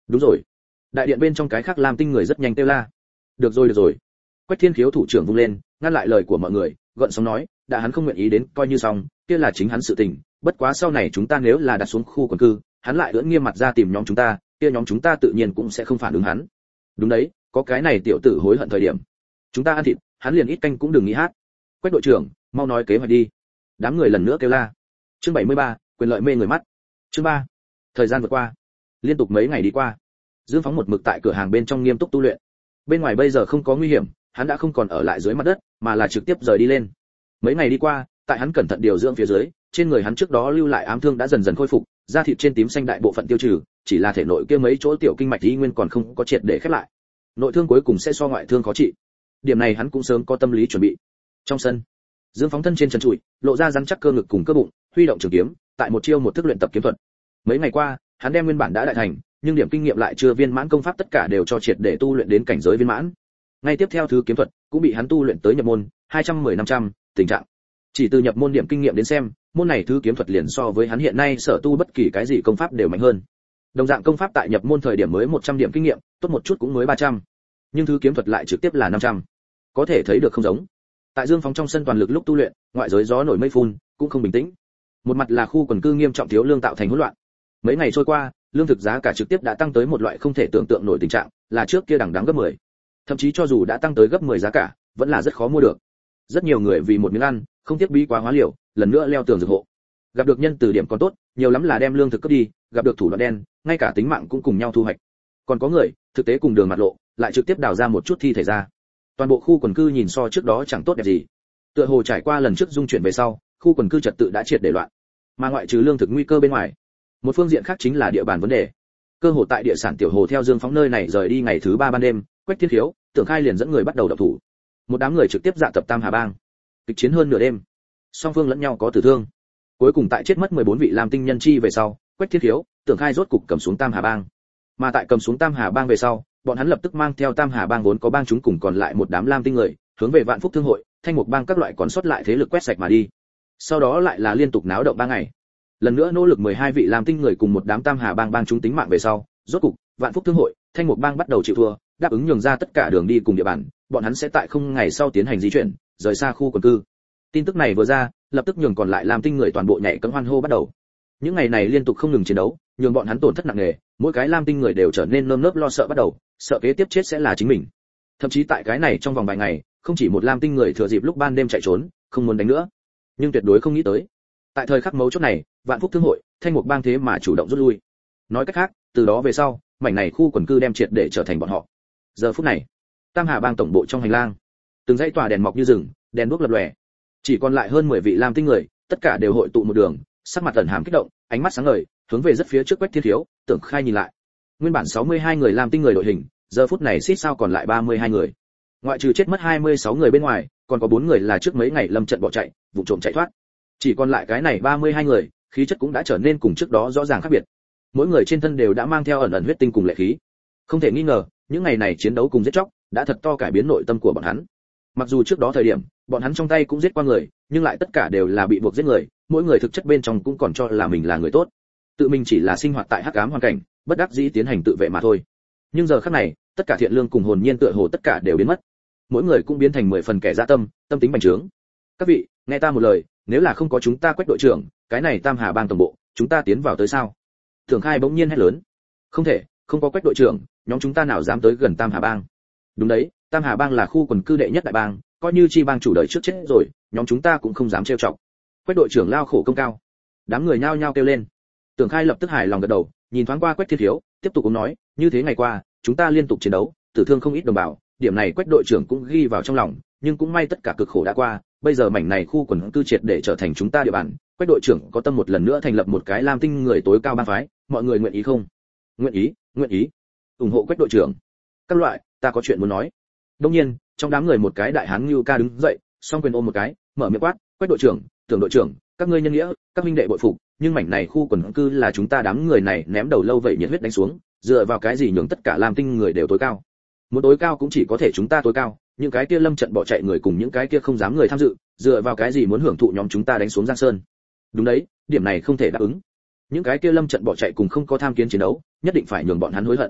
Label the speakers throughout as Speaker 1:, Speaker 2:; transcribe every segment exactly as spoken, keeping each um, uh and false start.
Speaker 1: Đúng rồi. Đại điện bên trong cái khác lam tinh người rất nhanh kêu la. Được rồi được rồi. Quách Thiên Khiếu thủ trưởng vung lên, ngăn lại lời của mọi người, gợn sóng nói, đã hắn không nguyện ý đến coi như xong, kia là chính hắn sự tình, bất quá sau này chúng ta nếu là đặt xuống khu quần cư, hắn lại ưỡn nghiêm mặt ra tìm nhóm chúng ta, kia nhóm chúng ta tự nhiên cũng sẽ không phản ứng hắn. Đúng đấy, có cái này tiểu tử hối hận thời điểm. Chúng ta ăn thịt, hắn liền ít canh cũng đừng nghĩ hát. Quách đội trưởng, mau nói kế hoạch đi. Đám người lần nữa kêu la. Chương bảy mươi ba, quyền lợi mê người mắt. Chương ba. Thời gian vượt qua. Liên tục mấy ngày đi qua. Dương Phóng một mực tại cửa hàng bên trong nghiêm túc tu luyện. Bên ngoài bây giờ không có nguy hiểm, hắn đã không còn ở lại dưới mặt đất, mà là trực tiếp rời đi lên. Mấy ngày đi qua, tại hắn cẩn thận điều dưỡng phía dưới, trên người hắn trước đó lưu lại ám thương đã dần dần khôi phục, da thịt trên tím xanh đại bộ phận tiêu trừ, chỉ là thể nội kia mấy chỗ tiểu kinh mạch y nguyên còn không có triệt để khép lại. Nội thương cuối cùng sẽ so ngoại thương khó trị. Điểm này hắn cũng sớm có tâm lý chuẩn bị. Trong sân, Dương Phóng thân trên trần trụi, lộ ra rắn chắc cơ ngực cùng cơ bụng, huy động trường kiếm, tại một chiêu một thức luyện tập kiếm thuật. Mấy ngày qua, hắn đem nguyên bản đã đại thành, nhưng điểm kinh nghiệm lại chưa viên mãn công pháp tất cả đều cho triệt để tu luyện đến cảnh giới viên mãn. Ngay tiếp theo thứ kiếm thuật cũng bị hắn tu luyện tới nhập môn hai trăm mười năm trăm, tình trạng. Chỉ từ nhập môn điểm kinh nghiệm đến xem, môn này thứ kiếm thuật liền so với hắn hiện nay sở tu bất kỳ cái gì công pháp đều mạnh hơn. Đồng dạng công pháp tại nhập môn thời điểm mới một trăm điểm kinh nghiệm, tốt một chút cũng mới ba trăm. Nhưng thứ kiếm thuật lại trực tiếp là năm trăm. Có thể thấy được không giống. Tại Dương Phóng trong sân toàn lực lúc tu luyện, ngoại giới gió nổi mây phun, cũng không bình tĩnh. Một mặt là khu quần cư nghiêm trọng thiếu lương tạo thành hỗn loạn. Mấy ngày trôi qua, lương thực giá cả trực tiếp đã tăng tới một loại không thể tưởng tượng nổi tình trạng, là trước kia đằng đẵng gấp mười. Thậm chí cho dù đã tăng tới gấp mười giá cả, vẫn là rất khó mua được. Rất nhiều người vì một miếng ăn, không tiếc bí quá hóa liều, lần nữa leo tường dược hộ. Gặp được nhân từ điểm còn tốt, nhiều lắm là đem lương thực cướp đi, gặp được thủ đoạn đen, ngay cả tính mạng cũng cùng nhau thu hoạch. Còn có người, thực tế cùng đường mặt lộ, lại trực tiếp đào ra một chút thi thể ra. Toàn bộ khu quần cư nhìn so trước đó chẳng tốt đẹp gì. Tựa hồ trải qua lần trước dung chuyển về sau, khu quần cư trật tự đã triệt để loạn. Mà ngoại trừ lương thực nguy cơ bên ngoài, một phương diện khác chính là địa bàn vấn đề. Cơ hồ tại địa sản tiểu hồ theo Dương Phóng nơi này rời đi ngày thứ ba ban đêm, Quách Thiên Khiếu, Tưởng Khai liền dẫn người bắt đầu động thủ. Một đám người trực tiếp dạ tập Tam Hà Bang. Kịch chiến hơn nửa đêm, song phương lẫn nhau có tử thương. Cuối cùng tại chết mất mười bốn vị Lam Tinh nhân chi về sau, Quách Thiên Khiếu, Tưởng Khai rốt cục cầm xuống Tam Hà Bang. Mà tại cầm xuống Tam Hà Bang về sau, bọn hắn lập tức mang theo Tam Hà Bang vốn có bang chúng cùng còn lại một đám Lam Tinh người, hướng về Vạn Phúc Thương hội, Thanh Mục Bang các loại còn sót lại thế lực quét sạch mà đi. Sau đó lại là liên tục náo động ba ngày. Lần nữa nỗ lực mười hai vị Lam Tinh người cùng một đám Tam Hà Bang bang chúng tính mạng về sau, rốt cục, Vạn Phúc Thương hội, Thanh Mục Bang bắt đầu chịu thua, đáp ứng nhường ra tất cả đường đi cùng địa bàn, bọn hắn sẽ tại không ngày sau tiến hành di chuyển, rời xa khu quần cư. Tin tức này vừa ra, lập tức nhường còn lại Lam Tinh người toàn bộ nhảy cẫng hoan hô bắt đầu. Những ngày này liên tục không ngừng chiến đấu, nhường bọn hắn tổn thất nặng nề, mỗi cái Lam Tinh người đều trở nên nơm nớp lo sợ bắt đầu, sợ kế tiếp chết sẽ là chính mình. Thậm chí tại cái này trong vòng vài ngày, không chỉ một Lam Tinh người thừa dịp lúc ban đêm chạy trốn, không muốn đánh nữa, nhưng tuyệt đối không nghĩ tới, tại thời khắc mấu chốt này, Vạn Phúc Thương hội, Thanh Mục Bang thế mà chủ động rút lui. Nói cách khác, từ đó về sau, mảnh này khu quần cư đem triệt để trở thành bọn họ. Giờ phút này, Tam Hà Bang tổng bộ trong hành lang, từng dãy tòa đèn mọc như rừng, đèn đuốc lập lòe. Chỉ còn lại hơn mười vị Lam Tinh người, tất cả đều hội tụ một đường, sắc mặt ẩn hàm kích động, ánh mắt sáng ngời, hướng về rất phía trước Quách Thiên Khiếu, Tưởng Khai nhìn lại. Nguyên bản sáu mươi hai người Lam Tinh người đội hình, giờ phút này xít sao còn lại ba mươi hai người. Ngoại trừ chết mất hai mươi sáu người bên ngoài, còn có bốn người là trước mấy ngày lâm trận bỏ chạy, vụ trộm chạy thoát. Chỉ còn lại cái này ba mươi hai người, khí chất cũng đã trở nên cùng trước đó rõ ràng khác biệt. Mỗi người trên thân đều đã mang theo ẩn ẩn huyết tinh cùng lệ khí. Không thể nghi ngờ, những ngày này chiến đấu cùng giết chóc, đã thật to cải biến nội tâm của bọn hắn. Mặc dù trước đó thời điểm, bọn hắn trong tay cũng giết qua người, nhưng lại tất cả đều là bị buộc giết người, mỗi người thực chất bên trong cũng còn cho là mình là người tốt. Tự mình chỉ là sinh hoạt tại hắc ám hoàn cảnh, bất đắc dĩ tiến hành tự vệ mà thôi. Nhưng giờ khắc này, tất cả thiện lương cùng hồn nhiên tựa hồ tất cả đều biến mất. Mỗi người cũng biến thành mười phần kẻ dã tâm, tâm tính bành trướng. Các vị, nghe ta một lời, nếu là không có chúng ta Quách đội trưởng, cái này Tam Hà Bang tổng bộ, chúng ta tiến vào tới sao? Tưởng Khai bỗng nhiên hét lớn. Không thể, không có Quách đội trưởng, nhóm chúng ta nào dám tới gần Tam Hà Bang? Đúng đấy, Tam Hà Bang là khu quần cư đệ nhất đại bang, coi như chi bang chủ đời trước chết rồi, nhóm chúng ta cũng không dám trêu chọc. Quách đội trưởng lao khổ công cao. Đám người nhao nhao kêu lên. Tưởng Khai lập tức hài lòng gật đầu, nhìn thoáng qua Quách Thiên Khiếu, tiếp tục cũng nói, như thế ngày qua, chúng ta liên tục chiến đấu, tử thương không ít đồng bào, điểm này Quách đội trưởng cũng ghi vào trong lòng, nhưng cũng may tất cả cực khổ đã qua, bây giờ mảnh này khu quần cư triệt để trở thành chúng ta địa bàn, Quách đội trưởng có tâm một lần nữa thành lập một cái Lam Tinh người tối cao bang phái, mọi người nguyện ý không? Nguyện ý, nguyện ý. Ủng hộ Quách đội trưởng. Các loại, ta có chuyện muốn nói. Đương nhiên, trong đám người một cái đại hán Nưu Ca đứng dậy, song quyền ôm một cái, mở miệng quát, Quách đội trưởng, Tưởng đội trưởng, các ngươi nhân nghĩa, các huynh đệ bội phục, nhưng mảnh này khu quần cư là chúng ta đám người này ném đầu lâu vậy nhiệt huyết đánh xuống, dựa vào cái gì nhường tất cả Lam Tinh người đều tối cao? Muốn tối cao cũng chỉ có thể chúng ta tối cao, những cái kia lâm trận bỏ chạy người cùng những cái kia không dám người tham dự, dựa vào cái gì muốn hưởng thụ nhóm chúng ta đánh xuống Giang Sơn? Đúng đấy, điểm này không thể đáp ứng. Những cái kia lâm trận bỏ chạy cùng không có tham kiến chiến đấu, nhất định phải nhường bọn hắn hối hận.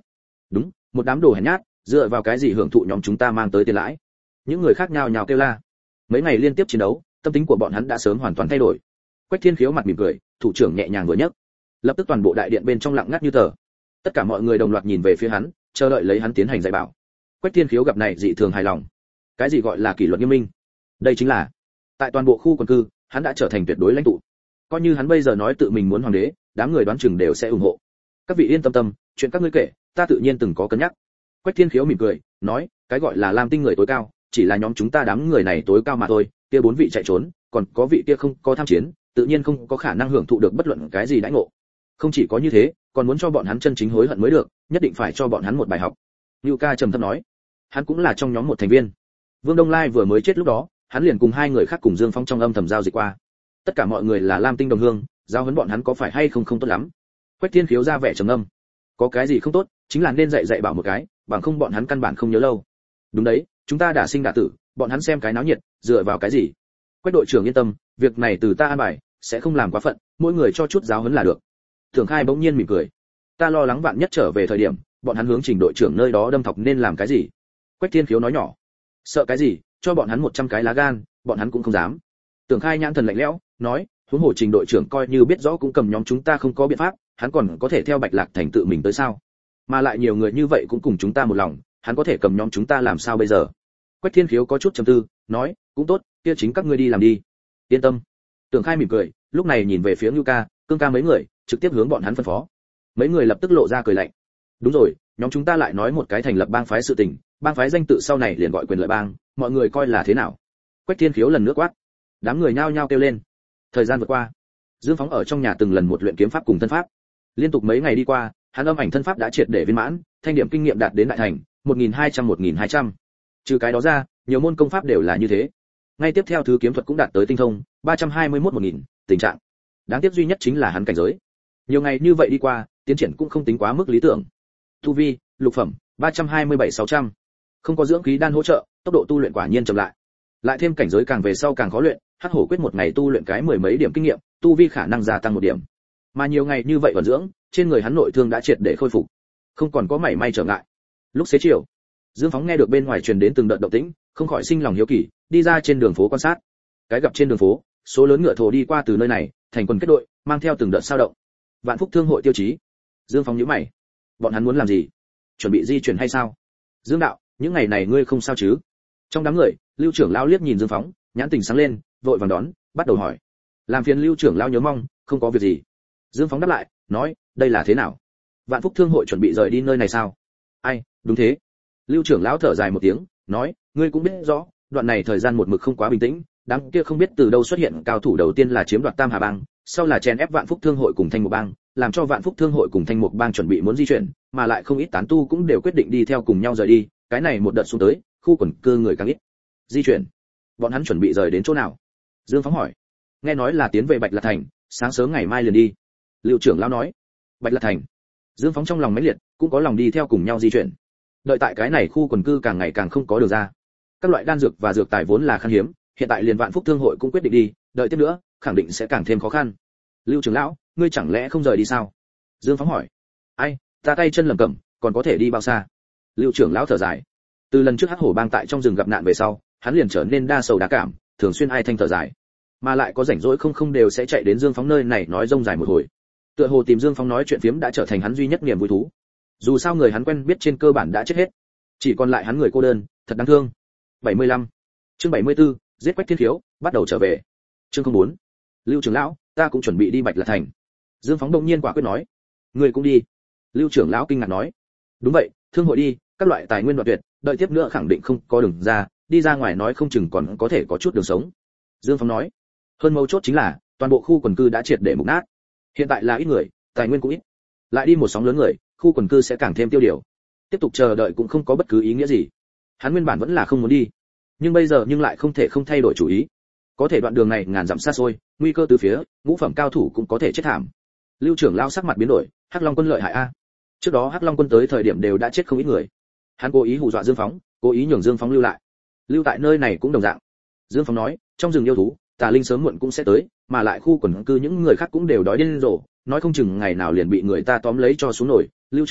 Speaker 1: Đúng, một đám đồ hèn nhát, dựa vào cái gì hưởng thụ nhóm chúng ta mang tới tiền lãi? Những người khác nhao nhao kêu la. Mấy ngày liên tiếp chiến đấu, tâm tính của bọn hắn đã sớm hoàn toàn thay đổi. Quách Thiên Khiếu mặt mỉm cười, thủ trưởng nhẹ nhàng vừa nhấc, lập tức toàn bộ đại điện bên trong lặng ngắt như tờ. Tất cả mọi người đồng loạt nhìn về phía hắn, chờ đợi lấy hắn tiến hành dạy bảo. Quách Thiên Khiếu gặp này dị thường hài lòng. Cái gì gọi là kỷ luật nghiêm minh? Đây chính là tại toàn bộ khu quần cư, hắn đã trở thành tuyệt đối lãnh tụ. Coi như hắn bây giờ nói tự mình muốn hoàng đế, đám người đoán chừng đều sẽ ủng hộ. Các vị yên tâm tâm, chuyện các ngươi kể, ta tự nhiên từng có cân nhắc. Quách Thiên Khiếu mỉm cười, nói, cái gọi là Lam Tinh người tối cao, chỉ là nhóm chúng ta đám người này tối cao mà thôi, kia bốn vị chạy trốn, còn có vị kia không có tham chiến, tự nhiên không có khả năng hưởng thụ được bất luận cái gì đãi ngộ. Không chỉ có như thế, còn muốn cho bọn hắn chân chính hối hận mới được, nhất định phải cho bọn hắn một bài học. Lưu Ca trầm thấp nói, hắn cũng là trong nhóm một thành viên. Vương Đông Lai vừa mới chết lúc đó, hắn liền cùng hai người khác cùng Dương Phong trong âm thầm giao dịch qua. Tất cả mọi người là Lam Tinh đồng hương, giao huấn bọn hắn có phải hay không không tốt lắm. Quách Thiên Khiếu ra vẻ trầm ngâm, có cái gì không tốt, chính là nên dạy dạy bảo một cái, bằng không bọn hắn căn bản không nhớ lâu. Đúng đấy, chúng ta đã sinh đã tử, bọn hắn xem cái náo nhiệt, dựa vào cái gì? Quách đội trưởng yên tâm, việc này từ ta an bài, sẽ không làm quá phận, mỗi người cho chút giáo huấn là được. Thường Khai bỗng nhiên mỉm cười, ta lo lắng vạn nhất trở về thời điểm, bọn hắn hướng Trình đội trưởng nơi đó đâm thọc nên làm cái gì? Quách Thiên Khiếu nói nhỏ, sợ cái gì, cho bọn hắn một trăm cái lá gan, bọn hắn cũng không dám. Tưởng Khai nhãn thần lạnh lẽo, nói, huống hồ Trình đội trưởng coi như biết rõ cũng cầm nhóm chúng ta không có biện pháp, hắn còn có thể theo Bạch Lạc Thành tự mình tới sao? Mà lại nhiều người như vậy cũng cùng chúng ta một lòng, hắn có thể cầm nhóm chúng ta làm sao bây giờ? Quách Thiên Khiếu có chút trầm tư, nói, cũng tốt, kia chính các ngươi đi làm đi. Yên tâm. Tưởng Khai mỉm cười, lúc này nhìn về phía Ngưu Ca, Cương Ca mấy người, trực tiếp hướng bọn hắn phân phó. Mấy người lập tức lộ ra cười lạnh. Đúng rồi, nhóm chúng ta lại nói một cái thành lập bang phái sự tình, bang phái danh tự sau này liền gọi quyền lợi bang, mọi người coi là thế nào? Quách Thiên Khiếu lần nữa quát. Đám người nhao nhao kêu lên. Thời gian vượt qua, Dương Phóng ở trong nhà từng lần một luyện kiếm pháp cùng thân pháp. Liên tục mấy ngày đi qua, hắn âm ảnh thân pháp đã triệt để viên mãn, thanh điểm kinh nghiệm đạt đến đại thành, một nghìn hai trăm một nghìn hai trăm. Trừ cái đó ra, nhiều môn công pháp đều là như thế. Ngay tiếp theo thứ kiếm thuật cũng đạt tới tinh thông, ba trăm hai mươi mốt một nghìn, tình trạng. Đáng tiếc duy nhất chính là hắn cảnh giới. Nhiều ngày như vậy đi qua, tiến triển cũng không tính quá mức lý tưởng. Tu vi, lục phẩm, ba trăm hai mươi bảy sáu trăm. Không có dưỡng khí đan hỗ trợ, tốc độ tu luyện quả nhiên chậm lại. Lại thêm cảnh giới càng về sau càng khó luyện, Hắc Hổ quyết một ngày tu luyện cái mười mấy điểm kinh nghiệm, tu vi khả năng gia tăng một điểm. Mà nhiều ngày như vậy vận dưỡng, trên người hắn nội thương đã triệt để khôi phục, không còn có mảy may trở ngại. Lúc xế chiều, Dương Phóng nghe được bên ngoài truyền đến từng đợt động tĩnh, không khỏi sinh lòng hiếu kỳ, đi ra trên đường phố quan sát. Cái gặp trên đường phố, số lớn ngựa thồ đi qua từ nơi này, thành quần kết đội, mang theo từng đợt sao động. Vạn Phúc Thương hội tiêu chí. Dương Phóng nhíu mày, bọn hắn muốn làm gì? Chuẩn bị di chuyển hay sao? Dương đạo, những ngày này ngươi không sao chứ? Trong đám người, Lưu trưởng lão liếc nhìn Dương Phóng, nhãn tình sáng lên, vội vàng đón, bắt đầu hỏi. Làm phiền Lưu trưởng lão nhớ mong, không có việc gì. Dương Phóng đáp lại, nói, đây là thế nào? Vạn Phúc Thương hội chuẩn bị rời đi nơi này sao? Ai, đúng thế. Lưu trưởng lão thở dài một tiếng, nói, ngươi cũng biết rõ, đoạn này thời gian một mực không quá bình tĩnh, đám kia không biết từ đâu xuất hiện cao thủ đầu tiên là chiếm đoạt Tam Hà bang, sau là chèn ép Vạn Phúc Thương hội cùng Thanh Mục bang, làm cho Vạn Phúc Thương hội cùng Thanh Mục bang chuẩn bị muốn di chuyển, mà lại không ít tán tu cũng đều quyết định đi theo cùng nhau rời đi, cái này một đợt xuống tới, khu quần cư người càng ít. Di chuyển? Bọn hắn chuẩn bị rời đến chỗ nào? Dương Phóng hỏi. Nghe nói là tiến về Bạch Lạc Thành, sáng sớm ngày mai liền đi. Lưu trưởng lão nói. Bạch Lạc Thành. Dương Phóng trong lòng mãnh liệt, cũng có lòng đi theo cùng nhau di chuyển. Đợi tại cái này khu quần cư càng ngày càng không có đường ra. Các loại đan dược và dược tài vốn là khan hiếm, hiện tại liền Vạn Phúc Thương hội cũng quyết định đi, đợi tiếp nữa, khẳng định sẽ càng thêm khó khăn. Lưu trưởng lão, ngươi chẳng lẽ không rời đi sao? Dương Phóng hỏi. Ai, ta tay chân lẩm cẩm, còn có thể đi bao xa? Lưu trưởng lão thở dài. Từ lần trước Hắc Hổ bang tại trong rừng gặp nạn về sau, hắn liền trở nên đa sầu đa cảm, thường xuyên ai thanh thở dài. Mà lại có rảnh rỗi không không đều sẽ chạy đến Dương Phóng nơi này nói rông dài một hồi. Tựa hồ tìm Dương Phóng nói chuyện phiếm đã trở thành hắn duy nhất niềm vui thú. Dù sao người hắn quen biết trên cơ bản đã chết hết, chỉ còn lại hắn người cô đơn, thật đáng thương. bảy mươi lăm. Chương bảy mươi tư, giết Quách Thiên Khiếu, bắt đầu trở về. Chương không bốn. Lưu trưởng lão, ta cũng chuẩn bị đi Bạch Lạc Thành. Dương Phóng đột nhiên quả quyết nói. Người cũng đi? Lưu trưởng lão kinh ngạc nói. Đúng vậy, thương hội đi, các loại tài nguyên đoạn tuyệt, đợi tiếp nữa khẳng định không có đường ra, đi ra ngoài nói không chừng còn có thể có chút đường sống. Dương Phóng nói. Hơn mấu chốt chính là, toàn bộ khu quần cư đã triệt để mục nát. Hiện tại là ít người, tài nguyên cũng ít. Lại đi một sóng lớn người, khu quần cư sẽ càng thêm tiêu điều. Tiếp tục chờ đợi cũng không có bất cứ ý nghĩa gì. Hắn nguyên bản vẫn là không muốn đi, nhưng bây giờ nhưng lại không thể không thay đổi chủ ý. Có thể đoạn đường này ngàn dặm xa xôi, nguy cơ từ phía, ngũ phẩm cao thủ cũng có thể chết thảm. Lưu trưởng lão sắc mặt biến đổi, Hắc Long quân lợi hại a. Trước đó Hắc Long quân tới thời điểm đều đã chết không ít người. Hắn cố ý hù dọa Dương Phóng, cố ý nhường Dương Phóng lưu lại. Lưu tại nơi này cũng đồng dạng. Dương Phóng nói, trong rừng yêu thú, tà linh sớm muộn cũng sẽ tới, mà lại khu quần cư những người khác cũng đều đói điên rồ, nói không chừng ngày nào liền bị người ta tóm lấy cho xuống nổi. Lưu trưởng lão,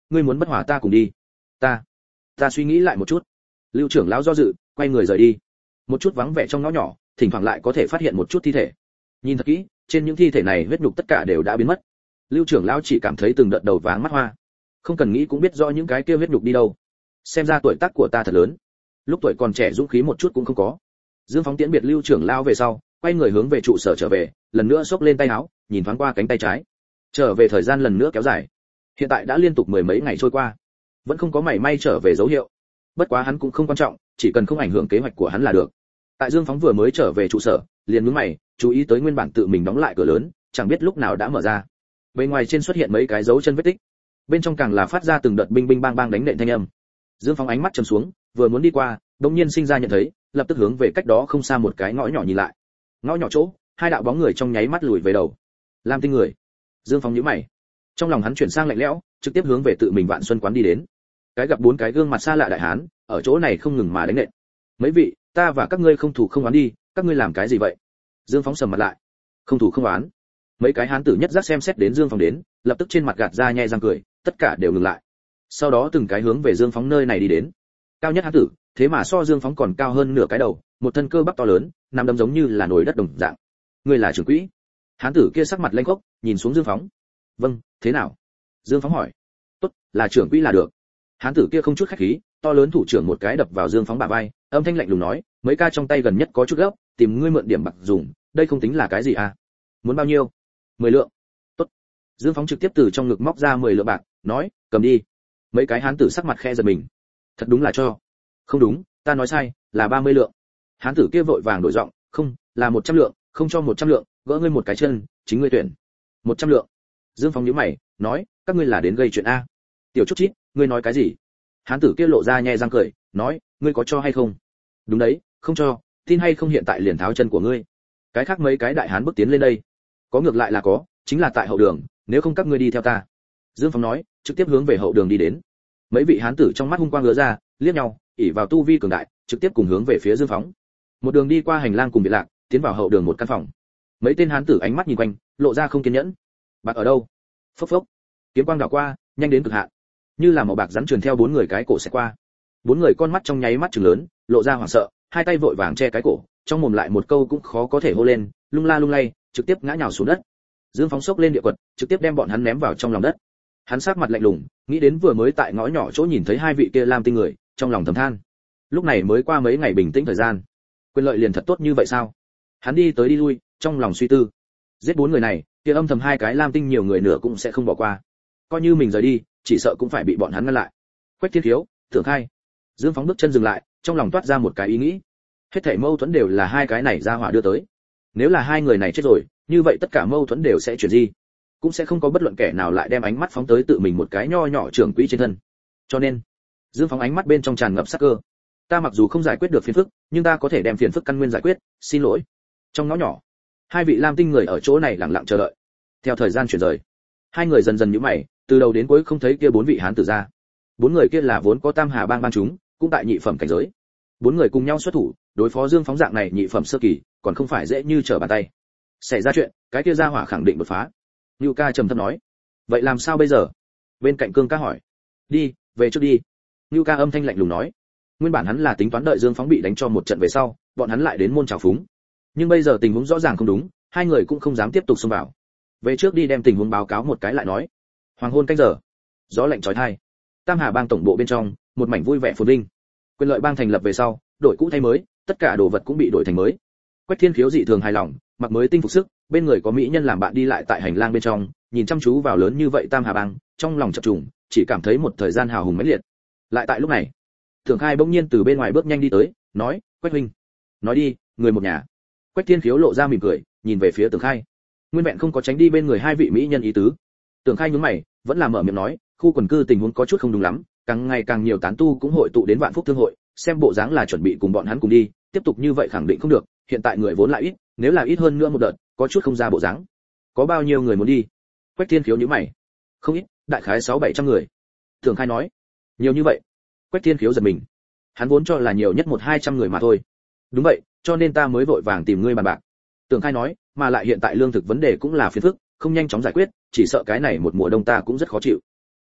Speaker 1: ngươi muốn bất hòa ta cùng đi? Ta, ta suy nghĩ lại một chút. Lưu trưởng lão do dự, quay người rời đi. Một chút vắng vẻ trong ngõ nhỏ, thỉnh thoảng lại có thể phát hiện một chút thi thể. Nhìn thật kỹ, trên những thi thể này huyết nhục tất cả đều đã biến mất. Lưu trưởng lão chỉ cảm thấy từng đợt đầu váng mắt hoa. Không cần nghĩ cũng biết rõ những cái kia huyết nhục đi đâu. Xem ra tuổi tác của ta thật lớn. Lúc tuổi còn trẻ dũng khí một chút cũng không có. Dương Phóng tiễn biệt Lưu trưởng lão về sau, quay người hướng về trụ sở trở về, lần nữa xốc lên tay áo, nhìn thoáng qua cánh tay trái. Trở về thời gian lần nữa kéo dài. Hiện tại đã liên tục mười mấy ngày trôi qua, vẫn không có mảy may trở về dấu hiệu. Bất quá hắn cũng không quan trọng, chỉ cần không ảnh hưởng kế hoạch của hắn là được. Tại Dương Phóng vừa mới trở về trụ sở, liền nhướng mày, chú ý tới nguyên bản tự mình đóng lại cửa lớn, chẳng biết lúc nào đã mở ra. Bên ngoài trên xuất hiện mấy cái dấu chân vết tích, bên trong càng là phát ra từng đợt binh binh bang bang đánh nện thanh âm. Dương Phóng ánh mắt trầm xuống, vừa muốn đi qua, đột nhiên sinh ra nhận thấy, lập tức hướng về cách đó không xa một cái ngõ nhỏ nhìn lại. Ngõ nhỏ chỗ, hai đạo bóng người trong nháy mắt lùi về đầu. Lam Tinh người. Dương Phóng nhíu mày, trong lòng hắn chuyển sang lạnh lẽo, trực tiếp hướng về tự mình Vạn Xuân quán đi đến. Cái gặp bốn cái gương mặt xa lạ đại hán, ở chỗ này không ngừng mà đánh nện. Mấy vị, ta và các ngươi không thủ không oán đi, các ngươi làm cái gì vậy? Dương Phóng sầm mặt lại. Không thủ không oán. Mấy cái hán tử nhất giác xem xét đến Dương Phóng đến, lập tức trên mặt gạt ra nhe răng cười, tất cả đều ngừng lại. Sau đó từng cái hướng về Dương Phóng nơi này đi đến. Cao nhất hán tử, thế mà so Dương Phóng còn cao hơn nửa cái đầu, một thân cơ bắp to lớn, nằm đấm giống như là nồi đất đồng dạng. Ngươi là trưởng quỹ? Hán tử kia sắc mặt lanh khốc, nhìn xuống Dương Phóng. Vâng, thế nào? Dương Phóng hỏi. Tốt, là trưởng quỹ là được. Hán tử kia không chút khách khí, to lớn thủ trưởng một cái đập vào Dương Phóng bả vai, âm thanh lạnh lùng nói, mấy ca trong tay gần nhất có chút gấp, tìm ngươi mượn điểm bạc dùng, đây không tính là cái gì à? Muốn bao nhiêu? Mười lượng. Tốt. Dương Phóng trực tiếp từ trong ngực móc ra mười lượng bạc, nói, cầm đi. Mấy cái hán tử sắc mặt khe giật mình. Thật đúng là cho. Không đúng, ta nói sai, là ba mươi lượng. Hán tử kia vội vàng đổi giọng, không, là một trăm lượng, không cho một trăm lượng, gỡ ngươi một cái chân, chính ngươi tuyển. Một trăm lượng. Dương Phóng nhíu mày, nói, các ngươi là đến gây chuyện a? Tiểu chút chít, ngươi nói cái gì? Hán tử kia lộ ra nhe răng cười, nói, ngươi có cho hay không? Đúng đấy, không cho, tin hay không hiện tại liền tháo chân của ngươi. Cái khác mấy cái đại hán bước tiến lên đây. Có ngược lại là có, chính là tại hậu đường, nếu không các ngươi đi theo ta. Dương Phóng nói, trực tiếp hướng về hậu đường đi đến. Mấy vị hán tử trong mắt hung quang ngứa ra, liếc nhau, ỷ vào tu vi cường đại, trực tiếp cùng hướng về phía Dương Phóng. Một đường đi qua hành lang cùng biệt lạc, tiến vào hậu đường một căn phòng. Mấy tên hán tử ánh mắt nhìn quanh, lộ ra không kiên nhẫn. Bạc ở đâu? Phốc phốc. Kiếm quang đảo qua, nhanh đến cực hạn. Như là màu bạc rắn truyền theo bốn người cái cổ sẽ qua. Bốn người con mắt trong nháy mắt trừng lớn, lộ ra hoảng sợ, hai tay vội vàng che cái cổ, trong mồm lại một câu cũng khó có thể hô lên, lung la lung lay, trực tiếp ngã nhào xuống đất. Dương Phóng sốc lên địa quật, trực tiếp đem bọn hắn ném vào trong lòng đất. Hắn sắc mặt lạnh lùng, nghĩ đến vừa mới tại ngõ nhỏ chỗ nhìn thấy hai vị kia Lam Tinh người, trong lòng thầm than. Lúc này mới qua mấy ngày bình tĩnh thời gian, quyền lợi liền thật tốt như vậy sao? Hắn đi tới đi lui, trong lòng suy tư. Giết bốn người này, kia âm thầm hai cái Lam Tinh nhiều người nữa cũng sẽ không bỏ qua. Coi như mình rời đi, chỉ sợ cũng phải bị bọn hắn ngăn lại. Quách Thiên Khiếu, Tưởng Khai. Dương Phóng bước chân dừng lại, trong lòng toát ra một cái ý nghĩ. Hết thảy mâu thuẫn đều là hai cái này ra hỏa đưa tới. Nếu là hai người này chết rồi, như vậy tất cả mâu thuẫn đều sẽ chuyển di, cũng sẽ không có bất luận kẻ nào lại đem ánh mắt phóng tới tự mình một cái nho nhỏ trưởng quỹ trên thân. Cho nên, Dương Phóng ánh mắt bên trong tràn ngập sắc cơ. Ta mặc dù không giải quyết được phiền phức, nhưng ta có thể đem phiền phức căn nguyên giải quyết, xin lỗi. Trong ngõ nhỏ, hai vị Lam Tinh người ở chỗ này lặng lặng chờ đợi. Theo thời gian chuyển rời, hai người dần dần nhíu mày, từ đầu đến cuối không thấy kia bốn vị hán tử ra. Bốn người kia là vốn có Tam Hà bang bang chúng, cũng tại nhị phẩm cảnh giới. Bốn người cùng nhau xuất thủ, đối phó Dương Phóng dạng này nhị phẩm sơ kỳ, còn không phải dễ như trở bàn tay. Xảy ra chuyện, cái kia ra hỏa khẳng định đột phá. Nưu Ca trầm thấp nói. Vậy làm sao bây giờ? Bên cạnh Cương Ca hỏi. Đi, về trước đi. Nưu Ca âm thanh lạnh lùng nói. Nguyên bản hắn là tính toán đợi Dương Phóng bị đánh cho một trận về sau, bọn hắn lại đến môn trào phúng. Nhưng bây giờ tình huống rõ ràng không đúng, hai người cũng không dám tiếp tục xông vào. Về trước đi đem tình huống báo cáo một cái lại nói. Hoàng hôn canh giờ, gió lạnh chói tai. Tam Hà bang tổng bộ bên trong, một mảnh vui vẻ phồn vinh. Quyền lợi bang thành lập về sau, đổi cũ thay mới, tất cả đồ vật cũng bị đổi thành mới. Quách Thiên Khiếu dị thường hài lòng, mặc mới tinh phục sức, bên người có mỹ nhân làm bạn đi lại tại hành lang bên trong, nhìn chăm chú vào lớn như vậy Tam Hà bang, trong lòng chập trùng, chỉ cảm thấy một thời gian hào hùng mãnh liệt. Lại tại lúc này, Tưởng Khai bỗng nhiên từ bên ngoài bước nhanh đi tới, nói, Quách huynh, nói đi, người một nhà. Quách Thiên Khiếu lộ ra mỉm cười, nhìn về phía Tưởng Khai. Nguyên vẹn không có tránh đi bên người hai vị mỹ nhân ý tứ. Tưởng Khai nhướng mày, vẫn là mở miệng nói, khu quần cư tình huống có chút không đúng lắm, càng ngày càng nhiều tán tu cũng hội tụ đến Vạn Phúc Thương hội, xem bộ dáng là chuẩn bị cùng bọn hắn cùng đi, tiếp tục như vậy khẳng định không được, hiện tại người vốn lại ít, nếu là ít hơn nữa một đợt, có chút không ra bộ dáng. Có bao nhiêu người muốn đi? Quách Thiên Khiếu nhíu mày. Không ít, đại khái sáu bảy trăm người. Tưởng Khai nói. Nhiều như vậy? Quách Thiên Khiếu giật mình. Hắn vốn cho là nhiều nhất một hai trăm người mà thôi. Đúng vậy, cho nên ta mới vội vàng tìm ngươi bàn bạc. Tưởng Khai nói, mà lại hiện tại lương thực vấn đề cũng là phiền phức, không nhanh chóng giải quyết, chỉ sợ cái này một mùa đông ta cũng rất khó chịu.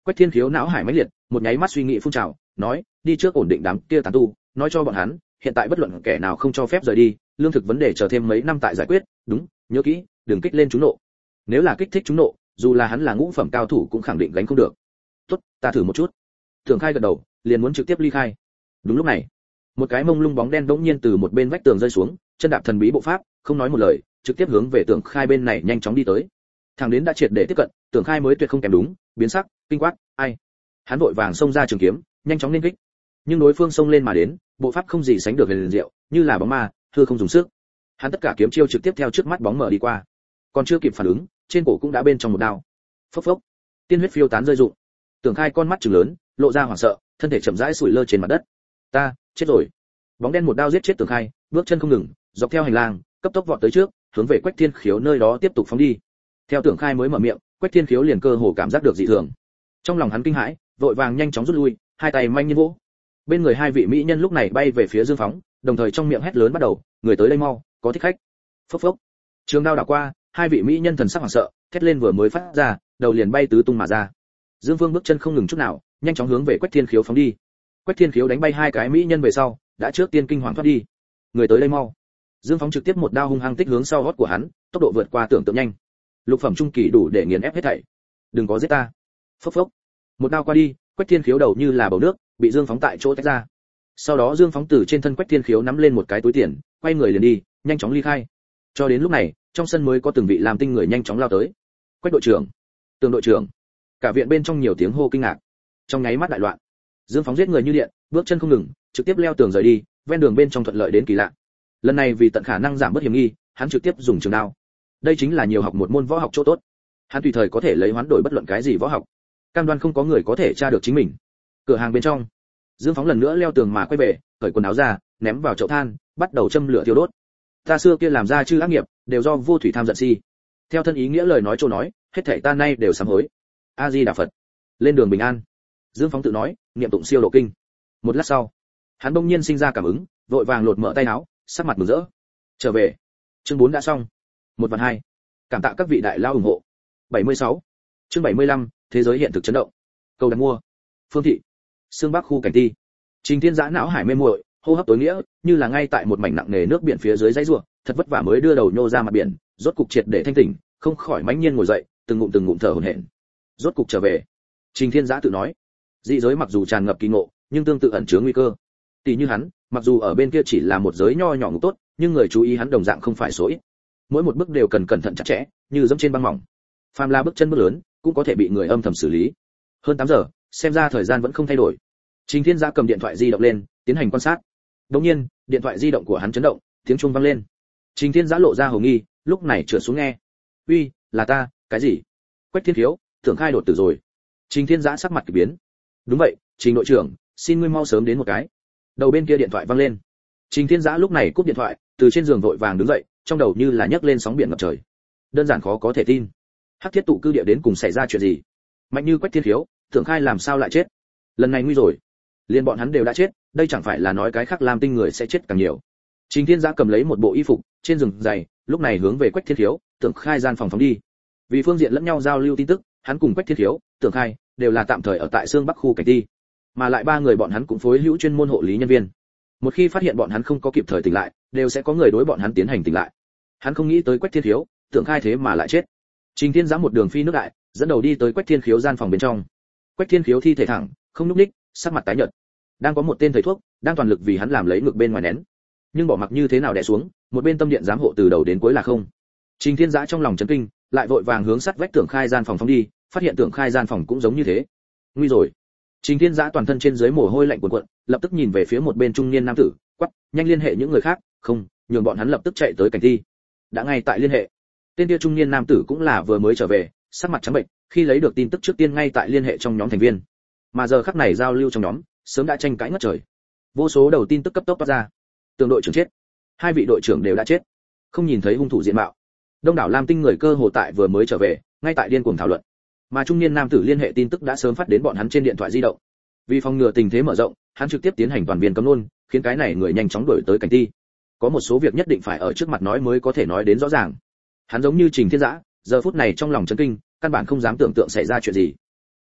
Speaker 1: Quách Thiên Khiếu não hải mãnh liệt, một nháy mắt suy nghĩ phun trào, nói, đi trước ổn định đám kia tán tu, nói cho bọn hắn, hiện tại bất luận kẻ nào không cho phép rời đi, lương thực vấn đề chờ thêm mấy năm tại giải quyết, đúng, nhớ kỹ, đừng kích lên chúng nộ. Nếu là kích thích chúng nộ, dù là hắn là ngũ phẩm cao thủ cũng khẳng định gánh không được. Tốt, ta thử một chút. Tưởng Khai gật đầu, liền muốn trực tiếp ly khai. Đúng lúc này, một cái mông lung bóng đen bỗng nhiên từ một bên vách tường rơi xuống, chân đạp thần bí bộ pháp, không nói một lời, trực tiếp hướng về Tưởng Khai bên này nhanh chóng đi tới. Thằng đến đã triệt để tiếp cận, Tưởng Khai mới tuyệt không kém đúng, biến sắc, kinh quát, ai? Hắn vội vàng xông ra trường kiếm, nhanh chóng lên kích. Nhưng đối phương xông lên mà đến, bộ pháp không gì sánh được liền diệu, như là bóng ma, hư không dùng sức. Hắn tất cả kiếm chiêu trực tiếp theo trước mắt bóng mở đi qua. Còn chưa kịp phản ứng, trên cổ cũng đã bên trong một đao. Phốc phốc, tiên huyết phiêu tán rơi rụng. Tưởng Khai con mắt trừng lớn, lộ ra hoảng sợ, thân thể chậm rãi sủi lơ trên mặt đất. Ta, chết rồi. Bóng đen một đao giết chết Tưởng Khai, bước chân không ngừng, dọc theo hành lang, cấp tốc vọt tới trước, hướng về Quách Thiên Khiếu nơi đó tiếp tục phóng đi. Theo Tưởng Khai mới mở miệng, Quách Thiên Khiếu liền cơ hồ cảm giác được dị thường. Trong lòng hắn kinh hãi, vội vàng nhanh chóng rút lui, hai tay manh nhiên vỗ. Bên người hai vị mỹ nhân lúc này bay về phía Dương Phóng, đồng thời trong miệng hét lớn bắt đầu, người tới đây mau, có thích khách. Phốc phốc. Trường đao đảo qua, hai vị mỹ nhân thần sắc hoảng sợ, thét lên vừa mới phát ra, đầu liền bay tứ tung mà ra. Dương Vương bước chân không ngừng chút nào, nhanh chóng hướng về Quách Thiên Khiếu phóng đi. Quách Thiên Khiếu đánh bay hai cái mỹ nhân về sau, đã trước tiên kinh hoàng thoát đi. Người tới đây mau. Dương Phóng trực tiếp một đao hung hăng tích hướng sau gót của hắn, tốc độ vượt qua tưởng tượng nhanh. Lục phẩm trung kỳ đủ để nghiền ép hết thảy. Đừng có giết ta. Phốc phốc. Một đao qua đi, Quách Thiên Khiếu đầu như là bầu nước, bị Dương Phóng tại chỗ tách ra. Sau đó Dương Phóng từ trên thân Quách Thiên Khiếu nắm lên một cái túi tiền, quay người liền đi, nhanh chóng ly khai. Cho đến lúc này, trong sân mới có từng vị làm tinh người nhanh chóng lao tới. Quách đội trưởng, Tường đội trưởng. Cả viện bên trong nhiều tiếng hô kinh ngạc. Trong nháy mắt đại loạn. Dương Phóng giết người như điện, bước chân không ngừng, trực tiếp leo tường rời đi, ven đường bên trong thuận lợi đến kỳ lạ. Lần này vì tận khả năng giảm bớt hiểm nghi, hắn trực tiếp dùng trường đao. Đây chính là nhiều học một môn võ học chỗ tốt. Hắn tùy thời có thể lấy hoán đổi bất luận cái gì võ học. Cam đoan không có người có thể tra được chính mình. Cửa hàng bên trong, Dương Phóng lần nữa leo tường mà quay về, cởi quần áo ra, ném vào chậu than, bắt đầu châm lửa thiêu đốt. Ta xưa kia làm ra chư ác nghiệp, đều do vô thủy tham giận si. Theo thân ý nghĩa lời nói chỗ nói, hết thảy ta nay đều sám hối. A Di Đà Phật. Lên đường bình an. Dương Phóng tự nói, niệm tụng siêu độ kinh. Một lát sau, hắn bỗng nhiên sinh ra cảm ứng, vội vàng lột mở tay áo, sắc mặt mừng rỡ. Trở về. Chương bốn đã xong. Một vạn hai. Cảm tạ các vị đại lao ủng hộ. bảy mươi sáu. Chương bảy mươi lăm, thế giới hiện thực chấn động. Cầu đặt mua. Phương thị. Sương Bắc khu cảnh ti. Trình Thiên Giã não hải mê muội, hô hấp tối nghĩa, như là ngay tại một mảnh nặng nề nước biển phía dưới dãy rủa, thật vất vả mới đưa đầu nhô ra mặt biển, rốt cục triệt để thanh tỉnh, không khỏi mãnh nhiên ngồi dậy, từng ngụm từng ngụm thở hổn hển. Rốt cục trở về. Trình Thiên Giã tự nói, dị giới mặc dù tràn ngập kỳ ngộ, nhưng tương tự ẩn chứa nguy cơ. Tỷ như hắn, mặc dù ở bên kia chỉ là một giới nho nhỏ ngục tốt, nhưng người chú ý hắn đồng dạng không phải số ít. Mỗi một bước đều cần cẩn thận chặt chẽ, như dẫm trên băng mỏng. Phàm là bước chân bước lớn, cũng có thể bị người âm thầm xử lý. Hơn tám giờ, xem ra thời gian vẫn không thay đổi. Trình Thiên Giã cầm điện thoại di động lên, tiến hành quan sát. Đột nhiên, điện thoại di động của hắn chấn động, tiếng chuông vang lên. Trình Thiên Giã lộ ra hồ nghi, lúc này trượt xuống nghe. "Uy, là ta, cái gì?" Quách Thiên Khiếu, Tưởng Khai đột tử rồi. Trình Thiên Giã sắc mặt kỳ biến. "Đúng vậy, Trình đội trưởng, xin ngươi mau sớm đến một cái." Đầu bên kia điện thoại vang lên. Trình Thiên Giã lúc này cúp điện thoại, từ trên giường vội vàng đứng dậy, trong đầu như là nhấc lên sóng biển ngập trời. Đơn giản khó có thể tin. Hắc Thiết tụ cư địa đến cùng xảy ra chuyện gì? Mạnh như Quách Thiên Khiếu, Tưởng Khai làm sao lại chết? Lần này nguy rồi. Liên bọn hắn đều đã chết, đây chẳng phải là nói cái khác Lam Tinh người sẽ chết càng nhiều. Trình Thiên Giã cầm lấy một bộ y phục, trên giường dày, lúc này hướng về Quách Thiên Khiếu, Tưởng Khai gian phòng phóng đi. Vì phương diện lẫn nhau giao lưu tin tức, hắn cùng Quách Thiên Khiếu, Tưởng Khai đều là tạm thời ở tại Sương Bắc khu cảnh ti, mà lại ba người bọn hắn cũng phối hữu chuyên môn hộ lý nhân viên. Một khi phát hiện bọn hắn không có kịp thời tỉnh lại, đều sẽ có người đối bọn hắn tiến hành tỉnh lại. Hắn không nghĩ tới Quách Thiên Khiếu, Tưởng Khai thế mà lại chết. Trình Thiên Giã một đường phi nước đại, dẫn đầu đi tới Quách Thiên Khiếu gian phòng bên trong. Quách Thiên Khiếu thi thể thẳng, không nhúc nhích, sắc mặt tái nhợt. Đang có một tên thầy thuốc đang toàn lực vì hắn làm lấy ngực bên ngoài nén, nhưng bỏ mặc như thế nào đè xuống, một bên tâm điện giám hộ từ đầu đến cuối là không. Trình Thiên Giã trong lòng chấn kinh, lại vội vàng hướng sát vách Tưởng Khai gian phòng phóng đi, phát hiện Tưởng Khai gian phòng cũng giống như thế. Nguy rồi. Trình Thiên Giã toàn thân trên dưới mồ hôi lạnh cuồn cuộn, lập tức nhìn về phía một bên trung niên nam tử, quắc, nhanh liên hệ những người khác, không, nhường bọn hắn lập tức chạy tới cảnh thi. Đã ngay tại liên hệ. Tên kia trung niên nam tử cũng là vừa mới trở về, sắc mặt trắng bệnh, khi lấy được tin tức trước tiên ngay tại liên hệ trong nhóm thành viên. Mà giờ khắc này giao lưu trong nhóm, sớm đã tranh cãi ngất trời. Vô số đầu tin tức cấp tốc toát ra. Tường đội trưởng chết, hai vị đội trưởng đều đã chết, không nhìn thấy hung thủ diện mạo. Đông đảo Lam Tinh người cơ hồ tại vừa mới trở về, ngay tại điên cuồng thảo luận. Mà trung niên nam tử liên hệ tin tức đã sớm phát đến bọn hắn trên điện thoại di động. Vì phòng ngừa tình thế mở rộng, hắn trực tiếp tiến hành toàn viên cấm luôn, khiến cái này người nhanh chóng đuổi tới cảnh ti. Có một số việc nhất định phải ở trước mặt nói mới có thể nói đến rõ ràng. Hắn giống như Trình Thiên Giã, giờ phút này trong lòng chấn kinh, căn bản không dám tưởng tượng xảy ra chuyện gì.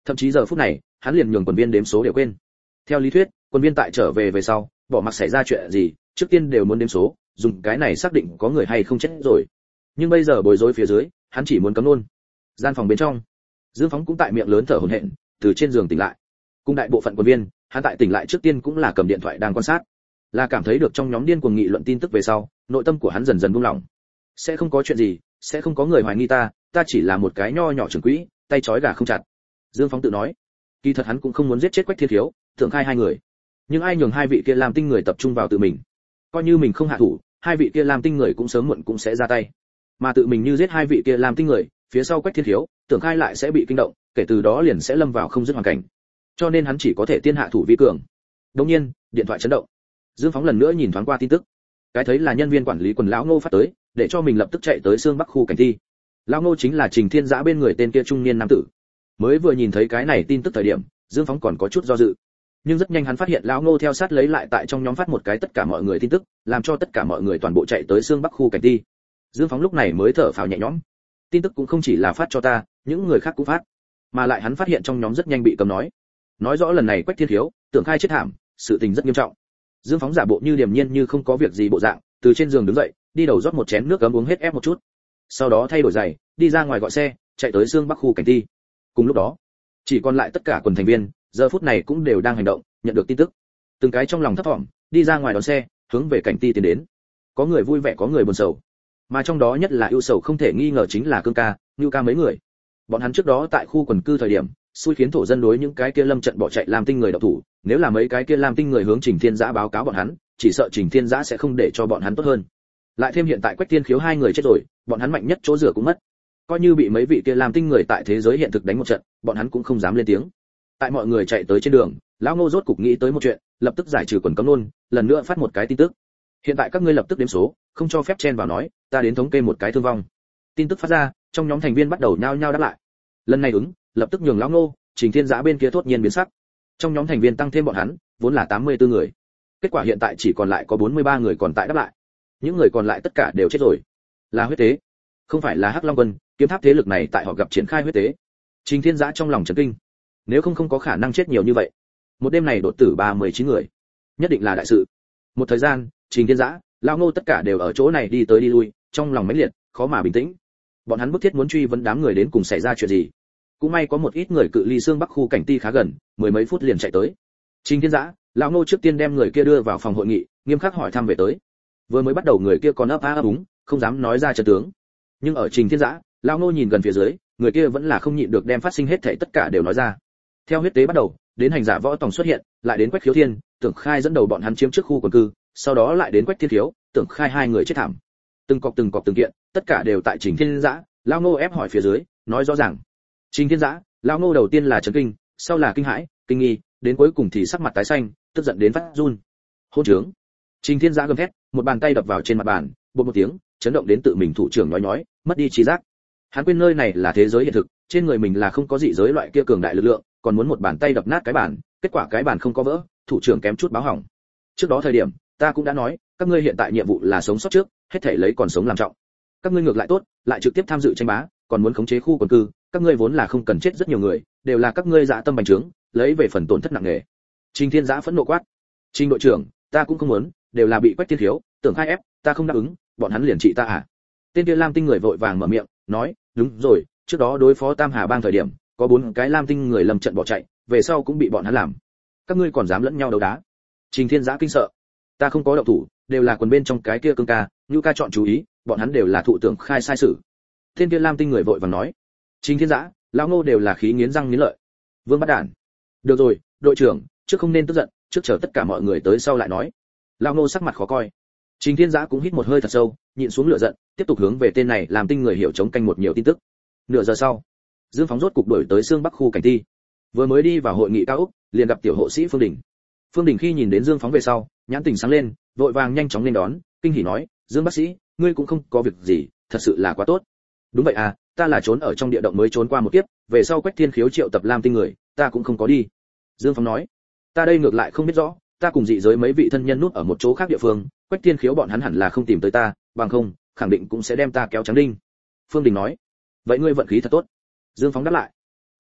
Speaker 1: Thậm chí giờ phút này hắn liền nhường quần viên đếm số đều quên. Theo lý thuyết quần viên tại trở về về sau bỏ mặc xảy ra chuyện gì trước tiên đều muốn đếm số, dùng cái này xác định có người hay không chết rồi. Nhưng bây giờ bối rối phía dưới hắn chỉ muốn cấm luôn. Gian phòng bên trong Dương Phóng cũng tại miệng lớn thở hổn hển, từ trên giường tỉnh lại. Cùng đại bộ phận quân viên, hắn tại tỉnh lại trước tiên cũng là cầm điện thoại đang quan sát. Là cảm thấy được trong nhóm điên cuồng nghị luận tin tức về sau, nội tâm của hắn dần dần buông lỏng. Sẽ không có chuyện gì, sẽ không có người hoài nghi ta, ta chỉ là một cái nho nhỏ trưởng quỹ, tay trói gà không chặt. Dương Phóng tự nói. Kỳ thật hắn cũng không muốn giết chết Quách Thiên Khiếu, Tưởng Khai hai người. Nhưng ai nhường hai vị kia làm tinh người tập trung vào tự mình. Coi như mình không hạ thủ, hai vị kia làm tinh người cũng sớm muộn cũng sẽ ra tay. Mà tự mình như giết hai vị kia làm tinh người, phía sau Quách Thiên Khiếu, Tưởng Khai lại sẽ bị kinh động, kể từ đó liền sẽ lâm vào không dứt hoàn cảnh. Cho nên hắn chỉ có thể tiên hạ thủ vi cường. Đột nhiên, điện thoại chấn động. Dương Phóng lần nữa nhìn thoáng qua tin tức. Cái thấy là nhân viên quản lý quần lão Ngô phát tới, để cho mình lập tức chạy tới Sương Bắc khu cảnh thi. Lão Ngô chính là Trình Thiên Dã bên người tên kia trung niên nam tử. Mới vừa nhìn thấy cái này tin tức thời điểm, Dương Phóng còn có chút do dự. Nhưng rất nhanh hắn phát hiện lão Ngô theo sát lấy lại tại trong nhóm phát một cái tất cả mọi người tin tức, làm cho tất cả mọi người toàn bộ chạy tới Sương Bắc khu cảnh thi. Dương Phóng lúc này mới thở phào nhẹ nhõm. Tin tức cũng không chỉ là phát cho ta, những người khác cũng phát. Mà lại hắn phát hiện trong nhóm rất nhanh bị cấm nói. Nói rõ lần này Quách Thiên Khiếu, Tưởng Khai chết thảm, sự tình rất nghiêm trọng. Dương Phóng giả bộ như điềm nhiên như không có việc gì bộ dạng, từ trên giường đứng dậy, đi đầu rót một chén nước ấm uống hết ép một chút. Sau đó thay đổi giày, đi ra ngoài gọi xe, chạy tới Sương Bắc khu cảnh thi. Cùng lúc đó, chỉ còn lại tất cả quần thành viên, giờ phút này cũng đều đang hành động, nhận được tin tức. Từng cái trong lòng thấp thỏm, đi ra ngoài đón xe, hướng về cảnh thi tiến đến. Có người vui vẻ có người buồn sầu. Mà trong đó nhất là ưu sầu không thể nghi ngờ chính là Cương ca, Nưu ca mấy người. Bọn hắn trước đó tại khu quần cư thời điểm, xui khiến thổ dân đối những cái kia lâm trận bỏ chạy làm tinh người độc thủ, nếu là mấy cái kia làm tinh người hướng Trình Thiên Dã báo cáo bọn hắn, chỉ sợ Trình Thiên Dã sẽ không để cho bọn hắn tốt hơn. Lại thêm hiện tại Quách Thiên Khiếu hai người chết rồi, bọn hắn mạnh nhất chỗ rửa cũng mất. Coi như bị mấy vị kia làm tinh người tại thế giới hiện thực đánh một trận, bọn hắn cũng không dám lên tiếng. Tại mọi người chạy tới trên đường, lão Ngô rốt cục nghĩ tới một chuyện, lập tức giải trừ quần cấm luôn, lần nữa phát một cái tin tức. Hiện tại các ngươi lập tức đếm số, không cho phép chen vào nói, ta đến thống kê một cái thương vong. Tin tức phát ra, trong nhóm thành viên bắt đầu nhao nhao đáp lại. Lần này ứng, lập tức nhường lão Ngô, Trình Thiên Dã bên kia thốt nhiên biến sắc. Trong nhóm thành viên tăng thêm bọn hắn, vốn là tám mươi tư người. Kết quả hiện tại chỉ còn lại có bốn mươi ba người còn tại đáp lại. Những người còn lại tất cả đều chết rồi. Là huyết tế. Không phải là Hắc Long Quân, kiếm tháp thế lực này tại họ gặp triển khai huyết tế. Trình Thiên Dã trong lòng chấn kinh. Nếu không không có khả năng chết nhiều như vậy. Một đêm này đột tử ba mươi chín người. Nhất định là đại sự. Một thời gian, Trình Thiên Dã, lão Ngô tất cả đều ở chỗ này đi tới đi lui, trong lòng mãnh liệt, khó mà bình tĩnh. Bọn hắn bức thiết muốn truy vấn đám người đến cùng xảy ra chuyện gì. Cũng may có một ít người cự ly Sương Bắc khu cảnh ti khá gần, mười mấy phút liền chạy tới. Trình Thiên Dã, lão Ngô trước tiên đem người kia đưa vào phòng hội nghị, nghiêm khắc hỏi thăm về tới. Vừa mới bắt đầu người kia còn ấp a ấp úng, không dám nói ra chân tướng. Nhưng ở Trình Thiên Dã, lão Ngô nhìn gần phía dưới, người kia vẫn là không nhịn được đem phát sinh hết thảy tất cả đều nói ra. Theo huyết tế bắt đầu, đến hành giả võ tòng xuất hiện, lại đến Quách Khiếu Thiên, Tưởng Khai dẫn đầu bọn hắn chiếm trước khu quần cư, sau đó lại đến Quách Thiên Khiếu, Tưởng Khai hai người chết thảm. Từng cọc từng cọc từng kiện, tất cả đều tại Trình Thiên Dã, lão Ngô ép hỏi phía dưới, nói rõ ràng. Trình Thiên Dã, lão Ngô đầu tiên là chấn kinh, sau là kinh hãi, kinh nghi, đến cuối cùng thì sắc mặt tái xanh, tức giận đến phát run. Hỗn trướng! Trình Thiên Dã gầm thét, một bàn tay đập vào trên mặt bàn, bột một tiếng, chấn động đến tự mình thủ trưởng nói nói, mất đi trí giác. Hắn quên nơi này là thế giới hiện thực, trên người mình là không có dị giới loại kia cường đại lực lượng, còn muốn một bàn tay đập nát cái bàn, kết quả cái bàn không có vỡ, thủ trưởng kém chút báo hỏng. Trước đó thời điểm, ta cũng đã nói, các ngươi hiện tại nhiệm vụ là sống sót trước, hết thảy lấy còn sống làm trọng. Các ngươi ngược lại tốt, lại trực tiếp tham dự tranh bá, còn muốn khống chế khu quần cư, các ngươi vốn là không cần chết rất nhiều người, đều là các ngươi dạ tâm bành trướng, lấy về phần tổn thất nặng nề. Trình Thiên Dã phẫn nộ quát, Trình đội trưởng, ta cũng không muốn, đều là bị Quách Thiên Khiếu, Tưởng Khai ép, ta không đáp ứng, bọn hắn liền trị ta à? Tên kia Lam Tinh người vội vàng mở miệng, nói, đúng rồi, trước đó đối phó Tam Hà Bang thời điểm, có bốn cái Lam Tinh người lầm trận bỏ chạy, về sau cũng bị bọn hắn làm. Các ngươi còn dám lẫn nhau đấu đá? Trình Thiên Dã kinh sợ, ta không có động thủ, đều là quần bên trong cái kia Cương ca, Nưu ca chọn chú ý, bọn hắn đều là thụ Tưởng Khai sai sự. Tên kia Lam Tinh người vội vàng nói, Trình Thiên Dã, lão Ngô đều là khí nghiến răng nghiến lợi. Vương bắt đản. Được rồi, đội trưởng, trước không nên tức giận, trước chờ tất cả mọi người tới sau lại nói. Lão Ngô sắc mặt khó coi. Trình Thiên Dã cũng hít một hơi thật sâu, nhịn xuống lửa giận, tiếp tục hướng về tên này làm tinh người hiểu chống canh một nhiều tin tức. Nửa giờ sau, Dương Phóng rốt cục đuổi tới Sương Bắc khu cảnh ti. Vừa mới đi vào hội nghị cao ốc, liền gặp tiểu hộ sĩ Phương Đình. Phương Đình khi nhìn đến Dương Phóng về sau, nhãn tình sáng lên, vội vàng nhanh chóng lên đón, kinh hỉ nói, Dương bác sĩ, ngươi cũng không có việc gì, thật sự là quá tốt. Đúng vậy à, ta là trốn ở trong địa động mới trốn qua một kiếp, về sau Quách Thiên Khiếu triệu tập Lam Tinh người, ta cũng không có đi. Dương Phóng nói, ta đây ngược lại không biết rõ, ta cùng dị giới mấy vị thân nhân núp ở một chỗ khác địa phương, Quách Thiên Khiếu bọn hắn hẳn là không tìm tới ta, bằng không, khẳng định cũng sẽ đem ta kéo trắng đinh. Phương Đình nói, vậy ngươi vận khí thật tốt. Dương Phóng đáp lại, ai,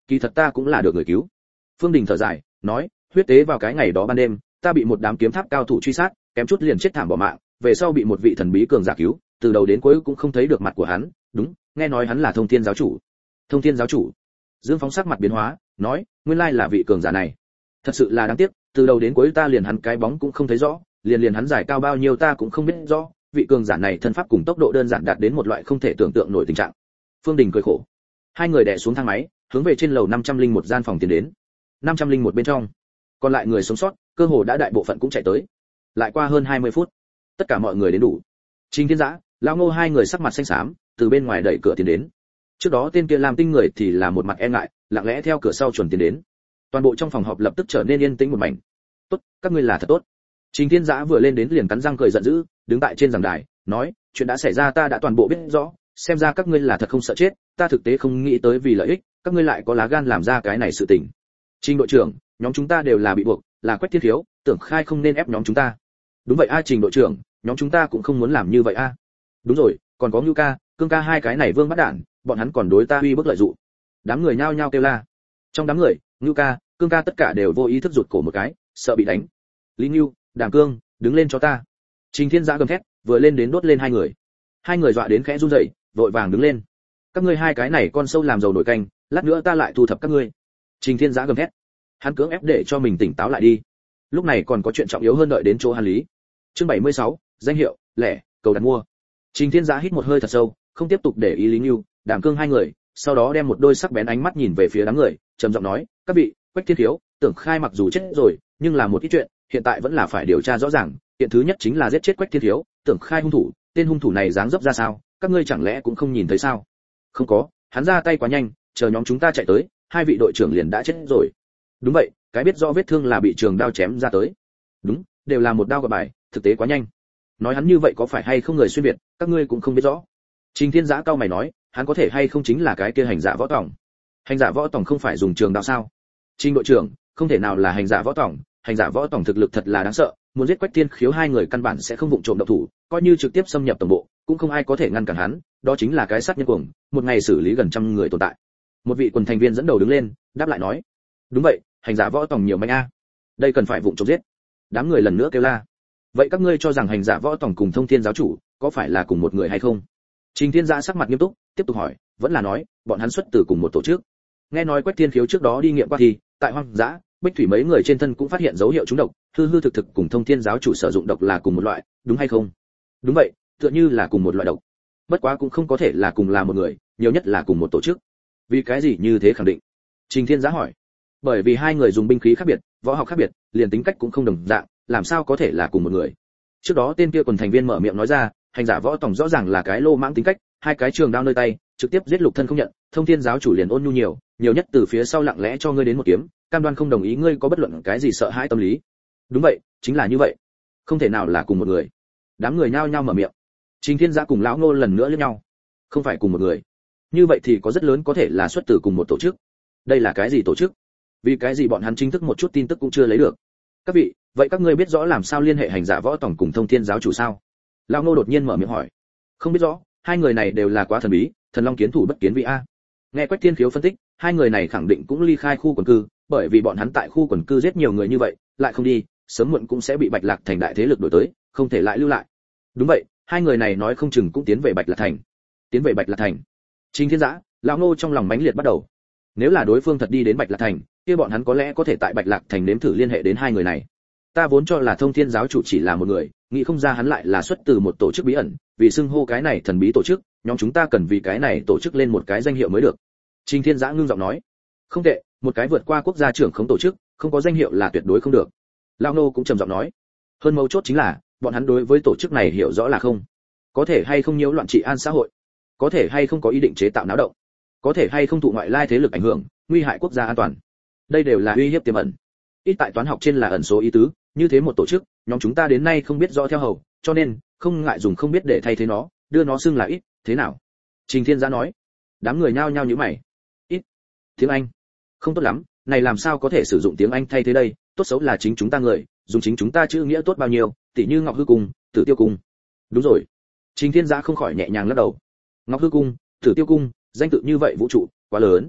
Speaker 1: kỳ thật ta cũng là được người cứu. Phương Đình thở dài, nói, huyết tế vào cái ngày đó ban đêm, ta bị một đám kiếm tháp cao thủ truy sát, kém chút liền chết thảm bỏ mạng, về sau bị một vị thần bí cường giả cứu, từ đầu đến cuối cũng không thấy được mặt của hắn, đúng, nghe nói hắn là Thông Thiên giáo chủ. Thông Thiên giáo chủ? Dương Phóng sắc mặt biến hóa, nói, nguyên lai là vị cường giả này. Thật sự là đáng tiếc, từ đầu đến cuối ta liền hắn cái bóng cũng không thấy rõ, liền liền hắn giải cao bao nhiêu ta cũng không biết rõ, vị cường giả này thân pháp cùng tốc độ đơn giản đạt đến một loại không thể tưởng tượng nổi tình trạng. Phương Đình cười khổ. Hai người đè xuống thang máy, hướng về trên lầu năm trăm linh một gian phòng tiến đến. năm trăm linh một bên trong, còn lại người sống sót, cơ hồ đã đại bộ phận cũng chạy tới. Lại qua hơn hai mươi phút, tất cả mọi người đến đủ. Trình Thiên Giã, lão Ngô hai người sắc mặt xanh xám, từ bên ngoài đẩy cửa tiến đến. Trước đó tên kia làm tinh người thì là một mặt e ngại, lặng lẽ theo cửa sau chuẩn tiến đến. Toàn bộ trong phòng họp lập tức trở nên yên tĩnh một mảnh. "Tốt, các ngươi là thật tốt." Trình Thiên Giã vừa lên đến liền cắn răng cười giận dữ, đứng tại trên giảng đài, nói, "Chuyện đã xảy ra ta đã toàn bộ biết rõ, xem ra các ngươi là thật không sợ chết, ta thực tế không nghĩ tới vì lợi ích, các ngươi lại có lá gan làm ra cái này sự tình. Trình đội trưởng, nhóm chúng ta đều là bị buộc, là Quách Thiên Khiếu, tưởng khai không nên ép nhóm chúng ta." "Đúng vậy a Trình đội trưởng, nhóm chúng ta cũng không muốn làm như vậy a." "Đúng rồi, còn có Ngưu ca, Cương ca hai cái này vương bắt đạn, bọn hắn còn đối ta uy bức lợi dụng." Đám người nhao nhao kêu la. Trong đám người, Ngưu ca, Cương ca tất cả đều vô ý thức rụt cổ một cái, sợ bị đánh. "Lý Ngưu, Đàm Cương, đứng lên cho ta." Trình Thiên Giã gầm thét, vừa lên đến đốt lên hai người. Hai người dọa đến khẽ run rẩy, vội vàng đứng lên. "Các ngươi hai cái này con sâu làm dầu nổi canh, lát nữa ta lại thu thập các ngươi." Trình Thiên Giã gầm thét. Hắn cưỡng ép để cho mình tỉnh táo lại đi. Lúc này còn có chuyện trọng yếu hơn đợi đến chỗ Hàn Lý. Chương bảy mươi sáu, danh hiệu, lẻ, cầu đặt mua. Trình Thiên Giã hít một hơi thật sâu, không tiếp tục để ý Lý Ngưu, Đàm Cương hai người, sau đó đem một đôi sắc bén ánh mắt nhìn về phía đám người, trầm giọng nói, "Các vị, Quách Thiên Khiếu, Tưởng Khai mặc dù chết rồi, nhưng là một ít chuyện, hiện tại vẫn là phải điều tra rõ ràng. Hiện thứ nhất chính là giết chết Quách Thiên Khiếu, Tưởng Khai hung thủ, tên hung thủ này dáng dấp ra sao, các ngươi chẳng lẽ cũng không nhìn thấy sao?" "Không có, hắn ra tay quá nhanh, chờ nhóm chúng ta chạy tới, hai vị đội trưởng liền đã chết rồi." "Đúng vậy, cái biết rõ vết thương là bị trường đao chém ra tới." "Đúng, đều là một đao gọt bài, thực tế quá nhanh." Nói hắn như vậy có phải hay không người xuyên việt, các ngươi cũng không biết rõ. Trình Thiên Giã cao mày nói, hắn có thể hay không chính là cái kia hành giả võ tòng? Hành giả võ tòng không phải dùng trường đao sao? Trình đội trưởng, không thể nào là hành giả võ tòng, hành giả võ tòng thực lực thật là đáng sợ, muốn giết Quách Thiên Khiếu hai người căn bản sẽ không vụng trộm động thủ, coi như trực tiếp xâm nhập tổng bộ, cũng không ai có thể ngăn cản hắn, đó chính là cái sát nhân cuồng, một ngày xử lý gần trăm người tồn tại. Một vị quần thành viên dẫn đầu đứng lên, đáp lại nói, đúng vậy, hành giả võ tòng nhiều manh a, đây cần phải vụng trộm giết. Đám người lần nữa kêu la. Vậy các ngươi cho rằng hành giả võ tòng cùng Thông Thiên giáo chủ có phải là cùng một người hay không? Trình Thiên Giã sắc mặt nghiêm túc, tiếp tục hỏi, vẫn là nói, bọn hắn xuất từ cùng một tổ chức. Nghe nói Quách Thiên Khiếu trước đó đi nghiệm qua thì, tại hoang dã, Bích Thủy mấy người trên thân cũng phát hiện dấu hiệu trúng độc, hư hư thực thực cùng Thông Thiên giáo chủ sử dụng độc là cùng một loại, đúng hay không? Đúng vậy, tựa như là cùng một loại độc. Bất quá cũng không có thể là cùng là một người, nhiều nhất là cùng một tổ chức. Vì cái gì như thế khẳng định? Trình Thiên Giã hỏi. Bởi vì hai người dùng binh khí khác biệt, võ học khác biệt, liền tính cách cũng không đồng dạng, làm sao có thể là cùng một người? Trước đó tên kia quần thành viên mở miệng nói ra, hành giả võ tòng rõ ràng là cái lô mãng tính cách, hai cái trường đao nơi tay, trực tiếp giết lục thân không nhận, Thông Thiên giáo chủ liền ôn nhu nhiều, nhiều nhất từ phía sau lặng lẽ cho ngươi đến một kiếm, cam đoan không đồng ý ngươi có bất luận cái gì sợ hãi tâm lý. Đúng vậy, chính là như vậy. Không thể nào là cùng một người. Đám người nhao nhao mở miệng. Trình Thiên Giã cùng lão Ngô lần nữa liếc nhau. Không phải cùng một người. Như vậy thì có rất lớn có thể là xuất từ cùng một tổ chức. Đây là cái gì tổ chức? Vì cái gì bọn hắn chính thức một chút tin tức cũng chưa lấy được? Các vị, vậy các ngươi biết rõ làm sao liên hệ hành giả võ tòng cùng Thông Thiên giáo chủ sao? Lão Ngô đột nhiên mở miệng hỏi. Không biết rõ, hai người này đều là quá thần bí, thần long kiến thủ bất kiến vị a. Nghe Quách Thiên Khiếu phân tích, hai người này khẳng định cũng ly khai khu quần cư, bởi vì bọn hắn tại khu quần cư giết nhiều người như vậy, lại không đi, sớm muộn cũng sẽ bị Bạch Lạc thành đại thế lực đuổi tới, không thể lại lưu lại. Đúng vậy, hai người này nói không chừng cũng tiến về Bạch Lạc thành. Tiến về Bạch Lạc thành. Trình Thiên Giã, lão Ngô trong lòng mãnh liệt bắt đầu. Nếu là đối phương thật đi đến Bạch Lạc thành, kia bọn hắn có lẽ có thể tại Bạch Lạc thành nếm thử liên hệ đến hai người này. Ta vốn cho là Thông Thiên giáo chủ chỉ là một người, nghĩ không ra hắn lại là xuất từ một tổ chức bí ẩn, vì xưng hô cái này thần bí tổ chức, nhóm chúng ta cần vì cái này tổ chức lên một cái danh hiệu mới được. Trình Thiên Giã ngưng giọng nói, không tệ, một cái vượt qua quốc gia trưởng không tổ chức, không có danh hiệu là tuyệt đối không được. Lão Nô cũng trầm giọng nói, hơn mấu chốt chính là, bọn hắn đối với tổ chức này hiểu rõ là không, có thể hay không nhiễu loạn trị an xã hội, có thể hay không có ý định chế tạo náo động, có thể hay không thụ ngoại lai thế lực ảnh hưởng, nguy hại quốc gia an toàn. Đây đều là uy hiếp tiềm ẩn. Ít tại toán học trên là ẩn số ý tứ, như thế một tổ chức, nhóm chúng ta đến nay không biết rõ theo hầu, cho nên không ngại dùng không biết để thay thế nó, đưa nó xưng là ít, thế nào? Trình Thiên Giã nói. Đám người nhao nhao nhíu mày. Ít. Tiếng Anh. Không tốt lắm, này làm sao có thể sử dụng tiếng Anh thay thế đây, tốt xấu là chính chúng ta người, dùng chính chúng ta chữ nghĩa tốt bao nhiêu, tỉ như Ngọc Hư Cung, Tử Tiêu Cung. Đúng rồi. Trình Thiên Giã không khỏi nhẹ nhàng lắc đầu. Ngọc Hư Cung, Tử Tiêu Cung, danh tự như vậy vũ trụ, quá lớn.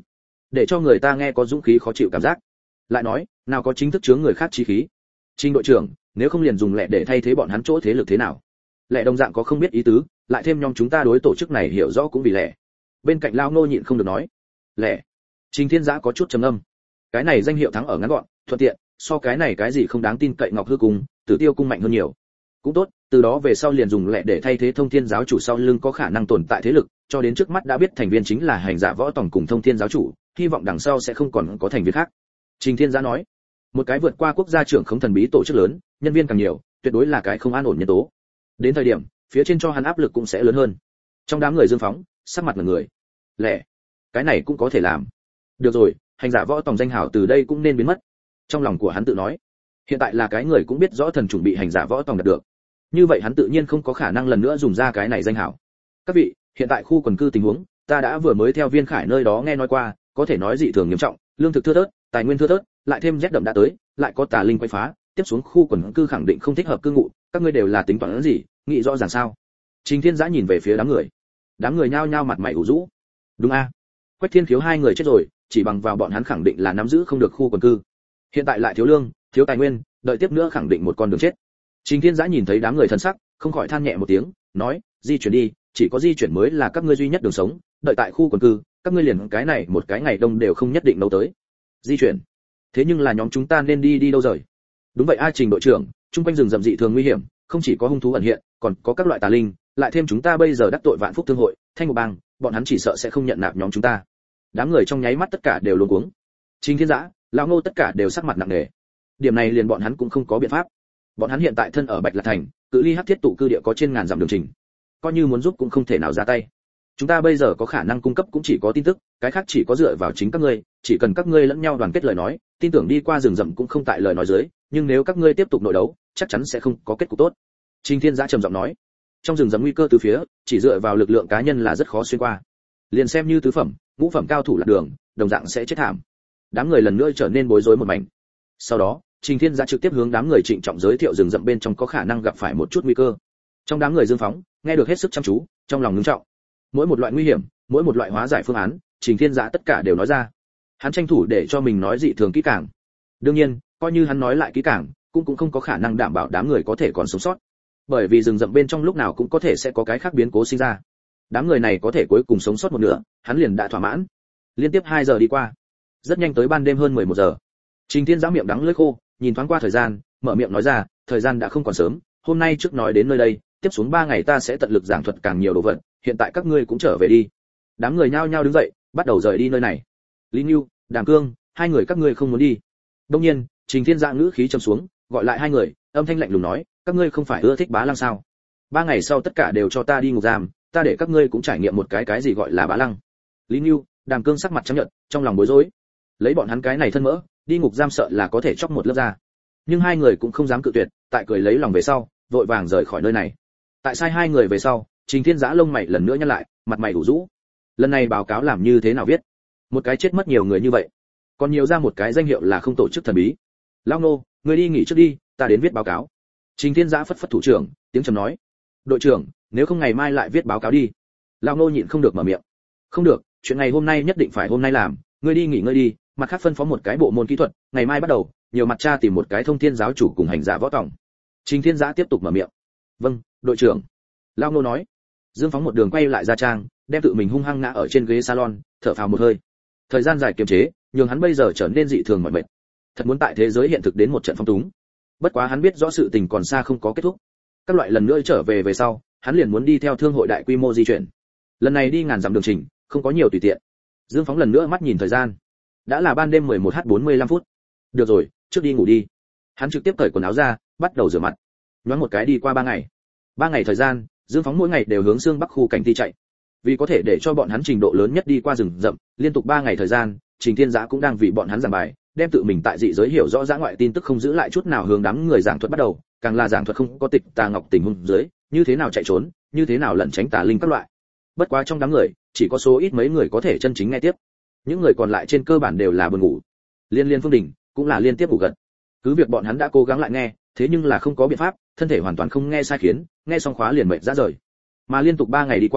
Speaker 1: để cho người ta nghe có dũng khí khó chịu cảm giác. Lại nói, nào có chính thức chướng người khác chí khí. Trình đội trưởng, nếu không liền dùng lẻ để thay thế bọn hắn chỗ thế lực thế nào? Lẻ đồng dạng có không biết ý tứ, lại thêm nhóm chúng ta đối tổ chức này hiểu rõ cũng vì lẻ. Bên cạnh Lao Ngô nhịn không được nói. Lẻ. Trình Thiên Giã có chút trầm ngâm. Cái này danh hiệu thắng ở ngắn gọn, thuận tiện, so cái này cái gì không đáng tin cậy Ngọc Hư Cung, Tử Tiêu Cung mạnh hơn nhiều. Cũng tốt, từ đó về sau liền dùng lẻ để thay thế Thông Thiên giáo chủ sau lưng có khả năng tồn tại thế lực, cho đến trước mắt đã biết thành viên chính là hành giả võ tổng cùng Thông Thiên giáo chủ, hy vọng đằng sau sẽ không còn có thành viên khác. Trình Thiên Giã nói, một cái vượt qua quốc gia trưởng không thần bí tổ chức lớn, nhân viên càng nhiều, tuyệt đối là cái không an ổn nhân tố. Đến thời điểm, phía trên cho hắn áp lực cũng sẽ lớn hơn. Trong đám người Dương Phóng, sắc mặt mọi người, lẻ, cái này cũng có thể làm. Được rồi, hành giả võ tổng danh hào từ đây cũng nên biến mất. Trong lòng của hắn tự nói, hiện tại là cái người cũng biết rõ thần chuẩn bị hành giả võ tổng đạt được. Như vậy hắn tự nhiên không có khả năng lần nữa dùng ra cái này danh hào. Các vị, hiện tại khu quần cư tình huống, ta đã vừa mới theo Viên Khải nơi đó nghe nói qua, có thể nói dị thường nghiêm trọng, lương thực thưa thớt, tài nguyên thưa thớt, lại thêm rét đậm đã tới, lại có tà linh quấy phá, tiếp xuống khu quần cư khẳng định không thích hợp cư ngụ, các ngươi đều là tính toán gì, nghĩ rõ ràng sao? Trình Thiên Giã nhìn về phía đám người. Đám người nhao nhao mặt mày ủ rũ. Đúng a, Quách Thiên Khiếu hai người chết rồi, chỉ bằng vào bọn hắn khẳng định là nắm giữ không được khu quần cư. Hiện tại lại thiếu lương, thiếu tài nguyên, đợi tiếp nữa khẳng định một con đường chết. Trình Thiên Giã nhìn thấy đám người thân sắc, không khỏi than nhẹ một tiếng, nói, di chuyển đi, chỉ có di chuyển mới là các ngươi duy nhất đường sống, đợi tại khu quần cư, các ngươi liền cái này một cái ngày đông đều không nhất định nấu tới. Di chuyển. Thế nhưng là nhóm chúng ta nên đi đi đâu rời? Đúng vậy a Trình đội trưởng, trung quanh rừng rậm dị thường nguy hiểm, không chỉ có hung thú ẩn hiện, còn có các loại tà linh, lại thêm chúng ta bây giờ đắc tội Vạn Phúc Thương hội, Thanh Ngục Bang, bọn hắn chỉ sợ sẽ không nhận nạp nhóm chúng ta. Đám người trong nháy mắt tất cả đều luống cuống. Trình Thiên Giã, lão Ngô tất cả đều sắc mặt nặng nề. Điểm này liền bọn hắn cũng không có biện pháp. Bọn hắn hiện tại thân ở Bạch Lạc Thành, cự ly Hắc Thiết tụ cư địa có trên ngàn dặm đường trình. Coi như muốn giúp cũng không thể nào ra tay. Chúng ta bây giờ có khả năng cung cấp cũng chỉ có tin tức, cái khác chỉ có dựa vào chính các ngươi, chỉ cần các ngươi lẫn nhau đoàn kết lời nói, tin tưởng đi qua rừng rậm cũng không tại lời nói dưới, nhưng nếu các ngươi tiếp tục nội đấu, chắc chắn sẽ không có kết cục tốt. Trình Thiên Giã trầm giọng nói, trong rừng rậm nguy cơ từ phía, chỉ dựa vào lực lượng cá nhân là rất khó xuyên qua. Liền xem như tứ phẩm, ngũ phẩm cao thủ lạc đường, đồng dạng sẽ chết thảm. Đám người lần nữa trở nên bối rối một mảnh. Sau đó, Trình Thiên Giã trực tiếp hướng đám người trịnh trọng giới thiệu rừng rậm bên trong có khả năng gặp phải một chút nguy cơ. Trong đám người Dương Phóng, nghe được hết sức chăm chú, trong lòng ngưng trọng. Mỗi một loại nguy hiểm, mỗi một loại hóa giải phương án, Trình Thiên Giã tất cả đều nói ra. Hắn tranh thủ để cho mình nói dị thường kỹ càng. Đương nhiên, coi như hắn nói lại kỹ càng, cũng cũng không có khả năng đảm bảo đám người có thể còn sống sót. Bởi vì rừng rậm bên trong lúc nào cũng có thể sẽ có cái khác biến cố sinh ra. Đám người này có thể cuối cùng sống sót một nửa, hắn liền đã thỏa mãn. Liên tiếp hai giờ đi qua, rất nhanh tới ban đêm hơn mười một giờ. Trình Thiên Giã miệng đắng lưỡi khô, nhìn thoáng qua thời gian, mở miệng nói ra, thời gian đã không còn sớm, hôm nay trước nói đến nơi đây, tiếp xuống ba ngày ta sẽ tận lực giảng thuật càng nhiều đồ vật, hiện tại các ngươi cũng trở về đi. Đám người nhao nhao đứng dậy, bắt đầu rời đi nơi này. Lý Nưu, Đàm Cương, hai người các ngươi không muốn đi. Đương nhiên, Trình Thiên Giã ngữ khí trầm xuống, gọi lại hai người, âm thanh lạnh lùng nói, các ngươi không phải ưa thích Bá Lăng sao? Ba ngày sau tất cả đều cho ta đi ngục giam, ta để các ngươi cũng trải nghiệm một cái cái gì gọi là Bá Lăng. Lý Nưu, Đàm Cương sắc mặt trắng nhợt, trong lòng bối rối. Lấy bọn hắn cái này thân mỡ, đi ngục giam sợ là có thể chọc một lớp da. Nhưng hai người cũng không dám cự tuyệt, tại cười lấy lòng về sau, vội vàng rời khỏi nơi này. Tại sai hai người về sau, Trình Thiên Giã lông mày lần nữa nhăn lại, mặt mày ủ rũ. Lần này báo cáo làm như thế nào viết? Một cái chết mất nhiều người như vậy, còn nhiều ra một cái danh hiệu là không tổ chức thần bí. Lão Nô, người đi nghỉ trước đi, ta đến viết báo cáo. Trình Thiên Giã phất phất thủ trưởng, tiếng trầm nói, đội trưởng, nếu không ngày mai lại viết báo cáo đi. Lão Nô nhịn không được mở miệng. Không được, chuyện ngày hôm nay nhất định phải hôm nay làm, ngươi đi nghỉ ngơi đi, mặt khác phân phó một cái bộ môn kỹ thuật, ngày mai bắt đầu, nhiều mặt tra tìm một cái Thông Thiên giáo chủ cùng hành giả võ tổng. Trình Thiên Giã tiếp tục mở miệng. Vâng, đội trưởng. Lão Nô nói. Dương Phóng một đường quay lại ra trang, đem tự mình hung hăng ngã ở trên ghế salon, thở phào một hơi. Thời gian dài kiềm chế, nhường hắn bây giờ trở nên dị thường mỏi mệt. Thật muốn tại thế giới hiện thực đến một trận phong túng. Bất quá hắn biết rõ sự tình còn xa không có kết thúc. Các loại lần nữa trở về về sau, hắn liền muốn đi theo thương hội đại quy mô di chuyển. Lần này đi ngàn dặm đường trình, không có nhiều tùy tiện. Dương Phóng lần nữa mắt nhìn thời gian, đã là ban đêm mười một giờ bốn mươi lăm phút. Được rồi, trước đi ngủ đi. Hắn trực tiếp cởi quần áo ra, bắt đầu rửa mặt. Nhoáng một cái đi qua ba ngày. Ba ngày thời gian, Dương Phóng mỗi ngày đều hướng xương bắc khu cảnh ti chạy. Vì có thể để cho bọn hắn trình độ lớn nhất đi qua rừng rậm, liên tục ba ngày thời gian, Trình Thiên Giã cũng đang vì bọn hắn giảng bài, đem tự mình tại dị giới hiểu rõ dã ngoại tin tức không giữ lại chút nào hướng đám người giảng thuật bắt đầu, càng là giảng thuật không có tịch tà ngọc tình huống dưới, như thế nào chạy trốn, như thế nào lẩn tránh tà linh các loại. Bất quá trong đám người, chỉ có số ít mấy người có thể chân chính nghe tiếp. Những người còn lại trên cơ bản đều là buồn ngủ. Liên Liên Phương Đình cũng là liên tiếp ngủ gật. Cứ việc bọn hắn đã cố gắng lại nghe, thế nhưng là không có biện pháp, thân thể hoàn toàn không nghe sai khiến, nghe xong khóa liền mệt ra rời. Mà liên tục ba ngày đi qua,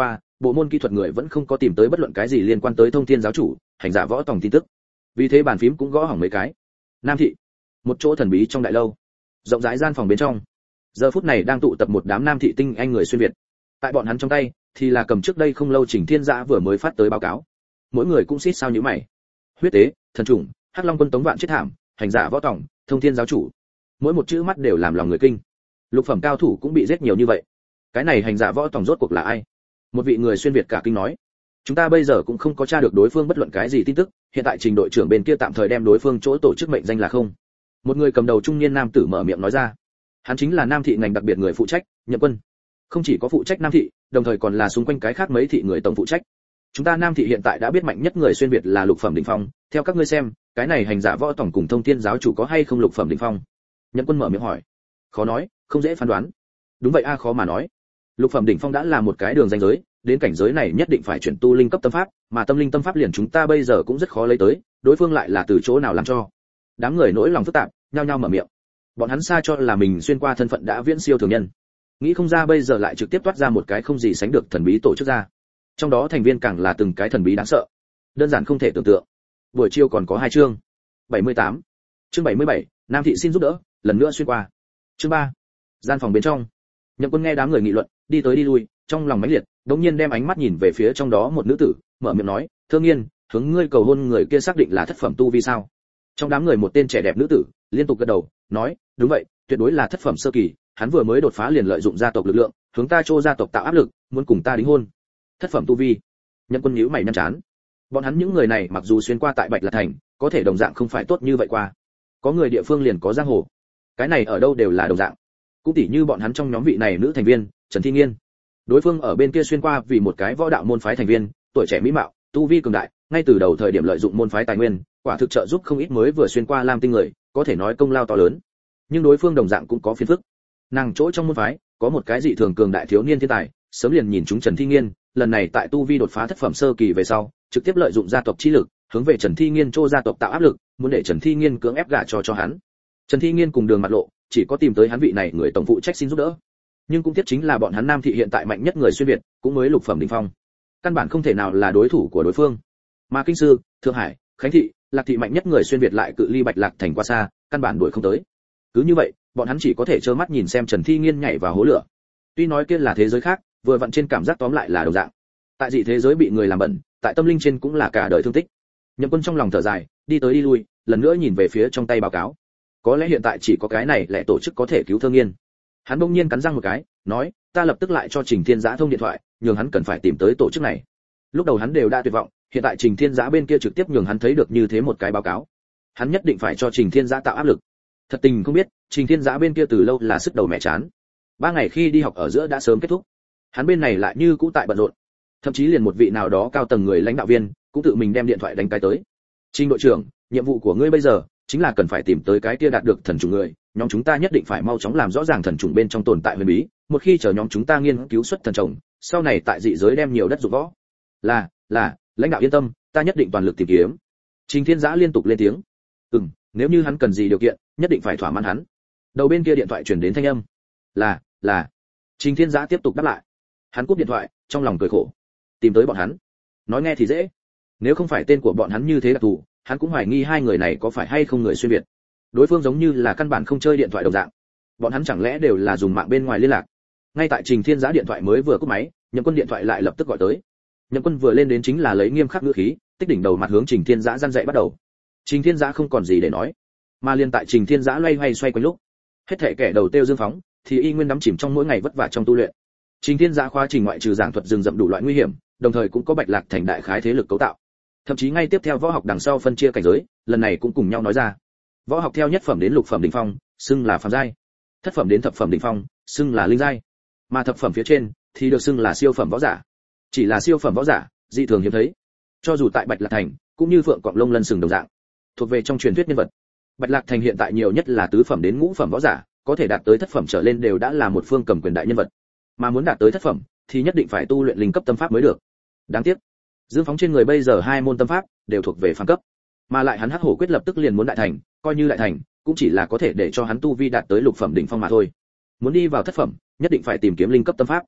Speaker 1: bộ môn kỹ thuật người vẫn không có tìm tới bất luận cái gì liên quan tới thông thiên giáo chủ hành giả võ tòng tin tức. Vì thế bàn phím cũng gõ hỏng mấy cái. Nam thị, một chỗ thần bí trong đại lâu, rộng rãi gian phòng bên trong, giờ phút này đang tụ tập một đám nam thị tinh anh người xuyên việt. Tại bọn hắn trong tay thì là cầm trước đây không lâu Trình Thiên Giã vừa mới phát tới báo cáo. Mỗi người cũng xít sao nhíu mày. Huyết tế, thần trùng, Hắc Long quân Tống Vạn chết thảm, hành giả võ tòng, thông thiên giáo chủ. Mỗi một chữ mắt đều làm lòng người kinh. Lục phẩm cao thủ cũng bị giết nhiều như vậy. Cái này hành giả võ tòng rốt cuộc là ai? Một vị người xuyên việt cả kinh nói. Chúng ta bây giờ cũng không có tra được đối phương bất luận cái gì tin tức, hiện tại Trình đội trưởng bên kia tạm thời đem đối phương chỗ tổ chức mệnh danh là không. Một người cầm đầu trung niên nam tử mở miệng nói ra. Hắn chính là Nam thị ngành đặc biệt người phụ trách, Nhậm Quân. Không chỉ có phụ trách Nam thị, đồng thời còn là xung quanh cái khác mấy thị người tổng phụ trách. Chúng ta Nam thị hiện tại đã biết mạnh nhất người xuyên việt là lục phẩm đỉnh phong, theo các ngươi xem, cái này hành giả võ tổng cùng thông thiên giáo chủ có hay không lục phẩm đỉnh phong? Nhậm Quân mở miệng hỏi. Khó nói, không dễ phán đoán. Đúng vậy a, khó mà nói. Lục phẩm đỉnh phong đã là một cái đường ranh giới, đến cảnh giới này nhất định phải chuyển tu linh cấp tâm pháp, mà tâm linh tâm pháp liền chúng ta bây giờ cũng rất khó lấy tới, đối phương lại là từ chỗ nào làm cho? Đám người nỗi lòng phức tạp, nhao nhao mở miệng. Bọn hắn xa cho là mình xuyên qua thân phận đã viễn siêu thường nhân, nghĩ không ra bây giờ lại trực tiếp toát ra một cái không gì sánh được thần bí tổ chức ra. Trong đó thành viên càng là từng cái thần bí đáng sợ, đơn giản không thể tưởng tượng. Buổi chiều còn có hai chương. bảy mươi tám. Chương bảy mươi bảy, Nam thị xin giúp đỡ, lần nữa xuyên qua. Chương ba. Gian phòng bên trong. Nhậm Quân nghe đám người nghị luận, đi tới đi lui, trong lòng mãnh liệt, đột nhiên đem ánh mắt nhìn về phía trong đó một nữ tử, mở miệng nói, "Thương Nghiên, hướng ngươi cầu hôn người kia xác định là thất phẩm tu vi sao?" Trong đám người một tên trẻ đẹp nữ tử liên tục gật đầu, nói, "Đúng vậy, tuyệt đối là thất phẩm sơ kỳ, hắn vừa mới đột phá liền lợi dụng gia tộc lực lượng, hướng ta Trô gia tộc tạo áp lực, muốn cùng ta đính hôn." Thất phẩm tu vi. Nhậm Quân nhíu mày nhăn chán. Bọn hắn những người này mặc dù xuyên qua tại Bạch Lạc thành, có thể đồng dạng không phải tốt như vậy qua. Có người địa phương liền có giang hồ. Cái này ở đâu đều là đồng dạng. Cũng tỉ như bọn hắn trong nhóm vị này nữ thành viên, Trần Thi Nghiên. Đối phương ở bên kia xuyên qua vì một cái võ đạo môn phái thành viên, tuổi trẻ mỹ mạo, tu vi cường đại, ngay từ đầu thời điểm lợi dụng môn phái tài nguyên, quả thực trợ giúp không ít mới vừa xuyên qua Lam Tinh người, có thể nói công lao to lớn. Nhưng đối phương đồng dạng cũng có phiền phức. Nàng chỗ trong môn phái có một cái dị thường cường đại thiếu niên thiên tài, sớm liền nhìn chúng Trần Thi Nghiên, lần này tại tu vi đột phá thất phẩm sơ kỳ về sau, trực tiếp lợi dụng gia tộc chi lực, hướng về Trần Thi Nghiên Trô gia tộc tạo áp lực, muốn để Trần Thi Nghiên cưỡng ép gả cho cho hắn. Trần Thi Nghiên cùng đường mặt lộ, chỉ có tìm tới hắn vị này người tổng phụ trách xin giúp đỡ. Nhưng cũng tiếc chính là bọn hắn Nam thị hiện tại mạnh nhất người xuyên việt, cũng mới lục phẩm đỉnh phong. Căn bản không thể nào là đối thủ của đối phương. Mà Kinh Sư, Thượng Hải, Khánh thị, Lạc thị mạnh nhất người xuyên việt lại cự ly Bạch Lạc thành quá xa, căn bản đuổi không tới. Cứ như vậy, bọn hắn chỉ có thể trơ mắt nhìn xem Trần Thi Nghiên nhảy vào hố lửa. Tuy nói kia là thế giới khác, vừa vặn trên cảm giác tóm lại là đồng dạng. Tại dị thế giới bị người làm bẩn, tại tâm linh trên cũng là cả đời thương tích. Nhậm Quân trong lòng thở dài, đi tới đi lui, lần nữa nhìn về phía trong tay báo cáo. Có lẽ hiện tại chỉ có cái này lẽ tổ chức có thể cứu Thương Nghiên. Hắn bỗng nhiên cắn răng một cái, nói, ta lập tức lại cho Trình Thiên Giã thông điện thoại, nhường hắn cần phải tìm tới tổ chức này. Lúc đầu hắn đều đã tuyệt vọng, hiện tại Trình Thiên Giã bên kia trực tiếp nhường hắn thấy được như thế một cái báo cáo. Hắn nhất định phải cho Trình Thiên Giã tạo áp lực. Thật tình không biết, Trình Thiên Giã bên kia từ lâu là sức đầu mẹ chán. Ba ngày khi đi học ở giữa đã sớm kết thúc. Hắn bên này lại như cũ tại bận rộn. Thậm chí liền một vị nào đó cao tầng người lãnh đạo viên cũng tự mình đem điện thoại đánh cái tới. Trình đội trưởng, nhiệm vụ của ngươi bây giờ chính là cần phải tìm tới cái kia đạt được thần trùng người, nhóm chúng ta nhất định phải mau chóng làm rõ ràng thần trùng bên trong tồn tại huyền bí, một khi chờ nhóm chúng ta nghiên cứu xuất thần trùng, sau này tại dị giới đem nhiều đất dụng võ. Là, là, lãnh đạo yên tâm, ta nhất định toàn lực tìm kiếm. Trình Thiên Giã liên tục lên tiếng. Ừm, nếu như hắn cần gì điều kiện, nhất định phải thỏa mãn hắn. Đầu bên kia điện thoại truyền đến thanh âm. Là, là. Trình Thiên Giã tiếp tục đáp lại. Hắn cúp điện thoại, trong lòng cười khổ. Tìm tới bọn hắn, nói nghe thì dễ, nếu không phải tên của bọn hắn như thế đặc thù, hắn cũng hoài nghi hai người này có phải hay không người xuyên việt. Đối phương giống như là căn bản không chơi điện thoại đồng dạng. Bọn hắn chẳng lẽ đều là dùng mạng bên ngoài liên lạc? Ngay tại Trình Thiên Giã điện thoại mới vừa cúp máy, Nhậm Quân điện thoại lại lập tức gọi tới. Nhậm Quân vừa lên đến chính là lấy nghiêm khắc ngữ khí, tích đỉnh đầu mặt hướng Trình Thiên Giã răn dạy bắt đầu. Trình Thiên Giã không còn gì để nói, mà liên tại Trình Thiên Giã loay hoay xoay quanh lúc, hết thảy kẻ đầu tiêu dương phóng, thì y nguyên đắm chìm trong mỗi ngày vất vả trong tu luyện. Trình Thiên Giã khóa trình ngoại trừ giảng thuật rừng rậm đủ loại nguy hiểm, đồng thời cũng có Bạch Lạc thành đại khái thế lực cấu tạo. Thậm chí ngay tiếp theo võ học đằng sau phân chia cảnh giới, lần này cũng cùng nhau nói ra. Võ học theo nhất phẩm đến lục phẩm đỉnh phong, xưng là phàm giai. Thất phẩm đến thập phẩm đỉnh phong, xưng là linh giai. Mà thập phẩm phía trên thì được xưng là siêu phẩm võ giả. Chỉ là siêu phẩm võ giả, dị thường hiếm thấy. Cho dù tại Bạch Lạc thành, cũng như phượng quạng lông lân sừng đồng dạng, thuộc về trong truyền thuyết nhân vật. Bạch Lạc thành hiện tại nhiều nhất là tứ phẩm đến ngũ phẩm võ giả, có thể đạt tới thất phẩm trở lên đều đã là một phương cầm quyền đại nhân vật. Mà muốn đạt tới thất phẩm thì nhất định phải tu luyện linh cấp tâm pháp mới được. Đáng tiếc, Dương Phóng trên người bây giờ hai môn tâm pháp đều thuộc về phàm cấp, mà lại hắn Hắc Hổ quyết lập tức liền muốn đại thành, coi như đại thành, cũng chỉ là có thể để cho hắn tu vi đạt tới lục phẩm đỉnh phong mà thôi. Muốn đi vào thất phẩm, nhất định phải tìm kiếm linh cấp tâm pháp.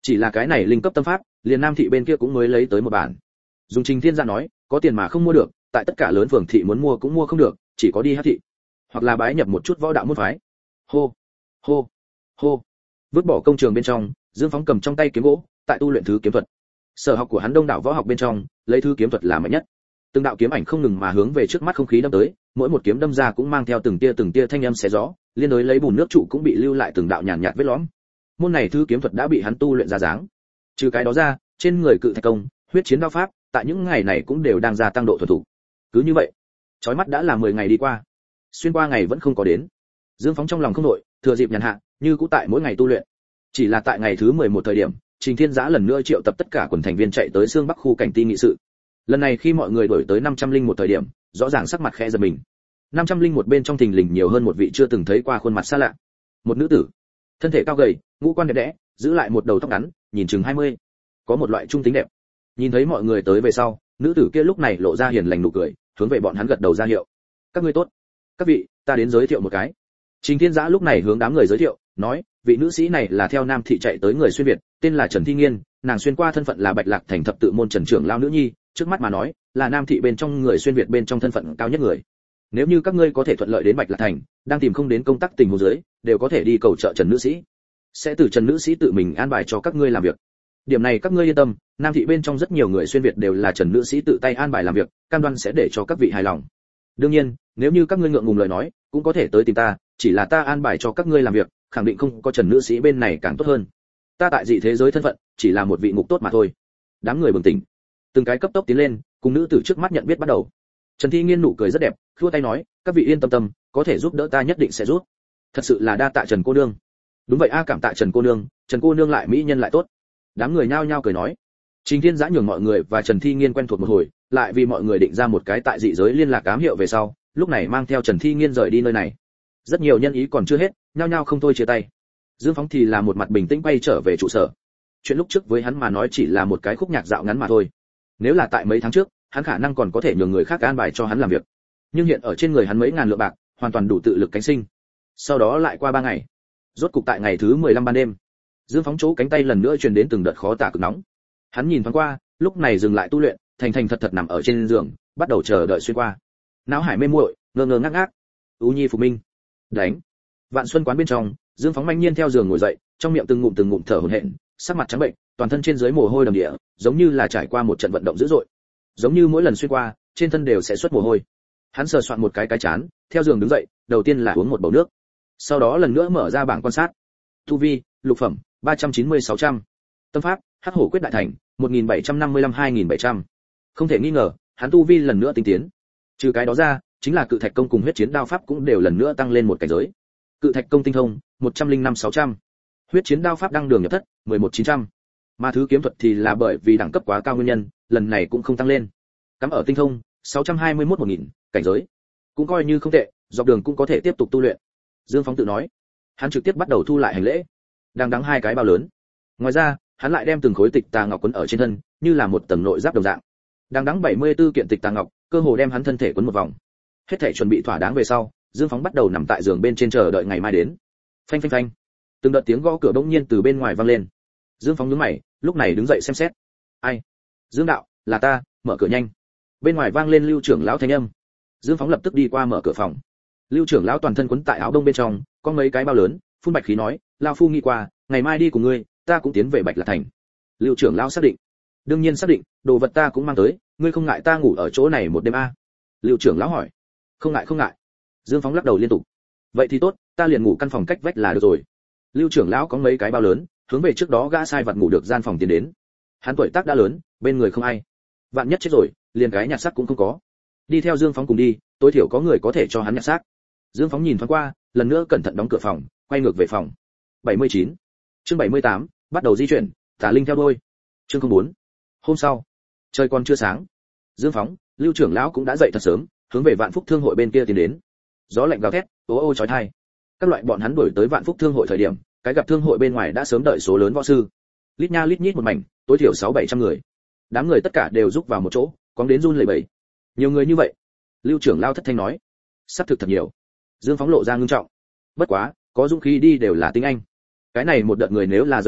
Speaker 1: Chỉ là cái này linh cấp tâm pháp, liền Nam thị bên kia cũng mới lấy tới một bản. Dùng Trình Thiên Dạ nói, có tiền mà không mua được, tại tất cả lớn phường thị muốn mua cũng mua không được, chỉ có đi Hắc thị, hoặc là bái nhập một chút võ đạo môn phái. Hô, hô, hô. Vứt bỏ công trường bên trong, Dương Phóng cầm trong tay kiếm gỗ, tại tu luyện thứ kiếm thuật. Sở học của hắn đông đảo võ học bên trong, lấy thứ kiếm thuật là mạnh nhất. Từng đạo kiếm ảnh không ngừng mà hướng về trước mắt không khí đâm tới, mỗi một kiếm đâm ra cũng mang theo từng tia từng tia thanh âm xé gió, liên đối lấy bùn nước trụ cũng bị lưu lại từng đạo nhàn nhạt vết lõm. Môn này thứ kiếm thuật đã bị hắn tu luyện ra dáng. Trừ cái đó ra, trên người cự thạch công, huyết chiến đao pháp, tại những ngày này cũng đều đang gia tăng độ thuần thục. Cứ như vậy, chói mắt đã là mười ngày đi qua. Xuyên qua ngày vẫn không có đến. Dương Phóng trong lòng không nổi, thừa dịp nhàn hạ, như cũ tại mỗi ngày tu luyện. Chỉ là tại ngày thứ mười một thời điểm, Trình Thiên Giã lần nữa triệu tập tất cả quần thành viên chạy tới xương Bắc khu cảnh ti nghị sự. Lần này khi mọi người đổi tới năm trăm linh một thời điểm, rõ ràng sắc mặt khẽ giật mình. năm trăm linh một bên trong thình lình nhiều hơn một vị chưa từng thấy qua khuôn mặt xa lạ. Một nữ tử, thân thể cao gầy, ngũ quan đẹp đẽ, giữ lại một đầu tóc ngắn, nhìn chừng hai mươi, có một loại trung tính đẹp. Nhìn thấy mọi người tới về sau, nữ tử kia lúc này lộ ra hiền lành nụ cười, hướng về bọn hắn gật đầu ra hiệu. Các ngươi tốt. Các vị, ta đến giới thiệu một cái. Trình Thiên Giã lúc này hướng đám người giới thiệu, nói, vị nữ sĩ này là theo Nam thị chạy tới người xuyên Việt, tên là Trần Thi Nghiên, nàng xuyên qua thân phận là Bạch Lạc thành thập tự môn Trần trưởng lao nữ nhi, trước mắt mà nói, là Nam thị bên trong người xuyên Việt bên trong thân phận cao nhất người. Nếu như các ngươi có thể thuận lợi đến Bạch Lạc thành, đang tìm không đến công tác tình huống dưới, đều có thể đi cầu trợ Trần nữ sĩ. Sẽ từ Trần nữ sĩ tự mình an bài cho các ngươi làm việc. Điểm này các ngươi yên tâm, Nam thị bên trong rất nhiều người xuyên Việt đều là Trần nữ sĩ tự tay an bài làm việc, cam đoan sẽ để cho các vị hài lòng. Đương nhiên, nếu như các ngươi ngượng ngùng lời nói, cũng có thể tới tìm ta, chỉ là ta an bài cho các ngươi làm việc, khẳng định không có Trần nữ sĩ bên này càng tốt hơn. Ta tại dị thế giới thân phận, chỉ là một vị ngục tốt mà thôi. Đám người bừng tỉnh, từng cái cấp tốc tiến lên, cùng nữ tử trước mắt nhận biết bắt đầu. Trần Thi Nghiên nụ cười rất đẹp, khua tay nói, các vị yên tâm tâm, có thể giúp đỡ ta nhất định sẽ giúp. Thật sự là đa tạ Trần cô nương. Đúng vậy a, cảm tạ Trần cô nương, Trần cô nương lại mỹ nhân lại tốt. Đám người nhao nhao cười nói. Trình Thiên Giã nhường mọi người và Trần Thi Nghiên quen thuộc một hồi, lại vì mọi người định ra một cái tại dị giới liên lạc ám hiệu về sau, lúc này mang theo Trần Thi Nghiên rời đi nơi này. Rất nhiều nhân ý còn chưa hết, nhao nhao không thôi chia tay. Dương Phóng thì là một mặt bình tĩnh quay trở về trụ sở. Chuyện lúc trước với hắn mà nói chỉ là một cái khúc nhạc dạo ngắn mà thôi. Nếu là tại mấy tháng trước, hắn khả năng còn có thể nhường người khác an bài cho hắn làm việc. Nhưng hiện ở trên người hắn mấy ngàn lượng bạc, hoàn toàn đủ tự lực cánh sinh. Sau đó lại qua ba ngày. Rốt cục tại ngày thứ mười lăm ban đêm, Dương Phóng chỗ cánh tay lần nữa truyền đến từng đợt khó tả cực nóng. Hắn nhìn thoáng qua, lúc này dừng lại tu luyện, thành thành thật thật nằm ở trên giường, bắt đầu chờ đợi xuyên qua. Não hải mê muội, ngơ ngơ ngác ngác. U Nhi phục minh. Đánh. Vạn Xuân quán bên trong, Dương Phóng manh nhiên theo giường ngồi dậy, trong miệng từng ngụm từng ngụm thở hổn hển, sắc mặt trắng bệnh, toàn thân trên dưới mồ hôi đầm đìa, giống như là trải qua một trận vận động dữ dội. Giống như mỗi lần xuyên qua, trên thân đều sẽ xuất mồ hôi. Hắn sờ soạn một cái cái chán, theo giường đứng dậy, đầu tiên là uống một bầu nước. Sau đó lần nữa mở ra bảng quan sát. Tu vi, lục phẩm, ba trăm chín mươi sáu trăm. Tâm pháp, Hắc Hổ Quyết Đại Thành, một nghìn bảy trăm năm mươi lăm hai nghìn bảy trăm. Không thể nghi ngờ, hắn tu vi lần nữa tinh tiến. Trừ cái đó ra, chính là cự thạch công cùng huyết chiến đao pháp cũng đều lần nữa tăng lên một cảnh giới. Cự thạch công tinh thông, một trăm linh năm sáu trăm. Huyết chiến đao pháp đăng đường nhập thất, mười một chín trăm. Mà thứ kiếm thuật thì là bởi vì đẳng cấp quá cao nguyên nhân, lần này cũng không tăng lên. Cắm ở tinh thông, sáu trăm hai mươi mốt một nghìn, cảnh giới. Cũng coi như không tệ, dọc đường cũng có thể tiếp tục tu luyện. Dương Phóng tự nói. Hắn trực tiếp bắt đầu thu lại hành lễ. Đang đắng hai cái bao lớn. Ngoài ra, hắn lại đem từng khối tịch tà ngọc quấn ở trên thân, như là một tầng nội giáp đồng dạng. Đang đắng bảy mươi tư kiện tịch tà ngọc, cơ hồ đem hắn thân thể quấn một vòng. Hết thảy chuẩn bị thỏa đáng về sau, Dương Phóng bắt đầu nằm tại giường bên trên chờ đợi ngày mai đến. Phanh phanh phanh. Từng đợt tiếng gõ cửa bỗng nhiên từ bên ngoài vang lên. Dương Phóng nhướng mày, lúc này đứng dậy xem xét. Ai? Dương đạo, là ta, mở cửa nhanh. Bên ngoài vang lên Lưu trưởng lão thanh âm. Dương Phóng lập tức đi qua mở cửa phòng. Lưu trưởng lão toàn thân quấn tại áo đông bên trong, có mấy cái bao lớn, phun bạch khí nói, lão phu nghĩ qua, ngày mai đi cùng ngươi, ta cũng tiến về Bạch Lạc thành. Lưu trưởng lão xác định. Đương nhiên xác định, đồ vật ta cũng mang tới, ngươi không ngại ta ngủ ở chỗ này một đêm a? À? Lưu trưởng lão hỏi. Không ngại không ngại. Dương Phóng lắc đầu liên tục. Vậy thì tốt, ta liền ngủ căn phòng cách vách là được rồi. Lưu trưởng lão có mấy cái bao lớn, hướng về trước đó gã sai vật ngủ được gian phòng tiến đến. Hắn tuổi tác đã lớn, bên người không ai. Vạn nhất chết rồi, liền cái nhặt xác cũng không có. Đi theo Dương Phóng cùng đi, tối thiểu có người có thể cho hắn nhặt xác. Dương Phóng nhìn thoáng qua, lần nữa cẩn thận đóng cửa phòng, quay ngược về phòng. bảy mươi chín. Chương bảy mươi tám, bắt đầu di chuyển, Tà Linh theo đuôi. Chương không bốn. Hôm sau, trời còn chưa sáng. Dương Phóng, Lưu trưởng lão cũng đã dậy thật sớm, hướng về Vạn Phúc Thương hội bên kia tiến đến. Gió lạnh gào thét, ố ô chói tai. Các loại bọn hắn đuổi tới Vạn Phúc Thương hội thời điểm, cái gặp thương hội bên ngoài đã sớm đợi số lớn võ sư. Lít nha lít nhít một mảnh, tối thiểu sáu bảy trăm người. Đám người tất cả đều rúc vào một chỗ, cóng đến run lẩy bẩy. Nhiều người như vậy. Lưu trưởng lão thất thanh nói. Sắp thực thật nhiều. Dương Phóng lộ ra ngưng trọng. Bất quá, có dũng khí đi đều là tinh anh. Cái này một đợt người nếu là rời đi,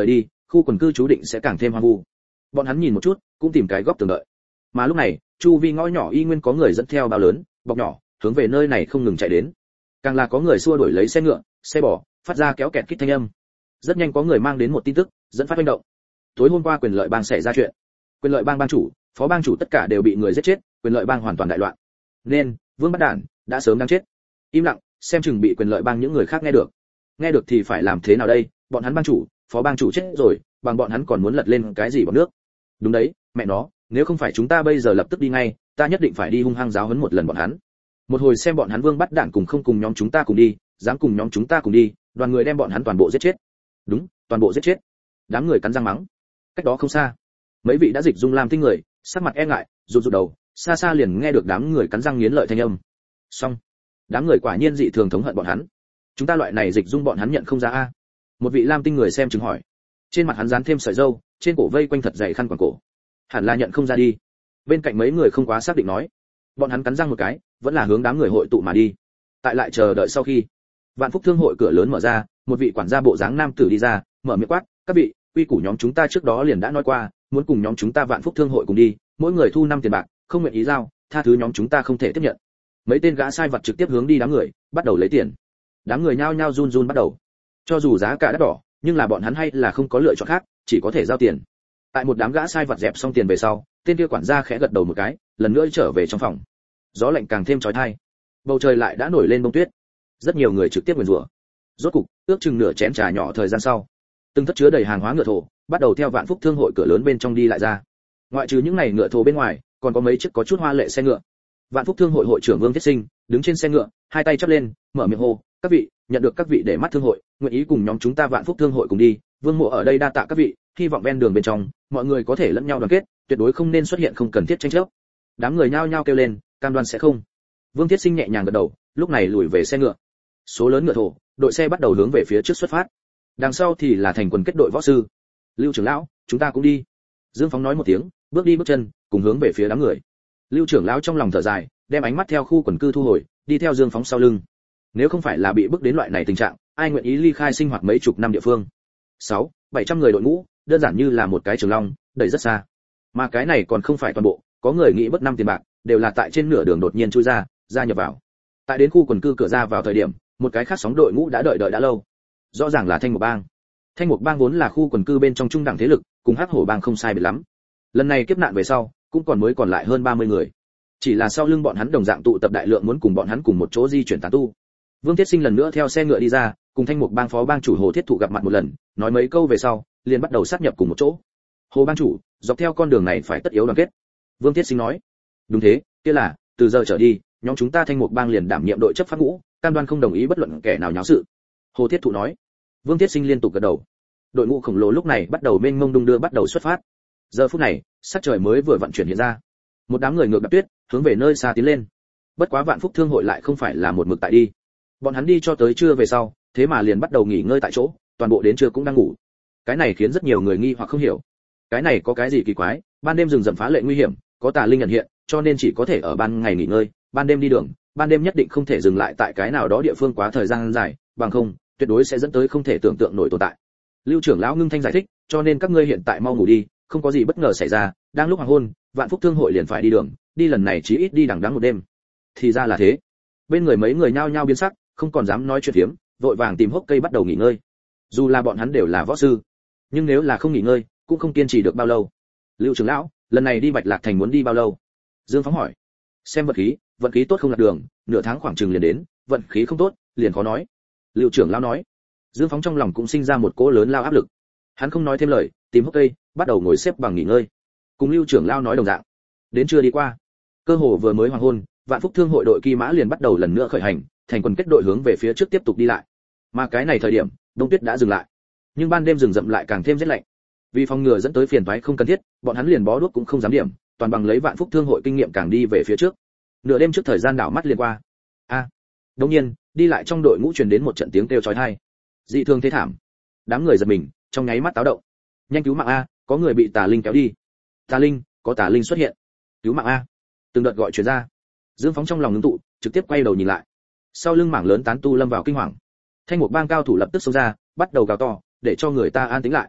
Speaker 1: khu quần cư chú định sẽ càng thêm hoang vu. Bọn hắn nhìn một chút, cũng tìm cái góc tường đợi. Mà lúc này, chu vi ngõ nhỏ y nguyên có người dẫn theo bao lớn, bọc nhỏ, hướng về nơi này không ngừng chạy đến. Càng là có người xua đuổi lấy xe ngựa, xe bò, phát ra kéo kẹt kít thanh âm. Rất nhanh có người mang đến một tin tức, dẫn phát hành động. Tối hôm qua Quyền Lợi Bang xảy ra chuyện. Quyền Lợi Bang bang chủ, phó bang chủ tất cả đều bị người giết chết, Quyền Lợi Bang hoàn toàn đại loạn. Nên, Vương Bắt Đản đã sớm đang chết. Im lặng, xem chừng bị Quyền Lợi Bang những người khác nghe được. Nghe được thì phải làm thế nào đây? Bọn hắn bang chủ, phó bang chủ chết rồi, bằng bọn hắn còn muốn lật lên cái gì bọn nước? Đúng đấy, mẹ nó, nếu không phải chúng ta bây giờ lập tức đi ngay, ta nhất định phải đi hung hăng giáo huấn một lần bọn hắn. Một hồi xem bọn hắn Vương Bắt Đản cùng không cùng nhóm chúng ta cùng đi, dám cùng nhóm chúng ta cùng đi, đoàn người đem bọn hắn toàn bộ giết chết. Đúng, toàn bộ giết chết. Đám người cắn răng mắng. Cách đó không xa, mấy vị đã dịch dung lam tinh người, sắc mặt e ngại, rụt rụt đầu, xa xa liền nghe được đám người cắn răng nghiến lợi thanh âm. Xong, đám người quả nhiên dị thường thống hận bọn hắn. Chúng ta loại này dịch dung bọn hắn nhận không ra a. Một vị lam tinh người xem chứng hỏi. Trên mặt hắn dán thêm sợi râu, trên cổ vây quanh thật dày khăn quàng cổ. Hẳn là nhận không ra đi. Bên cạnh mấy người không quá xác định nói. Bọn hắn cắn răng một cái, vẫn là hướng đám người hội tụ mà đi. Tại lại chờ đợi sau khi Vạn Phúc Thương hội cửa lớn mở ra, một vị quản gia bộ dáng nam tử đi ra, mở miệng quát, "Các vị, quy củ nhóm chúng ta trước đó liền đã nói qua, muốn cùng nhóm chúng ta Vạn Phúc Thương hội cùng đi, mỗi người thu năm tiền bạc, không nguyện ý giao, tha thứ nhóm chúng ta không thể tiếp nhận." Mấy tên gã sai vật trực tiếp hướng đi đám người, bắt đầu lấy tiền. Đám người nhao nhao run run bắt đầu. Cho dù giá cả đắt đỏ, nhưng là bọn hắn hay là không có lựa chọn khác, chỉ có thể giao tiền. Tại một đám gã sai vật dẹp xong tiền về sau, tên kia quản gia khẽ gật đầu một cái, lần nữa trở về trong phòng. Gió lạnh càng thêm chói tai. Bầu trời lại đã nổi lên bông tuyết. Rất nhiều người trực tiếp nguyền rủa. Rốt cục, ước chừng nửa chén trà nhỏ thời gian sau, từng thất chứa đầy hàng hóa ngựa thổ, bắt đầu theo Vạn Phúc Thương hội cửa lớn bên trong đi lại ra. Ngoại trừ những này ngựa thổ bên ngoài, còn có mấy chiếc có chút hoa lệ xe ngựa. Vạn Phúc Thương hội hội trưởng Vương Thiết Sinh đứng trên xe ngựa, hai tay chắp lên, mở miệng hô, "Các vị, nhận được các vị để mắt thương hội, nguyện ý cùng nhóm chúng ta Vạn Phúc Thương hội cùng đi, Vương Mộ ở đây đa tạ các vị, hy vọng ven đường bên trong, mọi người có thể lẫn nhau đoàn kết, tuyệt đối không nên xuất hiện không cần thiết tranh chấp." Đám người nhao nhao kêu lên, cam đoan sẽ không. Vương Thiết Sinh nhẹ nhàng gật đầu, lúc này lùi về xe ngựa. Số lớn ngựa thổ, đội xe bắt đầu hướng về phía trước xuất phát. Đằng sau thì là thành quần kết đội võ sư. "Lưu trưởng lão, chúng ta cũng đi." Dương Phóng nói một tiếng, bước đi bước chân, cùng hướng về phía đám người. Lưu trưởng lão trong lòng thở dài, đem ánh mắt theo khu quần cư thu hồi, đi theo Dương Phóng sau lưng. Nếu không phải là bị bức đến loại này tình trạng, ai nguyện ý ly khai sinh hoạt mấy chục năm địa phương. Sáu, bảy trăm người đội ngũ, đơn giản như là một cái trường long, đẩy rất xa. Mà cái này còn không phải toàn bộ, có người nghĩ bất năm tiền bạc, đều là tại trên nửa đường đột nhiên chui ra, gia nhập vào. Tại đến khu quần cư cửa ra vào thời điểm, một cái khác sóng đội ngũ đã đợi đợi đã lâu. Rõ ràng là Thanh Mục Bang. Thanh Mục Bang vốn là khu quần cư bên trong trung đẳng thế lực, cùng Hắc Hổ Bang không sai biệt lắm. Lần này kiếp nạn về sau, cũng còn mới còn lại hơn ba mươi người. Chỉ là sau lưng bọn hắn đồng dạng tụ tập đại lượng muốn cùng bọn hắn cùng một chỗ di chuyển tán tu. Vương Thiết Sinh lần nữa theo xe ngựa đi ra, cùng Thanh Mục Bang phó bang chủ Hồ Thiết Thụ gặp mặt một lần, nói mấy câu về sau, liền bắt đầu sát nhập cùng một chỗ. "Hồ bang chủ, dọc theo con đường này phải tất yếu đoàn kết." Vương Thiết Sinh nói. "Đúng thế, kia là, từ giờ trở đi, nhóm chúng ta Thanh Mục Bang liền đảm nhiệm đội chấp pháp ngũ, cam đoan không đồng ý bất luận kẻ nào nháo sự." Hồ Thiết Thụ nói. Vương Thiết Sinh liên tục gật đầu. Đội ngũ khổng lồ lúc này bắt đầu mênh mông đung đưa bắt đầu xuất phát. Giờ phút này, sắc trời mới vừa vận chuyển hiện ra. Một đám người ngược đạp tuyết, hướng về nơi xa tiến lên. Bất quá Vạn Phúc Thương hội lại không phải là một mực tại đi. Bọn hắn đi cho tới trưa về sau, thế mà liền bắt đầu nghỉ ngơi tại chỗ, toàn bộ đến trưa cũng đang ngủ. Cái này khiến rất nhiều người nghi hoặc không hiểu. Cái này có cái gì kỳ quái, ban đêm rừng rậm phá lệ nguy hiểm, có tà linh ẩn hiện, cho nên chỉ có thể ở ban ngày nghỉ ngơi, ban đêm đi đường, ban đêm nhất định không thể dừng lại tại cái nào đó địa phương quá thời gian dài, bằng không, tuyệt đối sẽ dẫn tới không thể tưởng tượng nổi tồn tại. Lưu trưởng lão ngưng thanh giải thích, cho nên các ngươi hiện tại mau ngủ đi, không có gì bất ngờ xảy ra, đang lúc hoàng hôn, Vạn Phúc Thương hội liền phải đi đường, đi lần này chí ít đi đằng đẵng một đêm. Thì ra là thế. Bên người mấy người nhao nhao biến sắc, không còn dám nói chuyện phiếm, vội vàng tìm hốc cây bắt đầu nghỉ ngơi. Dù là bọn hắn đều là võ sư, nhưng nếu là không nghỉ ngơi, cũng không kiên trì được bao lâu. Lưu trưởng lão, lần này đi Bạch Lạc thành muốn đi bao lâu? Dương Phóng hỏi. Xem vận khí, vận khí tốt không lạc đường, nửa tháng khoảng chừng liền đến, vận khí không tốt, liền khó nói. Lưu trưởng lão nói. Dương Phóng trong lòng cũng sinh ra một cỗ lớn lao áp lực. Hắn không nói thêm lời, tìm hốc cây, bắt đầu ngồi xếp bằng nghỉ ngơi. Cùng Lưu trưởng lão nói đồng dạng. Đến trưa đi qua, cơ hồ vừa mới hoàng hôn, Vạn Phúc Thương hội đội kỳ mã liền bắt đầu lần nữa khởi hành, thành quần kết đội hướng về phía trước tiếp tục đi lại. Mà cái này thời điểm, đông tuyết đã dừng lại, nhưng ban đêm rừng rậm lại càng thêm rét lạnh. Vì phòng ngừa dẫn tới phiền toái không cần thiết, bọn hắn liền bó đuốc cũng không dám điểm, toàn bằng lấy Vạn Phúc Thương hội kinh nghiệm càng đi về phía trước. Nửa đêm trước thời gian đảo mắt liền qua. A, à, đột nhiên, đi lại trong đội ngũ truyền đến một trận tiếng kêu chói tai. Dị thường thế thảm. Đám người giật mình, trong nháy mắt táo động. Nhanh cứu mạng a, có người bị tà linh kéo đi. Tà linh, có tà linh xuất hiện. Cứu mạng a. Từng đợt gọi truyền ra. Dương Phóng trong lòng ngưng tụ, trực tiếp quay đầu nhìn lại. Sau lưng mảng lớn tán tu lâm vào kinh hoàng. Thanh Mục Bang cao thủ lập tức xông ra, bắt đầu gào to, để cho người ta an tĩnh lại.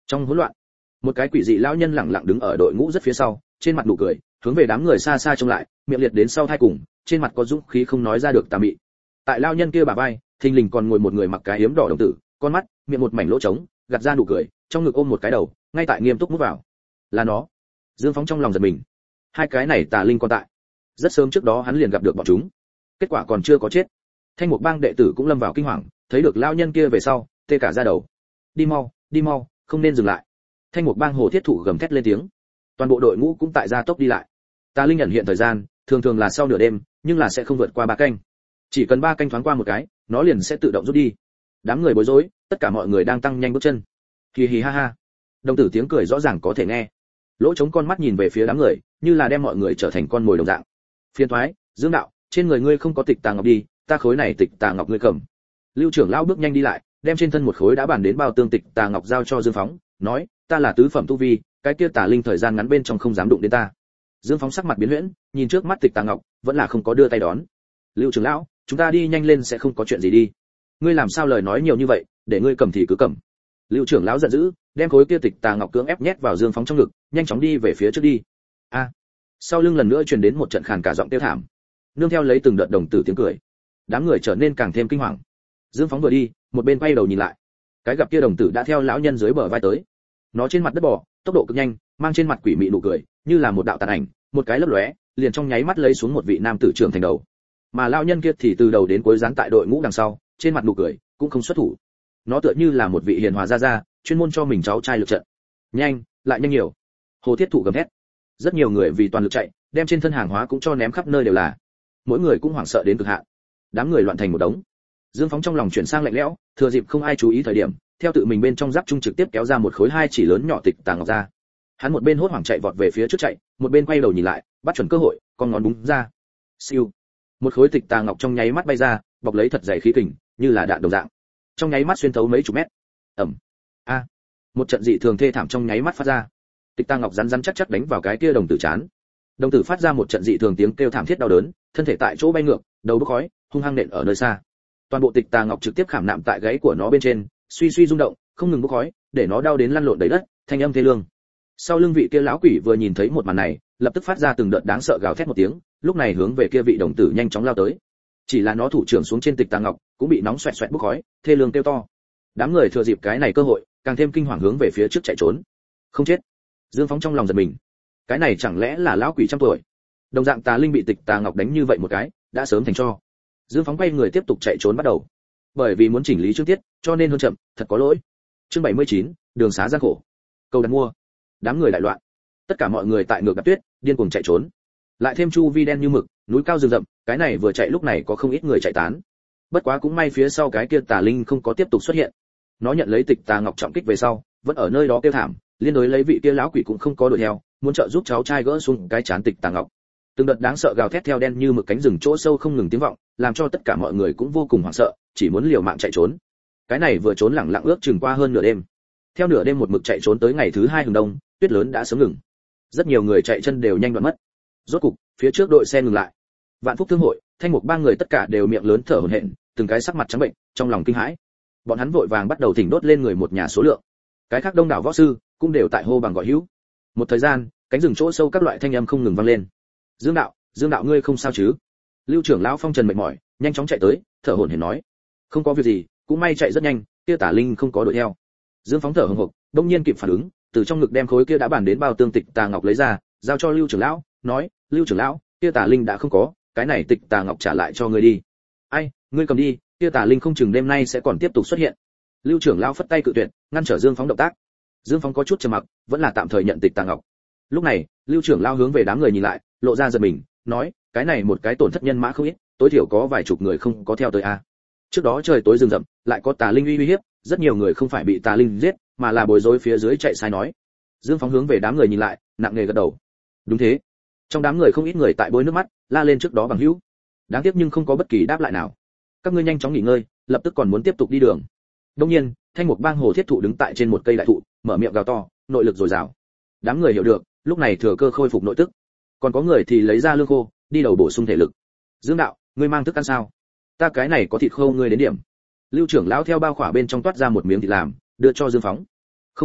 Speaker 1: Trong hỗn loạn, một cái quỷ dị lão nhân lẳng lặng đứng ở đội ngũ rất phía sau, trên mặt nụ cười, hướng về đám người xa xa trông lại, miệng liệt đến sau thai cùng, trên mặt có dũng khí không nói ra được tà mị. Tại lão nhân kia bả vai, thình lình còn ngồi một người mặc cái yếm đỏ đồng tử, con mắt, miệng một mảnh lỗ trống, gạt ra nụ cười, trong ngực ôm một cái đầu, ngay tại nghiêm túc mút vào. Là nó. Dương Phóng trong lòng giật mình. Hai cái này tà linh còn tại. Rất sớm trước đó hắn liền gặp được bọn chúng. Kết quả còn chưa có chết. Thanh Mục Bang đệ tử cũng lâm vào kinh hoàng, thấy được lão nhân kia về sau, tê cả da đầu. Đi mau, đi mau, không nên dừng lại. Thanh Mục Bang Hồ Thiết Thụ gầm thét lên tiếng. Toàn bộ đội ngũ cũng tại gia tốc đi lại. Tà linh nhận hiện thời gian, thường thường là sau nửa đêm, nhưng là sẽ không vượt qua ba canh. Chỉ cần ba canh thoáng qua một cái, nó liền sẽ tự động rút đi. Đám người bối rối, tất cả mọi người đang tăng nhanh bước chân. Hì hì ha ha. Đồng tử tiếng cười rõ ràng có thể nghe. Lỗ trống con mắt nhìn về phía đám người, như là đem mọi người trở thành con mồi đồng dạng. Phiền toái, Dương đạo, trên người ngươi không có tịch tà ngọc đi, ta khối này tịch tà ngọc ngươi cầm. Lưu trưởng lão bước nhanh đi lại, đem trên thân một khối đã bàn đến bao tương tịch tà ngọc giao cho Dương Phóng, nói, ta là tứ phẩm tu vi, cái kia tà linh thời gian ngắn bên trong không dám đụng đến ta. Dương Phóng sắc mặt biến huyễn, nhìn trước mắt tịch tà ngọc, vẫn là không có đưa tay đón. Lưu trưởng lão, chúng ta đi nhanh lên sẽ không có chuyện gì đi. Ngươi làm sao lời nói nhiều như vậy, để ngươi cầm thì cứ cầm. Lưu trưởng lão giận dữ, đem khối kia tịch tà ngọc cưỡng ép nhét vào Dương Phóng trong ngực, nhanh chóng đi về phía trước đi. A. Sau lưng lần nữa truyền đến một trận khàn cả giọng tiêu thảm, nương theo lấy từng đợt đồng tử tiếng cười. Đám người trở nên càng thêm kinh hoàng. Dương Phóng vừa đi, một bên quay đầu nhìn lại. Cái gặp kia đồng tử đã theo lão nhân dưới bờ vai tới. Nó trên mặt đất bò, tốc độ cực nhanh, mang trên mặt quỷ mị nụ cười, như là một đạo tàn ảnh, một cái lấp lóe, liền trong nháy mắt lấy xuống một vị nam tử trưởng thành đầu. Mà lão nhân kia thì từ đầu đến cuối dán tại đội ngũ đằng sau, trên mặt nụ cười, cũng không xuất thủ. Nó tựa như là một vị hiền hòa gia gia, chuyên môn cho mình cháu trai lực trận. Nhanh, lại nhanh nhiều. Hồ Thiết Thụ gầm thét. Rất nhiều người vì toàn lực chạy, đem trên thân hàng hóa cũng cho ném khắp nơi đều là. Mỗi người cũng hoảng sợ đến cực hạn. Đám người loạn thành một đống. Dương Phóng trong lòng chuyển sang lạnh lẽo, thừa dịp không ai chú ý thời điểm, theo tự mình bên trong giáp trung trực tiếp kéo ra một khối hai chỉ lớn nhỏ tịch tà ngọc ra. Hắn một bên hốt hoảng chạy vọt về phía trước chạy, một bên quay đầu nhìn lại, bắt chuẩn cơ hội, con ngón búng ra. Siêu. Một khối tịch tà ngọc trong nháy mắt bay ra, bọc lấy thật dày khí kình, như là đạn đồng dạng. Trong nháy mắt xuyên thấu mấy chục mét. Ầm. A. Một trận dị thường thê thảm trong nháy mắt phát ra. Tịch tà ngọc rắn rắn chắc chắc đánh vào cái kia đồng tử chán. Đồng tử phát ra một trận dị thường tiếng kêu thảm thiết đau đớn, thân thể tại chỗ bay ngược, đầu bốc khói, hung hăng nện ở nơi xa. Toàn bộ tịch tà ngọc trực tiếp khảm nạm tại gáy của nó bên trên, suy suy rung động, không ngừng bốc khói, để nó đau đến lăn lộn đầy đất, thanh âm thê lương. Sau lưng vị kia lão quỷ vừa nhìn thấy một màn này, lập tức phát ra từng đợt đáng sợ gào thét một tiếng, lúc này hướng về kia vị đồng tử nhanh chóng lao tới. Chỉ là nó thủ trưởng xuống trên tịch tà ngọc, cũng bị nóng xoẹt xoẹt bốc khói, thê lương kêu to. Đám người thừa dịp cái này cơ hội, càng thêm kinh hoàng hướng về phía trước chạy trốn. Không chết. Dương Phóng trong lòng giật mình. Cái này chẳng lẽ là lão quỷ trăm tuổi? Đồng dạng tà linh bị tịch tà ngọc đánh như vậy một cái, đã sớm thành tro. Dương Phóng quay người tiếp tục chạy trốn bắt đầu. Bởi vì muốn chỉnh lý chương tiết, cho nên hơn chậm, thật có lỗi. Chương bảy mươi chín, đường xá gian khổ. Cầu đặt mua. Đám người đại loạn. Tất cả mọi người tại ngược đạp tuyết, điên cuồng chạy trốn. Lại thêm chu vi đen như mực, núi cao rừng rậm, cái này vừa chạy lúc này có không ít người chạy tán. Bất quá cũng may phía sau cái kia tà linh không có tiếp tục xuất hiện. Nó nhận lấy tịch tà ngọc trọng kích về sau, vẫn ở nơi đó kêu thảm, liên đối lấy vị kia lão quỷ cũng không có đuổi theo, muốn trợ giúp cháu trai gỡ xuống cái chán tịch tà ngọc. Từng đợt đáng sợ gào thét theo đen như mực cánh rừng chỗ sâu không ngừng tiếng vọng, làm cho tất cả mọi người cũng vô cùng hoảng sợ, chỉ muốn liều mạng chạy trốn. Cái này vừa trốn lẳng lặng ước chừng qua hơn nửa đêm. Theo nửa đêm một mực chạy trốn tới ngày thứ hai hừng đông, tuyết lớn đã sớm ngừng. Rất nhiều người chạy chân đều nhanh đoạn mất. Rốt cục, phía trước đội xe ngừng lại. Vạn Phúc Thương hội, Thanh Mục ba người tất cả đều miệng lớn thở hổn hển, từng cái sắc mặt trắng bệnh, trong lòng kinh hãi. Bọn hắn vội vàng bắt đầu thỉnh đốt lên người một nhà số lượng. Cái khác đông đảo võ sư cũng đều tại hô bằng gọi hữu. Một thời gian, cánh rừng chỗ sâu các loại thanh âm không ngừng vang lên. Dương đạo, Dương đạo ngươi không sao chứ? Lưu trưởng lão phong trần mệt mỏi, nhanh chóng chạy tới, thở hổn hển nói, không có việc gì, cũng may chạy rất nhanh, kia tả linh không có đuổi theo. Dương Phóng thở hổn hộc, đông nhiên kịp phản ứng, từ trong ngực đem khối kia đã bàn đến bao tương tịch tà ngọc lấy ra, giao cho Lưu trưởng lão, nói, Lưu trưởng lão, kia tà linh đã không có, cái này tịch tà ngọc trả lại cho ngươi đi. Ai, ngươi cầm đi, kia tà linh không chừng đêm nay sẽ còn tiếp tục xuất hiện. Lưu trưởng lão phất tay cự tuyệt, ngăn trở Dương Phóng động tác. Dương Phóng có chút trầm mặc, vẫn là tạm thời nhận tịch tà ngọc. Lúc này, Lưu trưởng lão hướng về đám người nhìn lại, lộ ra giật mình, nói, cái này một cái tổn thất nhân mã không ít, tối thiểu có vài chục người không có theo tới a. Trước đó trời tối rừng rậm, lại có tà linh uy uy hiếp, rất nhiều người không phải bị tà linh giết, mà là bối rối phía dưới chạy sai nói. Dương Phóng hướng về đám người nhìn lại, nặng nề gật đầu. Đúng thế. Trong đám người không ít người tại bối nước mắt, la lên trước đó bằng hữu. Đáng tiếc nhưng không có bất kỳ đáp lại nào. Các ngươi nhanh chóng nghỉ ngơi, lập tức còn muốn tiếp tục đi đường. Đương nhiên, Thanh Mục Bang Hồ Thiết Thụ đứng tại trên một cây đại thụ, mở miệng gào to, nội lực dồi dào. Đám người hiểu được, lúc này thừa cơ khôi phục nội tức. Còn có người thì lấy ra lương khô, đi đầu bổ sung thể lực. Dương đạo, ngươi mang thức ăn sao? Ta cái này có thịt khô ngươi đến điểm. Lưu trưởng lão theo bao khỏa bên trong toát ra một miếng thịt làm, đưa cho Dương Phóng. Không cần,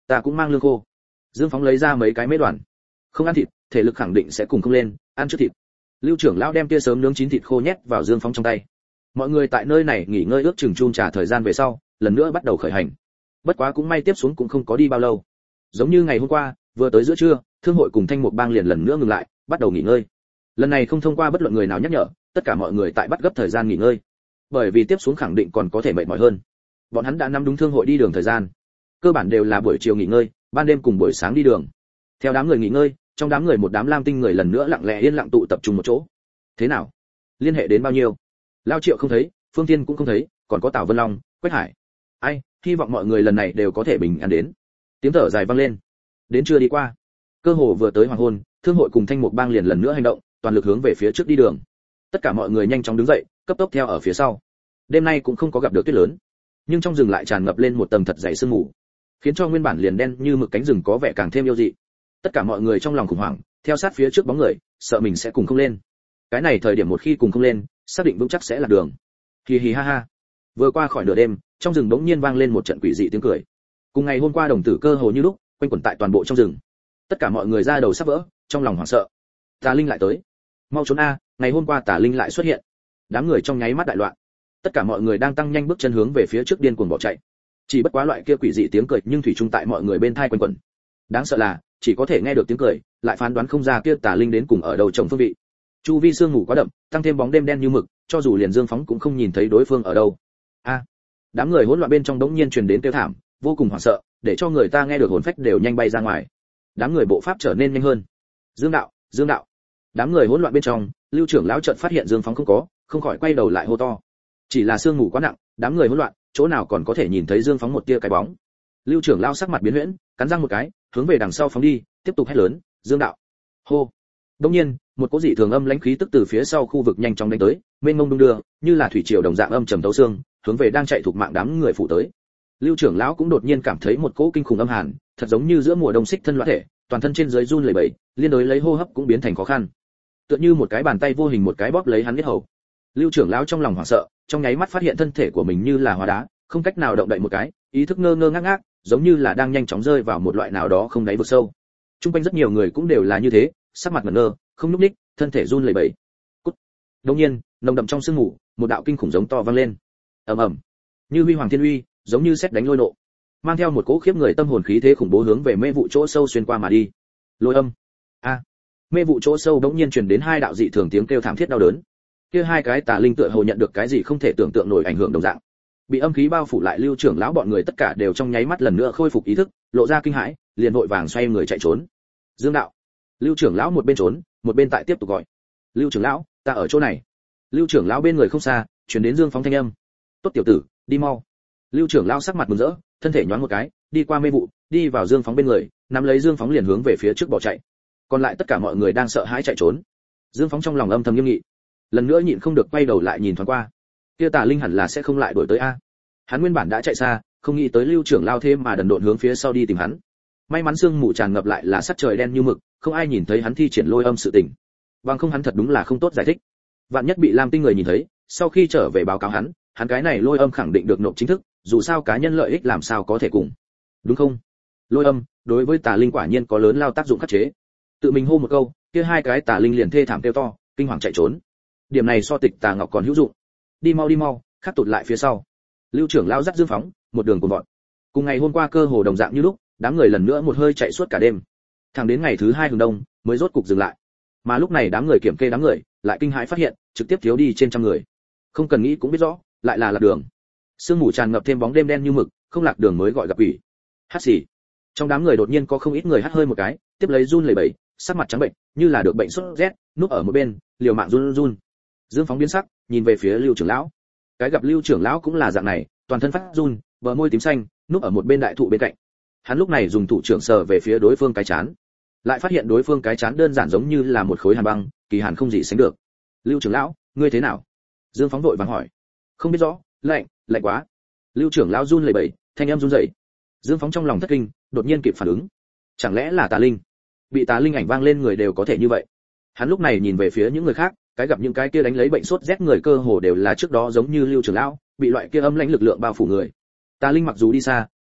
Speaker 1: Ta cũng mang lương khô. Dương Phóng lấy ra mấy cái mễ đoàn. Không ăn thịt, thể lực khẳng định sẽ cùng không lên, ăn trước thịt. Lưu trưởng lão đem kia sớm nướng chín thịt khô nhét vào Dương Phóng trong tay. Mọi người tại nơi này nghỉ ngơi ước chừng chun trà thời gian về sau, lần nữa bắt đầu khởi hành. Bất quá cũng may tiếp xuống cũng không có đi bao lâu. Giống như ngày hôm qua, vừa tới giữa trưa, thương hội cùng Thanh Mục Bang liền lần nữa ngừng lại, bắt đầu nghỉ ngơi. Lần này không thông qua bất luận người nào nhắc nhở, tất cả mọi người tại bắt gấp thời gian nghỉ ngơi. Bởi vì tiếp xuống khẳng định còn có thể mệt mỏi hơn. Bọn hắn đã nắm đúng thương hội đi đường thời gian. Cơ bản đều là buổi chiều nghỉ ngơi, ban đêm cùng buổi sáng đi đường. Theo đám người nghỉ ngơi, trong đám người một đám lam tinh người lần nữa lặng lẽ yên lặng tụ tập trung một chỗ. Thế nào? Liên hệ đến bao nhiêu? Lao Triệu không thấy, Phương Thiên cũng không thấy, còn có Tào Vân Long, Quách Hải. Ai, hy vọng mọi người lần này đều có thể bình an đến. Tiếng thở dài vang lên. Đến trưa đi qua. Cơ hồ vừa tới hoàng hôn, thương hội cùng Thanh Mục Bang liền lần nữa hành động, toàn lực hướng về phía trước đi đường. Tất cả mọi người nhanh chóng đứng dậy, cấp tốc theo ở phía sau. Đêm nay cũng không có gặp được tuyết lớn, nhưng trong rừng lại tràn ngập lên một tầng thật dày sương mù, khiến cho nguyên bản liền đen như mực cánh rừng có vẻ càng thêm yêu dị. Tất cả mọi người trong lòng khủng hoảng, theo sát phía trước bóng người, sợ mình sẽ cùng không lên. Cái này thời điểm một khi cùng không lên, xác định vững chắc sẽ là đường. Hì hì ha ha. Vừa qua khỏi nửa đêm, trong rừng bỗng nhiên vang lên một trận quỷ dị tiếng cười. Cùng ngày hôm qua đồng tử cơ hồ như lúc, quanh quẩn tại toàn bộ trong rừng. Tất cả mọi người ra đầu sắp vỡ, trong lòng hoảng sợ. Tà Linh lại tới. Mau trốn a, ngày hôm qua Tà Linh lại xuất hiện. Đám người trong nháy mắt đại loạn. Tất cả mọi người đang tăng nhanh bước chân hướng về phía trước điên cuồng bỏ chạy. Chỉ bất quá loại kia quỷ dị tiếng cười nhưng thủy chung tại mọi người bên thai quanh quẩn. Đáng sợ là, chỉ có thể nghe được tiếng cười, lại phán đoán không ra kia Tà Linh đến cùng ở đâu trồng phương vị. Chu vi sương mù quá đậm, tăng thêm bóng đêm đen như mực, cho dù liền Dương Phóng cũng không nhìn thấy đối phương ở đâu. A! Đám người hỗn loạn bên trong đống nhiên truyền đến kêu thảm, vô cùng hoảng sợ, để cho người ta nghe được hồn phách đều nhanh bay ra ngoài. Đám người bộ pháp trở nên nhanh hơn. Dương đạo, Dương đạo. Đám người hỗn loạn bên trong, Lưu trưởng lão chợt phát hiện Dương Phóng không có, không khỏi quay đầu lại hô to. Chỉ là sương mù quá nặng, đám người hỗn loạn, chỗ nào còn có thể nhìn thấy Dương Phóng một tia cái bóng. Lưu trưởng lão sắc mặt biến huyễn, cắn răng một cái, hướng về đằng sau phóng đi, tiếp tục hét lớn, Dương đạo. Hô. Đột nhiên, một cỗ dị thường âm lãnh khí tức từ phía sau khu vực nhanh chóng đánh tới, mênh mông đung đưa, như là thủy triều đồng dạng âm trầm tấu xương, hướng về đang chạy thuộc mạng đám người phủ tới. Lưu trưởng lão cũng đột nhiên cảm thấy một cỗ kinh khủng âm hàn, thật giống như giữa mùa đông xích thân loạn thể, toàn thân trên dưới run lẩy bẩy, liên đối lấy hô hấp cũng biến thành khó khăn. Tựa như một cái bàn tay vô hình một cái bóp lấy hắn huyết hầu. Lưu trưởng lão trong lòng hoảng sợ, trong nháy mắt phát hiện thân thể của mình như là hóa đá, không cách nào động đậy một cái, ý thức ngơ ngơ ngác ngác, giống như là đang nhanh chóng rơi vào một loại nào đó không đáy vực sâu. Trung quanh rất nhiều người cũng đều là như thế, sắc mặt ngẩn ngơ, không nhúc nhích, thân thể run lẩy bẩy. Cút. Đột nhiên, nồng đậm trong sương mù, một đạo kinh khủng giống to vang lên. Ầm ầm. Như huy hoàng thiên uy, giống như sét đánh lôi nộ, mang theo một cỗ khiếp người tâm hồn khí thế khủng bố hướng về mê vụ chỗ sâu xuyên qua mà đi. Lôi âm. A. À. Mê vụ chỗ sâu bỗng nhiên truyền đến hai đạo dị thường tiếng kêu thảm thiết đau đớn. Kia hai cái tà linh tựa hồ nhận được cái gì không thể tưởng tượng nổi ảnh hưởng đồng dạng. Bị âm khí bao phủ lại Lưu trưởng lão bọn người tất cả đều trong nháy mắt lần nữa khôi phục ý thức, lộ ra kinh hãi, liền vội vàng xoay người chạy trốn. Dương đạo. Lưu trưởng lão một bên trốn, một bên tại tiếp tục gọi. Lưu trưởng lão, ta ở chỗ này. Lưu trưởng lão bên người không xa, truyền đến Dương Phóng thanh âm. Tốt tiểu tử, đi mau. Lưu trưởng lão sắc mặt mừng rỡ, thân thể nhoáng một cái, đi qua mê vụ, đi vào Dương Phóng bên người, nắm lấy Dương Phóng liền hướng về phía trước bỏ chạy. Còn lại tất cả mọi người đang sợ hãi chạy trốn. Dương Phóng trong lòng âm thầm nghiêm nghị, lần nữa nhịn không được quay đầu lại nhìn thoáng qua. Kia Tà Linh hẳn là sẽ không lại đuổi tới a. Hắn nguyên bản đã chạy xa, không nghĩ tới Lưu trưởng lão thêm mà đần độn hướng phía sau đi tìm hắn. May mắn sương mù tràn ngập lại là sắc trời đen như mực, không ai nhìn thấy hắn thi triển lôi âm sự tình. Bằng không hắn thật đúng là không tốt giải thích. Vạn nhất bị Lam Tinh người nhìn thấy, sau khi trở về báo cáo hắn, hắn cái này lôi âm khẳng định được nộp chính thức, dù sao cá nhân lợi ích làm sao có thể cùng. Đúng không? Lôi âm, đối với Tà Linh quả nhiên có lớn lao tác dụng khắc chế. Tự mình hô một câu, kia hai cái Tà Linh liền thê thảm kêu to, kinh hoàng chạy trốn. Điểm này so Tịch Tà Ngọc còn hữu dụng. Đi mau đi mau, khắc tụt lại phía sau. Lưu trưởng lão dắt Dương Phóng, một đường cuồng vọt. Cùng ngày hôm qua cơ hồ đồng dạng như lúc, đám người lần nữa một hơi chạy suốt cả đêm. Thẳng đến ngày thứ hai hừng đông, mới rốt cục dừng lại. Mà lúc này đám người kiểm kê đám người, lại kinh hãi phát hiện, trực tiếp thiếu đi trên trăm người. Không cần nghĩ cũng biết rõ, lại là lạc đường. Sương mù tràn ngập thêm bóng đêm đen như mực, không lạc đường mới gọi gặp quỷ. Hắt xì. Trong đám người đột nhiên có không ít người hắt hơi một cái, tiếp lấy run lẩy bẩy, sắc mặt trắng bệnh, như là được bệnh sốt rét, núp ở một bên, liều mạng run run. Dương Phóng biến sắc, nhìn về phía Lưu trưởng lão. Cái gặp Lưu trưởng lão cũng là dạng này, toàn thân phát run, bờ môi tím xanh, núp ở một bên đại thụ bên cạnh. Hắn lúc này dùng thủ trưởng sờ về phía đối phương cái chán, lại phát hiện đối phương cái chán đơn giản giống như là một khối hàn băng, kỳ hàn không gì sánh được. Lưu trưởng lão, ngươi thế nào? Dương Phóng vội vàng hỏi. Không biết rõ, lạnh, lạnh quá. Lưu trưởng lão run lẩy bẩy, thanh âm run rẩy. Dương Phóng trong lòng thất kinh, đột nhiên kịp phản ứng. Chẳng lẽ là Tà Linh? Bị Tà Linh ảnh vang lên người đều có thể như vậy. Hắn lúc này nhìn về phía những người khác, cái gặp những cái kia đánh lấy bệnh sốt rét người cơ hồ đều là trước đó giống như Lưu trưởng lão, bị loại kia âm lãnh lực lượng bao phủ người. Tà Linh mặc dù đi xa,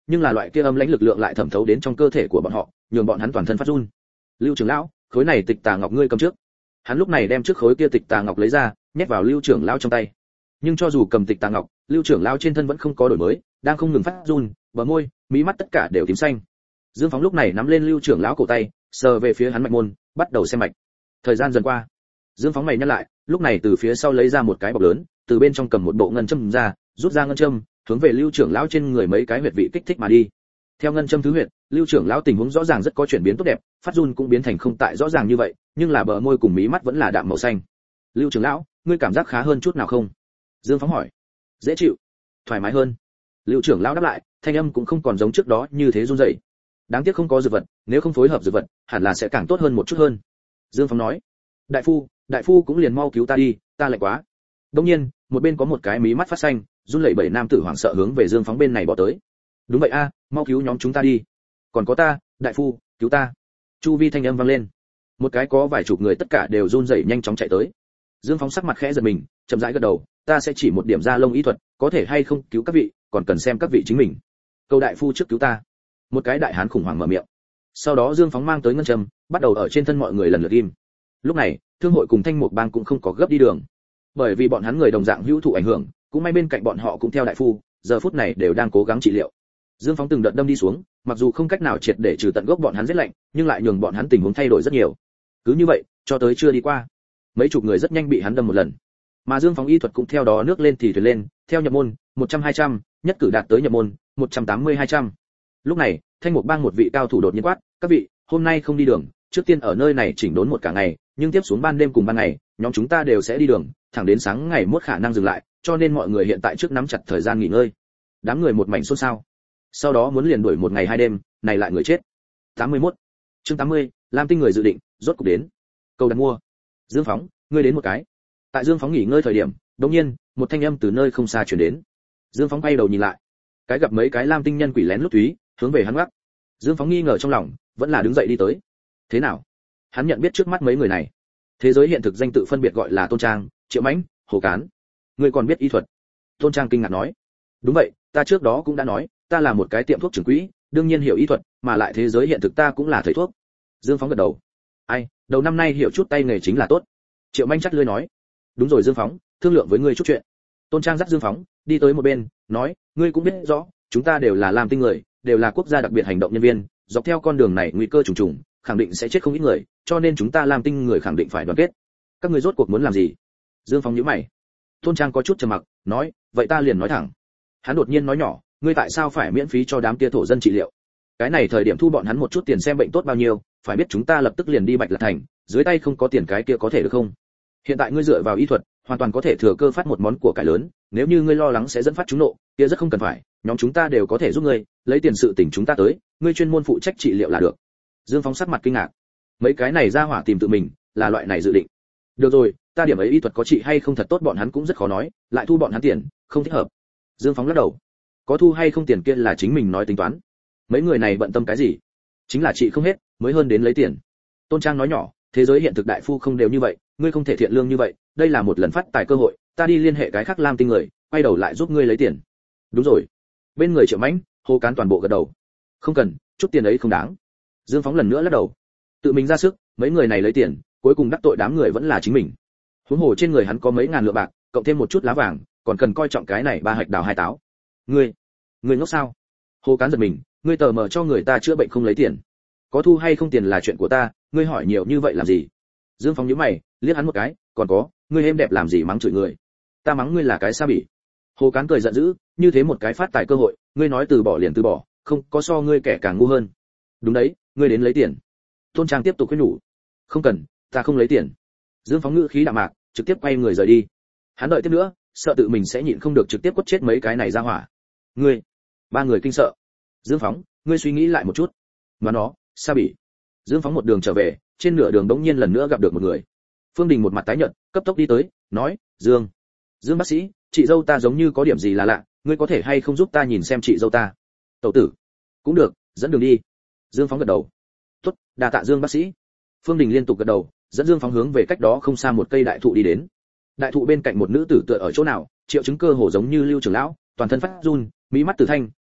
Speaker 1: nhưng là loại kia âm lãnh lực lượng lại thẩm thấu đến trong cơ thể của bọn họ, nhường bọn hắn toàn thân phát run. Lưu trưởng lão, khối này tịch tà ngọc ngươi cầm trước. Hắn lúc này đem trước khối kia tịch tà ngọc lấy ra, nhét vào Lưu trưởng lão trong tay. Nhưng cho dù cầm tịch tà ngọc, Lưu trưởng lão trên thân vẫn không có đổi mới, đang không ngừng phát run, bờ môi, mí mắt tất cả đều tím xanh. Dương Phóng lúc này nắm lên Lưu trưởng lão cổ tay, sờ về phía hắn mạch môn, bắt đầu xem mạch. Thời gian dần qua, Dương Phóng mày nhăn lại, lúc này từ phía sau lấy ra một cái bọc lớn, từ bên trong cầm một bộ ngân châm ra, rút ra ngân châm, hướng về Lưu trưởng lão trên người mấy cái huyệt vị kích thích mà đi. Theo ngân châm thứ huyệt, Lưu trưởng lão tình huống rõ ràng rất có chuyển biến tốt đẹp, phát run cũng biến thành không tại rõ ràng như vậy, nhưng là bờ môi cùng mí mắt vẫn là đạm màu xanh. Lưu trưởng lão, ngươi cảm giác khá hơn chút nào không? Dương Phóng hỏi. Dễ chịu, thoải mái hơn. Lưu trưởng lão đáp lại, thanh âm cũng không còn giống trước đó như thế run rẩy. Đáng tiếc không có dược vật, nếu không phối hợp dược vật, hẳn là sẽ càng tốt hơn một chút hơn. Dương Phóng nói. Đại phu, đại phu cũng liền mau cứu ta đi, ta lạnh quá. Đương nhiên, một bên có một cái mí mắt phát xanh, run lẩy bẩy nam tử hoảng sợ hướng về Dương Phóng bên này bỏ tới. Đúng vậy a, mau cứu nhóm chúng ta đi. Còn có ta, đại phu, cứu ta. Chu vi thanh âm vang lên. Một cái có vài chục người tất cả đều run rẩy nhanh chóng chạy tới. Dương Phóng sắc mặt khẽ giật mình, chậm rãi gật đầu, ta sẽ chỉ một điểm da lông y thuật, có thể hay không cứu các vị, còn cần xem các vị chính mình. Cầu đại phu trước cứu ta. Một cái đại hán khủng hoảng mở miệng. Sau đó Dương Phóng mang tới ngân châm, bắt đầu ở trên thân mọi người lần lượt ghim. Lúc này, Thương hội cùng Thanh Mục Bang cũng không có gấp đi đường, bởi vì bọn hắn người đồng dạng hữu thụ ảnh hưởng, cũng may bên cạnh bọn họ cũng theo đại phu, giờ phút này đều đang cố gắng trị liệu. Dương Phóng từng đợt đâm đi xuống, mặc dù không cách nào triệt để trừ tận gốc bọn hắn giết lạnh, nhưng lại nhường bọn hắn tình huống thay đổi rất nhiều. Cứ như vậy, cho tới chưa đi qua, mấy chục người rất nhanh bị hắn đâm một lần. Mà Dương Phóng y thuật cũng theo đó nước lên thì thuyền lên, theo nhập môn, một trăm hai trăm, nhất cử đạt tới nhập môn, một trăm tám mươi hai trăm. Lúc này, Thanh Mục Bang một vị cao thủ đột nhiên quát, các vị, hôm nay không đi đường, trước tiên ở nơi này chỉnh đốn một cả ngày, nhưng tiếp xuống ban đêm cùng ban ngày, nhóm chúng ta đều sẽ đi đường, thẳng đến sáng ngày mốt khả năng dừng lại, cho nên mọi người hiện tại trước nắm chặt thời gian nghỉ ngơi. Đám người một mảnh xôn xao. Sau đó muốn liền đuổi một ngày hai đêm, này lại người chết. tám mươi mốt. Chương tám mươi, Lam Tinh người dự định, rốt cục đến. Cầu đặt mua. Dương Phóng, ngươi đến một cái. Tại Dương Phóng nghỉ ngơi thời điểm, đột nhiên, một thanh âm từ nơi không xa truyền đến. Dương Phóng quay đầu nhìn lại, cái gặp mấy cái Lam Tinh nhân quỷ lén lút túy, hướng về hắn gác. Dương Phóng nghi ngờ trong lòng, vẫn là đứng dậy đi tới. Thế nào? Hắn nhận biết trước mắt mấy người này. Thế giới hiện thực danh tự phân biệt gọi là Tôn Trang, Triệu Mãnh, Hồ Cán. Ngươi còn biết y thuật? Tôn Trang kinh ngạc nói. Đúng vậy, ta trước đó cũng đã nói, ta là một cái tiệm thuốc trưởng quỹ, đương nhiên hiểu y thuật, mà lại thế giới hiện thực ta cũng là thầy thuốc. Dương Phóng gật đầu. Ai, đầu năm nay hiểu chút tay nghề chính là tốt. Triệu Mãnh chắt lưỡi nói. Đúng rồi Dương Phóng, thương lượng với ngươi chút chuyện. Tôn Trang dắt Dương Phóng đi tới một bên, nói, ngươi cũng biết rõ, chúng ta đều là Lam Tinh người, đều là quốc gia đặc biệt hành động nhân viên, dọc theo con đường này nguy cơ trùng trùng, khẳng định sẽ chết không ít người, cho nên chúng ta Lam Tinh người khẳng định phải đoàn kết. Các ngươi rốt cuộc muốn làm gì? Dương Phóng nhíu mày. Tôn Trang có chút trầm mặc, nói, vậy ta liền nói thẳng. Hắn đột nhiên nói nhỏ, ngươi tại sao phải miễn phí cho đám kia thổ dân trị liệu? Cái này thời điểm thu bọn hắn một chút tiền xem bệnh tốt bao nhiêu, phải biết chúng ta lập tức liền đi Bạch Lạc Thành, dưới tay không có tiền cái kia có thể được không? Hiện tại ngươi dựa vào y thuật, hoàn toàn có thể thừa cơ phát một món của cải lớn, nếu như ngươi lo lắng sẽ dẫn phát chúng nộ, kia rất không cần phải, nhóm chúng ta đều có thể giúp ngươi, lấy tiền sự tình chúng ta tới, ngươi chuyên môn phụ trách trị liệu là được. Dương Phóng sắc mặt kinh ngạc. Mấy cái này ra hỏa tìm tự mình, là loại này dự định. Được rồi, ta điểm ấy y thuật có trị hay không thật tốt bọn hắn cũng rất khó nói, lại thu bọn hắn tiền, không thích hợp. Dương Phóng lắc đầu. Có thu hay không tiền kia là chính mình nói tính toán. Mấy người này bận tâm cái gì? Chính là trị không hết, mới hơn đến lấy tiền. Tôn Trang nói nhỏ, thế giới hiện thực đại phu không đều như vậy, ngươi không thể thiện lương như vậy, đây là một lần phát tài cơ hội, ta đi liên hệ cái khác Lam Tinh người, quay đầu lại giúp ngươi lấy tiền. Đúng rồi. Bên người Triệu Mãnh, Hồ Cán toàn bộ gật đầu. Không cần, chút tiền ấy không đáng. Dương Phóng lần nữa lắc đầu. Tự mình ra sức, mấy người này lấy tiền, cuối cùng đắc tội đám người vẫn là chính mình. Huống hồ trên người hắn có mấy ngàn lượng bạc, cộng thêm một chút lá vàng, còn cần coi trọng cái này ba hạch đào hai táo. Ngươi, ngươi ngốc sao? Hồ Cán giật mình, ngươi tờ mờ cho người ta chữa bệnh không lấy tiền. Có thu hay không tiền là chuyện của ta, ngươi hỏi nhiều như vậy làm gì? Dương Phóng nhíu mày, liếc hắn một cái, còn có, ngươi êm đẹp làm gì mắng chửi người? Ta mắng ngươi là cái sa bỉ. Hồ Cán cười giận dữ, như thế một cái phát tài cơ hội, ngươi nói từ bỏ liền từ bỏ, không có so ngươi kẻ càng ngu hơn. Đúng đấy, ngươi đến lấy tiền. Tôn Trang tiếp tục khuyên nhủ. Không cần, ta không lấy tiền. Dương Phóng ngữ khí đạm mạc, trực tiếp quay người rời đi. Hắn đợi tiếp nữa, sợ tự mình sẽ nhịn không được trực tiếp quất chết mấy cái này ra hỏa. Ngươi, ba người kinh sợ. Dương Phóng, ngươi suy nghĩ lại một chút. Mà nó, sa bỉ. Dương Phóng một đường trở về, trên nửa đường đống nhiên lần nữa gặp được một người. Phương Đình một mặt tái nhợt, cấp tốc đi tới, nói, Dương, Dương bác sĩ, chị dâu ta giống như có điểm gì là lạ, ngươi có thể hay không giúp ta nhìn xem chị dâu ta? Tẩu tử, cũng được, dẫn đường đi. Dương Phóng gật đầu. Tốt, đa tạ Dương bác sĩ. Phương Đình liên tục gật đầu, dẫn Dương Phóng hướng về cách đó không xa một cây đại thụ đi đến. Đại thụ bên cạnh một nữ tử tựa ở chỗ nào, triệu chứng cơ hồ giống như Lưu trưởng lão, toàn thân phát run, mí mắt tử thanh,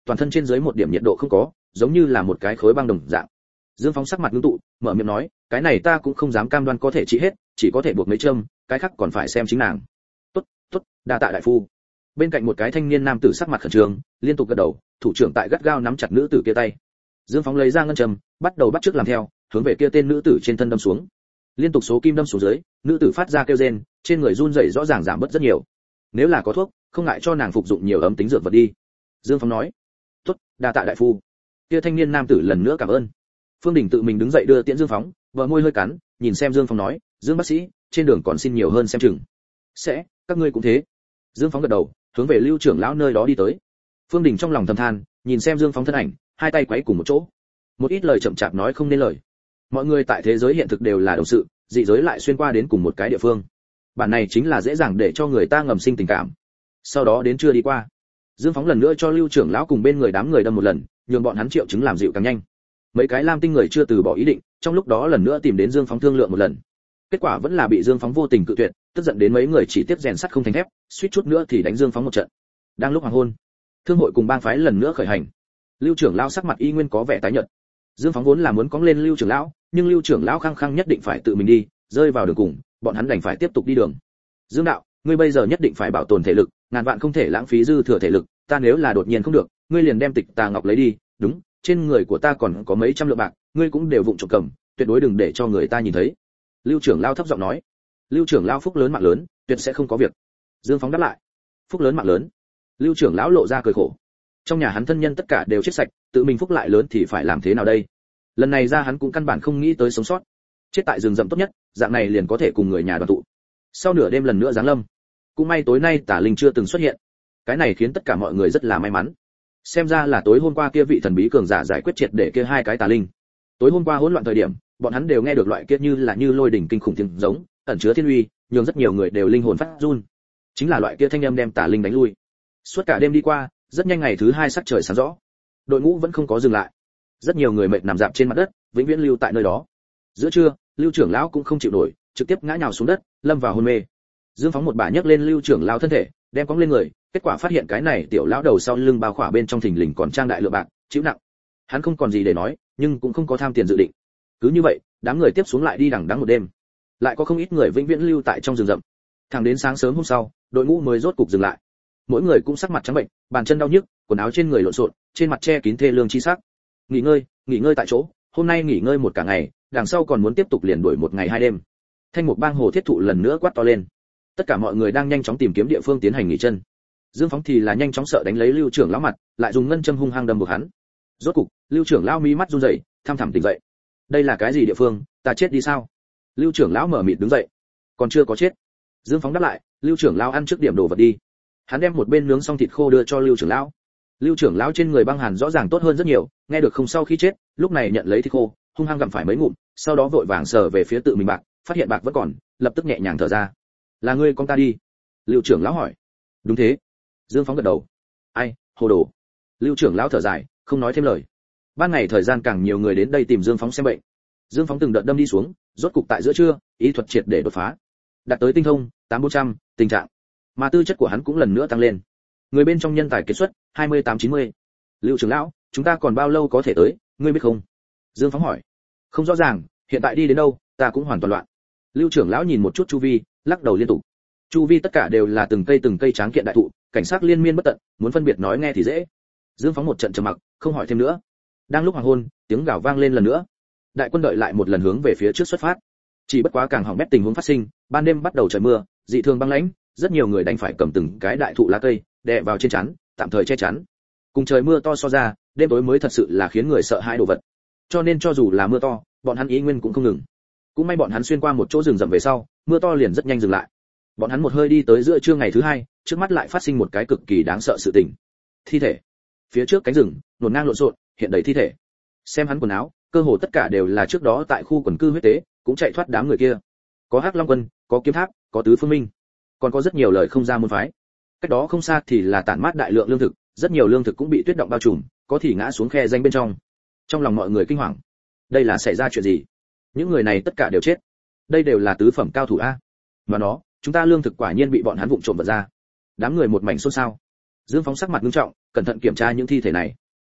Speaker 1: toàn thân trên dưới một điểm nhiệt độ không có, giống như là một cái khối băng đồng dạng. Dương Phóng sắc mặt ngưng tụ, mở miệng nói, cái này ta cũng không dám cam đoan có thể trị hết, chỉ có thể buộc mấy châm, cái khác còn phải xem chính nàng. Tốt, tốt, đa tạ đại phu. Bên cạnh một cái thanh niên nam tử sắc mặt khẩn trương, liên tục gật đầu, thủ trưởng tại gắt gao nắm chặt nữ tử kia tay. Dương Phóng lấy ra ngân châm, bắt đầu bắt chước làm theo, hướng về kia tên nữ tử trên thân đâm xuống. Liên tục số kim đâm xuống dưới, nữ tử phát ra kêu rên, trên người run rẩy rõ ràng giảm bớt rất nhiều. Nếu là có thuốc, không ngại cho nàng phục dụng nhiều ấm tính dược vật đi. Dương Phóng nói. Tốt, đa tạ đại phu. Kia thanh niên nam tử lần nữa cảm ơn. Phương Đình tự mình đứng dậy đưa tiễn Dương Phóng, bờ môi hơi cắn, nhìn xem Dương Phóng nói, Dương bác sĩ, trên đường còn xin nhiều hơn xem chừng. Sẽ, các ngươi cũng thế. Dương Phóng gật đầu, hướng về Lưu trưởng lão nơi đó đi tới. Phương Đình trong lòng thầm than, nhìn xem Dương Phóng thân ảnh, hai tay quấy cùng một chỗ. Một ít lời chậm chạp nói không nên lời. Mọi người tại thế giới hiện thực đều là đồng sự, dị giới lại xuyên qua đến cùng một cái địa phương. Bản này chính là dễ dàng để cho người ta ngầm sinh tình cảm. Sau đó đến trưa đi qua, Dương Phóng lần nữa cho Lưu trưởng lão cùng bên người đám người đâm một lần, nhường bọn hắn triệu chứng làm dịu càng nhanh. Mấy cái lam tinh người chưa từ bỏ ý định, trong lúc đó lần nữa tìm đến Dương Phóng thương lượng một lần. Kết quả vẫn là bị Dương Phóng vô tình cự tuyệt, tức giận đến mấy người chỉ tiếp rèn sắt không thành thép, suýt chút nữa thì đánh Dương Phóng một trận. Đang lúc hoàng hôn, thương hội cùng bang phái lần nữa khởi hành. Lưu trưởng lão sắc mặt y nguyên có vẻ tái nhợt. Dương Phóng vốn là muốn cõng lên Lưu trưởng lão, nhưng Lưu trưởng lão khăng khăng nhất định phải tự mình đi, rơi vào đường cùng, bọn hắn đành phải tiếp tục đi đường. Dương đạo, ngươi bây giờ nhất định phải bảo tồn thể lực, ngàn vạn không thể lãng phí dư thừa thể lực, ta nếu là đột nhiên không được, ngươi liền đem tịch tà ngọc lấy đi, đúng, trên người của ta còn có mấy trăm lượng bạc, ngươi cũng đều vụng trộm cầm, tuyệt đối đừng để cho người ta nhìn thấy. Lưu trưởng lão thấp giọng nói. Lưu trưởng lão phúc lớn mạng lớn, tuyệt sẽ không có việc. Dương Phóng đáp lại. Phúc lớn mạng lớn. Lưu trưởng lão lộ ra cười khổ. Trong nhà hắn thân nhân tất cả đều chết sạch, tự mình phúc lại lớn thì phải làm thế nào đây? Lần này ra hắn cũng căn bản không nghĩ tới sống sót. Chết tại rừng rậm tốt nhất, dạng này liền có thể cùng người nhà đoàn tụ. Sau nửa đêm lần nữa giáng lâm. Cũng may tối nay Tả Linh chưa từng xuất hiện. Cái này khiến tất cả mọi người rất là may mắn. Xem ra là tối hôm qua kia vị thần bí cường giả giải quyết triệt để kia hai cái Tà Linh. Tối hôm qua hỗn loạn thời điểm, bọn hắn đều nghe được loại kia như là như lôi đỉnh kinh khủng tiếng giống, ẩn chứa thiên uy, nhường rất nhiều người đều linh hồn phát run. Chính là loại kia thanh âm đem Tà Linh đánh lui. Suốt cả đêm đi qua, rất nhanh ngày thứ hai sắc trời sáng rõ. Đội ngũ vẫn không có dừng lại. Rất nhiều người mệt nằm rạp trên mặt đất, vĩnh viễn lưu tại nơi đó. Giữa trưa, Lưu trưởng lão cũng không chịu nổi, trực tiếp ngã nhào xuống đất, lâm vào hôn mê. Dương Phóng một bà nhấc lên Lưu trưởng lão thân thể, đem cõng lên người, kết quả phát hiện cái này tiểu lão đầu sau lưng bao khỏa bên trong thình lình còn trang đại lượng bạc, chịu nặng. Hắn không còn gì để nói, nhưng cũng không có tham tiền dự định. Cứ như vậy, đám người tiếp xuống lại đi đằng đẵng một đêm. Lại có không ít người vĩnh viễn lưu tại trong rừng rậm. Thẳng đến sáng sớm hôm sau, đội ngũ mới rốt cục dừng lại. Mỗi người cũng sắc mặt trắng bệnh, bàn chân đau nhức, quần áo trên người lộn xộn, trên mặt che kín thê lương chi sắc. Nghỉ ngơi, nghỉ ngơi tại chỗ, hôm nay nghỉ ngơi một cả ngày, đằng sau còn muốn tiếp tục liền đuổi một ngày hai đêm. Thanh Mục Bang Hồ Thiết Thụ lần nữa quát to lên. Tất cả mọi người đang nhanh chóng tìm kiếm địa phương tiến hành nghỉ chân. Dương Phóng thì là nhanh chóng sợ đánh lấy Lưu trưởng lão mặt, lại dùng ngân châm hung hăng đâm buộc hắn. Rốt cục, Lưu trưởng lão mí mắt run rẩy, tham thẳm tỉnh dậy. Đây là cái gì địa phương, ta chết đi sao? Lưu trưởng lão mở mịt đứng dậy. Còn chưa có chết. Dương Phóng đáp lại, Lưu trưởng lão ăn trước điểm đồ vật đi. Hắn đem một bên nướng xong thịt khô đưa cho Lưu trưởng lão. Lưu trưởng lão trên người băng hàn rõ ràng tốt hơn rất nhiều, nghe được không sau khi chết, lúc này nhận lấy thịt khô, hung hăng gặm phải mấy ngụm, sau đó vội vàng sờ về phía tự mình bạc, phát hiện bạc vẫn còn, lập tức nhẹ nhàng thở ra. Là ngươi con ta đi? Lưu trưởng lão hỏi. Đúng thế. Dương Phóng gật đầu. Ai, hồ đồ. Lưu trưởng lão thở dài, không nói thêm lời. Ban ngày thời gian càng nhiều người đến đây tìm Dương Phóng xem bệnh. Dương Phóng từng đợt đâm đi xuống, rốt cục tại giữa trưa, ý thuật triệt để đột phá, đạt tới tinh thông tám bốn trăm tình trạng, mà tư chất của hắn cũng lần nữa tăng lên. Người bên trong nhân tài kiệt xuất hai mươi tám chín mươi. Lưu trưởng lão, chúng ta còn bao lâu có thể tới, ngươi biết không? Dương Phóng hỏi. Không rõ ràng, hiện tại đi đến đâu, ta cũng hoàn toàn loạn. Lưu trưởng lão nhìn một chút chu vi, lắc đầu liên tục. Chu vi tất cả đều là từng cây từng cây tráng kiện đại thụ, cảnh sắc liên miên bất tận, muốn phân biệt nói nghe thì dễ. Dương Phóng một trận trầm mặc, không hỏi thêm nữa. Đang lúc hoàng hôn, tiếng gào vang lên lần nữa. Đại quân đợi lại một lần hướng về phía trước xuất phát. Chỉ bất quá càng hỏng bét tình huống phát sinh, ban đêm bắt đầu trời mưa, dị thường băng lãnh, rất nhiều người đành phải cầm từng cái đại thụ lá cây đè vào trên chắn, tạm thời che chắn. Cùng trời mưa to so ra, đêm tối mới thật sự là khiến người sợ hãi đồ vật. Cho nên cho dù là mưa to, bọn hắn ý nguyên cũng không ngừng. Cũng may bọn hắn xuyên qua một chỗ rừng rậm về sau, mưa to liền rất nhanh dừng lại. Bọn hắn một hơi đi tới giữa trưa ngày thứ hai, trước mắt lại phát sinh một cái cực kỳ đáng sợ sự tình. Thi thể. Phía trước cánh rừng, luồn ngang lộn xộn, hiện đầy thi thể. Xem hắn quần áo, cơ hồ tất cả đều là trước đó tại khu quần cư huyết tế, cũng chạy thoát đám người kia. Có Hắc Long Quân, có Kiếm Tháp, có Tứ Phương Minh, còn có rất nhiều lời không ra môn phái. Cách đó không xa thì là tản mát đại lượng lương thực, rất nhiều lương thực cũng bị tuyết động bao trùm, có thì ngã xuống khe danh bên trong. Trong lòng mọi người kinh hoàng. Đây là xảy ra chuyện gì? Những người này tất cả đều chết. Đây đều là tứ phẩm cao thủ a. Mà nó, chúng ta lương thực quả nhiên bị bọn hắn vụng trộm vật ra. Đám người một mảnh xôn xao. Dương Phóng sắc mặt nghiêm trọng, cẩn thận kiểm tra những thi thể này.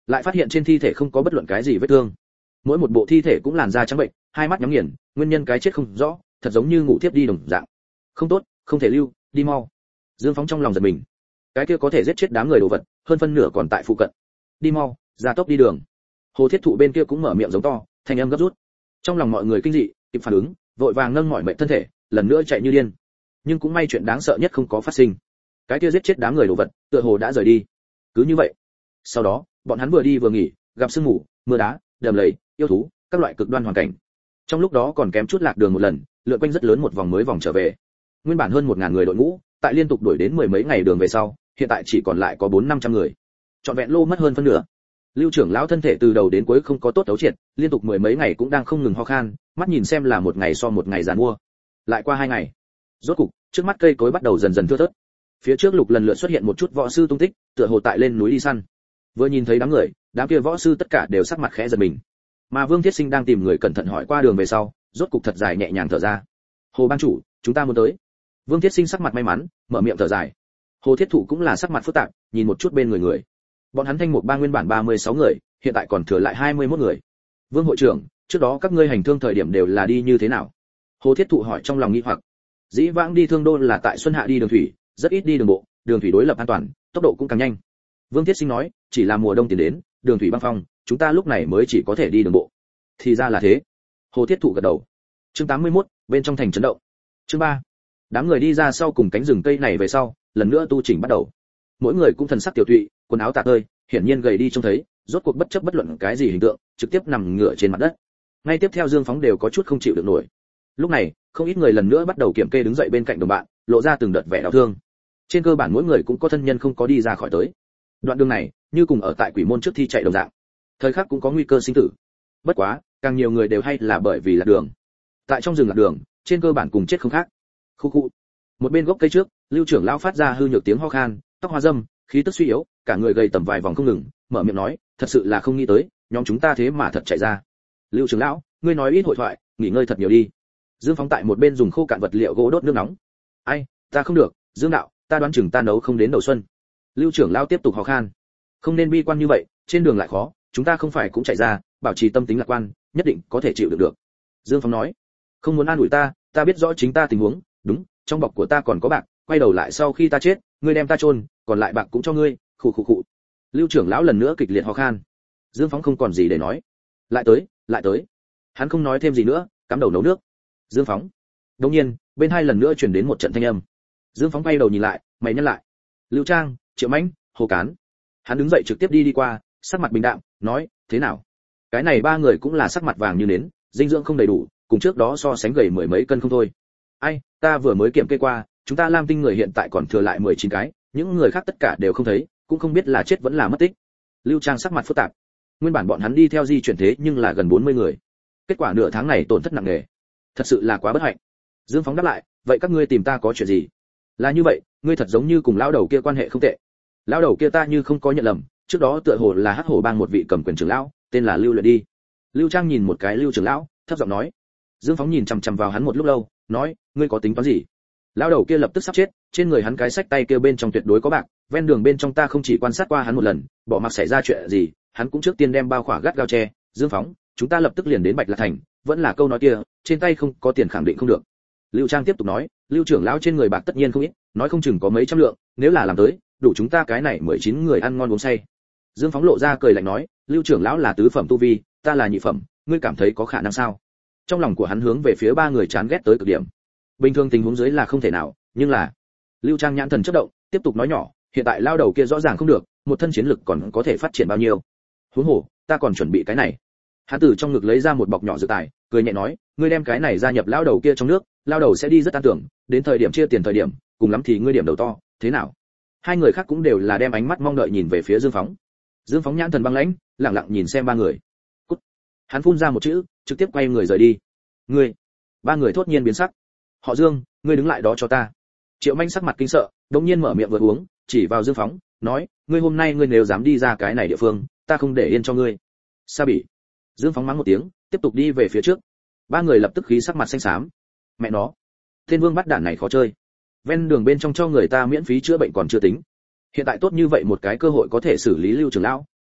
Speaker 1: lại phát hiện trên thi thể không có bất luận cái gì vết thương. Mỗi một bộ thi thể cũng làn da trắng bệnh, hai mắt nhắm nghiền, nguyên nhân cái chết không rõ, thật giống như ngủ thiếp đi đồng dạng. Không tốt, không thể lưu, đi mau. Dương Phóng trong lòng giật mình. Cái kia có thể giết chết đám người đồ vật, hơn phân nửa còn tại phụ cận. Đi mau, ra tốc đi đường. Hồ Thiết Thụ bên kia cũng mở miệng giống to, thanh âm gấp rút. Trong lòng mọi người kinh dị, kịp phản ứng, vội vàng nâng mỏi mệt thân thể, lần nữa chạy như điên. Nhưng cũng may chuyện đáng sợ nhất không có phát sinh. Cái kia giết chết đám người đồ vật, tựa hồ đã rời đi. Cứ như vậy, sau đó, bọn hắn vừa đi vừa nghỉ, gặp sương mù, mưa đá, đầm lầy, yêu thú, các loại cực đoan hoàn cảnh. Trong lúc đó còn kém chút lạc đường một lần, lượn quanh rất lớn một vòng mới vòng trở về. Nguyên bản hơn một ngàn người đội ngũ, tại liên tục đuổi đến mười mấy ngày đường về sau, hiện tại chỉ còn lại có bốn năm trăm người. Trọn vẹn lô mất hơn phân nửa. Lưu trưởng lão thân thể từ đầu đến cuối không có tốt đấu triệt, liên tục mười mấy ngày cũng đang không ngừng ho khan, mắt nhìn xem là một ngày so một ngày giàn mua. Lại qua hai ngày, rốt cục, trước mắt cây cối bắt đầu dần dần thưa thớt. Phía trước Lục lần lượt xuất hiện một chút võ sư tung tích, tựa hồ tại lên núi đi săn. Vừa nhìn thấy đám người, đám kia võ sư tất cả đều sắc mặt khẽ giật mình. Mà Vương Thiết Sinh đang tìm người cẩn thận hỏi qua đường về sau, rốt cục thật dài nhẹ nhàng thở ra. Hồ ban chủ, chúng ta muốn tới. Vương Thiết Sinh sắc mặt may mắn, mở miệng thở dài. Hồ Thiết Thụ cũng là sắc mặt phức tạp, nhìn một chút bên người người. Bọn hắn Thanh Mục Bang nguyên bản ba mươi sáu người, hiện tại còn thừa lại hai mươi mốt người. Vương hội trưởng, trước đó các ngươi hành thương thời điểm đều là đi như thế nào? Hồ Thiết Thụ hỏi trong lòng nghi hoặc. Dĩ vãng đi thương đô là tại xuân hạ đi đường thủy, rất ít đi đường bộ, đường thủy đối lập an toàn, tốc độ cũng càng nhanh. Vương Thiết Sinh nói, chỉ là mùa đông tiến đến, đường thủy băng phong, chúng ta lúc này mới chỉ có thể đi đường bộ. Thì ra là thế. Hồ Thiết Thụ gật đầu. Chương tám mươi mốt, bên trong thành chấn động. Chương ba. Đám người đi ra sau cùng cánh rừng cây này về sau, lần nữa tu chỉnh bắt đầu. Mỗi người cũng thần sắc tiểu tụy, quần áo tả tơi, hiển nhiên gầy đi trông thấy, rốt cuộc bất chấp bất luận cái gì hình tượng, trực tiếp nằm ngửa trên mặt đất. Ngay tiếp theo Dương Phóng đều có chút không chịu được nổi. Lúc này, không ít người lần nữa bắt đầu kiểm kê đứng dậy bên cạnh đồng bạn, lộ ra từng đợt vẻ đau thương. Trên cơ bản mỗi người cũng có thân nhân không có đi ra khỏi tới. Đoạn đường này, như cùng ở tại Quỷ Môn trước thi chạy đồng dạng. Thời khắc cũng có nguy cơ sinh tử. Bất quá, càng nhiều người đều hay là bởi vì lạc đường. Tại trong rừng lạc đường, trên cơ bản cùng chết không khác. Khu khu. Một bên gốc cây trước, Lưu trưởng lão phát ra hư nhược tiếng ho khan, tóc hoa râm, khí tức suy yếu, cả người gầy tầm vài vòng không ngừng, mở miệng nói, thật sự là không nghĩ tới, nhóm chúng ta thế mà thật chạy ra. Lưu trưởng lão, ngươi nói ít hội thoại, nghỉ ngơi thật nhiều đi. Dương Phóng tại một bên dùng khô cạn vật liệu gỗ đốt nước nóng. Ai, ta không được, Dương đạo, ta đoán chừng ta nấu không đến đầu xuân. Lưu trưởng lão tiếp tục ho khan. Không nên bi quan như vậy, trên đường lại khó, chúng ta không phải cũng chạy ra, bảo trì tâm tính lạc quan, nhất định có thể chịu được được. Dương Phóng nói, không muốn an ủi ta, ta biết rõ chính ta tình huống, đúng, trong bọc của ta còn có bạc, quay đầu lại sau khi ta chết, ngươi đem ta chôn, còn lại bạc cũng cho ngươi, khụ khụ khụ. Lưu trưởng lão lần nữa kịch liệt ho khan. Dương Phóng không còn gì để nói. Lại tới, lại tới. Hắn không nói thêm gì nữa, cắm đầu nấu nước. Dương Phóng. Đột nhiên, bên hai lần nữa truyền đến một trận thanh âm. Dương Phóng quay đầu nhìn lại, mày nhăn lại. Lưu Trang, Triệu Mãnh, Hồ Cán. Hắn đứng dậy trực tiếp đi đi qua, sắc mặt bình đạm, nói, thế nào? Cái này ba người cũng là sắc mặt vàng như nến, dinh dưỡng không đầy đủ, cùng trước đó so sánh gầy mười mấy cân không thôi. Ai, ta vừa mới kiểm kê qua, chúng ta Lam Tinh người hiện tại còn thừa lại mười chín cái, những người khác tất cả đều không thấy, cũng không biết là chết vẫn là mất tích. Lưu Trang sắc mặt phức tạp. Nguyên bản bọn hắn đi theo di chuyển thế nhưng là gần bốn mươi người. Kết quả nửa tháng này tổn thất nặng nề. Thật sự là quá bất hạnh. Dương Phóng đáp lại, vậy các ngươi tìm ta có chuyện gì? Là như vậy, ngươi thật giống như cùng lão đầu kia quan hệ không tệ. Lão đầu kia ta như không có nhận lầm, trước đó tựa hồ là Hắc Hổ Bang một vị cầm quyền trưởng lão, tên là Lưu Luyện đi. Lưu Trang nhìn một cái Lưu trưởng lão, thấp giọng nói. Dương Phóng nhìn chằm chằm vào hắn một lúc lâu, nói, ngươi có tính toán gì? Lão đầu kia lập tức sắp chết, trên người hắn cái sách tay kia bên trong tuyệt đối có bạc, ven đường bên trong ta không chỉ quan sát qua hắn một lần, bỏ mặc xảy ra chuyện gì, hắn cũng trước tiên đem bao khỏa gắt gao che. Dương Phóng, chúng ta lập tức liền đến Bạch Lạc Thành, vẫn là câu nói kia, trên tay không có tiền khẳng định không được. Lưu Trang tiếp tục nói, Lưu trưởng lão trên người bạc tất nhiên không ít, nói không chừng có mấy trăm lượng, nếu là làm tới, đủ chúng ta cái này mười chín người ăn ngon uống say. Dương Phóng lộ ra cười lạnh nói, Lưu trưởng lão là tứ phẩm tu vi, ta là nhị phẩm, ngươi cảm thấy có khả năng sao? Trong lòng của hắn hướng về phía ba người chán ghét tới cực điểm. Bình thường tình huống dưới là không thể nào, nhưng là Lưu Trang nhãn thần chớp động, tiếp tục nói nhỏ, hiện tại lao đầu kia rõ ràng không được, một thân chiến lực còn có thể phát triển bao nhiêu? Huống hồ, ta còn chuẩn bị cái này. Hắn từ trong ngực lấy ra một bọc nhỏ dự tài, cười nhẹ nói, ngươi đem cái này gia nhập lao đầu kia trong nước, lao đầu sẽ đi rất an tưởng, đến thời điểm chia tiền thời điểm, cùng lắm thì ngươi điểm đầu to, thế nào? Hai người khác cũng đều là đem ánh mắt mong đợi nhìn về phía Dương Phóng. Dương Phóng nhãn thần băng lãnh, lặng lặng nhìn xem ba người. Cút. Hắn phun ra một chữ, trực tiếp quay người rời đi. Ngươi. Ba người thốt nhiên biến sắc. Họ Dương, ngươi đứng lại đó cho ta. Triệu Manh sắc mặt kinh sợ, đống nhiên mở miệng vừa uống, chỉ vào Dương Phóng, nói, ngươi hôm nay ngươi nếu dám đi ra cái này địa phương, ta không để yên cho ngươi. Sa bỉ. Dương Phóng mắng một tiếng, tiếp tục đi về phía trước. Ba người lập tức khí sắc mặt xanh xám. Mẹ nó, Thiên Vương bắt đản này khó chơi. Ven đường bên trong cho người ta miễn phí chữa bệnh còn chưa tính, hiện tại tốt như vậy một cái cơ hội có thể xử lý Lưu trưởng lão,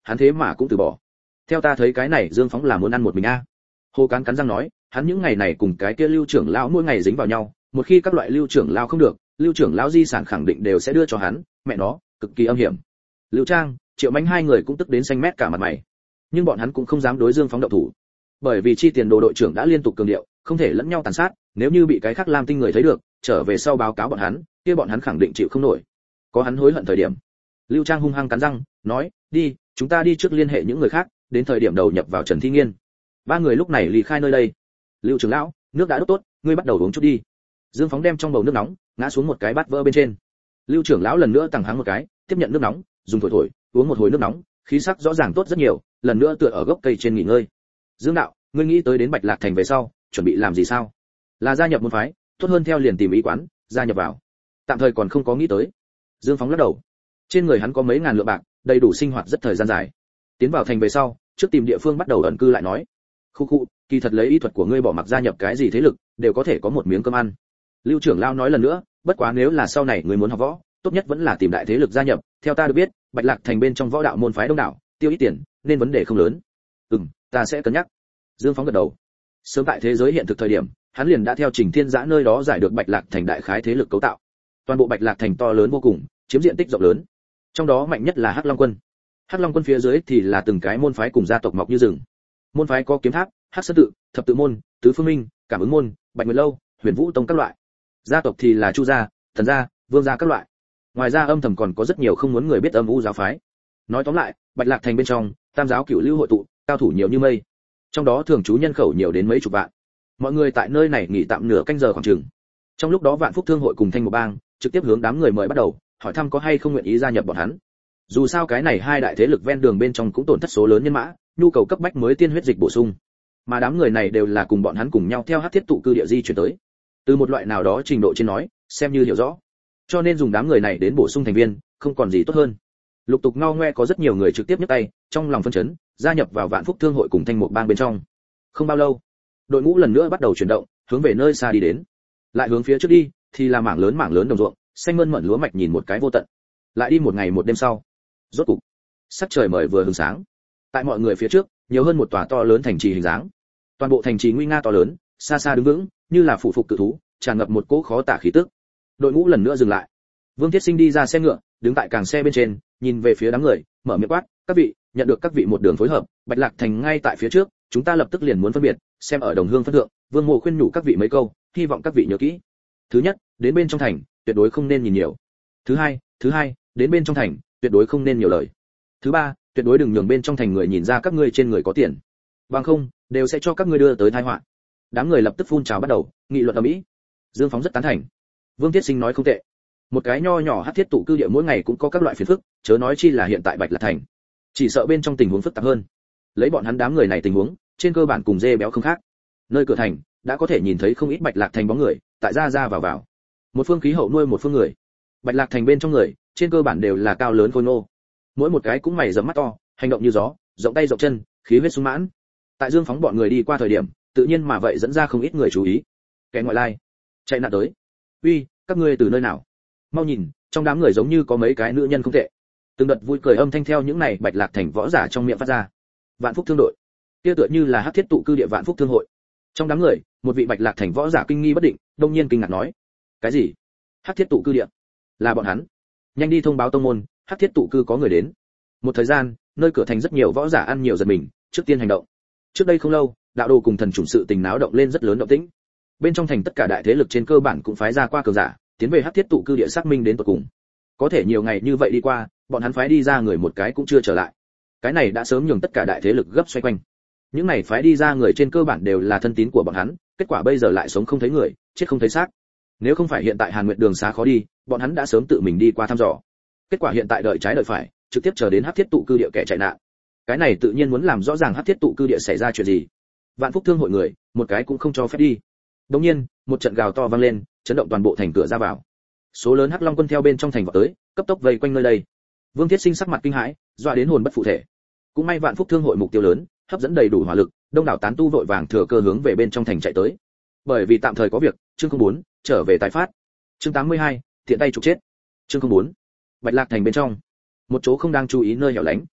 Speaker 1: hắn thế mà cũng từ bỏ. Theo ta thấy cái này Dương Phóng là muốn ăn một mình a. Hồ Cán cắn răng nói, hắn những ngày này cùng cái kia Lưu trưởng lão mỗi ngày dính vào nhau, một khi các loại Lưu trưởng lão không được, Lưu trưởng lão di sản khẳng định đều sẽ đưa cho hắn, mẹ nó, cực kỳ âm hiểm. Lưu Trang, Triệu Mạnh hai người cũng tức đến xanh mét cả mặt mày. Nhưng bọn hắn cũng không dám đối Dương Phóng động thủ, bởi vì chi tiền đồ đội trưởng đã liên tục cường điệu, không thể lẫn nhau tàn sát, nếu như bị cái khác Lam Tinh người thấy được, trở về sau báo cáo bọn hắn, kia bọn hắn khẳng định chịu không nổi. Có hắn hối hận thời điểm. Lưu Trang hung hăng cắn răng, nói, đi, chúng ta đi trước liên hệ những người khác, đến thời điểm đầu nhập vào Trần Thi Nghiên. Ba người lúc này ly khai nơi đây. Lưu trưởng lão, nước đã đốt tốt, ngươi bắt đầu uống chút đi. Dương Phóng đem trong bầu nước nóng ngã xuống một cái bát vỡ bên trên. Lưu trưởng lão lần nữa tằng hắng một cái, tiếp nhận nước nóng, dùng thổi thổi, uống một hồi nước nóng, khí sắc rõ ràng tốt rất nhiều, lần nữa tựa ở gốc cây trên nghỉ ngơi. Dương đạo, ngươi nghĩ tới đến Bạch Lạc Thành về sau, chuẩn bị làm gì sao? Là gia nhập môn phái, tốt hơn theo liền tìm ý quán, gia nhập vào. Tạm thời còn không có nghĩ tới. Dương Phóng lắc đầu. Trên người hắn có mấy ngàn lượng bạc, đầy đủ sinh hoạt rất thời gian dài. Tiến vào thành về sau, trước tìm địa phương bắt đầu ẩn cư lại nói. Khu khu, kỳ thật lấy ý thuật của ngươi bỏ mặc gia nhập cái gì thế lực, đều có thể có một miếng cơm ăn. Lưu trưởng lão nói lần nữa, bất quá nếu là sau này ngươi muốn học võ, tốt nhất vẫn là tìm đại thế lực gia nhập, theo ta được biết, Bạch Lạc Thành bên trong võ đạo môn phái đông đảo, tiêu ít tiền, nên vấn đề không lớn. Ừm, ta sẽ cân nhắc. Dương Phóng gật đầu. Sớm tại thế giới hiện thực thời điểm, hắn liền đã theo Trình Thiên Giã nơi đó giải được Bạch Lạc Thành đại khái thế lực cấu tạo. Toàn bộ Bạch Lạc Thành to lớn vô cùng, chiếm diện tích rộng lớn. Trong đó mạnh nhất là Hắc Long Quân. Hắc Long Quân phía dưới thì là từng cái môn phái cùng gia tộc mọc như rừng. Môn phái có Kiếm Tháp, Hắc Sơn tự, Thập tự môn, Tứ Phương Minh, Cảm ứng môn, Bạch Nguyệt lâu, Huyền Vũ tông các loại. Gia tộc thì là Chu gia, Thần gia, Vương gia các loại. Ngoài ra âm thầm còn có rất nhiều không muốn người biết âm u giáo phái. Nói tóm lại, Bạch Lạc Thành bên trong, tam giáo cửu lưu hội tụ, cao thủ nhiều như mây. Trong đó thường trú nhân khẩu nhiều đến mấy chục vạn. Mọi người tại nơi này nghỉ tạm nửa canh giờ khoảng chừng. Trong lúc đó Vạn Phúc Thương hội cùng Thanh Một Bang trực tiếp hướng đám người mời bắt đầu, hỏi thăm có hay không nguyện ý gia nhập bọn hắn. Dù sao cái này hai đại thế lực ven đường bên trong cũng tổn thất số lớn nhân mã, nhu cầu cấp bách mới tiên huyết dịch bổ sung. Mà đám người này đều là cùng bọn hắn cùng nhau theo Hắc Thiết tụ cư địa di chuyển tới. Từ một loại nào đó trình độ trên nói, xem như hiểu rõ. Cho nên dùng đám người này đến bổ sung thành viên, không còn gì tốt hơn. Lục tục ngao ngoe có rất nhiều người trực tiếp nhấc tay, trong lòng phân chấn, gia nhập vào Vạn Phúc Thương hội cùng Thanh Một Bang bên trong. Không bao lâu, đội ngũ lần nữa bắt đầu chuyển động, hướng về nơi xa đi đến. Lại hướng phía trước đi, thì là mảng lớn mảng lớn đồng ruộng, xanh mơn mởn lúa mạch nhìn một cái vô tận. Lại đi một ngày một đêm sau, rốt cục, sắc trời mời vừa hừng sáng. Tại mọi người phía trước, nhiều hơn một tòa to lớn thành trì hình dáng. Toàn bộ thành trì nguy nga to lớn, xa xa đứng vững, như là phủ phục cự thú, tràn ngập một cỗ khó tả khí tức. Đội ngũ lần nữa dừng lại. Vương Thiết Sinh đi ra xe ngựa, đứng tại càng xe bên trên, nhìn về phía đám người, mở miệng quát, "Các vị, nhận được các vị một đường phối hợp, Bạch Lạc Thành ngay tại phía trước, chúng ta lập tức liền muốn phân biệt, xem ở đồng hương phân thượng, Vương Mộ khuyên nhủ các vị mấy câu, hy vọng các vị nhớ kỹ. Thứ nhất, đến bên trong thành, tuyệt đối không nên nhìn nhiều. Thứ hai, thứ hai, đến bên trong thành, tuyệt đối không nên nhiều lời. Thứ ba, tuyệt đối đừng nhường bên trong thành người nhìn ra các ngươi trên người có tiền. Bằng không, đều sẽ cho các ngươi đưa tới tai họa." Đám người lập tức phun trào bắt đầu, nghị luận ầm ĩ. Dương Phóng rất tán thành. Vương Thiết Sinh nói không tệ. Một cái nho nhỏ Hắc Thiết tụ cư địa mỗi ngày cũng có các loại phiền phức, chớ nói chi là hiện tại Bạch Lạc Thành. Chỉ sợ bên trong tình huống phức tạp hơn. Lấy bọn hắn đám người này tình huống, trên cơ bản cùng dê béo không khác. Nơi cửa thành, đã có thể nhìn thấy không ít Bạch Lạc Thành bóng người, tại ra ra vào vào. Một phương khí hậu nuôi một phương người. Bạch Lạc Thành bên trong người, trên cơ bản đều là cao lớn khôi ngô. Mỗi một cái cũng mày rậm mắt to, hành động như gió, rộng tay rộng chân, khí huyết sung mãn. Tại Dương Phóng bọn người đi qua thời điểm, tự nhiên mà vậy dẫn ra không ít người chú ý. Kẻ ngoại lai, chạy nạn tới. "Uy, các ngươi từ nơi nào? Mau nhìn, trong đám người giống như có mấy cái nữ nhân không tệ." Từng đợt vui cười âm thanh theo những này Bạch Lạc Thành võ giả trong miệng phát ra. Vạn Phúc Thương đội, kia tựa như là Hắc Thiết tụ cư địa Vạn Phúc Thương hội. Trong đám người, một vị Bạch Lạc Thành võ giả kinh nghi bất định, đông nhiên kinh ngạc nói: "Cái gì? Hắc Thiết tụ cư địa? Là bọn hắn? Nhanh đi thông báo tông môn, Hắc Thiết tụ cư có người đến." Một thời gian, nơi cửa thành rất nhiều võ giả ăn nhiều giật mình, trước tiên hành động. Trước đây không lâu, đạo đồ cùng thần chủng sự tình náo động lên rất lớn động tĩnh. Bên trong thành tất cả đại thế lực trên cơ bản cũng phái ra qua cường giả, tiến về Hắc Thiết tụ cư địa xác minh đến tận cùng. Có thể nhiều ngày như vậy đi qua, bọn hắn phái đi ra người một cái cũng chưa trở lại. Cái này đã sớm nhường tất cả đại thế lực gấp xoay quanh. Những này phái đi ra người trên cơ bản đều là thân tín của bọn hắn, kết quả bây giờ lại sống không thấy người, chết không thấy xác. Nếu không phải hiện tại Hàn Nguyệt đường xá khó đi, bọn hắn đã sớm tự mình đi qua thăm dò. Kết quả hiện tại đợi trái đợi phải, trực tiếp chờ đến Hắc Thiết tụ cư địa kẻ chạy nạn. Cái này tự nhiên muốn làm rõ ràng Hắc Thiết tụ cư địa xảy ra chuyện gì. Vạn Phúc Thương hội người, một cái cũng không cho phép đi. Đột nhiên, một trận gào to vang lên, chấn động toàn bộ thành cửa ra vào. Số lớn Hắc Long quân theo bên trong thành vào tới, cấp tốc vây quanh nơi đây. Vương Thiết Sinh sắc mặt kinh hãi, dọa đến hồn bất phụ thể. Cũng may Vạn Phúc Thương hội mục tiêu lớn, hấp dẫn đầy đủ hỏa lực, đông đảo tán tu vội vàng thừa cơ hướng về bên trong thành chạy tới. Bởi vì tạm thời có việc, chương không bốn, trở về tái phát. Chương tám mươi hai, tiện tay trục chết. Chương không bốn, Bạch Lạc thành bên trong, một chỗ không đang chú ý nơi hẻo lánh.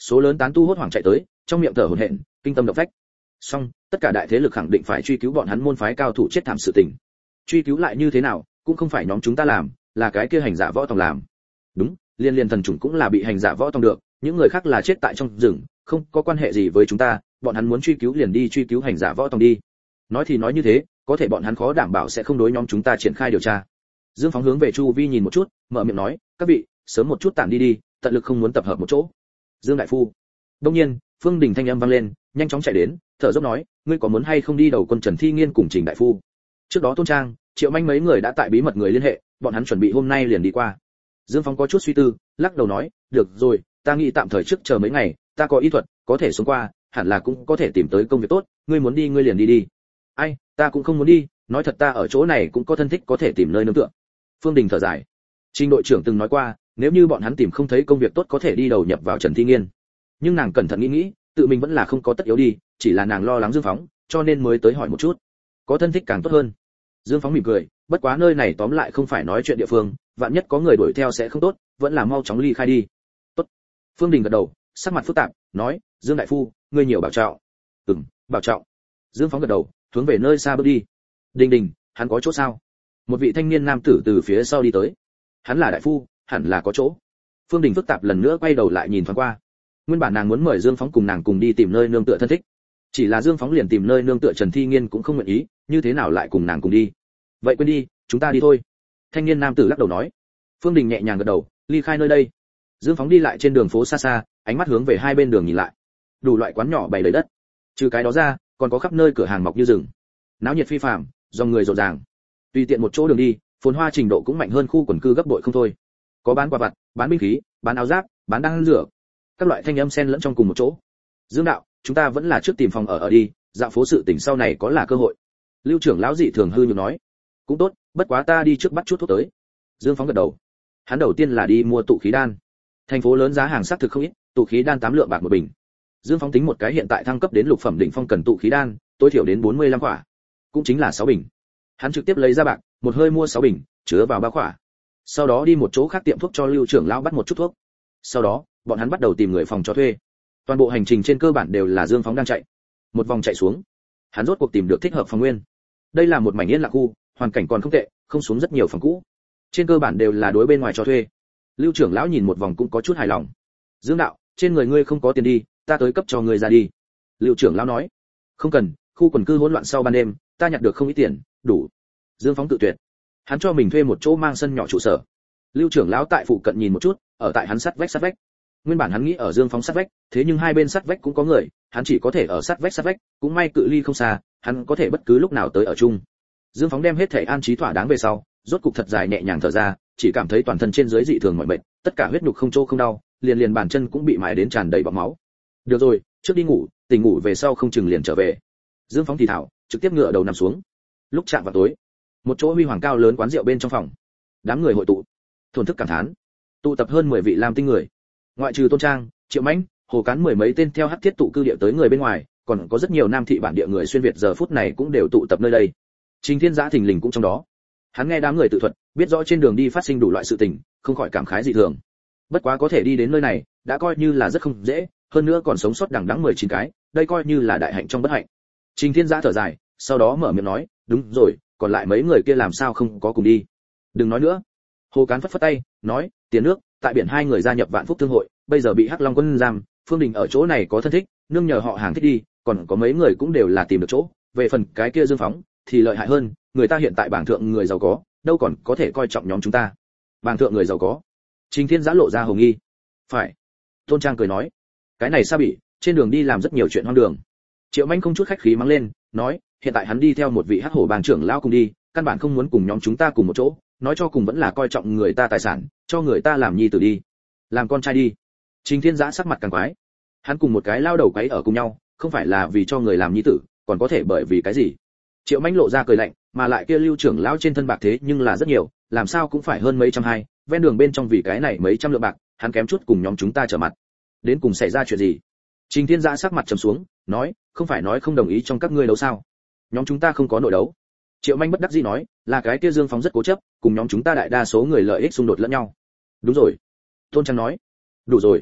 Speaker 1: Số lớn tán tu hốt hoảng chạy tới, trong miệng thở hổn hển, kinh tâm động phách. Song, tất cả đại thế lực khẳng định phải truy cứu bọn hắn môn phái cao thủ chết thảm sự tình. Truy cứu lại như thế nào, cũng không phải nhóm chúng ta làm, là cái kia hành giả võ tòng làm. Đúng, liên liên thần trùng cũng là bị hành giả võ tòng được, những người khác là chết tại trong rừng, không có quan hệ gì với chúng ta, bọn hắn muốn truy cứu liền đi truy cứu hành giả võ tòng đi. Nói thì nói như thế, có thể bọn hắn khó đảm bảo sẽ không đối nhóm chúng ta triển khai điều tra. Dương Phóng hướng về chu vi nhìn một chút, mở miệng nói, các vị, sớm một chút tản đi đi, tận lực không muốn tập hợp một chỗ. Dương đại phu. Đương nhiên, Phương Đình thanh âm vang lên, nhanh chóng chạy đến, thở dốc nói, ngươi có muốn hay không đi đầu quân Trần Thi Nghiên cùng Trình đại phu? Trước đó Tôn Trang, Triệu Manh mấy người đã tại bí mật người liên hệ, bọn hắn chuẩn bị hôm nay liền đi qua. Dương Phóng có chút suy tư, lắc đầu nói, được rồi, ta nghĩ tạm thời trước chờ mấy ngày, ta có y thuật, có thể sống qua, hẳn là cũng có thể tìm tới công việc tốt, ngươi muốn đi ngươi liền đi đi. Ai, ta cũng không muốn đi, nói thật ta ở chỗ này cũng có thân thích có thể tìm nơi nương tựa. Phương Đình thở dài. Trình đội trưởng từng nói qua, nếu như bọn hắn tìm không thấy công việc tốt có thể đi đầu nhập vào Trần Thi Nghiên. Nhưng nàng cẩn thận nghĩ nghĩ, tự mình vẫn là không có tất yếu đi, chỉ là nàng lo lắng Dương Phóng, cho nên mới tới hỏi một chút. Có thân thích càng tốt hơn. Dương Phóng mỉm cười, bất quá nơi này tóm lại không phải nói chuyện địa phương, vạn nhất có người đuổi theo sẽ không tốt, vẫn là mau chóng ly khai đi. Tốt. Phương Đình gật đầu, sắc mặt phức tạp, nói, Dương đại phu, ngươi nhiều bảo trọng. Ừm, bảo trọng. Dương Phóng gật đầu, hướng về nơi xa bước đi. Đình Đình, hắn có chỗ sao? Một vị thanh niên nam tử từ phía sau đi tới. Hắn là đại phu, hẳn là có chỗ. Phương Đình phức tạp lần nữa quay đầu lại nhìn thoáng qua. Nguyên bản nàng muốn mời Dương Phóng cùng nàng cùng đi tìm nơi nương tựa thân thích. Chỉ là Dương Phóng liền tìm nơi nương tựa Trần Thi Nghiên cũng không nguyện ý, như thế nào lại cùng nàng cùng đi? Vậy quên đi, chúng ta đi thôi. Thanh niên nam tử lắc đầu nói. Phương Đình nhẹ nhàng gật đầu, ly khai nơi đây. Dương Phóng đi lại trên đường phố xa xa, ánh mắt hướng về hai bên đường nhìn lại. Đủ loại quán nhỏ bày đầy đất. Trừ cái đó ra, còn có khắp nơi cửa hàng mọc như rừng. Náo nhiệt phi phàm, dòng người rộn ràng. Tùy tiện một chỗ đường đi, phồn hoa trình độ cũng mạnh hơn khu quần cư gấp bội không thôi. Có bán quà vặt, bán binh khí, bán áo giáp, bán đan dược, các loại thanh âm xen lẫn trong cùng một chỗ. Dương đạo, chúng ta vẫn là trước tìm phòng ở ở đi, dạo phố sự tình sau này có là cơ hội. Lưu trưởng lão dị thường hư nhược nói. Cũng tốt, bất quá ta đi trước bắt chút thuốc tới. Dương Phóng gật đầu. Hắn đầu tiên là đi mua tụ khí đan. Thành phố lớn giá hàng xác thực không ít, tụ khí đan tám lượng bạc một bình. Dương Phóng tính một cái hiện tại thăng cấp đến lục phẩm đỉnh phong cần tụ khí đan, tối thiểu đến bốn mươi lăm quả, cũng chính là sáu bình. Hắn trực tiếp lấy ra bạc, một hơi mua sáu bình, chứa vào ba quả. Sau đó đi một chỗ khác tiệm thuốc cho Lưu trưởng lão bắt một chút thuốc. Sau đó, bọn hắn bắt đầu tìm người phòng cho thuê. Toàn bộ hành trình trên cơ bản đều là Dương Phóng đang chạy. Một vòng chạy xuống, hắn rốt cuộc tìm được thích hợp phòng nguyên. Đây là một mảnh yên lặng khu, hoàn cảnh còn không tệ, không xuống rất nhiều phòng cũ. Trên cơ bản đều là đối bên ngoài cho thuê. Lưu trưởng lão nhìn một vòng cũng có chút hài lòng. Dương đạo, trên người ngươi không có tiền đi, ta tới cấp cho ngươi ra đi. Lưu trưởng lão nói. Không cần, khu quần cư hỗn loạn sau ban đêm, ta nhặt được không ít tiền, đủ. Dương Phóng tự tuyệt. Hắn cho mình thuê một chỗ mang sân nhỏ trụ sở. Lưu trưởng lão tại phụ cận nhìn một chút, ở tại hắn sát vách sát vách. Nguyên bản hắn nghĩ ở Dương Phóng sát vách, thế nhưng hai bên sát vách cũng có người, hắn chỉ có thể ở sát vách sát vách, cũng may cự ly không xa, hắn có thể bất cứ lúc nào tới ở chung. Dương Phóng đem hết thể an trí thỏa đáng về sau, rốt cục thật dài nhẹ nhàng thở ra, chỉ cảm thấy toàn thân trên dưới dị thường mỏi mệt, tất cả huyết nhục không chỗ không đau, liền liền bàn chân cũng bị mài đến tràn đầy bọt máu. Được rồi, trước đi ngủ, tỉnh ngủ về sau không chừng liền trở về. Dương Phóng thì thảo, trực tiếp ngựa đầu nằm xuống. Lúc chạm vào tối, một chỗ huy hoàng cao lớn quán rượu bên trong phòng, đám người hội tụ, thổn thức cảm thán, tụ tập hơn mười vị lam tinh người, ngoại trừ Tôn Trang, Triệu Mãnh, Hồ Cán mười mấy tên theo hắc thiết tụ cư địa tới người bên ngoài, còn có rất nhiều nam thị bản địa người xuyên việt giờ phút này cũng đều tụ tập nơi đây. Trình Thiên Giã thình lình cũng trong đó. Hắn nghe đám người tự thuật, biết rõ trên đường đi phát sinh đủ loại sự tình, không khỏi cảm khái dị thường. Bất quá có thể đi đến nơi này, đã coi như là rất không dễ, hơn nữa còn sống sót đằng đẵng mười chín cái, đây coi như là đại hạnh trong bất hạnh. Trình Thiên Giã thở dài, sau đó mở miệng nói, đúng rồi, còn lại mấy người kia làm sao không có cùng đi? Đừng nói nữa. Hồ Cán phất phất tay, nói, tiền nước, tại biển hai người gia nhập Vạn Phúc Thương hội, bây giờ bị Hắc Long quân giam, Phương Đình ở chỗ này có thân thích, nương nhờ họ hàng thích đi, còn có mấy người cũng đều là tìm được chỗ, về phần cái kia Dương Phóng thì lợi hại hơn, người ta hiện tại bảng thượng người giàu có, đâu còn có thể coi trọng nhóm chúng ta. Bảng thượng người giàu có? Trình Thiên Giã lộ ra hồ nghi. Phải. Tôn Trang cười nói, cái này sao bị, trên đường đi làm rất nhiều chuyện hoang đường. Triệu Manh không chút khách khí mắng lên, nói, hiện tại hắn đi theo một vị Hắc Hổ bang trưởng lão cùng đi, căn bản không muốn cùng nhóm chúng ta cùng một chỗ, nói cho cùng vẫn là coi trọng người ta tài sản, cho người ta làm nhi tử đi, làm con trai đi. Trình Thiên Giã sắc mặt càng quái. Hắn cùng một cái lao đầu quấy ở cùng nhau, không phải là vì cho người làm nhi tử, còn có thể bởi vì cái gì? Triệu Manh lộ ra cười lạnh, mà lại kia Lưu trưởng lão trên thân bạc thế nhưng là rất nhiều, làm sao cũng phải hơn mấy trăm hai, ven đường bên trong vì cái này mấy trăm lượng bạc, hắn kém chút cùng nhóm chúng ta trở mặt. Đến cùng xảy ra chuyện gì? Trình Thiên Giã sắc mặt trầm xuống, nói, không phải nói không đồng ý trong các ngươi đấu sao? Nhóm chúng ta không có nội đấu. Triệu Manh bất đắc dĩ nói, là cái kia Dương Phóng rất cố chấp, cùng nhóm chúng ta đại đa số người lợi ích xung đột lẫn nhau. Đúng rồi. Tôn Trang nói, đủ rồi.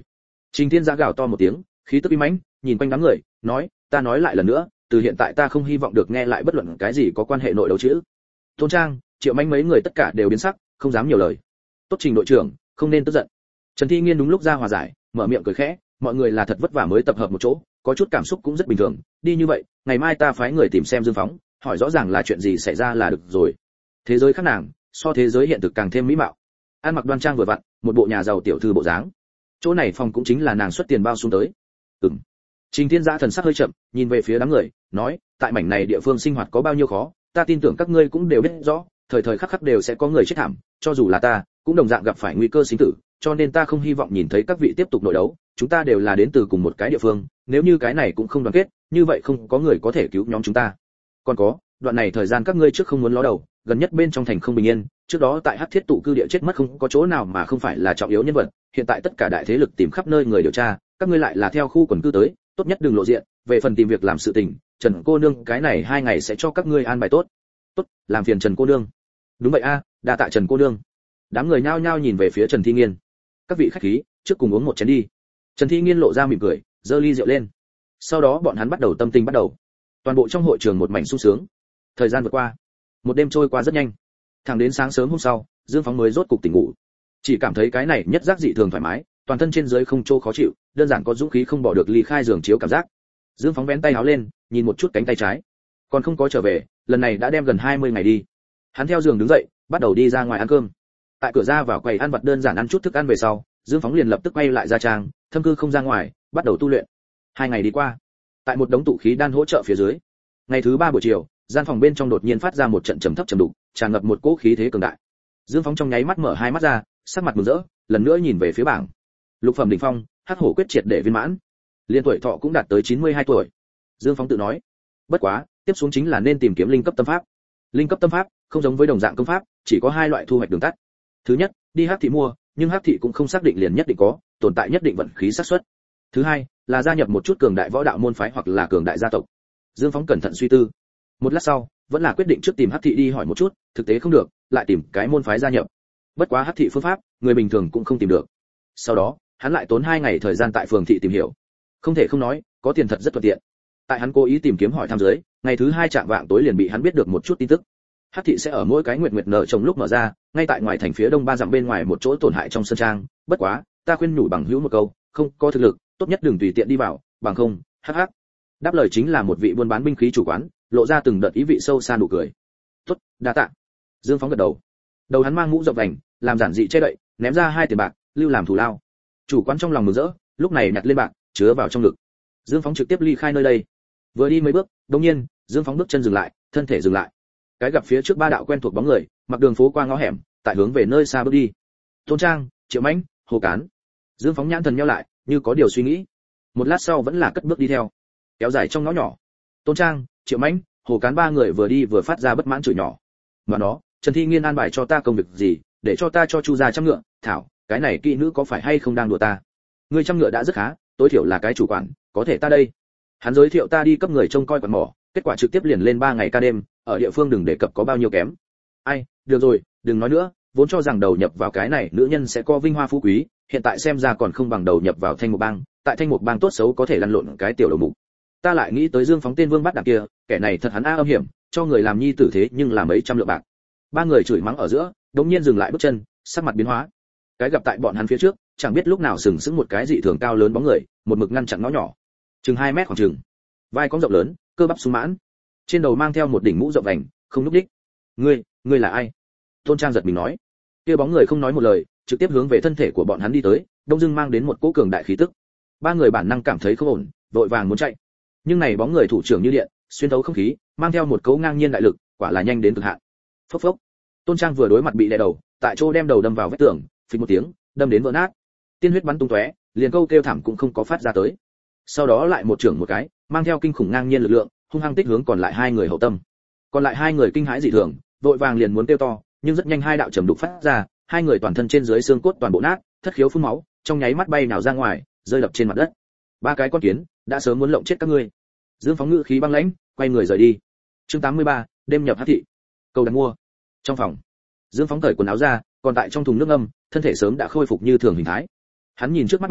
Speaker 1: Trình Thiên Giã gào to một tiếng, khí tức uy mãnh, nhìn quanh đám người, nói, ta nói lại lần nữa, từ hiện tại ta không hy vọng được nghe lại bất luận cái gì có quan hệ nội đấu chữ. Tôn Trang, Triệu Manh mấy người tất cả đều biến sắc, không dám nhiều lời. Tốt Trình đội trưởng, không nên tức giận. Trần Thi Nghiên đúng lúc ra hòa giải, mở miệng cười khẽ, mọi người là thật vất vả mới tập hợp một chỗ, có chút cảm xúc cũng rất bình thường, đi như vậy, ngày mai ta phái người tìm xem Dương Phóng, hỏi rõ ràng là chuyện gì xảy ra là được rồi. Thế giới khác nàng, so thế giới hiện thực càng thêm mỹ mạo. Ăn mặc đoan trang vừa vặn, một bộ nhà giàu tiểu thư bộ dáng. Chỗ này phòng cũng chính là nàng xuất tiền bao xuống tới. Ừm. Trình Thiên Giã thần sắc hơi chậm, nhìn về phía đám người, nói, tại mảnh này địa phương sinh hoạt có bao nhiêu khó, ta tin tưởng các ngươi cũng đều biết rõ, thời thời khắc khắc đều sẽ có người chết thảm, cho dù là ta, cũng đồng dạng gặp phải nguy cơ sinh tử, cho nên ta không hy vọng nhìn thấy các vị tiếp tục nội đấu, chúng ta đều là đến từ cùng một cái địa phương, nếu như cái này cũng không đoàn kết, như vậy không có người có thể cứu nhóm chúng ta. Còn có, đoạn này thời gian các ngươi trước không muốn ló đầu, gần nhất bên trong thành không bình yên, trước đó tại Hắc Thiết tụ cư địa chết mất không có chỗ nào mà không phải là trọng yếu nhân vật, hiện tại tất cả đại thế lực tìm khắp nơi người điều tra, các ngươi lại là theo khu quần cư tới, tốt nhất đừng lộ diện, về phần tìm việc làm sự tình, Trần cô nương cái này hai ngày sẽ cho các ngươi an bài tốt. Tốt, làm phiền Trần cô nương. Đúng vậy a, à, đa tạ Trần cô nương. Đám người nhao nhao nhìn về phía Trần Thi Nghiên. Các vị khách khí, trước cùng uống một chén đi. Trần Thi Nghiên lộ ra mỉm cười, giơ ly rượu lên. Sau đó bọn hắn bắt đầu tâm tình bắt đầu. Toàn bộ trong hội trường một mảnh sung sướng. Thời gian vượt qua, một đêm trôi qua rất nhanh. Thẳng đến sáng sớm hôm sau, Dương Phóng mới rốt cục tỉnh ngủ. Chỉ cảm thấy cái này nhất giác dị thường thoải mái, toàn thân trên dưới không chỗ khó chịu, đơn giản có dũng khí không bỏ được ly khai giường chiếu cảm giác. Dương Phóng vén tay áo lên, nhìn một chút cánh tay trái, còn không có trở về, lần này đã đem gần hai mươi ngày đi. Hắn theo giường đứng dậy, bắt đầu đi ra ngoài ăn cơm. Tại cửa ra vào quầy ăn vặt đơn giản ăn chút thức ăn về sau, Dương Phóng liền lập tức quay lại ra trang, thâm cư không ra ngoài, bắt đầu tu luyện. Hai ngày đi qua, tại một đống tụ khí đan hỗ trợ phía dưới, ngày thứ ba buổi chiều, gian phòng bên trong đột nhiên phát ra một trận trầm thấp trầm đục, tràn ngập một cỗ khí thế cường đại. Dương Phóng trong nháy mắt mở hai mắt ra, sắc mặt mừng rỡ, lần nữa nhìn về phía bảng. Lục phẩm đỉnh phong, Hắc Hổ quyết triệt để viên mãn. Liên tuổi thọ cũng đạt tới chín mươi hai tuổi. Dương Phóng tự nói, bất quá, tiếp xuống chính là nên tìm kiếm linh cấp tâm pháp. Linh cấp tâm pháp không giống với đồng dạng công pháp, chỉ có hai loại thu hoạch đường tắt. Thứ nhất, đi Hắc thị mua, nhưng Hắc thị cũng không xác định liền nhất định có, tồn tại nhất định vận khí xác suất. Thứ hai, là gia nhập một chút cường đại võ đạo môn phái hoặc là cường đại gia tộc. Dương Phóng cẩn thận suy tư. Một lát sau, vẫn là quyết định trước tìm Hắc thị đi hỏi một chút, thực tế không được, lại tìm cái môn phái gia nhập. Bất quá Hắc thị phương pháp, người bình thường cũng không tìm được. Sau đó, hắn lại tốn hai ngày thời gian tại phường thị tìm hiểu. Không thể không nói, có tiền thật rất thuận tiện. Tại hắn cố ý tìm kiếm hỏi thăm dưới, ngày thứ hai chạm vạng tối liền bị hắn biết được một chút tin tức. Hắc thị sẽ ở mỗi cái nguyệt nguyệt nợ trồng lúc mở ra, ngay tại ngoài thành phía đông ba dặm bên ngoài một chỗ tổn hại trong sân trang, bất quá, ta khuyên nhủ bằng hữu một câu, không có thực lực, tốt nhất đừng tùy tiện đi vào, bằng không, hắc hắc. Đáp lời chính là một vị buôn bán binh khí chủ quán, lộ ra từng đợt ý vị sâu xa nụ cười. Tốt, đa tạ. Dương Phóng gật đầu. Đầu hắn mang mũ rộng vành, làm giản dị che đậy, ném ra hai tiền bạc, lưu làm thù lao. Chủ quán trong lòng mừng rỡ, lúc này nhặt lên bạc, chứa vào trong ngực. Dương Phóng trực tiếp ly khai nơi đây. Vừa đi mấy bước, đột nhiên, Dương Phóng bước chân dừng lại, thân thể dừng lại. Cái gặp phía trước ba đạo quen thuộc bóng người, mặc đường phố qua ngõ hẻm, tại hướng về nơi xa bước đi. Tôn Trang, Triệu Mãnh, Hồ Cán. Dương Phóng nhãn thần nheo lại, như có điều suy nghĩ. Một lát sau vẫn là cất bước đi theo. Kéo dài trong ngõ nhỏ. Tôn Trang, Triệu Mãnh, Hồ Cán ba người vừa đi vừa phát ra bất mãn chửi nhỏ. Mà nó, Trần Thi Nghiên an bài cho ta công việc gì, để cho ta cho Chu gia trăm ngựa, thảo, cái này kỹ nữ có phải hay không đang đùa ta? Người trăm ngựa đã rất khá, tối thiểu là cái chủ quản, có thể ta đây. Hắn giới thiệu ta đi cấp người trông coi quán mỏ, kết quả trực tiếp liền lên ba ngày ca đêm, ở địa phương đừng đề cập có bao nhiêu kém. Ai, được rồi, đừng nói nữa, vốn cho rằng đầu nhập vào cái này nữ nhân sẽ có vinh hoa phú quý, hiện tại xem ra còn không bằng đầu nhập vào Thanh Mục Bang, tại Thanh Mục Bang tốt xấu có thể lăn lộn cái tiểu đầu mục. Ta lại nghĩ tới Dương Phóng tên Vương Bát Đảng kia, kẻ này thật hắn a âm hiểm, cho người làm nhi tử thế nhưng là mấy trăm lượng bạc. Ba người chửi mắng ở giữa, đột nhiên dừng lại bước chân, sắc mặt biến hóa. Cái gặp tại bọn hắn phía trước, chẳng biết lúc nào sừng sững một cái dị thường cao lớn bóng người, một mực ngăn chặn ngõ nhỏ, chừng hai mét khoảng chừng, vai cong rộng lớn, cơ bắp sung mãn, trên đầu mang theo một đỉnh mũ rộng vành, không núp đích. Ngươi, ngươi là ai? Tôn Trang giật mình nói. Kia bóng người không nói một lời, trực tiếp hướng về thân thể của bọn hắn đi tới, đông dưng mang đến một cỗ cường đại khí tức. Ba người bản năng cảm thấy không ổn, vội vàng muốn chạy. Nhưng này bóng người thủ trưởng như điện, xuyên thấu không khí, mang theo một cỗ ngang nhiên đại lực, quả là nhanh đến cực hạn. Phốc phốc. Tôn Trang vừa đối mặt bị đè đầu, tại chỗ đem đầu đâm vào vách tường, phịch một tiếng, đâm đến vỡ nát. Tiên huyết bắn tung tóe, liền câu kêu thảm cũng không có phát ra tới. Sau đó lại một trưởng một cái, mang theo kinh khủng ngang nhiên lực lượng, hung hăng tích hướng còn lại hai người hậu tâm. Còn lại hai người kinh hãi dị thường, vội vàng liền muốn kêu to, nhưng rất nhanh hai đạo trầm đục phát ra, hai người toàn thân trên dưới xương cốt toàn bộ nát, thất khiếu phun máu, trong nháy mắt bay nào ra ngoài, rơi đập trên mặt đất. Ba cái con kiến, đã sớm muốn lộng chết các ngươi. Dương Phóng ngữ khí băng lãnh, quay người rời đi. Chương tám mươi ba, đêm nhập Hắc thị. Cầu đặt mua. Trong phòng, Dương Phóng cởi quần áo ra, còn tại trong thùng nước ngâm, thân thể sớm đã khôi phục như thường hình thái. Hắn nhìn trước mắt bảng,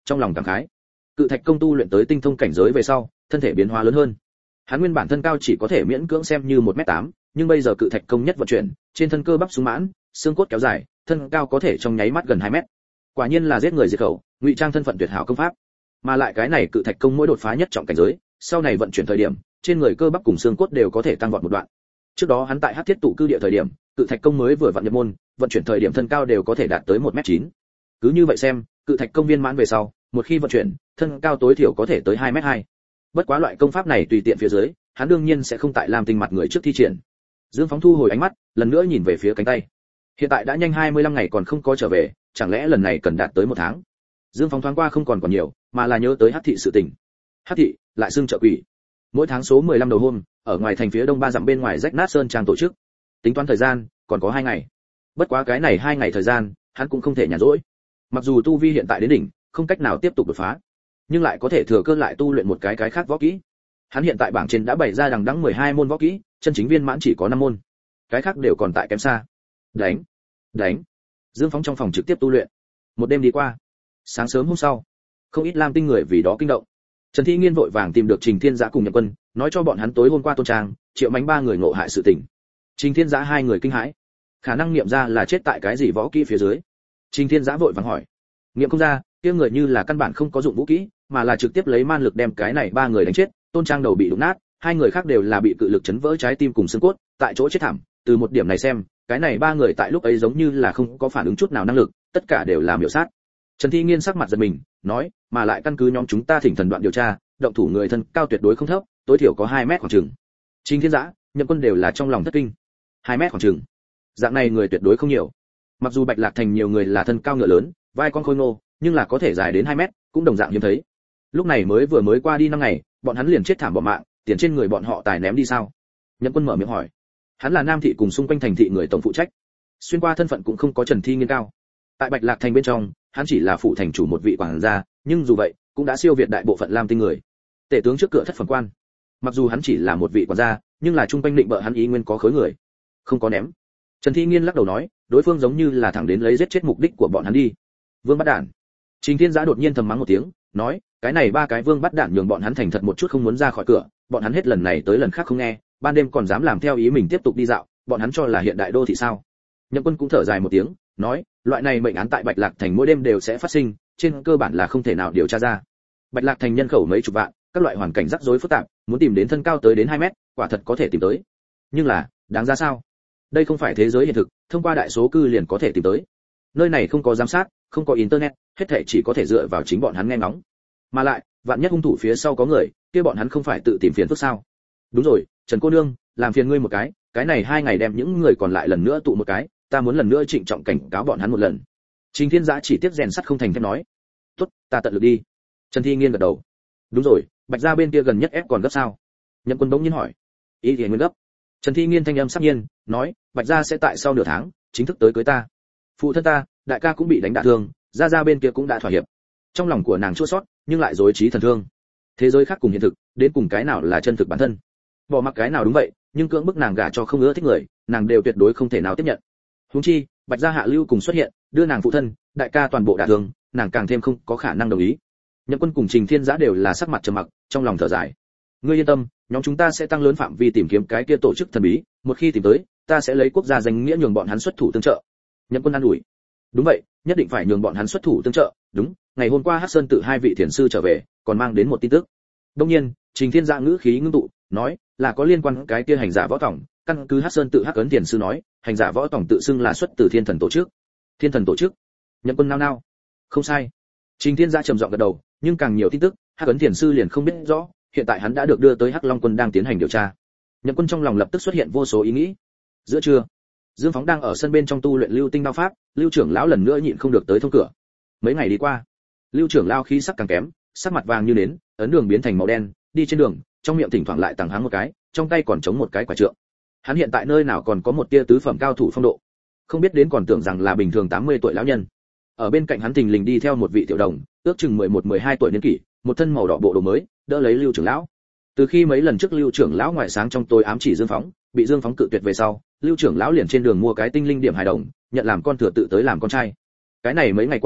Speaker 1: trong lòng cảm khái. Cự thạch công tu luyện tới tinh thông cảnh giới về sau, thân thể biến hóa lớn hơn. Hắn nguyên bản thân cao chỉ có thể miễn cưỡng xem như một mét tám, nhưng bây giờ cự thạch công nhất vận chuyển, trên thân cơ bắp sung mãn, xương cốt kéo dài, thân cao có thể trong nháy mắt gần hai mét. Quả nhiên là giết người diệt khẩu, ngụy trang thân phận tuyệt hảo công pháp. Mà lại cái này cự thạch công mỗi đột phá nhất trọng cảnh giới, sau này vận chuyển thời điểm, trên người cơ bắp cùng xương cốt đều có thể tăng vọt một đoạn. Trước đó hắn tại Hắc Thiết tụ cư địa thời điểm, cự thạch công mới vừa vận nhập môn, vận chuyển thời điểm thân cao đều có thể đạt tới một mét chín. Cứ như vậy xem, cự thạch công viên mãn về sau, một khi vận chuyển, thân cao tối thiểu có thể tới hai mét hai. Bất quá loại công pháp này tùy tiện phía dưới, hắn đương nhiên sẽ không tại làm tình mặt người trước thi triển. Dương Phóng thu hồi ánh mắt, lần nữa nhìn về phía cánh tay. Hiện tại đã nhanh hai mươi lăm ngày còn không có trở về, chẳng lẽ lần này cần đạt tới một tháng? Dương Phóng thoáng qua không còn còn nhiều, mà là nhớ tới Hắc thị sự tình. Hắc thị, lại xưng chợ quỷ. Mỗi tháng số mười lăm đầu hôm, ở ngoài thành phía đông ba dặm bên ngoài rách nát sơn trang tổ chức. Tính toán thời gian, còn có hai ngày. Bất quá cái này hai ngày thời gian, hắn cũng không thể nhàn rỗi. Mặc dù tu vi hiện tại đến đỉnh, không cách nào tiếp tục đột phá, nhưng lại có thể thừa cơ lại tu luyện một cái cái khác võ kỹ. Hắn hiện tại bảng trên đã bày ra đằng đẵng mười hai môn võ kỹ, chân chính viên mãn chỉ có năm môn. Cái khác đều còn tại kém xa. Đánh, đánh. Dương Phóng trong phòng trực tiếp tu luyện. Một đêm đi qua. Sáng sớm hôm sau, không ít Lam Tinh người vì đó kinh động. Trần Thi Nghiên vội vàng tìm được Trình Thiên Giã cùng Nhậm Quân, nói cho bọn hắn tối hôm qua Tôn Trang, Triệu Mánh ba người ngộ hại sự tình. Trình Thiên Giã hai người kinh hãi, khả năng nghiệm ra là chết tại cái gì võ kỹ phía dưới. Trình Thiên Giã vội vàng hỏi, nghiệm không ra, kia người như là căn bản không có dụng vũ kỹ, mà là trực tiếp lấy man lực đem cái này ba người đánh chết. Tôn Trang đầu bị đụng nát, hai người khác đều là bị cự lực chấn vỡ trái tim cùng xương cốt, tại chỗ chết thảm. Từ một điểm này xem, cái này ba người tại lúc ấy giống như là không có phản ứng chút nào năng lực, tất cả đều là miểu sát. Trần Thi Nghiên sắc mặt giật mình, nói, mà lại căn cứ nhóm chúng ta thỉnh thần đoạn điều tra, động thủ người thân cao tuyệt đối không thấp, tối thiểu có hai mét khoảng chừng. Trình Thiên Giã, Nhậm Quân đều là trong lòng thất kinh. hai mét khoảng chừng. Dạng này người tuyệt đối không nhiều. Mặc dù Bạch Lạc Thành nhiều người là thân cao ngựa lớn, vai con khôi ngô, nhưng là có thể dài đến hai mét, cũng đồng dạng hiếm thấy. Lúc này mới vừa mới qua đi năm ngày, bọn hắn liền chết thảm bỏ mạng, tiền trên người bọn họ tài ném đi sao? Nhậm Quân mở miệng hỏi. Hắn là Nam thị cùng xung quanh thành thị người tổng phụ trách, xuyên qua thân phận cũng không có Trần Thi Nghiên cao. Tại Bạch Lạc Thành bên trong, hắn chỉ là phụ thành chủ một vị quản gia, nhưng dù vậy, cũng đã siêu việt đại bộ phận Lam Tinh người. Tể tướng trước cửa thất phẩm quan. Mặc dù hắn chỉ là một vị quản gia, nhưng là trung quanh định bợ hắn ý nguyên có khối người. Không có ném. Trần Thi Nghiên lắc đầu nói, đối phương giống như là thẳng đến lấy giết chết mục đích của bọn hắn đi. Vương bắt đản. Trình Thiên Giã đột nhiên thầm mắng một tiếng, nói, cái này ba cái vương bắt đản nhường bọn hắn thành thật một chút không muốn ra khỏi cửa, bọn hắn hết lần này tới lần khác không nghe, ban đêm còn dám làm theo ý mình tiếp tục đi dạo, bọn hắn cho là hiện đại đô thị sao? Nhậm Quân cũng thở dài một tiếng, nói, loại này mệnh án tại Bạch Lạc Thành mỗi đêm đều sẽ phát sinh, trên cơ bản là không thể nào điều tra ra. Bạch Lạc Thành nhân khẩu mấy chục vạn, các loại hoàn cảnh rắc rối phức tạp, muốn tìm đến thân cao tới đến hai mét, quả thật có thể tìm tới. Nhưng là, đáng ra sao? Đây không phải thế giới hiện thực, thông qua đại số cư liền có thể tìm tới. Nơi này không có giám sát, không có internet, hết thảy chỉ có thể dựa vào chính bọn hắn nghe ngóng. Mà lại, vạn nhất hung thủ phía sau có người, kia bọn hắn không phải tự tìm phiền phức sao? Đúng rồi, Trần cô nương, làm phiền ngươi một cái, cái này hai ngày đem những người còn lại lần nữa tụ một cái, ta muốn lần nữa trịnh trọng cảnh cáo bọn hắn một lần. Trình Thiên Giã chỉ tiếc rèn sắt không thành thép nói, tốt, ta tận lực đi. Trần Thi Nghiên gật đầu. Đúng rồi, Bạch gia bên kia gần nhất ép còn gấp sao? Nhậm Quân bỗng nhiên hỏi. Ý thì nguyên gấp. Trần Thi Nghiên thanh âm sắc nhiên, nói, Bạch gia sẽ tại sau nửa tháng chính thức tới cưới ta. Phụ thân ta, đại ca cũng bị đánh đả thương, gia gia bên kia cũng đã thỏa hiệp. Trong lòng của nàng chua xót, nhưng lại rối trí thần thương. Thế giới khác cùng hiện thực, đến cùng cái nào là chân thực bản thân? Bỏ mặc cái nào đúng vậy, nhưng cưỡng bức nàng gả cho không ưa thích người, nàng đều tuyệt đối không thể nào tiếp nhận. Huống chi, Bạch gia Hạ Lưu cùng xuất hiện, đưa nàng phụ thân, đại ca toàn bộ đả thương, nàng càng thêm không có khả năng đồng ý. Nhậm Quân cùng Trình Thiên Giã đều là sắc mặt trầm mặc, trong lòng thở dài. Ngươi yên tâm, nhóm chúng ta sẽ tăng lớn phạm vi tìm kiếm cái kia tổ chức thần bí, một khi tìm tới, ta sẽ lấy quốc gia danh nghĩa nhường bọn hắn xuất thủ tương trợ. Nhậm Quân an ủi. Đúng vậy, nhất định phải nhường bọn hắn xuất thủ tương trợ. Đúng, ngày hôm qua Hắc Sơn tự hai vị thiền sư trở về, còn mang đến một tin tức. Đương nhiên, Trình Thiên Giã ngữ khí ngưng tụ, nói, là có liên quan cái kia hành giả võ tổng, căn cứ Hắc Sơn tự Hắc Ấn thiền sư nói, hành giả võ tổng tự xưng là xuất từ Thiên Thần tổ chức. Thiên Thần tổ chức? Nhậm Quân nao nao. Không sai. Trình Thiên Giã trầm giọng gật đầu, nhưng càng nhiều tin tức, Hắc Ấn thiền sư liền không biết rõ, hiện tại hắn đã được đưa tới Hắc Long quân đang tiến hành điều tra. Nhậm Quân trong lòng lập tức xuất hiện vô số ý nghĩ. Giữa trưa, Dương Phóng đang ở sân bên trong tu luyện lưu tinh đao pháp, Lưu trưởng lão lần nữa nhịn không được tới thông cửa. Mấy ngày đi qua, Lưu trưởng lão khí sắc càng kém, sắc mặt vàng như nến, ấn đường biến thành màu đen, đi trên đường, trong miệng thỉnh thoảng lại tàng háng một cái, trong tay còn chống một cái quả trượng. Hắn hiện tại nơi nào còn có một tia tứ phẩm cao thủ phong độ, không biết đến còn tưởng rằng là bình thường tám mươi tuổi lão nhân. Ở bên cạnh hắn thình lình đi theo một vị tiểu đồng, ước chừng mười một mười hai tuổi niên kỷ, một thân màu đỏ bộ đồ mới, đỡ lấy Lưu trưởng lão. Từ khi mấy lần trước Lưu trưởng lão ngoài sáng trong tối ám chỉ Dương Phóng, bị Dương Phóng cự tuyệt về sau, Lưu trưởng lão liền trên đường mua cái tinh linh điểm hài đồng, nhận làm con thừa tự tới làm con trai. Cái này mấy ngày qua,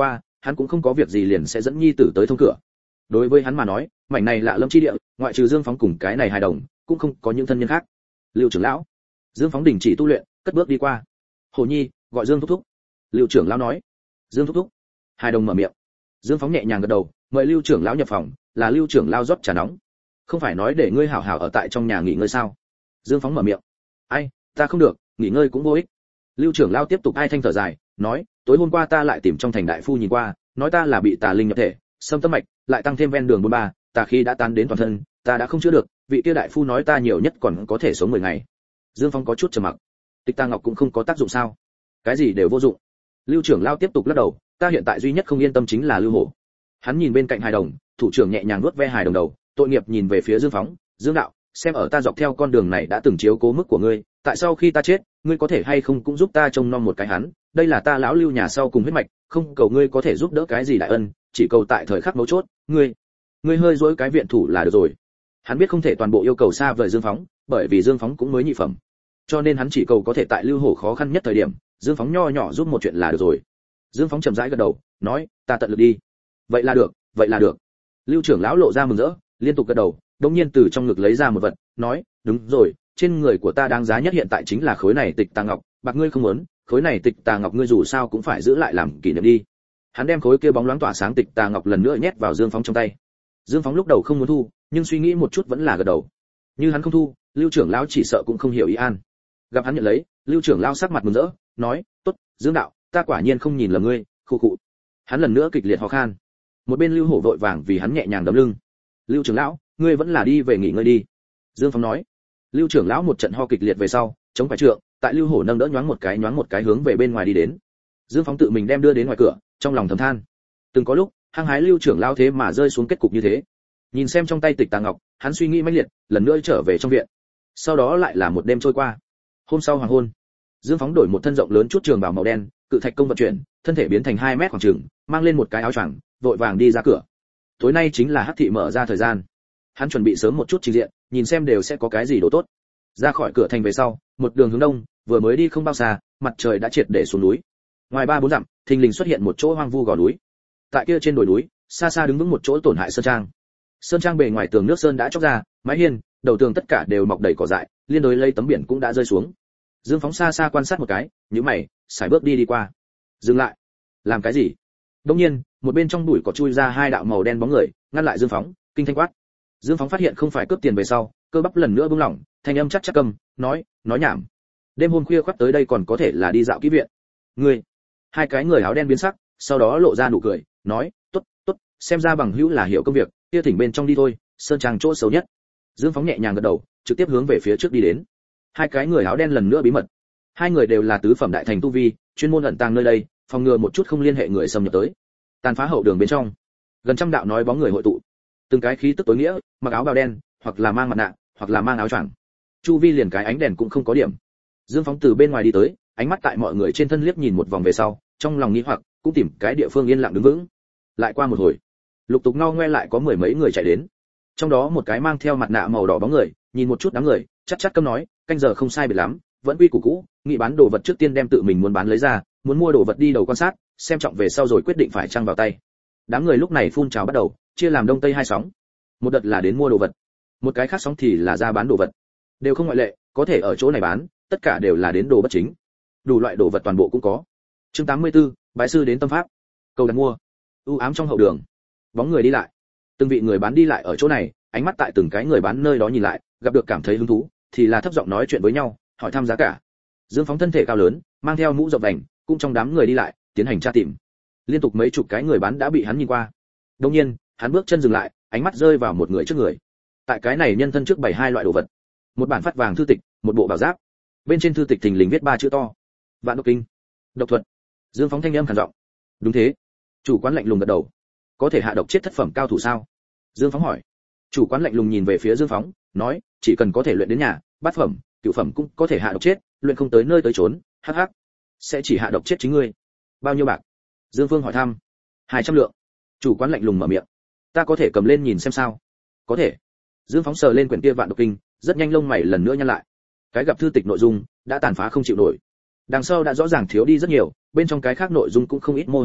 Speaker 1: hắn cũng không có việc gì liền sẽ dẫn nhi tử tới thông cửa. Đối với hắn mà nói, mảnh này lạ lẫm chi địa, ngoại trừ Dương Phóng cùng cái này hài đồng, cũng không có những thân nhân khác. Lưu trưởng lão. Dương Phóng đình chỉ tu luyện, cất bước đi qua. Hồ Nhi, gọi Dương thúc thúc. Lưu trưởng lão nói. Dương thúc thúc. Hài đồng mở miệng. Dương Phóng nhẹ nhàng gật đầu, mời Lưu trưởng lão nhập phòng, là Lưu trưởng lão rót trà nóng. Không phải nói để ngươi hảo hảo ở tại trong nhà nghỉ ngơi sao? Dương Phóng mở miệng. Ai, ta không được, nghỉ ngơi cũng vô ích. Lưu trưởng lão tiếp tục ai thanh thở dài, nói, tối hôm qua ta lại tìm trong thành đại phu nhìn qua, nói ta là bị tà linh nhập thể, xâm tâm mạch, lại tăng thêm ven đường bốn ba, tà khí đã tan đến toàn thân, ta đã không chữa được, vị kia đại phu nói ta nhiều nhất còn có thể sống mười ngày. Dương Phong có chút trầm mặc. Tịch Tà Ngọc cũng không có tác dụng sao? Cái gì đều vô dụng. Lưu trưởng lão tiếp tục lắc đầu, ta hiện tại duy nhất không yên tâm chính là Lưu Hổ. Hắn nhìn bên cạnh hài đồng, thủ trưởng nhẹ nhàng nuốt ve hài đồng đầu, tội nghiệp nhìn về phía Dương Phóng, Dương đạo, xem ở ta dọc theo con đường này đã từng chiếu cố mức của ngươi, tại sao khi ta chết, ngươi có thể hay không cũng giúp ta trông nom một cái hắn, đây là ta lão Lưu nhà sau cùng huyết mạch, không cầu ngươi có thể giúp đỡ cái gì đại ân, chỉ cầu tại thời khắc mấu chốt, ngươi, ngươi hơi dối cái viện thủ là được rồi. Hắn biết không thể toàn bộ yêu cầu xa vời Dương Phóng, bởi vì Dương Phóng cũng mới nhị phẩm, cho nên hắn chỉ cầu có thể tại Lưu Hổ khó khăn nhất thời điểm, Dương Phóng nho nhỏ giúp một chuyện là được rồi. Dương Phóng chậm rãi gật đầu, nói, ta tận lực đi. Vậy là được, vậy là được. Lưu trưởng lão lộ ra mừng rỡ, liên tục gật đầu, đống nhiên từ trong ngực lấy ra một vật, nói, đúng rồi, trên người của ta đáng giá nhất hiện tại chính là khối này Tịch Tà Ngọc, bạc ngươi không muốn, khối này Tịch Tà Ngọc ngươi dù sao cũng phải giữ lại làm kỷ niệm đi. Hắn đem khối kia bóng loáng tỏa sáng Tịch Tà Ngọc lần nữa nhét vào Dương Phóng trong tay. Dương Phóng lúc đầu không muốn thu, nhưng suy nghĩ một chút vẫn là gật đầu. Như hắn không thu, Lưu trưởng lão chỉ sợ cũng không hiểu ý an. Gặp hắn nhận lấy, Lưu trưởng lão sắc mặt mừng rỡ, nói, tốt, Dương đạo, ta quả nhiên không nhìn lầm ngươi, khụ khụ. Hắn lần nữa kịch liệt ho khan. Một bên Lưu Hổ vội vàng vì hắn nhẹ nhàng đấm lưng. Lưu trưởng lão, ngươi vẫn là đi về nghỉ ngơi đi. Dương Phóng nói. Lưu trưởng lão một trận ho kịch liệt về sau, chống phải trượng, tại Lưu Hổ nâng đỡ nhoáng một cái nhoáng một cái hướng về bên ngoài đi đến. Dương Phóng tự mình đem đưa đến ngoài cửa, trong lòng thầm than. Từng có lúc, hăng hái Lưu trưởng lão thế mà rơi xuống kết cục như thế. Nhìn xem trong tay Tịch Tà Ngọc, hắn suy nghĩ mãnh liệt, lần nữa trở về trong viện. Sau đó lại là một đêm trôi qua. Hôm sau hoàng hôn, Dương Phóng đổi một thân rộng lớn chút trường bào màu đen, cự thạch công vận chuyển, thân thể biến thành hai mét khoảng chừng, mang lên một cái áo choàng, vội vàng đi ra cửa. Tối nay chính là hắc thị mở ra thời gian. Hắn chuẩn bị sớm một chút trình diện, nhìn xem đều sẽ có cái gì đồ tốt. Ra khỏi cửa thành về sau, một đường hướng đông, vừa mới đi không bao xa, mặt trời đã triệt để xuống núi. Ngoài ba bốn dặm, thình lình xuất hiện một chỗ hoang vu gò núi. Tại kia trên đồi núi, xa xa đứng vững một chỗ tổn hại sơn trang. Sơn trang bề ngoài tường nước sơn đã chóc ra, mái hiên, đầu tường tất cả đều mọc đầy cỏ dại, liên đối lấy tấm biển cũng đã rơi xuống. Dương Phóng xa xa quan sát một cái, nhíu mày, sải bước đi đi qua. Dừng lại. Làm cái gì? Đột nhiên, một bên trong bụi cỏ chui ra hai đạo màu đen bóng người, ngăn lại Dương Phóng, kinh thanh quát. Dương Phóng phát hiện không phải cướp tiền về sau, cơ bắp lần nữa buông lỏng, thanh âm chắc chắc cầm, nói, nói nhảm. Đêm hôm khuya khoắt tới đây còn có thể là đi dạo kỹ viện. Ngươi. Hai cái người áo đen biến sắc, sau đó lộ ra nụ cười, nói, tốt, tốt, xem ra bằng hữu là hiểu công việc, kia thỉnh bên trong đi thôi, sơn trang chỗ xấu nhất. Dương Phóng nhẹ nhàng gật đầu, trực tiếp hướng về phía trước đi đến. Hai cái người áo đen lần nữa bí mật. Hai người đều là tứ phẩm đại thành tu vi, chuyên môn ẩn tàng nơi đây, phòng ngừa một chút không liên hệ người xâm nhập tới. Tàn phá hậu đường bên trong, gần trăm đạo nói bóng người hội tụ. Từng cái khí tức tối nghĩa, mặc áo bào đen, hoặc là mang mặt nạ, hoặc là mang áo choàng. Chu vi liền cái ánh đèn cũng không có điểm. Dương Phóng từ bên ngoài đi tới, ánh mắt tại mọi người trên thân liếc nhìn một vòng về sau, trong lòng nghi hoặc, cũng tìm cái địa phương yên lặng đứng vững. Lại qua một hồi, lục tục ngao ngoe lại có mười mấy người chạy đến. Trong đó một cái mang theo mặt nạ màu đỏ bóng người, nhìn một chút đám người, chắc chắc câm nói, canh giờ không sai biệt lắm, vẫn quy củ cũ, nghị bán đồ vật trước tiên đem tự mình muốn bán lấy ra, muốn mua đồ vật đi đầu quan sát, xem trọng về sau rồi quyết định phải trang vào tay. Đám người lúc này phun trào bắt đầu, chia làm đông tây hai sóng. Một đợt là đến mua đồ vật, một cái khác sóng thì là ra bán đồ vật. Đều không ngoại lệ, có thể ở chỗ này bán, tất cả đều là đến đồ bất chính. Đủ loại đồ vật toàn bộ cũng có. Chương tám mươi tư, bái sư đến tâm pháp. Cầu đặt mua. U ám trong hậu đường, bóng người đi lại. Từng vị người bán đi lại ở chỗ này, ánh mắt tại từng cái người bán nơi đó nhìn lại, gặp được cảm thấy hứng thú, thì là thấp giọng nói chuyện với nhau, hỏi thăm giá cả. Dương Phóng thân thể cao lớn, mang theo mũ rộng vành, cũng trong đám người đi lại, tiến hành tra tìm. Liên tục mấy chục cái người bán đã bị hắn nhìn qua. Đột nhiên, hắn bước chân dừng lại, ánh mắt rơi vào một người trước người. Tại cái này nhân thân trước bày hai loại đồ vật. Một bản phát vàng thư tịch, một bộ bảo giáp. Bên trên thư tịch thình lình viết ba chữ to: Vạn độc kinh. Độc thuật. Dương Phóng thanh âm khàn giọng. Đúng thế. Chủ quán lạnh lùng gật đầu. Có thể hạ độc chết thất phẩm cao thủ sao? Dương Phóng hỏi. Chủ quán lạnh lùng nhìn về phía Dương Phóng, nói, chỉ cần có thể luyện đến nhà, bát phẩm, cửu phẩm cũng có thể hạ độc chết, luyện không tới nơi tới trốn, hắc hắc. Sẽ chỉ hạ độc chết chính ngươi. Bao nhiêu bạc? Dương Phương hỏi thăm. Hai trăm lượng. Chủ quán lạnh lùng mở miệng. Ta có thể cầm lên nhìn xem sao? Có thể. Dương Phóng sờ lên quyển kia Vạn độc kinh, rất nhanh lông mày lần nữa nhăn lại. Cái gặp thư tịch nội dung đã tàn phá không chịu nổi. Đằng sau đã rõ ràng thiếu đi rất nhiều, bên trong cái khác nội dung cũng không ít mô hình hồ,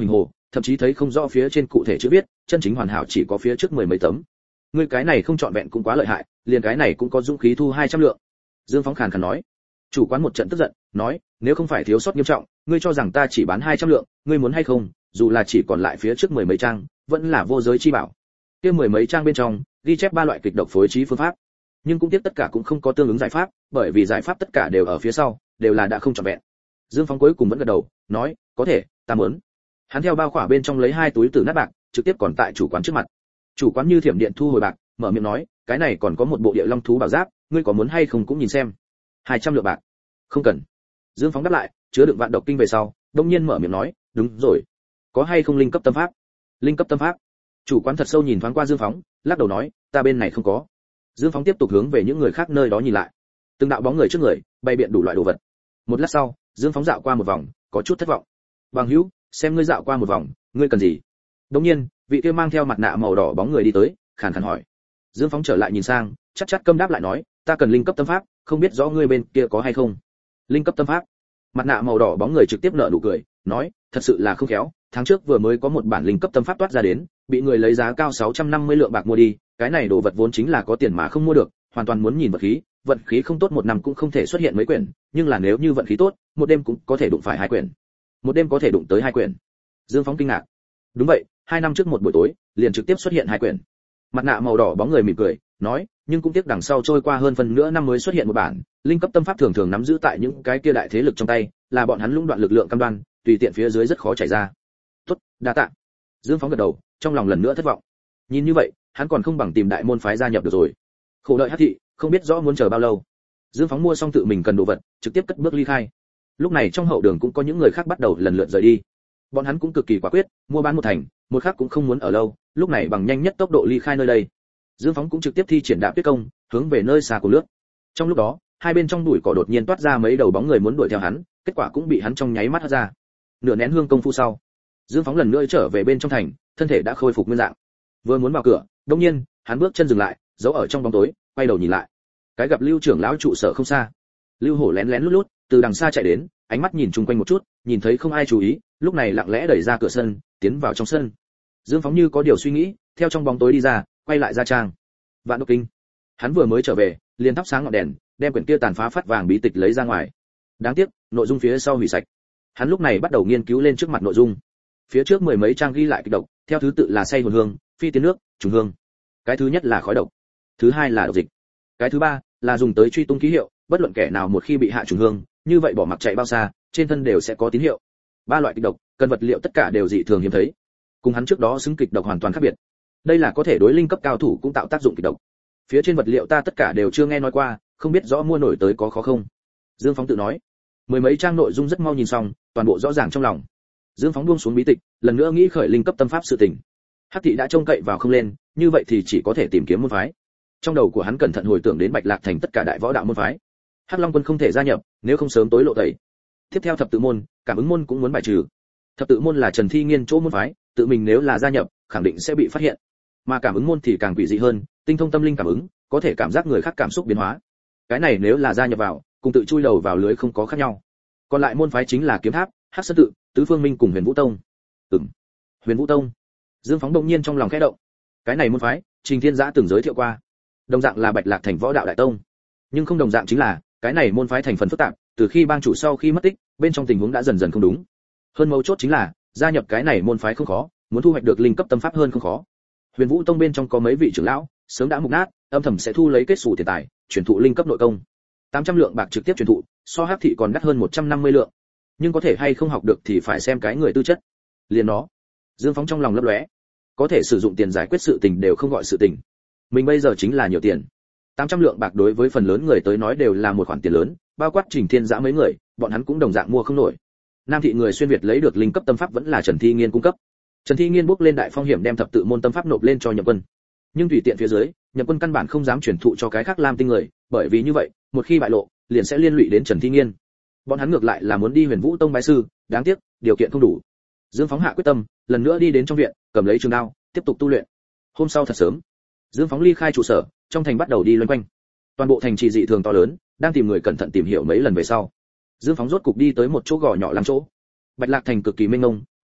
Speaker 1: thậm chí thấy không rõ phía trên cụ thể chữ viết, chân chính hoàn hảo chỉ có phía trước mười mấy tấm. Ngươi cái này không trọn vẹn cũng quá lợi hại, liền cái này cũng có dũng khí thu hai trăm lượng. Dương Phóng khàn khàn nói. Chủ quán một trận tức giận, nói, nếu không phải thiếu sót nghiêm trọng, ngươi cho rằng ta chỉ bán hai trăm lượng, ngươi muốn hay không, dù là chỉ còn lại phía trước mười mấy trang, vẫn là vô giới chi bảo. Kia mười mấy trang bên trong, ghi chép ba loại kịch độc phối trí phương pháp, nhưng cũng tiếc tất cả cũng không có tương ứng giải pháp, bởi vì giải pháp tất cả đều ở phía sau, đều là đã không trọn vẹn. Dương Phóng cuối cùng vẫn gật đầu, nói, có thể, ta muốn. Hắn theo bao khỏa bên trong lấy hai túi tử nát bạc, trực tiếp còn tại chủ quán trước mặt. Chủ quán như thiểm điện thu hồi bạc, mở miệng nói, cái này còn có một bộ địa long thú bảo giáp, ngươi có muốn hay không cũng nhìn xem. hai trăm lượng bạc. Không cần. Dương Phóng đáp lại, chứa đựng vạn độc kinh về sau, đông nhiên mở miệng nói, đúng rồi, có hay không linh cấp tâm pháp? Linh cấp tâm pháp? Chủ quán thật sâu nhìn thoáng qua Dương Phóng, lắc đầu nói, ta bên này không có. Dương Phóng tiếp tục hướng về những người khác nơi đó nhìn lại. Từng đạo bóng người trước người, bay biện đủ loại đồ vật. Một lát sau, Dương Phóng dạo qua một vòng, có chút thất vọng. Bằng hữu, xem ngươi dạo qua một vòng, ngươi cần gì? Đột nhiên, vị kia mang theo mặt nạ màu đỏ bóng người đi tới, khàn khàn hỏi. Dương Phóng trở lại nhìn sang, chắc chắc câm đáp lại nói, ta cần linh cấp tâm pháp, không biết rõ ngươi bên kia có hay không? Linh cấp tâm pháp? Mặt nạ màu đỏ bóng người trực tiếp nở nụ cười, nói, thật sự là không khéo, tháng trước vừa mới có một bản linh cấp tâm pháp toát ra đến, bị người lấy giá cao sáu trăm năm mươi lượng bạc mua đi, cái này đồ vật vốn chính là có tiền mà không mua được, hoàn toàn muốn nhìn vật khí, vận khí không tốt một năm cũng không thể xuất hiện mấy quyển, nhưng là nếu như vận khí tốt, một đêm cũng có thể đụng phải hai quyển. Một đêm có thể đụng tới hai quyển. Dương Phóng kinh ngạc. Đúng vậy, hai năm trước một buổi tối, liền trực tiếp xuất hiện hai quyển. Mặt nạ màu đỏ bóng người mỉm cười, nói, nhưng cũng tiếc đằng sau trôi qua hơn phần nữa năm mới xuất hiện một bản, linh cấp tâm pháp thường thường nắm giữ tại những cái kia đại thế lực trong tay, là bọn hắn lũng đoạn lực lượng cam đoan, tùy tiện phía dưới rất khó chảy ra. Tốt, đa tạ. Dương Phóng gật đầu, trong lòng lần nữa thất vọng. Nhìn như vậy, hắn còn không bằng tìm đại môn phái gia nhập được rồi. Khổ đợi Hắc thị, không biết rõ muốn chờ bao lâu. Dương Phóng mua xong tự mình cần đồ vật, trực tiếp cất bước ly khai. Lúc này trong hậu đường cũng có những người khác bắt đầu lần lượt rời đi. Bọn hắn cũng cực kỳ quả quyết, mua bán một thành, một khác cũng không muốn ở lâu, lúc này bằng nhanh nhất tốc độ ly khai nơi đây. Dương Phóng cũng trực tiếp thi triển đạp tuyết công, hướng về nơi xa của nước. Trong lúc đó, hai bên trong bụi cỏ đột nhiên toát ra mấy đầu bóng người muốn đuổi theo hắn, kết quả cũng bị hắn trong nháy mắt hất ra. Nửa nén hương công phu sau, Dương Phóng lần nữa trở về bên trong thành, thân thể đã khôi phục nguyên dạng. Vừa muốn vào cửa, đột nhiên, hắn bước chân dừng lại, giấu ở trong bóng tối, quay đầu nhìn lại. Cái gặp Lưu trưởng lão trụ sở không xa. Lưu Hổ lén lén lút lút từ đằng xa chạy đến, ánh mắt nhìn chung quanh một chút, nhìn thấy không ai chú ý, lúc này lặng lẽ đẩy ra cửa sân, tiến vào trong sân. Dương Phóng như có điều suy nghĩ, theo trong bóng tối đi ra, quay lại ra trang. Vạn độc kinh. Hắn vừa mới trở về, liền thắp sáng ngọn đèn, đem quyển kia tàn phá phát vàng bí tịch lấy ra ngoài. Đáng tiếc, nội dung phía sau hủy sạch. Hắn lúc này bắt đầu nghiên cứu lên trước mặt nội dung. Phía trước mười mấy trang ghi lại kịch độc, theo thứ tự là say hồn hương, phi tiến nước, trùng hương. Cái thứ nhất là khói độc, thứ hai là độc dịch, cái thứ ba là dùng tới truy tung ký hiệu, bất luận kẻ nào một khi bị hạ trùng hương, như vậy bỏ mặc chạy bao xa, trên thân đều sẽ có tín hiệu. Ba loại kịch độc, cần vật liệu tất cả đều dị thường hiếm thấy, cùng hắn trước đó xứng kịch độc hoàn toàn khác biệt. Đây là có thể đối linh cấp cao thủ cũng tạo tác dụng kịch độc. Phía trên vật liệu ta tất cả đều chưa nghe nói qua, không biết rõ mua nổi tới có khó không. Dương Phóng tự nói. Mười mấy trang nội dung rất mau nhìn xong, toàn bộ rõ ràng trong lòng. Dương Phóng buông xuống bí tịch, lần nữa nghĩ khởi linh cấp tâm pháp sự tình. Hắc thị đã trông cậy vào không lên, như vậy thì chỉ có thể tìm kiếm môn phái. Trong đầu của hắn cẩn thận hồi tưởng đến Bạch Lạc thành tất cả đại võ đạo môn phái. Hắc Long quân không thể gia nhập, nếu không sớm tối lộ tẩy. Tiếp theo thập tự môn, cảm ứng môn cũng muốn bài trừ. Thập tự môn là Trần Thi Nghiên chỗ môn phái, tự mình nếu là gia nhập, khẳng định sẽ bị phát hiện. Mà cảm ứng môn thì càng quỷ dị hơn, tinh thông tâm linh cảm ứng, có thể cảm giác người khác cảm xúc biến hóa. Cái này nếu là gia nhập vào, cùng tự chui đầu vào lưới không có khác nhau. Còn lại môn phái chính là Kiếm Tháp, Hắc Sơn tự, Tứ Phương Minh cùng Huyền Vũ tông. Ừm, Huyền Vũ tông. Dương Phóng đông nhiên trong lòng khẽ động. Cái này môn phái, Trình Thiên Giã từng giới thiệu qua. Đồng dạng là Bạch Lạc thành võ đạo đại tông, nhưng không đồng dạng chính là, cái này môn phái thành phần phức tạp, từ khi bang chủ sau khi mất tích, bên trong tình huống đã dần dần không đúng. Hơn mấu chốt chính là, gia nhập cái này môn phái không khó, muốn thu hoạch được linh cấp tâm pháp hơn không khó. Huyền Vũ tông bên trong có mấy vị trưởng lão, sớm đã mục nát, âm thầm sẽ thu lấy kết sủ tiền tài, chuyển thụ linh cấp nội công. tám trăm lượng bạc trực tiếp chuyển thụ, so Hắc thị còn đắt hơn một trăm năm mươi lượng. Nhưng có thể hay không học được thì phải xem cái người tư chất. Liền nó, Dương Phóng trong lòng lấp lóe, có thể sử dụng tiền giải quyết sự tình đều không gọi sự tình. Mình bây giờ chính là nhiều tiền. tám trăm lượng bạc đối với phần lớn người tới nói đều là một khoản tiền lớn, bao quát Trình Thiên Giã mấy người, bọn hắn cũng đồng dạng mua không nổi. Nam thị người xuyên việt lấy được linh cấp tâm pháp vẫn là Trần Thi Nghiên cung cấp. Trần Thi Nghiên bước lên đại phong hiểm đem thập tự môn tâm pháp nộp lên cho Nhậm Quân. Nhưng tùy tiện phía dưới, Nhậm Quân căn bản không dám truyền thụ cho cái khác Lam tinh người, bởi vì như vậy, một khi bại lộ, liền sẽ liên lụy đến Trần Thi Nghiên. Bọn hắn ngược lại là muốn đi Huyền Vũ tông bái sư, đáng tiếc, điều kiện không đủ. Dương Phóng hạ quyết tâm, lần nữa đi đến trong viện, cầm lấy trường đao, tiếp tục tu luyện. Hôm sau thật sớm, Dương Phóng ly khai trụ sở, trong thành bắt đầu đi loanh quanh. Toàn bộ thành trì dị thường to lớn, đang tìm người cẩn thận tìm hiểu mấy lần về sau, Dương Phóng rốt cục đi tới một chỗ gò nhỏ lắm chỗ. Bạch Lạc thành cực kỳ mênh mông,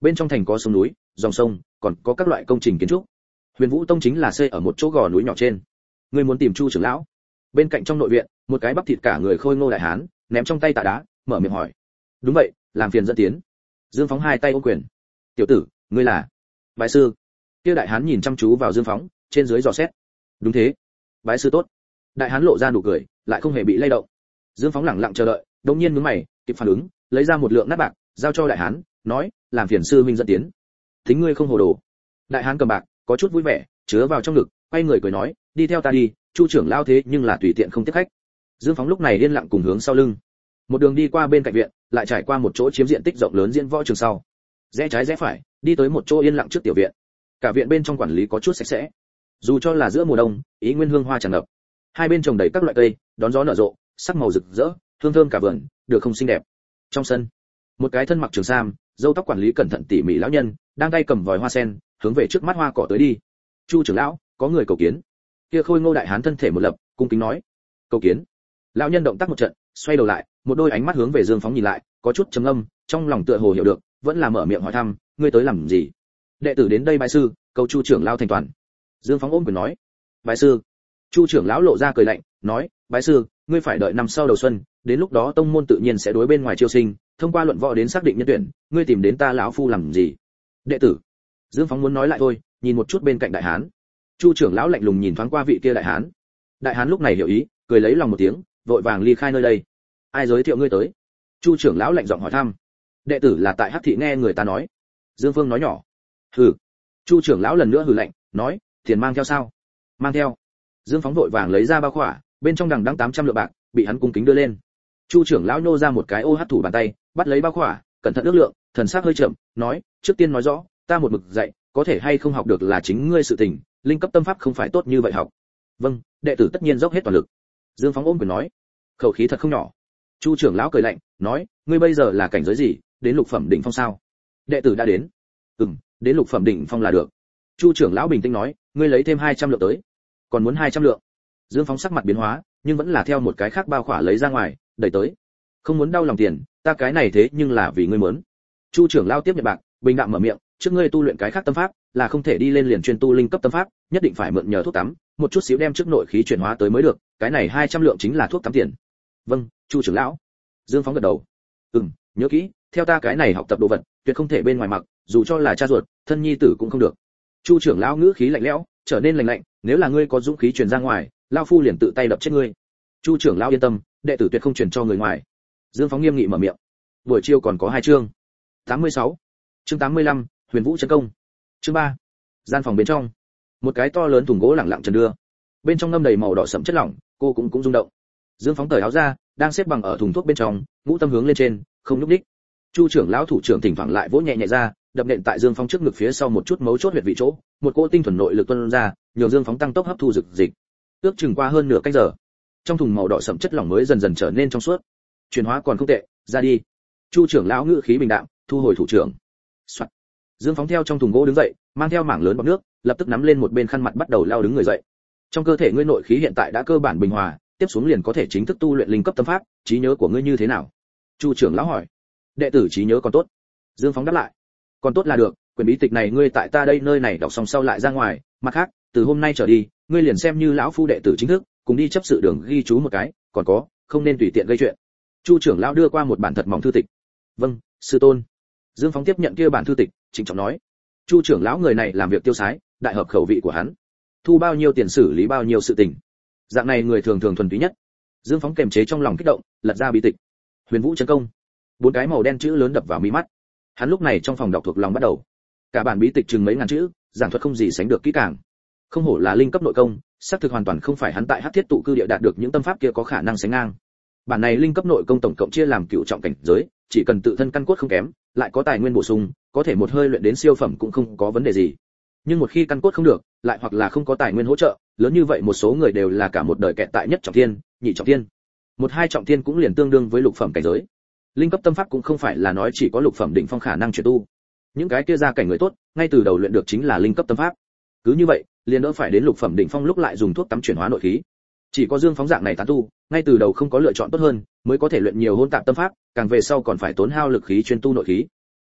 Speaker 1: bên trong thành có sông núi, dòng sông, còn có các loại công trình kiến trúc. Huyền Vũ Tông chính là xây ở một chỗ gò núi nhỏ trên. Ngươi muốn tìm Chu trưởng lão? Bên cạnh trong nội viện, một cái bắp thịt cả người khôi ngô đại hán, ném trong tay tạ đá, mở miệng hỏi. Đúng vậy, làm phiền dẫn tiến. Dương Phóng hai tay ôm quyền. Tiểu tử, ngươi là? Bái sư. Kia đại hán nhìn chăm chú vào Dương Phóng, trên dưới dò xét. Đúng thế. Bái sư tốt. Đại hán lộ ra nụ cười, lại không hề bị lay động. Dương Phóng lẳng lặng chờ đợi, đột nhiên nhướng mày, kịp phản ứng, lấy ra một lượng nát bạc, giao cho đại hán, nói, làm phiền sư huynh dẫn tiến. Thính ngươi không hồ đồ. Đại hán cầm bạc, có chút vui vẻ, chứa vào trong ngực, quay người cười nói, đi theo ta đi, Chu trưởng lao thế nhưng là tùy tiện không tiếp khách. Dương Phóng lúc này yên lặng cùng hướng sau lưng. Một đường đi qua bên cạnh viện, lại trải qua một chỗ chiếm diện tích rộng lớn diễn võ trường sau. Rẽ trái rẽ phải, đi tới một chỗ yên lặng trước tiểu viện. Cả viện bên trong quản lý có chút sạch sẽ. Dù cho là giữa mùa đông, ý nguyên hương hoa tràn ngập. Hai bên trồng đầy các loại cây, đón gió nở rộ, sắc màu rực rỡ, hương thơm cả vườn, được không xinh đẹp. Trong sân, một cái thân mặc trường sam, râu tóc quản lý cẩn thận tỉ mỉ lão nhân, đang tay cầm vòi hoa sen, hướng về trước mắt hoa cỏ tới đi. Chu trưởng lão, có người cầu kiến. Kia khôi ngô đại hán thân thể một lập, cung kính nói. Cầu kiến. Lão nhân động tác một trận, xoay đầu lại, một đôi ánh mắt hướng về Dương Phóng nhìn lại, có chút trầm ngâm, trong lòng tựa hồ hiểu được, vẫn là mở miệng hỏi thăm, ngươi tới làm gì? Đệ tử đến đây bái sư, cầu Chu trưởng lão thành toàn. Dương Phóng ôm quyền nói. Bái sư. Chu trưởng lão lộ ra cười lạnh, nói, bái sư, ngươi phải đợi năm sau đầu xuân, đến lúc đó tông môn tự nhiên sẽ đối bên ngoài chiêu sinh, thông qua luận võ đến xác định nhân tuyển, ngươi tìm đến ta lão phu làm gì? Đệ tử. Dương Phóng muốn nói lại thôi, nhìn một chút bên cạnh đại hán. Chu trưởng lão lạnh lùng nhìn thoáng qua vị kia đại hán. Đại hán lúc này hiểu ý, cười lấy lòng một tiếng, vội vàng ly khai nơi đây. Ai giới thiệu ngươi tới? Chu trưởng lão lạnh giọng hỏi thăm. Đệ tử là tại Hắc thị nghe người ta nói. Dương Phương nói nhỏ. Hừ. Chu trưởng lão lần nữa hừ lạnh, nói, tiền mang theo sao? Mang theo. Dương Phóng vội vàng lấy ra bao khỏa, bên trong đằng đẵng tám trăm lượng bạc, bị hắn cung kính đưa lên. Chu trưởng lão nô ra một cái ô hắc thủ bàn tay, bắt lấy bao khỏa, cẩn thận ước lượng, thần sắc hơi chậm, nói, trước tiên nói rõ, ta một mực dạy, có thể hay không học được là chính ngươi sự tình, linh cấp tâm pháp không phải tốt như vậy học. Vâng, đệ tử tất nhiên dốc hết toàn lực. Dương Phóng ôm quyền nói. Khẩu khí thật không nhỏ. Chu trưởng lão cười lạnh, nói, ngươi bây giờ là cảnh giới gì, đến lục phẩm đỉnh phong sao? Đệ tử đã đến. Ừm, đến lục phẩm đỉnh phong là được. Chu trưởng lão bình tĩnh nói, ngươi lấy thêm hai trăm lượng tới. Còn muốn hai trăm lượng. Dương Phóng sắc mặt biến hóa, nhưng vẫn là theo một cái khác bao khỏa lấy ra ngoài, đẩy tới. Không muốn đau lòng tiền, ta cái này thế nhưng là vì ngươi muốn. Chu trưởng lão tiếp nhận bạc, bình đạm mở miệng, trước ngươi tu luyện cái khác tâm pháp, là không thể đi lên liền chuyên tu linh cấp tâm pháp, nhất định phải mượn nhờ thuốc tắm, một chút xíu đem trước nội khí chuyển hóa tới mới được, cái này hai trăm lượng chính là thuốc tắm tiền. Vâng, Chu trưởng lão. Dương Phóng gật đầu. Ừm, nhớ kỹ, theo ta cái này học tập đồ vật, tuyệt không thể bên ngoài mặc, dù cho là cha ruột, thân nhi tử cũng không được. Chu trưởng lão ngữ khí lạnh lẽo, trở nên lạnh lạnh, nếu là ngươi có dũng khí truyền ra ngoài, lão phu liền tự tay đập chết ngươi. Chu trưởng lão yên tâm, đệ tử tuyệt không truyền cho người ngoài. Dương Phóng nghiêm nghị mở miệng. Buổi chiều còn có hai chương. tám mươi sáu. Chương tám mươi lăm, Huyền Vũ chân công. Chương ba. Gian phòng bên trong, một cái to lớn thùng gỗ lẳng lặng trần đưa. Bên trong ngâm đầy màu đỏ sẫm chất lỏng, cô cũng cũng rung động. Dương Phóng cởi áo ra, đang xếp bằng ở thùng thuốc bên trong, ngũ tâm hướng lên trên, không nhúc nhích. Chu trưởng lão thủ trưởng thỉnh thoảng lại vỗ nhẹ nhẹ ra, đập nện tại Dương Phóng trước ngực phía sau một chút mấu chốt huyệt vị chỗ, một cỗ tinh thuần nội lực tuôn ra, nhường Dương Phóng tăng tốc hấp thu dược dịch. Ước chừng qua hơn nửa canh giờ, trong thùng màu đỏ sẫm chất lỏng mới dần dần trở nên trong suốt. Chuyển hóa còn không tệ, ra đi. Chu trưởng lão ngữ khí bình đạm, thu hồi thủ trưởng. Soạn. Dương Phóng theo trong thùng gỗ đứng dậy, mang theo mảng lớn bọt nước, lập tức nắm lên một bên khăn mặt bắt đầu lao đứng người dậy. Trong cơ thể ngươi nội khí hiện tại đã cơ bản bình hòa, tiếp xuống liền có thể chính thức tu luyện linh cấp tâm pháp, trí nhớ của ngươi như thế nào? Chu trưởng lão hỏi. Đệ tử trí nhớ còn tốt. Dương Phóng đáp lại. Còn tốt là được, quyển bí tịch này ngươi tại ta đây nơi này đọc xong sau lại ra ngoài, mặt khác, từ hôm nay trở đi, ngươi liền xem như lão phu đệ tử chính thức, cùng đi chấp sự đường ghi chú một cái, còn có, không nên tùy tiện gây chuyện. Chu trưởng lão đưa qua một bản thật mỏng thư tịch. Vâng, sư tôn. Dương Phóng tiếp nhận kia bản thư tịch, trịnh trọng nói. Chu trưởng lão người này làm việc tiêu sái, đại hợp khẩu vị của hắn. Thu bao nhiêu tiền xử lý bao nhiêu sự tình. Dạng này người thường thường thuần túy nhất. Dương Phóng kềm chế trong lòng kích động, lật ra bí tịch. Huyền Vũ chân công. Bốn cái màu đen chữ lớn đập vào mi mắt. Hắn lúc này trong phòng đọc thuộc lòng bắt đầu. Cả bản bí tịch chừng mấy ngàn chữ, giảng thuật không gì sánh được kỹ càng. Không hổ là linh cấp nội công, xác thực hoàn toàn không phải hắn tại Hắc Thiết tụ cư địa đạt được những tâm pháp kia có khả năng sánh ngang. Bản này linh cấp nội công tổng cộng chia làm cựu trọng cảnh giới, chỉ cần tự thân căn cốt không kém, lại có tài nguyên bổ sung, có thể một hơi luyện đến siêu phẩm cũng không có vấn đề gì. Nhưng một khi căn cốt không được, lại hoặc là không có tài nguyên hỗ trợ, lớn như vậy một số người đều là cả một đời kẹt tại nhất trọng thiên, nhị trọng thiên. Một hai trọng thiên cũng liền tương đương với lục phẩm cảnh giới. Linh cấp tâm pháp cũng không phải là nói chỉ có lục phẩm đỉnh phong khả năng chuyển tu. Những cái kia ra cảnh người tốt, ngay từ đầu luyện được chính là linh cấp tâm pháp. Cứ như vậy, liền đỡ phải đến lục phẩm đỉnh phong lúc lại dùng thuốc tắm chuyển hóa nội khí. Chỉ có Dương Phóng dạng này tán tu, ngay từ đầu không có lựa chọn tốt hơn, mới có thể luyện nhiều hôn tạp tâm pháp, càng về sau còn phải tốn hao lực khí chuyên tu nội khí.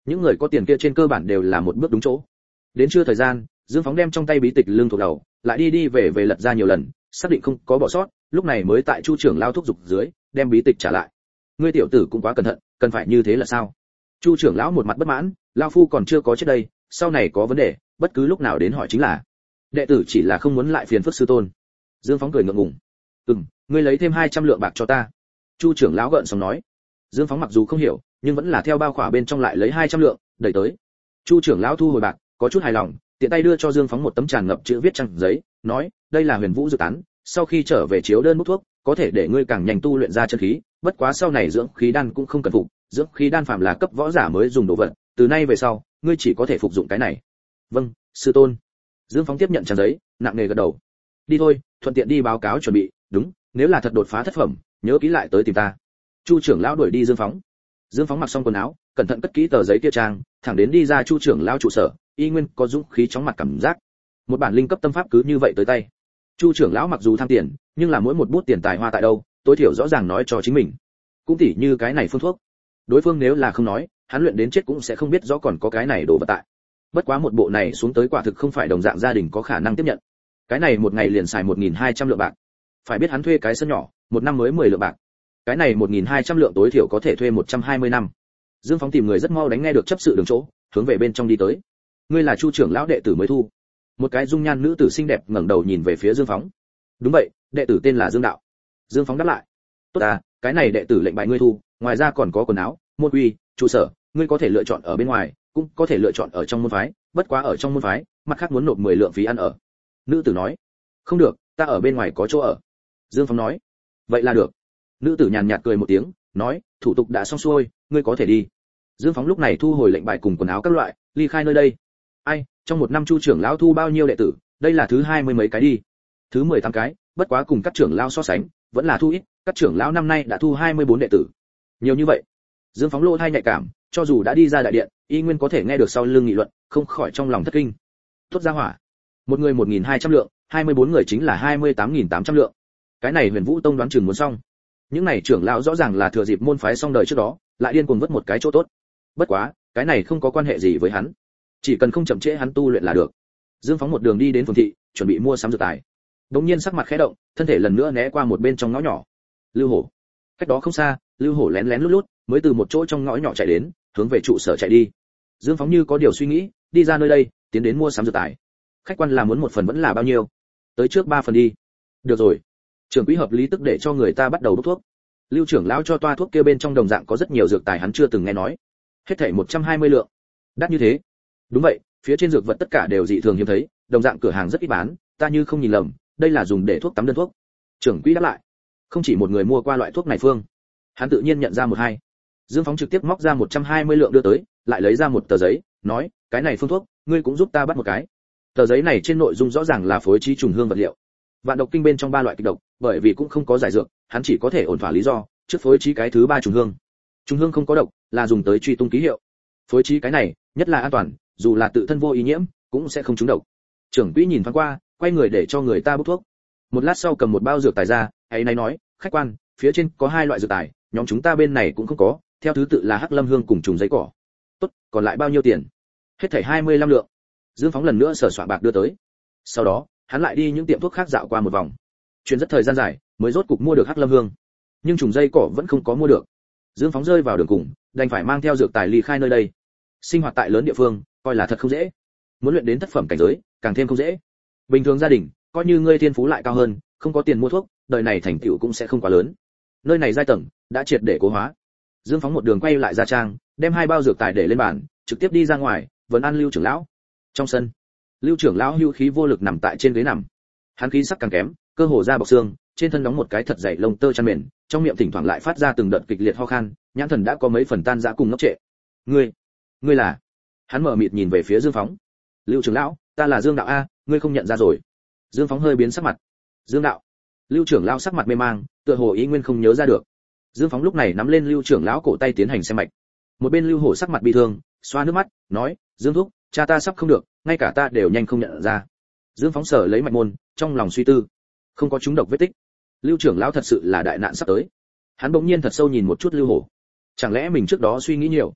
Speaker 1: Những người có tiền kia trên cơ bản đều là một bước đúng chỗ. Đến trưa thời gian, Dương Phóng đem trong tay bí tịch lưng thuộc đầu, lại đi đi về về lật ra nhiều lần, xác định không có bỏ sót, lúc này mới tại Chu trưởng lão thúc giục dưới, đem bí tịch trả lại. Ngươi tiểu tử cũng quá cẩn thận, cần phải như thế là sao? Chu trưởng lão một mặt bất mãn, lão phu còn chưa có chết đây, sau này có vấn đề, bất cứ lúc nào đến hỏi chính là. Đệ tử chỉ là không muốn lại phiền phức sư tôn. Dương Phóng cười ngượng ngùng. Ừm, ngươi lấy thêm hai trăm lượng bạc cho ta. Chu trưởng lão gợn sóng nói. Dương Phóng mặc dù không hiểu, nhưng vẫn là theo bao khỏa bên trong lại lấy hai trăm lượng, đẩy tới. Chu trưởng lão thu hồi bạc, có chút hài lòng, tiện tay đưa cho Dương Phóng một tấm tràn ngập chữ viết trang giấy, nói, đây là Huyền Vũ dược tán, sau khi trở về chiếu đơn bút thuốc, có thể để ngươi càng nhanh tu luyện ra chân khí, bất quá sau này dưỡng khí đan cũng không cần phục, dưỡng khí đan phạm là cấp võ giả mới dùng đồ vật, từ nay về sau, ngươi chỉ có thể phục dụng cái này. Vâng, sư tôn. Dương Phóng tiếp nhận trang giấy, nặng nề gật đầu. Đi thôi, thuận tiện đi báo cáo chuẩn bị, đúng, nếu là thật đột phá thất phẩm, nhớ kỹ lại tới tìm ta. Chu trưởng lão đuổi đi Dương Phóng. Dương Phóng mặc xong quần áo, cẩn thận cất kỹ tờ giấy kia trang, thẳng đến đi ra Chu trưởng lão trụ sở, y nguyên có dũng khí chóng mặt cảm giác. Một bản linh cấp tâm pháp cứ như vậy tới tay. Chu trưởng lão mặc dù tham tiền, nhưng là mỗi một bút tiền tài hoa tại đâu, tối thiểu rõ ràng nói cho chính mình. Cũng tỉ như cái này phương thuốc. Đối phương nếu là không nói, hắn luyện đến chết cũng sẽ không biết rõ còn có cái này đồ vật tại. Bất quá một bộ này xuống tới quả thực không phải đồng dạng gia đình có khả năng tiếp nhận. Cái này một ngày liền xài một nghìn hai trăm lượng bạc. Phải biết hắn thuê cái sân nhỏ, một năm mới mười lượng bạc. Cái này một nghìn hai trăm lượng tối thiểu có thể thuê một trăm hai mươi năm. Dương Phóng tìm người rất mau đánh nghe được chấp sự đường chỗ, hướng về bên trong đi tới. Ngươi là Chu trưởng lão đệ tử mới thu. Một cái dung nhan nữ tử xinh đẹp ngẩng đầu nhìn về phía Dương Phóng. Đúng vậy, đệ tử tên là Dương Đạo. Dương Phóng đáp lại. Tốt à, cái này đệ tử lệnh bại ngươi thu, ngoài ra còn có quần áo, môn quy, trụ sở, ngươi có thể lựa chọn ở bên ngoài, cũng có thể lựa chọn ở trong môn phái, bất quá ở trong môn phái, mặt khác muốn nộp mười lượng phí ăn ở. Nữ tử nói. Không được, ta ở bên ngoài có chỗ ở. Dương Phóng nói. Vậy là được. Nữ tử nhàn nhạt cười một tiếng, nói, thủ tục đã xong xuôi, ngươi có thể đi. Dương Phóng lúc này thu hồi lệnh bài cùng quần áo các loại, ly khai nơi đây. Ai, trong một năm Chu trưởng lão thu bao nhiêu đệ tử, đây là thứ hai mươi mấy cái đi. Thứ mười tám cái, bất quá cùng các trưởng lão so sánh, vẫn là thu ít, các trưởng lão năm nay đã thu hai mươi bốn đệ tử. Nhiều như vậy. Dương Phóng lỗ tai nhạy cảm, cho dù đã đi ra đại điện, y nguyên có thể nghe được sau lưng nghị luận, không khỏi trong lòng thất kinh. Tốt ra hỏa. Một người một nghìn hai trăm lượng, hai mươi bốn người chính là hai mươi tám nghìn tám trăm lượng. Cái này Huyền Vũ Tông đoán chừng muốn xong. Những này trưởng lão rõ ràng là thừa dịp môn phái xong đời trước đó, lại điên cuồng vứt một cái chỗ tốt. Bất quá, cái này không có quan hệ gì với hắn. Chỉ cần không chậm trễ hắn tu luyện là được. Dương Phóng một đường đi đến phường thị, chuẩn bị mua sắm dược tài. Đống nhiên sắc mặt khẽ động, thân thể lần nữa né qua một bên trong ngõ nhỏ. Lưu Hổ. Cách đó không xa, Lưu Hổ lén lén lút lút, mới từ một chỗ trong ngõ nhỏ chạy đến, hướng về trụ sở chạy đi. Dương Phóng như có điều suy nghĩ, đi ra nơi đây, tiến đến mua sắm dược tài. Khách quan là muốn một phần vẫn là bao nhiêu? Tới trước ba phần đi. Được rồi. Trưởng quỹ hợp lý tức để cho người ta bắt đầu đốt thuốc. Lưu trưởng lão cho toa thuốc kia bên trong đồng dạng có rất nhiều dược tài hắn chưa từng nghe nói. Hết thảy một trăm hai mươi lượng. Đắt như thế? Đúng vậy, phía trên dược vật tất cả đều dị thường hiếm thấy, đồng dạng cửa hàng rất ít bán, ta như không nhìn lầm, đây là dùng để thuốc tắm đơn thuốc. Trưởng quỹ đáp lại. Không chỉ một người mua qua loại thuốc này phương. Hắn tự nhiên nhận ra một hai. Dương Phóng trực tiếp móc ra một trăm hai mươi lượng đưa tới, lại lấy ra một tờ giấy, nói, cái này phương thuốc, ngươi cũng giúp ta bắt một cái. Tờ giấy này trên nội dung rõ ràng là phối trí trùng hương vật liệu. Vạn độc kinh bên trong ba loại kịch độc, bởi vì cũng không có giải dược, hắn chỉ có thể ổn thỏa lý do, trước phối trí cái thứ ba trùng hương. Trùng hương không có độc, là dùng tới truy tung ký hiệu. Phối trí cái này, nhất là an toàn, dù là tự thân vô ý nhiễm, cũng sẽ không trúng độc. Trưởng quỹ nhìn thoáng qua, quay người để cho người ta bốc thuốc. Một lát sau cầm một bao dược tài ra, ấy này nói, khách quan, phía trên có hai loại dược tài, nhóm chúng ta bên này cũng không có, theo thứ tự là hắc lâm hương cùng trùng giấy cỏ. Tốt, còn lại bao nhiêu tiền? Hết thảy hai mươi lăm lượng. Dương Phóng lần nữa sở soạn bạc đưa tới. Sau đó, hắn lại đi những tiệm thuốc khác dạo qua một vòng. Chuyến rất thời gian dài, mới rốt cục mua được hắc lâm hương. Nhưng trùng dây cỏ vẫn không có mua được. Dương Phóng rơi vào đường cùng, đành phải mang theo dược tài ly khai nơi đây. Sinh hoạt tại lớn địa phương, coi là thật không dễ. Muốn luyện đến thất phẩm cảnh giới, càng thêm không dễ. Bình thường gia đình, coi như ngươi thiên phú lại cao hơn, không có tiền mua thuốc, đời này thành tựu cũng sẽ không quá lớn. Nơi này giai tầng đã triệt để cố hóa. Dương Phóng một đường quay lại gia trang, đem hai bao dược tài để lên bàn, trực tiếp đi ra ngoài, vấn an Lưu trưởng lão. Trong sân, Lưu trưởng lão hưu khí vô lực nằm tại trên ghế nằm. Hắn khí sắc càng kém, cơ hồ da bọc xương, trên thân đóng một cái thật dày lông tơ chăn mền, trong miệng thỉnh thoảng lại phát ra từng đợt kịch liệt ho khan, nhãn thần đã có mấy phần tan rã cùng ngốc trệ. "Ngươi, ngươi là?" Hắn mở mịt nhìn về phía Dương Phóng. "Lưu trưởng lão, ta là Dương Đạo a, ngươi không nhận ra rồi?" Dương Phóng hơi biến sắc mặt. "Dương Đạo?" Lưu trưởng lão sắc mặt mê mang, tựa hồ ý nguyên không nhớ ra được. Dương Phóng lúc này nắm lên Lưu trưởng lão cổ tay tiến hành xem mạch. Một bên Lưu Hổ sắc mặt bi thương, xoa nước mắt, nói, "Dương thúc, cha ta sắp không được, ngay cả ta đều nhanh không nhận ra." Dương Phóng sở lấy mạch môn, trong lòng suy tư, không có trúng độc vết tích. Lưu trưởng lão thật sự là đại nạn sắp tới. Hắn bỗng nhiên thật sâu nhìn một chút Lưu Hổ. Chẳng lẽ mình trước đó suy nghĩ nhiều?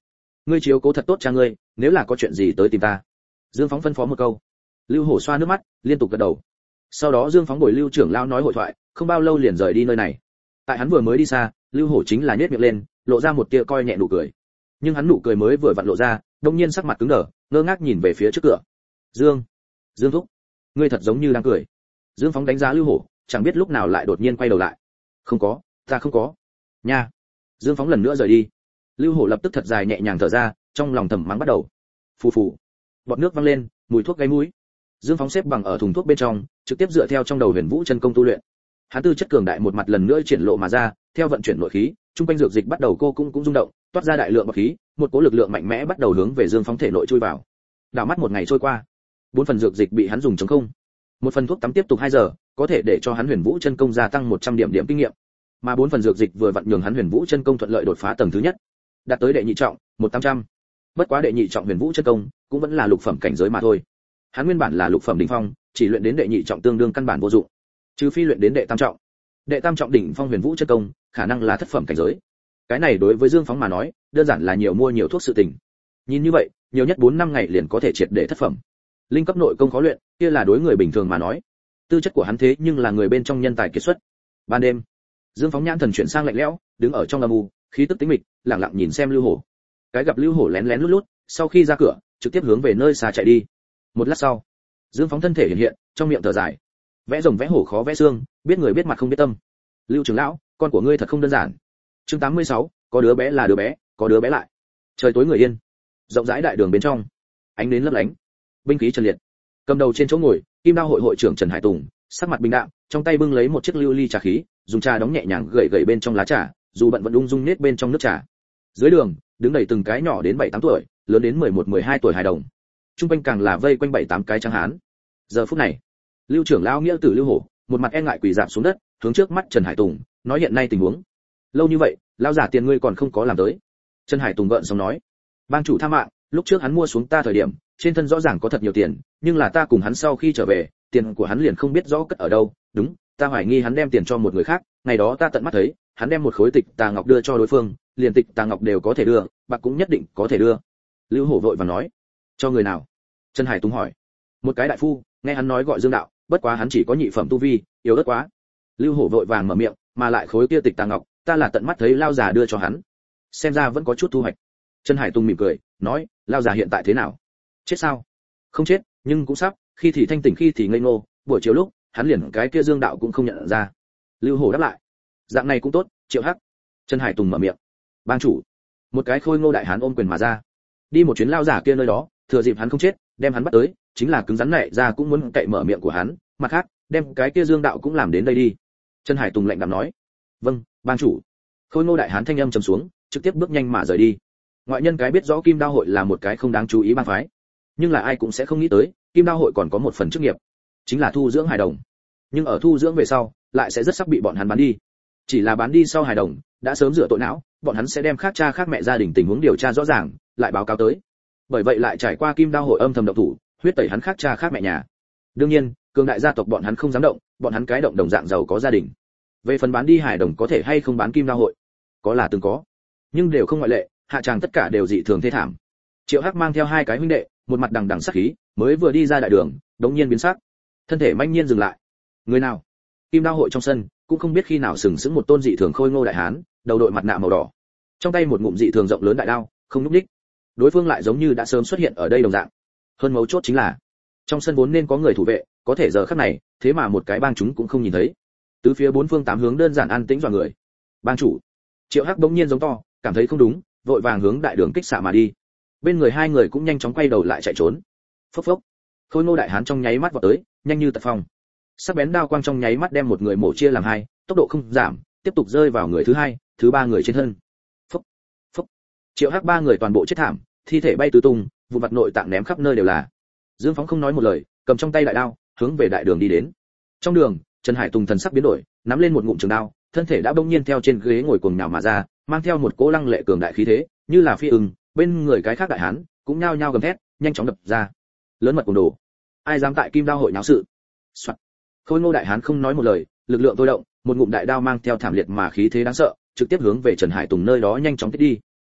Speaker 1: ngươi chiếu cố thật tốt cha ngươi, nếu là có chuyện gì tới tìm ta. Dương Phóng phân phó một câu. Lưu Hổ xoa nước mắt, liên tục gật đầu. Sau đó Dương Phóng bồi Lưu trưởng lão nói hội thoại, không bao lâu liền rời đi nơi này. Tại hắn vừa mới đi xa, Lưu Hổ chính là nhếch miệng lên, lộ ra một tia coi nhẹ nụ cười. Nhưng hắn nụ cười mới vừa vặn lộ ra, đột nhiên sắc mặt cứng đờ, ngơ ngác nhìn về phía trước cửa. Dương, Dương thúc, ngươi thật giống như đang cười. Dương Phóng đánh giá Lưu Hổ, chẳng biết lúc nào lại đột nhiên quay đầu lại. Không có, ta không có. Nha. Dương Phóng lần nữa rời đi. Lưu Hổ lập tức thật dài nhẹ nhàng thở ra, trong lòng thầm mắng bắt đầu. Phù phù. Bọt nước văng lên, mùi thuốc gây mũi. Dương Phóng xếp bằng ở thùng thuốc bên trong, trực tiếp dựa theo trong đầu Huyền Vũ chân công tu luyện. Hắn tư chất cường đại một mặt lần nữa triển lộ mà ra, theo vận chuyển nội khí, trung quanh dược dịch bắt đầu cô cũng cũng rung động, toát ra đại lượng bọt khí, một cỗ lực lượng mạnh mẽ bắt đầu hướng về Dương Phóng thể nội chui vào. Đảo mắt một ngày trôi qua, bốn phần dược dịch bị hắn dùng trống không. Một phần thuốc tắm tiếp tục hai giờ, có thể để cho hắn Huyền Vũ chân công gia tăng một trăm điểm điểm kinh nghiệm. Mà bốn phần dược dịch vừa vặn nhường hắn Huyền Vũ chân công thuận lợi đột phá tầng thứ nhất, đạt tới đệ nhị trọng, một tám trăm. Bất quá đệ nhị trọng Huyền Vũ chân công cũng vẫn là lục phẩm cảnh giới mà thôi. Hắn nguyên bản là lục phẩm đỉnh phong, chỉ luyện đến đệ nhị trọng tương đương căn bản vô dụng, trừ phi luyện đến đệ tam trọng. Đệ tam trọng đỉnh phong Huyền Vũ chân công, khả năng là thất phẩm cảnh giới. Cái này đối với Dương Phóng mà nói, đơn giản là nhiều mua nhiều thuốc sự tình. Nhìn như vậy, nhiều nhất bốn năm ngày liền có thể triệt để thất phẩm. Linh cấp nội công khó luyện, kia là đối người bình thường mà nói. Tư chất của hắn thế nhưng là người bên trong nhân tài kiệt xuất. Ban đêm, Dương Phóng nhãn thần chuyển sang lạnh lẽo, đứng ở trong âm u, khí tức tĩnh mịch, lặng lặng nhìn xem Lưu Hổ. Cái gặp Lưu Hổ lén lén lút lút, sau khi ra cửa, trực tiếp hướng về nơi xa chạy đi. Một lát sau, Dương Phóng thân thể hiện hiện, trong miệng thở dài. Vẽ rồng vẽ hổ khó vẽ xương, biết người biết mặt không biết tâm. Lưu trưởng lão, con của ngươi thật không đơn giản. Chương tám mươi sáu, có đứa bé là đứa bé, có đứa bé lại. Trời tối người yên, rộng rãi đại đường bên trong, ánh nến lấp lánh, binh khí trần liệt. Cầm đầu trên chỗ ngồi, Kim Đao hội hội trưởng Trần Hải Tùng, sắc mặt bình đạm, trong tay bưng lấy một chiếc lưu ly trà khí, dùng trà đóng nhẹ nhàng gậy gậy bên trong lá trà, dù bận vẫn ung dung nết bên trong nước trà. Dưới đường, đứng đầy từng cái nhỏ đến bảy tám tuổi, lớn đến mười một mười hai tuổi hài đồng. Trung quanh càng là vây quanh bảy tám cái trắng hán. Giờ phút này, Lưu trưởng lão nghĩa tử Lưu Hổ, một mặt e ngại quỳ rạp xuống đất, hướng trước mắt Trần Hải Tùng, nói hiện nay tình huống. Lâu như vậy, lão giả tiền ngươi còn không có làm tới. Trần Hải Tùng gợn xong nói, bang chủ tha mạng, lúc trước hắn mua xuống ta thời điểm, trên thân rõ ràng có thật nhiều tiền, nhưng là ta cùng hắn sau khi trở về, tiền của hắn liền không biết rõ cất ở đâu, đúng, ta hoài nghi hắn đem tiền cho một người khác, ngày đó ta tận mắt thấy, hắn đem một khối tịch tà ngọc đưa cho đối phương, liền tịch tà ngọc đều có thể đưa, bạc cũng nhất định có thể đưa. Lưu Hổ vội vàng nói, cho người nào? Trần Hải Tùng hỏi. Một cái đại phu, nghe hắn nói gọi Dương Đạo, bất quá hắn chỉ có nhị phẩm tu vi, yếu ớt quá. Lưu Hổ vội vàng mở miệng, mà lại khối kia tịch tà ngọc, ta là tận mắt thấy lao già đưa cho hắn, xem ra vẫn có chút thu hoạch. Trần Hải Tùng mỉm cười, nói, lao già hiện tại thế nào? Chết sao? Không chết, nhưng cũng sắp, khi thì thanh tỉnh khi thì ngây ngô, buổi chiều lúc, hắn liền cái kia Dương Đạo cũng không nhận ra. Lưu Hổ đáp lại, dạng này cũng tốt, Triệu Hắc. Trần Hải Tùng mở miệng, bang chủ. Một cái khôi ngô đại hán ôm quyền mà ra, đi một chuyến lao giả kia nơi đó, thừa dịp hắn không chết, đem hắn bắt tới, chính là cứng rắn nảy ra cũng muốn cậy mở miệng của hắn, mặt khác, đem cái kia Dương Đạo cũng làm đến đây đi. Trần Hải Tùng lạnh đạm nói, vâng, bang chủ. Khôi ngô đại hán thanh âm trầm xuống, trực tiếp bước nhanh mà rời đi. Ngoại nhân cái biết rõ Kim Đao hội là một cái không đáng chú ý bang phái, nhưng là ai cũng sẽ không nghĩ tới, Kim Đao hội còn có một phần chức nghiệp, chính là thu dưỡng hài đồng. Nhưng ở thu dưỡng về sau, lại sẽ rất sắp bị bọn hắn bán đi. Chỉ là bán đi sau hài đồng, đã sớm rửa tội não, bọn hắn sẽ đem khác cha khác mẹ gia đình tình huống điều tra rõ ràng, lại báo cáo tới. Bởi vậy lại trải qua Kim Đao hội âm thầm động thủ, huyết tẩy hắn khác cha khác mẹ nhà. Đương nhiên, cường đại gia tộc bọn hắn không dám động, bọn hắn cái động đồng dạng giàu có gia đình. Về phần bán đi hài đồng có thể hay không bán Kim Đao hội, có là từng có, nhưng đều không ngoại lệ, hạ tràng tất cả đều dị thường thê thảm. Triệu Hắc mang theo hai cái huynh đệ, một mặt đằng đằng sát khí, mới vừa đi ra đại đường, đống nhiên biến sắc, thân thể manh nhiên dừng lại. Người nào? Kim Đao hội trong sân, cũng không biết khi nào sừng sững một tôn dị thường khôi ngô đại hán, đầu đội mặt nạ màu đỏ, trong tay một ngụm dị thường rộng lớn đại đao, không lúc đích. Đối phương lại giống như đã sớm xuất hiện ở đây đồng dạng. Hơn mấu chốt chính là, trong sân vốn nên có người thủ vệ, có thể giờ khắc này, thế mà một cái bang chúng cũng không nhìn thấy. Tứ phía bốn phương tám hướng đơn giản an tĩnh dọa người. Bang chủ. Triệu Hắc bỗng nhiên giống to, cảm thấy không đúng, vội vàng hướng đại đường kích xạ mà đi. Bên người hai người cũng nhanh chóng quay đầu lại chạy trốn. Phốc phốc. Khôi ngô đại hán trong nháy mắt vọt tới, nhanh như tật phong. Sắc bén đao quang trong nháy mắt đem một người mổ chia làm hai, tốc độ không giảm, tiếp tục rơi vào người thứ hai, thứ ba người trên thân. Phốc, phốc. Triệu Hắc ba người toàn bộ chết thảm, thi thể bay tứ tung, vụ mặt nội tạng ném khắp nơi đều là. Dương Phóng không nói một lời, cầm trong tay đại đao, hướng về đại đường đi đến. Trong đường, Trần Hải Tùng thần sắc biến đổi, nắm lên một ngụm trường đao, thân thể đã bỗng nhiên theo trên ghế ngồi cuồng nhào mà ra, mang theo một cỗ lăng lệ cường đại khí thế, như là phi ưng, bên người cái khác đại hán cũng nhao nhao gầm thét, nhanh chóng đập ra. Lớn mật cuồng đồ, ai dám tại Kim Đao hội náo sự? Soạt. Khôi ngô đại hán không nói một lời, lực lượng thôi động, một ngụm đại đao mang theo thảm liệt mà khí thế đáng sợ, trực tiếp hướng về Trần Hải Tùng nơi đó nhanh chóng tiếp đi.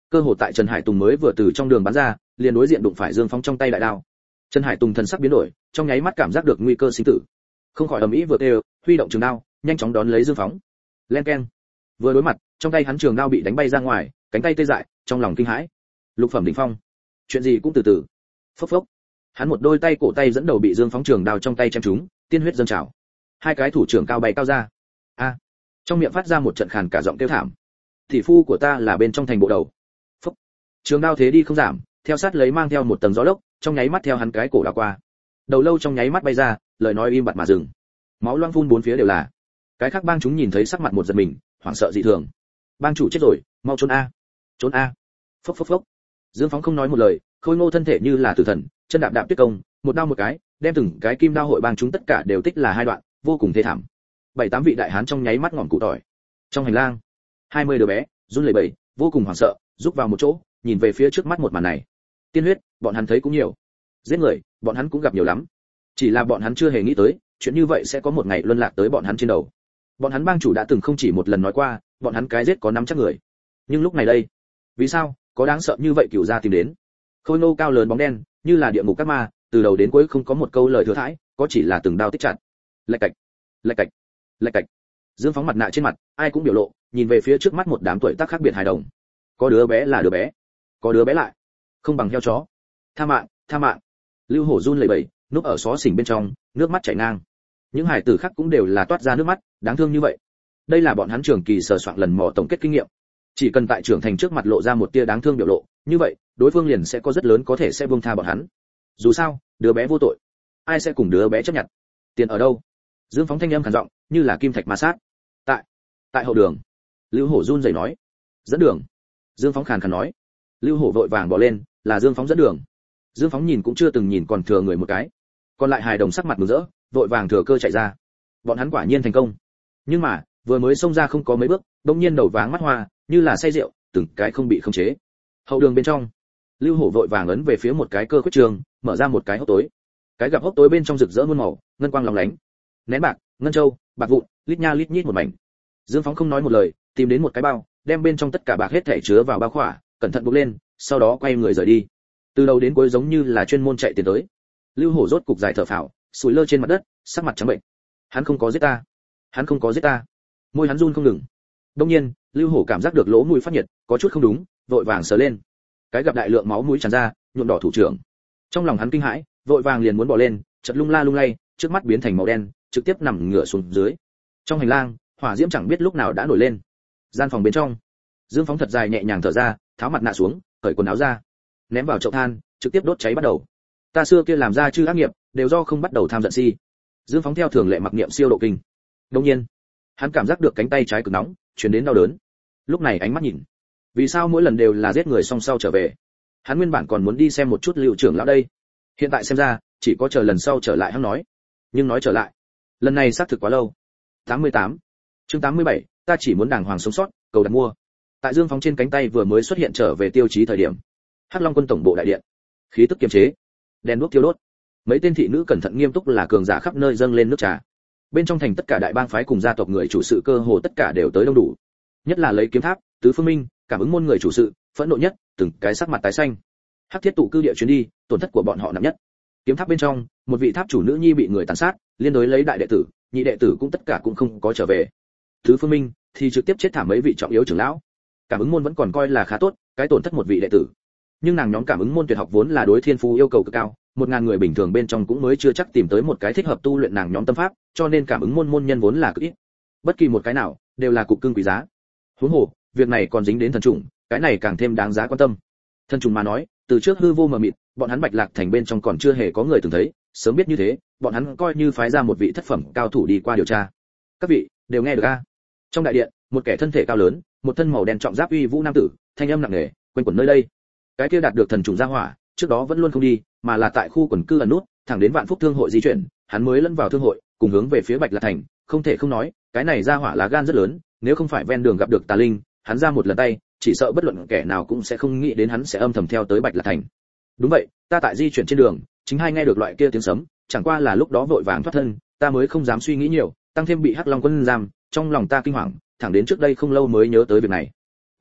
Speaker 1: Cơ hồ tại Trần Hải Tùng mới vừa từ trong đường bắn ra, liền đối diện đụng phải Dương Phóng trong tay đại đao. Trần Hải Tùng thần sắc biến đổi, trong nháy mắt cảm giác được nguy cơ sinh tử, không khỏi ầm ĩ vừa kêu, huy động trường đao, nhanh chóng đón lấy Dương Phóng. Len keng. Vừa đối mặt, trong tay hắn trường đao bị đánh bay ra ngoài, cánh tay tê dại, trong lòng kinh hãi. Lục phẩm đỉnh phong, chuyện gì cũng từ từ. Phốc phốc. Hắn một đôi tay cổ tay dẫn đầu bị Dương Phóng trường đao trong tay chém trúng, tiên huyết dâng trào. Hai cái thủ trưởng cao bay cao ra. A. Trong miệng phát ra một trận khàn cả giọng kêu thảm. Thị phu của ta là bên trong thành bộ đầu. Phốc. Trường đao thế đi không giảm, theo sát lấy mang theo một tầng gió lốc, trong nháy mắt theo hắn cái cổ đảo qua. Đầu lâu trong nháy mắt bay ra, lời nói im bặt mà dừng. Máu loang phun bốn phía đều là. Cái khác bang chúng nhìn thấy sắc mặt một giật mình, hoảng sợ dị thường. Bang chủ chết rồi, mau trốn a. Trốn a. Phốc phốc phốc. Dương Phóng không nói một lời, khôi ngô thân thể như là tử thần, chân đạp đạp tuyết công, một đao một cái, đem từng cái kim đao hội bang chúng tất cả đều tích là hai đoạn, vô cùng thê thảm. Bảy tám vị đại hán trong nháy mắt ngọn cụ tỏi. Trong hành lang, hai mươi đứa bé run lẩy bẩy, vô cùng hoảng sợ, rúc vào một chỗ, nhìn về phía trước mắt một màn này. Tiên huyết, bọn hắn thấy cũng nhiều. Giết người, bọn hắn cũng gặp nhiều lắm. Chỉ là bọn hắn chưa hề nghĩ tới, chuyện như vậy sẽ có một ngày luân lạc tới bọn hắn trên đầu. Bọn hắn bang chủ đã từng không chỉ một lần nói qua, bọn hắn cái giết có nắm chắc người. Nhưng lúc này đây, vì sao có đáng sợ như vậy cửu gia tìm đến? Khôi ngô cao lớn bóng đen, như là địa ngục các ma, từ đầu đến cuối không có một câu lời thừa thãi, có chỉ là từng đao tích chặt. Lạch cạch, lạch cạch, lạch cạch. Dương Phóng mặt nạ trên mặt, ai cũng biểu lộ, nhìn về phía trước mắt một đám tuổi tác khác biệt hài đồng. Có đứa bé là đứa bé, có đứa bé lại không bằng heo chó. Tha mạng, tha mạng. Lưu Hổ run lẩy bẩy, núp ở xó xỉnh bên trong, nước mắt chảy ngang. Những hải tử khác cũng đều là toát ra nước mắt, đáng thương như vậy. Đây là bọn hắn trường kỳ sờ soạn lần mò tổng kết kinh nghiệm. Chỉ cần tại trưởng thành trước mặt lộ ra một tia đáng thương biểu lộ, như vậy, đối phương liền sẽ có rất lớn có thể sẽ buông tha bọn hắn. Dù sao, đứa bé vô tội, ai sẽ cùng đứa bé chấp nhận? Tiền ở đâu? Dương Phóng thanh âm khàn giọng, như là kim thạch ma sát. Tại, tại hậu đường. Lưu Hổ run rẩy nói. Dẫn đường. Dương Phóng khàn khàn nói. Lưu Hổ vội vàng bỏ lên, là Dương Phóng dẫn đường. Dương Phóng nhìn cũng chưa từng nhìn còn thừa người một cái. Còn lại hài đồng sắc mặt mừng rỡ, vội vàng thừa cơ chạy ra. Bọn hắn quả nhiên thành công. Nhưng mà, vừa mới xông ra không có mấy bước, đột nhiên đầu váng mắt hoa, như là say rượu, từng cái không bị khống chế. Hậu đường bên trong, Lưu Hổ vội vàng ấn về phía một cái cơ khuyết trường, mở ra một cái hốc tối. Cái gặp hốc tối bên trong rực rỡ muôn màu, ngân quang lóng lánh. Nén bạc, ngân châu, bạc vụn, lít nha lít nhít một mảnh. Dương Phóng không nói một lời, tìm đến một cái bao, đem bên trong tất cả bạc hết thảy chứa vào bao khỏa, cẩn thận buộc lên, sau đó quay người rời đi. Từ đầu đến cuối giống như là chuyên môn chạy tiền tới. Lưu Hổ rốt cục dài thở phào, sủi lơ trên mặt đất, sắc mặt trắng bệnh. Hắn không có giết ta, hắn không có giết ta. Môi hắn run không ngừng. Đương nhiên, Lưu Hổ cảm giác được lỗ mũi phát nhiệt, có chút không đúng, vội vàng sờ lên. Cái gặp đại lượng máu mũi tràn ra, nhuộm đỏ thủ trưởng. Trong lòng hắn kinh hãi, vội vàng liền muốn bỏ lên, chợt lung la lung lay, trước mắt biến thành màu đen, trực tiếp nằm ngửa xuống dưới. Trong hành lang, hỏa diễm chẳng biết lúc nào đã nổi lên. Gian phòng bên trong, Dương Phóng thật dài nhẹ nhàng thở ra, tháo mặt nạ xuống, cởi quần áo ra, ném vào chậu than, trực tiếp đốt cháy bắt đầu. Ta xưa kia làm ra chư ác nghiệp, đều do không bắt đầu tham giận si. Dương Phóng theo thường lệ mặc niệm siêu độ kinh. Đương nhiên, hắn cảm giác được cánh tay trái cực nóng, truyền đến đau đớn. Lúc này ánh mắt nhìn, vì sao mỗi lần đều là giết người xong sau trở về? Hắn nguyên bản còn muốn đi xem một chút Lưu trưởng lão đây, hiện tại xem ra, chỉ có chờ lần sau trở lại hắn nói. Nhưng nói trở lại, lần này xác thực quá lâu. tám mươi tám, chương tám mươi bảy, ta chỉ muốn đàng hoàng sống sót, cầu đặt mua. Tại Dương Phóng trên cánh tay vừa mới xuất hiện trở về tiêu chí thời điểm, Hắc Long quân tổng bộ đại điện, khí tức kiềm chế, đèn đuốc thiêu đốt. Mấy tên thị nữ cẩn thận nghiêm túc là cường giả khắp nơi dâng lên nước trà. Bên trong thành tất cả đại bang phái cùng gia tộc người chủ sự cơ hồ tất cả đều tới đông đủ. Nhất là lấy Kiếm Tháp, Tứ Phương Minh, Cảm Ứng môn người chủ sự, phẫn nộ nhất, từng cái sắc mặt tái xanh. Hắc Thiết tụ cư địa chuyến đi, tổn thất của bọn họ nặng nhất. Kiếm Tháp bên trong, một vị tháp chủ nữ nhi bị người tàn sát, liên đối lấy đại đệ tử, nhị đệ tử cũng tất cả cũng không có trở về. Tứ Phương Minh thì trực tiếp chết thảm mấy vị trọng yếu trưởng lão. Cảm Ứng môn vẫn còn coi là khá tốt, cái tổn thất một vị đệ tử. Nhưng nàng nhóm Cảm Ứng môn tuyệt học vốn là đối thiên phú yêu cầu cực cao, một ngàn người bình thường bên trong cũng mới chưa chắc tìm tới một cái thích hợp tu luyện nàng nhóm tâm pháp, cho nên Cảm Ứng môn môn nhân vốn là cực ít. Bất kỳ một cái nào đều là cục cưng quý giá. Huống hồ, việc này còn dính đến thần trùng, cái này càng thêm đáng giá quan tâm. Thần trùng mà nói, từ trước hư vô mờ mịt, bọn hắn Bạch Lạc thành bên trong còn chưa hề có người từng thấy, sớm biết như thế, bọn hắn coi như phái ra một vị thất phẩm cao thủ đi qua điều tra. Các vị đều nghe được a? Trong đại điện, một kẻ thân thể cao lớn, một thân màu đen trọng giáp uy vũ nam tử, thanh âm nặng nề, quanh quẩn nơi đây. Cái kia đạt được thần trùng gia hỏa, trước đó vẫn luôn không đi, mà là tại khu quần cư ẩn nút, thẳng đến Vạn Phúc thương hội di chuyển, hắn mới lẫn vào thương hội, cùng hướng về phía Bạch Lạc thành, không thể không nói, cái này gia hỏa lá gan rất lớn, nếu không phải ven đường gặp được tà linh, hắn ra một lần tay, chỉ sợ bất luận kẻ nào cũng sẽ không nghĩ đến hắn sẽ âm thầm theo tới Bạch Lạc thành. Đúng vậy, ta tại di chuyển trên đường, chính hay nghe được loại kia tiếng sấm, chẳng qua là lúc đó vội vàng thoát thân, ta mới không dám suy nghĩ nhiều, tăng thêm bị Hắc Long quân giam, trong lòng ta kinh hoàng, thẳng đến trước đây không lâu mới nhớ tới việc này. Bên cạnh,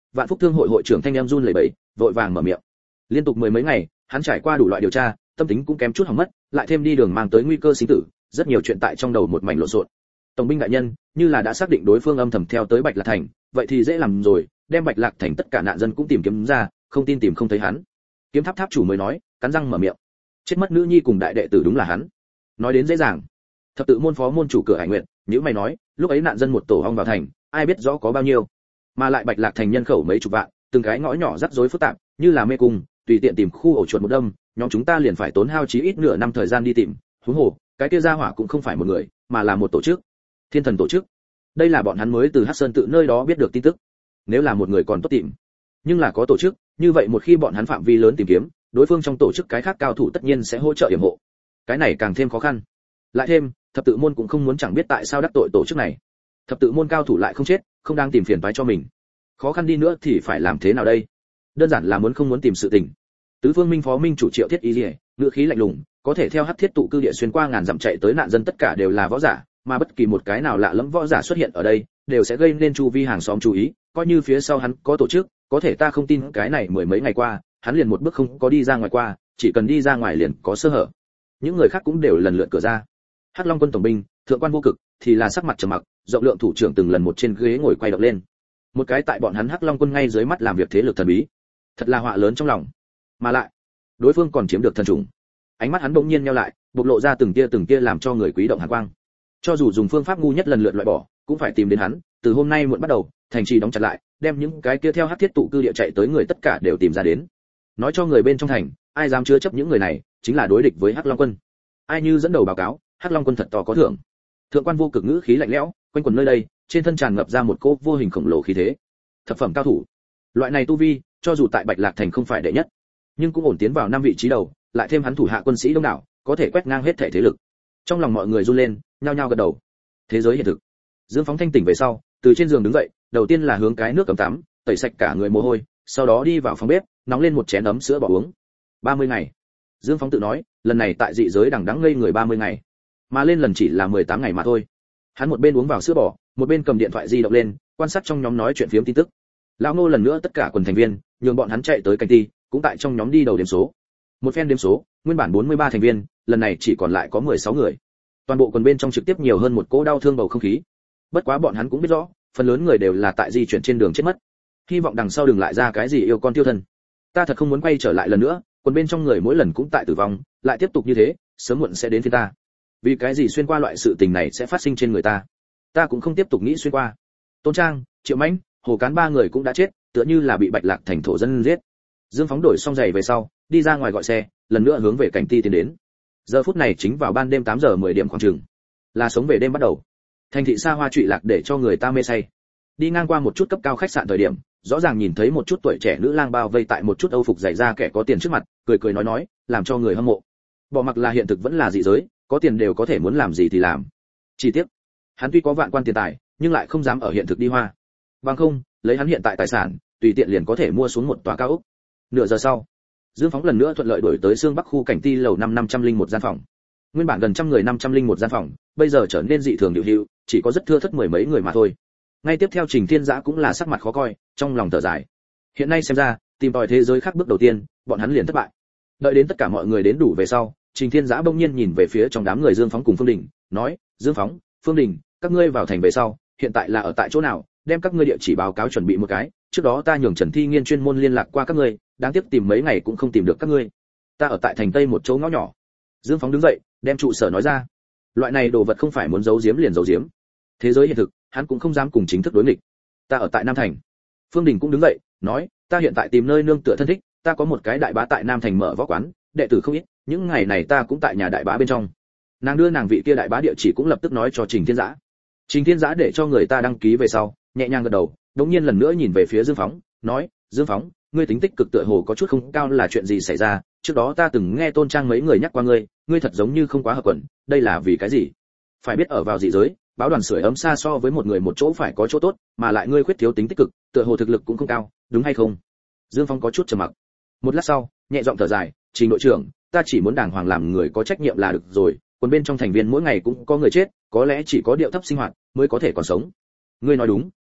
Speaker 1: Vạn Phúc Thương hội hội trưởng thanh em run lẩy bẩy, vội vàng mở miệng. Liên tục mười mấy ngày, hắn trải qua đủ loại điều tra, tâm tính cũng kém chút hỏng mất, lại thêm đi đường mang tới nguy cơ sinh tử, rất nhiều chuyện tại trong đầu một mảnh lộn xộn. Tổng binh đại nhân, như là đã xác định đối phương âm thầm theo tới Bạch Lạc Thành, vậy thì dễ làm rồi, đem Bạch Lạc Thành tất cả nạn dân cũng tìm kiếm ra, không tin tìm không thấy hắn. Kiếm Tháp Tháp chủ mới nói, cắn răng mở miệng. Chết mất nữ nhi cùng đại đệ tử đúng là hắn. Nói đến dễ dàng. Thập tự môn phó môn chủ Cửa Hải Nguyện, nếu mày nói, lúc ấy nạn dân một tổ ong vào thành, ai biết rõ có bao nhiêu. Mà lại Bạch Lạc Thành nhân khẩu mấy chục vạn, từng cái ngõ nhỏ rắc rối phức tạp, như là mê cung, tùy tiện tìm khu ổ chuột một đâm, nhóm chúng ta liền phải tốn hao chí ít nửa năm thời gian đi tìm. Huống hồ, cái kia gia hỏa cũng không phải một người, mà là một tổ chức. Thiên Thần tổ chức. Đây là bọn hắn mới từ Hắc Sơn tự nơi đó biết được tin tức. Nếu là một người còn tốt tìm, nhưng là có tổ chức, như vậy một khi bọn hắn phạm vi lớn tìm kiếm, đối phương trong tổ chức cái khác cao thủ tất nhiên sẽ hỗ trợ yểm hộ. Cái này càng thêm khó khăn. Lại thêm, thập tự môn cũng không muốn chẳng biết tại sao đắc tội tổ chức này. Thập tự môn cao thủ lại không chết, không đang tìm phiền toái cho mình. Khó khăn đi nữa thì phải làm thế nào đây? Đơn giản là muốn không muốn tìm sự tình. Tứ Phương Minh phó minh chủ Triệu Thiết Y Liễu, ngữ khí lạnh lùng, có thể theo hắc thiết tụ cư địa xuyên qua ngàn dặm chạy tới nạn dân tất cả đều là võ giả, mà bất kỳ một cái nào lạ lẫm võ giả xuất hiện ở đây, đều sẽ gây nên chu vi hàng xóm chú ý, coi như phía sau hắn có tổ chức, có thể ta không tin cái này mười mấy ngày qua, hắn liền một bước không có đi ra ngoài qua, chỉ cần đi ra ngoài liền có sơ hở. Những người khác cũng đều lần lượt cửa ra. Hắc Long quân tổng binh, thượng quan Vô Cực thì là sắc mặt trầm mặc, rộng lượng thủ trưởng từng lần một trên ghế ngồi quay động lên. Một cái tại bọn hắn Hắc Long quân ngay dưới mắt làm việc thế lực thần bí, thật là họa lớn trong lòng. Mà lại, đối phương còn chiếm được thần trùng. Ánh mắt hắn bỗng nhiên nheo lại, bộc lộ ra từng tia từng tia làm cho người quý động hàn quang. Cho dù dùng phương pháp ngu nhất lần lượt loại bỏ, cũng phải tìm đến hắn, từ hôm nay muộn bắt đầu, thành trì đóng chặt lại, đem những cái kia theo hắc thiết tụ cư địa chạy tới người tất cả đều tìm ra đến. Nói cho người bên trong thành, ai dám chứa chấp những người này, chính là đối địch với Hắc Long quân. Ai như dẫn đầu báo cáo, Hắc Long quân thật to có thưởng. Thượng quan Vô Cực ngữ khí lạnh lẽo, quanh quẩn nơi đây, trên thân tràn ngập ra một cỗ vô hình khổng lồ khí thế. Thập phẩm cao thủ. Loại này tu vi, cho dù tại Bạch Lạc thành không phải đệ nhất, nhưng cũng ổn tiến vào năm vị trí đầu, lại thêm hắn thủ hạ quân sĩ đông đảo, có thể quét ngang hết thể thế lực. Trong lòng mọi người run lên, nhao nhao gật đầu. Thế giới hiện thực. Dương Phóng thanh tỉnh về sau, từ trên giường đứng dậy, đầu tiên là hướng cái nước cấm tắm, tẩy sạch cả người mồ hôi, sau đó đi vào phòng bếp, nóng lên một chén ấm sữa bỏ uống. ba mươi ngày. Dương Phóng tự nói, lần này tại dị giới đằng đẵng ngây người ba mươi ngày, mà lên lần chỉ là mười tám ngày mà thôi. Hắn một bên uống vào sữa bò, một bên cầm điện thoại di động lên, quan sát trong nhóm nói chuyện phiếm tin tức. Lão Ngô lần nữa tất cả quần thành viên, nhường bọn hắn chạy tới cảnh ti, cũng tại trong nhóm đi đầu đếm số. Một phen đếm số, nguyên bản bốn mươi ba thành viên, lần này chỉ còn lại có mười sáu người. Toàn bộ quần bên trong trực tiếp nhiều hơn một cỗ đau thương bầu không khí. Bất quá bọn hắn cũng biết rõ, phần lớn người đều là tại di chuyển trên đường chết mất. Hy vọng đằng sau đừng lại ra cái gì yêu con tiêu thân. Ta thật không muốn quay trở lại lần nữa, quần bên trong người mỗi lần cũng tại tử vong, lại tiếp tục như thế, sớm muộn sẽ đến phía ta. Vì cái gì xuyên qua loại sự tình này sẽ phát sinh trên người ta? Ta cũng không tiếp tục nghĩ xuyên qua. Tôn Trang, Triệu Mãnh, Hồ Cán ba người cũng đã chết, tựa như là bị Bạch Lạc thành thổ dân giết. Dương Phóng đổi xong giày về sau, đi ra ngoài gọi xe, lần nữa hướng về cảnh ti tiến đến. Giờ phút này chính vào ban đêm tám giờ mười điểm khoảng chừng, là sống về đêm bắt đầu. Thành thị xa hoa trụy lạc để cho người ta mê say. Đi ngang qua một chút cấp cao khách sạn thời điểm, rõ ràng nhìn thấy một chút tuổi trẻ nữ lang bao vây tại một chút âu phục dày da kẻ có tiền trước mặt, cười cười nói nói, làm cho người hâm mộ. Bỏ mặc là hiện thực vẫn là dị giới, có tiền đều có thể muốn làm gì thì làm. Chi tiết, hắn tuy có vạn quan tiền tài, nhưng lại không dám ở hiện thực đi hoa. Bằng không, lấy hắn hiện tại tài sản, tùy tiện liền có thể mua xuống một tòa cao ốc. Nửa giờ sau, Dương Phóng lần nữa thuận lợi đổi tới xương Bắc khu cảnh ti lầu năm năm trăm linh một gian phòng. Nguyên bản gần trăm người năm trăm linh một gian phòng, bây giờ trở nên dị thường điều hữu, chỉ có rất thưa thớt mười mấy người mà thôi. Ngay tiếp theo Trình Thiên Dã cũng là sắc mặt khó coi, trong lòng thở dài. Hiện nay xem ra, tìm tòi thế giới khác bước đầu tiên, bọn hắn liền thất bại. Đợi đến tất cả mọi người đến đủ về sau, Trình Thiên Dã bỗng nhiên nhìn về phía trong đám người Dương Phóng cùng Phương Đình, nói: "Dương Phóng, Phương Đình, các ngươi vào thành về sau, hiện tại là ở tại chỗ nào? Đem các ngươi địa chỉ báo cáo chuẩn bị một cái, trước đó ta nhường Trần Thi Nghiên chuyên môn liên lạc qua các ngươi, đáng tiếc tìm mấy ngày cũng không tìm được các ngươi. Ta ở tại thành Tây một chỗ ngõ nhỏ." Dương Phóng đứng dậy, đem trụ sở nói ra. Loại này đồ vật không phải muốn giấu giếm liền giấu giếm. Thế giới hiện thực, hắn cũng không dám cùng chính thức đối nghịch. Ta ở tại Nam Thành. Phương Đình cũng đứng dậy, nói: "Ta hiện tại tìm nơi nương tựa thân thích, ta có một cái đại bá tại Nam Thành mở võ quán, đệ tử không ít, những ngày này ta cũng tại nhà đại bá bên trong." Nàng đưa nàng vị kia đại bá địa chỉ cũng lập tức nói cho Trình Thiên Dã. Trình Thiên Dã để cho người ta đăng ký về sau, nhẹ nhàng gật đầu, đống nhiên lần nữa nhìn về phía Dương Phóng, nói: "Dương Phóng, ngươi tính tích cực tựa hồ có chút không cao, là chuyện gì xảy ra? Trước đó ta từng nghe Tôn Trang mấy người nhắc qua ngươi, ngươi thật giống như không quá hợp quần, đây là vì cái gì?" Phải biết ở vào dị giới, báo đoàn sưởi ấm xa so với một người một chỗ phải có chỗ tốt, mà lại ngươi khuyết thiếu tính tích cực, tựa hồ thực lực cũng không cao, đúng hay không? Dương Phóng có chút trầm mặc. Một lát sau, nhẹ giọng thở dài, "Trình đội trưởng, ta chỉ muốn đàng hoàng làm người có trách nhiệm là được rồi, còn bên trong thành viên mỗi ngày cũng có người chết, có lẽ chỉ có điệu thấp sinh hoạt mới có thể còn sống." "Ngươi nói đúng,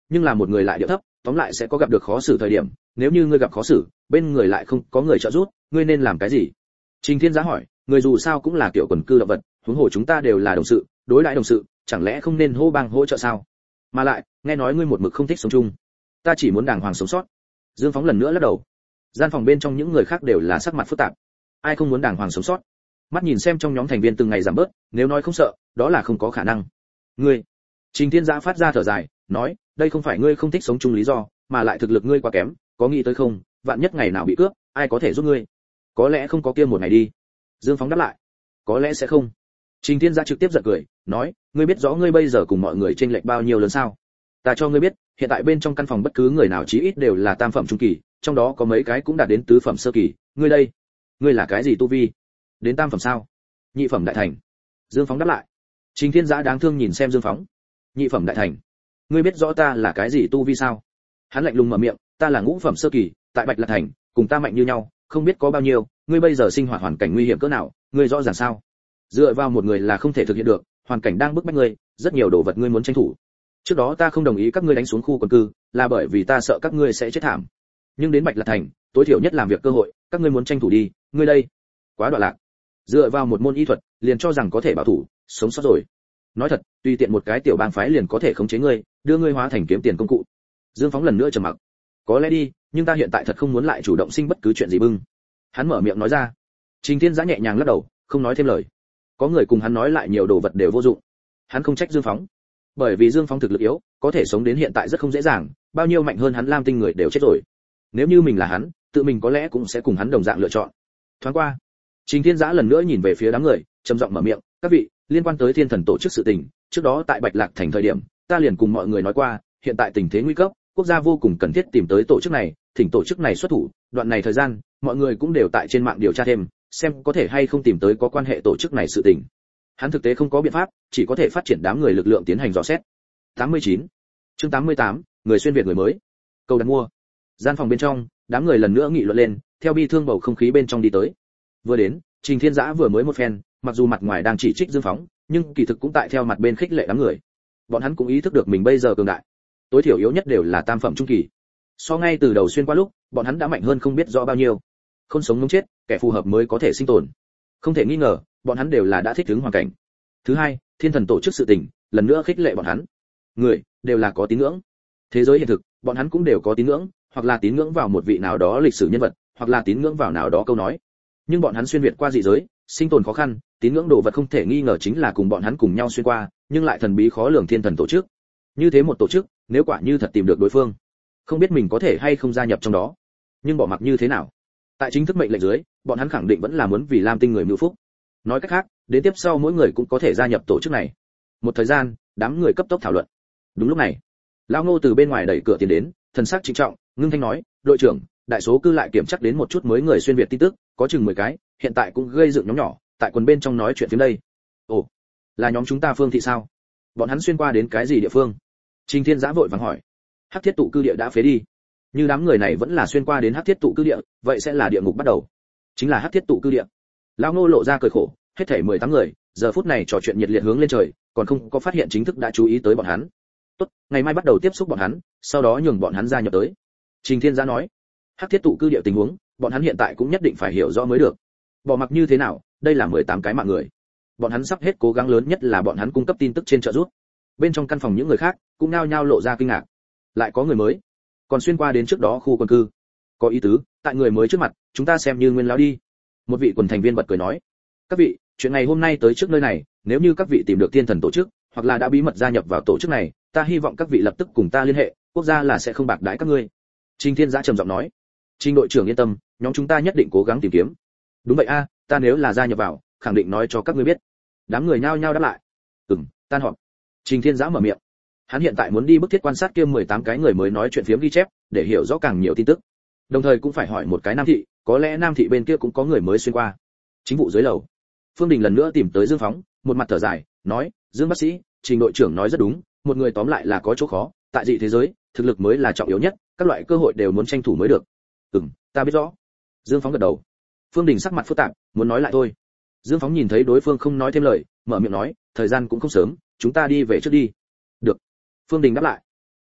Speaker 1: nhưng là một người lại điệu thấp, tóm lại sẽ có gặp được khó xử thời điểm, nếu như ngươi gặp khó xử, bên người lại không có người trợ giúp, ngươi nên làm cái gì? Trình Thiên Giá hỏi, người dù sao cũng là kiểu quần cư động vật, huống hồ chúng ta đều là đồng sự, đối đãi đồng sự, chẳng lẽ không nên hô bang hỗ trợ sao? Mà lại, nghe nói ngươi một mực không thích sống chung. Ta chỉ muốn đàng hoàng sống sót. Dương Phóng lần nữa lắc đầu. Gian phòng bên trong những người khác đều là sắc mặt phức tạp. Ai không muốn đàng hoàng sống sót? Mắt nhìn xem trong nhóm thành viên từng ngày giảm bớt, nếu nói không sợ, đó là không có khả năng. Ngươi, Trình Thiên Giã phát ra thở dài, nói, đây không phải ngươi không thích sống chung lý do, mà lại thực lực ngươi quá kém, có nghĩ tới không, vạn nhất ngày nào bị cướp, ai có thể giúp ngươi? Có lẽ không có kia một ngày đi. Dương Phóng đáp lại, có lẽ sẽ không. Trình Thiên Giã trực tiếp giật cười, nói, ngươi biết rõ ngươi bây giờ cùng mọi người chênh lệch bao nhiêu lớn sao? Ta cho ngươi biết, hiện tại bên trong căn phòng bất cứ người nào chí ít đều là tam phẩm trung kỳ, trong đó có mấy cái cũng đạt đến tứ phẩm sơ kỳ, ngươi đây, ngươi là cái gì tu vi? Đến tam phẩm sao? Nhị phẩm đại thành. Dương Phóng đáp lại. Trình Thiên Giã đáng thương nhìn xem Dương Phóng. Nhị phẩm đại thành. Ngươi biết rõ ta là cái gì tu vi sao? Hắn lạnh lùng mở miệng, ta là ngũ phẩm sơ kỳ, tại Bạch Lạc thành, cùng ta mạnh như nhau, không biết có bao nhiêu, ngươi bây giờ sinh hoạt hoàn cảnh nguy hiểm cỡ nào, ngươi rõ ràng sao? Dựa vào một người là không thể thực hiện được, hoàn cảnh đang bức bách ngươi, rất nhiều đồ vật ngươi muốn tranh thủ. Trước đó ta không đồng ý các ngươi đánh xuống khu quần cư, là bởi vì ta sợ các ngươi sẽ chết thảm. Nhưng đến Bạch Lạc thành, tối thiểu nhất làm việc cơ hội, các ngươi muốn tranh thủ đi, ngươi đây, quá đoạn lạc. Dựa vào một môn y thuật, liền cho rằng có thể bảo thủ, sống sót rồi. Nói thật, tùy tiện một cái tiểu bang phái liền có thể khống chế ngươi, đưa ngươi hóa thành kiếm tiền công cụ. Dương Phóng lần nữa trầm mặc. Có lẽ đi, nhưng ta hiện tại thật không muốn lại chủ động sinh bất cứ chuyện gì bưng. Hắn mở miệng nói ra. Trình Thiên Giã nhẹ nhàng lắc đầu, không nói thêm lời. Có người cùng hắn nói lại nhiều đồ vật đều vô dụng. Hắn không trách Dương Phóng, bởi vì Dương Phóng thực lực yếu, có thể sống đến hiện tại rất không dễ dàng, bao nhiêu mạnh hơn hắn Lam Tinh người đều chết rồi. Nếu như mình là hắn, tự mình có lẽ cũng sẽ cùng hắn đồng dạng lựa chọn. Thoáng qua, Trình Thiên Giã lần nữa nhìn về phía đám người, trầm giọng mở miệng, các vị, liên quan tới Thiên Thần tổ chức sự tình, trước đó tại Bạch Lạc thành thời điểm, ta liền cùng mọi người nói qua, hiện tại tình thế nguy cấp, quốc gia vô cùng cần thiết tìm tới tổ chức này, thỉnh tổ chức này xuất thủ, đoạn này thời gian, mọi người cũng đều tại trên mạng điều tra thêm, xem có thể hay không tìm tới có quan hệ tổ chức này sự tình. Hắn thực tế không có biện pháp, chỉ có thể phát triển đám người lực lượng tiến hành dò xét. tám mươi chín. Chương tám mươi tám, người xuyên việt người mới. Cầu đặt mua. Gian phòng bên trong, đám người lần nữa nghị luận lên, theo bi thương bầu không khí bên trong đi tới. Vừa đến, Trình Thiên Giã vừa mới một phen, mặc dù mặt ngoài đang chỉ trích Dương Phóng, nhưng kỳ thực cũng tại theo mặt bên khích lệ đám người. Bọn hắn cũng ý thức được mình bây giờ cường đại, tối thiểu yếu nhất đều là tam phẩm trung kỳ. So ngay từ đầu xuyên qua lúc, bọn hắn đã mạnh hơn không biết rõ bao nhiêu. Không sống ngống chết, kẻ phù hợp mới có thể sinh tồn. Không thể nghi ngờ, bọn hắn đều là đã thích ứng hoàn cảnh. Thứ hai, Thiên Thần tổ chức sự tình, lần nữa khích lệ bọn hắn. Người đều là có tín ngưỡng. Thế giới hiện thực, bọn hắn cũng đều có tín ngưỡng, hoặc là tín ngưỡng vào một vị nào đó lịch sử nhân vật, hoặc là tín ngưỡng vào nào đó câu nói. Nhưng bọn hắn xuyên việt qua dị giới, sinh tồn khó khăn, tín ngưỡng đồ vật không thể nghi ngờ chính là cùng bọn hắn cùng nhau xuyên qua, nhưng lại thần bí khó lường Thiên Thần tổ chức. Như thế một tổ chức, nếu quả như thật tìm được đối phương, không biết mình có thể hay không gia nhập trong đó. Nhưng bỏ mặc như thế nào, tại chính thức mệnh lệnh dưới, bọn hắn khẳng định vẫn là muốn vì Lam Tinh người mưu phúc. Nói cách khác, đến tiếp sau mỗi người cũng có thể gia nhập tổ chức này. Một thời gian, đám người cấp tốc thảo luận. Đúng lúc này, lão Ngô từ bên ngoài đẩy cửa tiến đến, thần sắc trịnh trọng, ngưng thanh nói, đội trưởng, đại số cư lại kiểm chắc đến một chút mới người xuyên việt tin tức, có chừng mười cái, hiện tại cũng gây dựng nhóm nhỏ, tại quần bên trong nói chuyện phía đây. Ồ, là nhóm chúng ta Phương thị sao? Bọn hắn xuyên qua đến cái gì địa phương? Trình Thiên Giã vội vàng hỏi. Hắc Thiết tụ cư địa đã phế đi. Như đám người này vẫn là xuyên qua đến Hắc Thiết tụ cư địa, vậy sẽ là địa ngục bắt đầu. Chính là Hắc Thiết tụ cư địa. Lão Ngô lộ ra cười khổ, hết thảy mười tám người, giờ phút này trò chuyện nhiệt liệt hướng lên trời, còn không có phát hiện chính thức đã chú ý tới bọn hắn. Tốt, ngày mai bắt đầu tiếp xúc bọn hắn, sau đó nhường bọn hắn gia nhập tới. Trình Thiên Giã nói. Hắc Thiết tụ cư địa tình huống, bọn hắn hiện tại cũng nhất định phải hiểu rõ mới được. Bỏ mặc như thế nào, đây là mười tám cái mạng người. Bọn hắn sắp hết cố gắng lớn nhất là bọn hắn cung cấp tin tức trên trợ giúp. Bên trong căn phòng những người khác cũng nao nhao lộ ra kinh ngạc. Lại có người mới, còn xuyên qua đến trước đó khu quân cư. Có ý tứ, tại người mới trước mặt, chúng ta xem như nguyên lão đi. Một vị quần thành viên bật cười nói. Các vị, chuyện ngày hôm nay tới trước nơi này, nếu như các vị tìm được Thiên Thần tổ chức, hoặc là đã bí mật gia nhập vào tổ chức này, ta hy vọng các vị lập tức cùng ta liên hệ, quốc gia là sẽ không bạc đãi các ngươi. Trình Thiên Giã trầm giọng nói. Trình đội trưởng yên tâm, nhóm chúng ta nhất định cố gắng tìm kiếm. Đúng vậy a, ta nếu là gia nhập vào, khẳng định nói cho các ngươi biết. Đám người nhao nhao đáp lại. Ừm, tan họp. Trình Thiên Giã mở miệng. Hắn hiện tại muốn đi bức thiết quan sát kia mười tám cái người mới nói chuyện phiếm ghi chép, để hiểu rõ càng nhiều tin tức. Đồng thời cũng phải hỏi một cái Nam thị, có lẽ Nam thị bên kia cũng có người mới xuyên qua. Chính vụ dưới lầu, Phương Đình lần nữa tìm tới Dương Phóng, một mặt thở dài, nói, Dương bác sĩ, Trình đội trưởng nói rất đúng, một người tóm lại là có chỗ khó, tại dị thế giới, thực lực mới là trọng yếu nhất, các loại cơ hội đều muốn tranh thủ mới được. Ừm, ta biết rõ. Dương Phóng gật đầu. Phương Đình sắc mặt phức tạp, muốn nói lại thôi. Dương Phóng nhìn thấy đối phương không nói thêm lời, mở miệng nói, thời gian cũng không sớm, chúng ta đi về trước đi. Được. Phương Đình đáp lại.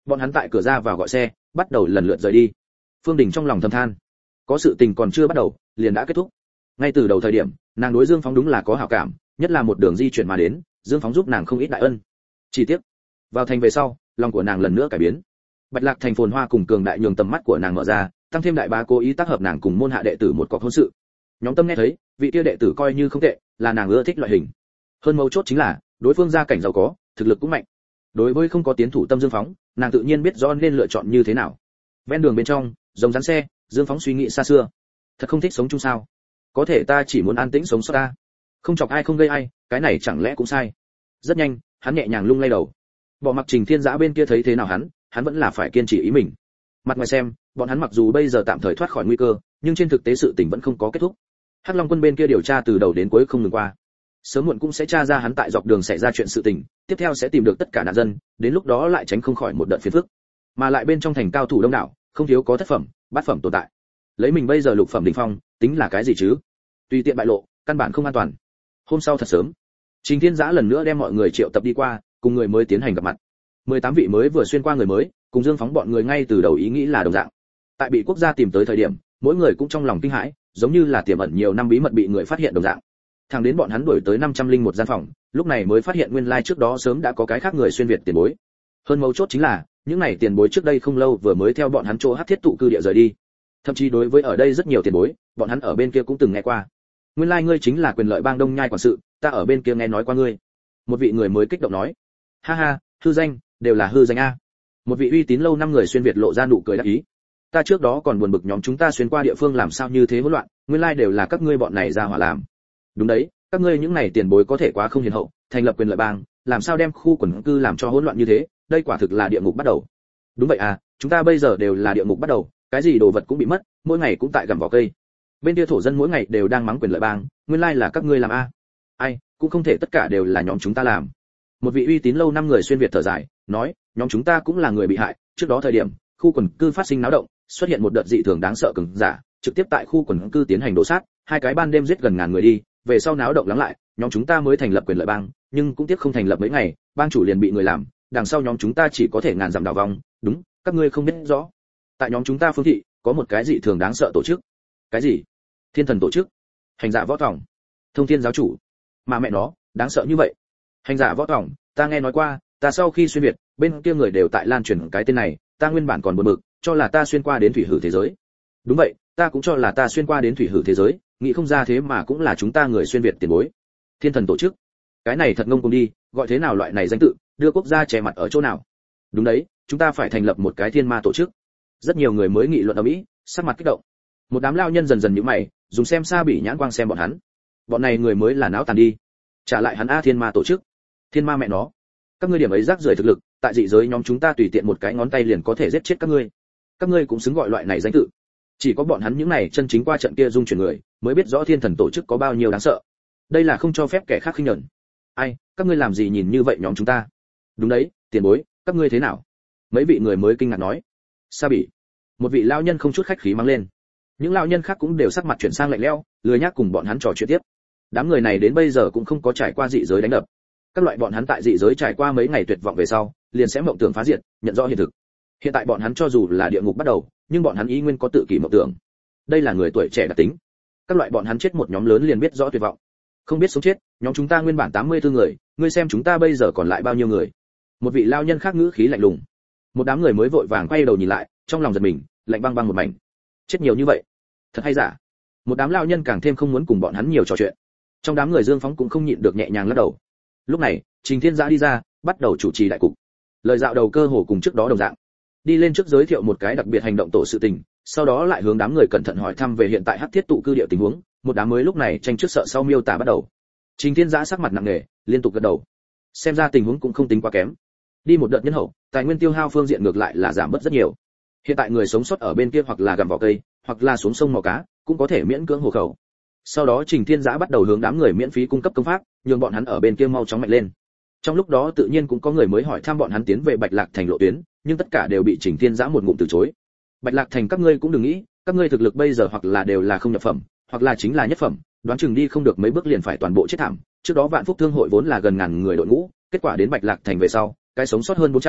Speaker 1: Bọn hắn tại cửa ra vào gọi xe, bắt đầu lần lượt rời đi. Phương Đình trong lòng thầm than, có sự tình còn chưa bắt đầu, liền đã kết thúc. Ngay từ đầu thời điểm, nàng đối Dương Phóng đúng là có hảo cảm, nhất là một đường di chuyển mà đến, Dương Phóng giúp nàng không ít đại ân. Chỉ tiếc, vào thành về sau, lòng của nàng lần nữa cải biến. Bạch Lạc thành phồn hoa cùng cường đại nhường tầm mắt của nàng mở ra, tăng thêm đại bá cố ý tác hợp nàng cùng môn hạ đệ tử một cọc hôn sự. Nhóm Tâm nghe thấy, vị kia đệ tử coi như không tệ, là nàng ưa thích loại hình. Hơn mấu chốt chính là, đối phương gia cảnh giàu có, thực lực cũng mạnh. Đối với không có tiến thủ tâm Dương Phóng, nàng tự nhiên biết rõ nên lựa chọn như thế nào. Ven đường bên trong, rồng rắn xe, Dương Phóng suy nghĩ xa xưa. Thật không thích sống chung sao? Có thể ta chỉ muốn an tĩnh sống sót ta, không chọc ai không gây ai, cái này chẳng lẽ cũng sai? Rất nhanh, hắn nhẹ nhàng lung lay đầu. Bỏ mặc Trình Thiên Giã bên kia thấy thế nào hắn, hắn vẫn là phải kiên trì ý mình. Mặt ngoài xem, bọn hắn mặc dù bây giờ tạm thời thoát khỏi nguy cơ, nhưng trên thực tế sự tình vẫn không có kết thúc. Hắc Long quân bên kia điều tra từ đầu đến cuối không ngừng qua, sớm muộn cũng sẽ tra ra hắn tại dọc đường xảy ra chuyện sự tình, tiếp theo sẽ tìm được tất cả nạn dân, đến lúc đó lại tránh không khỏi một đợt phiền phức. Mà lại bên trong thành cao thủ đông đảo, không thiếu có thất phẩm, bát phẩm tồn tại. Lấy mình bây giờ lục phẩm đỉnh phong, tính là cái gì chứ? Tùy tiện bại lộ, căn bản không an toàn. Hôm sau thật sớm, Trình Thiên Giã lần nữa đem mọi người triệu tập đi qua, cùng người mới tiến hành gặp mặt. mười tám vị mới vừa xuyên qua người mới, cùng Dương Phóng bọn người ngay từ đầu ý nghĩ là đồng dạng. Tại bị quốc gia tìm tới thời điểm, mỗi người cũng trong lòng kinh hãi, giống như là tiềm ẩn nhiều năm bí mật bị người phát hiện đồng dạng. Thẳng đến bọn hắn đuổi tới năm trăm linh một gian phòng, lúc này mới phát hiện nguyên lai trước đó sớm đã có cái khác người xuyên việt tiền bối. Hơn mấu chốt chính là, những này tiền bối trước đây không lâu vừa mới theo bọn hắn chỗ Hắc Thiết tụ cư địa rời đi. Thậm chí đối với ở đây rất nhiều tiền bối, bọn hắn ở bên kia cũng từng nghe qua. Nguyên lai ngươi chính là Quyền Lợi Bang Đông Nhai quản sự, ta ở bên kia nghe nói qua ngươi. Một vị người mới kích động nói. Ha ha, hư danh, đều là hư danh a. Một vị uy tín lâu năm người xuyên việt lộ ra nụ cười đắc ý. Ta trước đó còn buồn bực nhóm chúng ta xuyên qua địa phương làm sao như thế hỗn loạn, nguyên lai đều là các ngươi bọn này ra hỏa làm. Đúng đấy, các ngươi những này tiền bối có thể quá không hiền hậu, thành lập Quyền Lợi Bang, làm sao đem khu quần cư làm cho hỗn loạn như thế, đây quả thực là địa ngục bắt đầu. Đúng vậy à, chúng ta bây giờ đều là địa ngục bắt đầu, cái gì đồ vật cũng bị mất, mỗi ngày cũng tại gặm vỏ cây. Bên kia thổ dân mỗi ngày đều đang mắng Quyền Lợi Bang, nguyên lai là các ngươi làm a. Ai, cũng không thể tất cả đều là nhóm chúng ta làm. Một vị uy tín lâu năm người xuyên việt thở dài, nói, nhóm chúng ta cũng là người bị hại, trước đó thời điểm, khu quần cư phát sinh náo động, xuất hiện một đợt dị thường đáng sợ cường giả, trực tiếp tại khu quần cư tiến hành đổ sát, hai cái ban đêm giết gần ngàn người đi, về sau náo động lắng lại, nhóm chúng ta mới thành lập Quyền Lợi Bang, nhưng cũng tiếc không thành lập mấy ngày, bang chủ liền bị người làm, đằng sau nhóm chúng ta chỉ có thể ngàn dặm đào vòng, đúng, các ngươi không biết rõ. Tại nhóm chúng ta phương thị, có một cái dị thường đáng sợ tổ chức. Cái gì? Thiên thần tổ chức? Hành giả võ tòng? Thông thiên giáo chủ? Mà mẹ nó, đáng sợ như vậy. Hành giả võ tòng, ta nghe nói qua, ta sau khi xuyên việt, bên kia người đều tại lan truyền cái tên này, ta nguyên bản còn buồn bực, cho là ta xuyên qua đến thủy hử thế giới. Đúng vậy, ta cũng cho là ta xuyên qua đến thủy hử thế giới, nghĩ không ra thế mà cũng là chúng ta người xuyên việt tiền bối. Thiên thần tổ chức? Cái này thật ngông cuồng đi, gọi thế nào loại này danh tự, đưa quốc gia che mặt ở chỗ nào? Đúng đấy, chúng ta phải thành lập một cái thiên ma tổ chức. Rất nhiều người mới nghị luận ở mỹ, sắc mặt kích động. Một đám lao nhân dần dần nhíu mày, dùng xem xa bỉ nhãn quang xem bọn hắn. Bọn này người mới là náo tàn đi. Trả lại hắn a thiên ma tổ chức. Thiên ma mẹ nó. Các ngươi điểm ấy rác rưởi thực lực, tại dị giới nhóm chúng ta tùy tiện một cái ngón tay liền có thể giết chết các ngươi. Các ngươi cũng xứng gọi loại này danh tự. Chỉ có bọn hắn những này chân chính qua trận kia dung chuyển người, mới biết rõ thiên thần tổ chức có bao nhiêu đáng sợ. Đây là không cho phép kẻ khác khinh nhẫn. Ai, các ngươi làm gì nhìn như vậy nhóm chúng ta? Đúng đấy, tiền bối, các ngươi thế nào? Mấy vị người mới kinh ngạc nói. Sa bỉ. Một vị lão nhân không chút khách khí mang lên. Những lão nhân khác cũng đều sắc mặt chuyển sang lạnh lẽo, lười nhác cùng bọn hắn trò chuyện tiếp. Đám người này đến bây giờ cũng không có trải qua dị giới đánh đập. Các loại bọn hắn tại dị giới trải qua mấy ngày tuyệt vọng về sau, liền sẽ mộng tưởng phá diệt, nhận rõ hiện thực. Hiện tại bọn hắn cho dù là địa ngục bắt đầu, nhưng bọn hắn ý nguyên có tự kỷ mộng tưởng. Đây là người tuổi trẻ đặc tính. Các loại bọn hắn chết một nhóm lớn liền biết rõ tuyệt vọng. Không biết sống chết, nhóm chúng ta nguyên bản tám mươi tư người, ngươi xem chúng ta bây giờ còn lại bao nhiêu người? Một vị lão nhân khác ngữ khí lạnh lùng. Một đám người mới vội vàng quay đầu nhìn lại, trong lòng giật mình, lạnh băng băng một mảnh. Chết nhiều như vậy, thật hay giả? Một đám lão nhân càng thêm không muốn cùng bọn hắn nhiều trò chuyện. Trong đám người Dương Phóng cũng không nhịn được nhẹ nhàng lắc đầu. Lúc này, Trình Thiên Giã đi ra, bắt đầu chủ trì đại cục. Lời dạo đầu cơ hồ cùng trước đó đồng dạng. Đi lên trước giới thiệu một cái đặc biệt hành động tổ sự tình, sau đó lại hướng đám người cẩn thận hỏi thăm về hiện tại Hắc Thiết tụ cư địa tình huống, một đám mới lúc này tranh trước sợ sau miêu tả bắt đầu. Trình Thiên Giã sắc mặt nặng nề, liên tục gật đầu. Xem ra tình huống cũng không tính quá kém. Đi một đợt nhân hậu, tài nguyên tiêu hao phương diện ngược lại là giảm bớt rất nhiều. Hiện tại người sống sót ở bên kia hoặc là gặm vỏ cây, hoặc là xuống sông mò cá, cũng có thể miễn cưỡng hộ khẩu. Sau đó Trình Thiên Giã bắt đầu hướng đám người miễn phí cung cấp công pháp, nhường bọn hắn ở bên kia mau chóng mạnh lên. Trong lúc đó tự nhiên cũng có người mới hỏi thăm bọn hắn tiến về Bạch Lạc thành lộ tuyến, nhưng tất cả đều bị Trình Thiên Giã một ngụm từ chối. Bạch Lạc thành các ngươi cũng đừng nghĩ, các ngươi thực lực bây giờ hoặc là đều là không nhập phẩm, hoặc là chính là nhất phẩm, đoán chừng đi không được mấy bước liền phải toàn bộ chết thảm. Trước đó Vạn Phúc Thương hội vốn là gần ngàn người đội ngũ, kết quả đến Bạch Lạc thành về sau, cái sống sót hơn bốn trăm,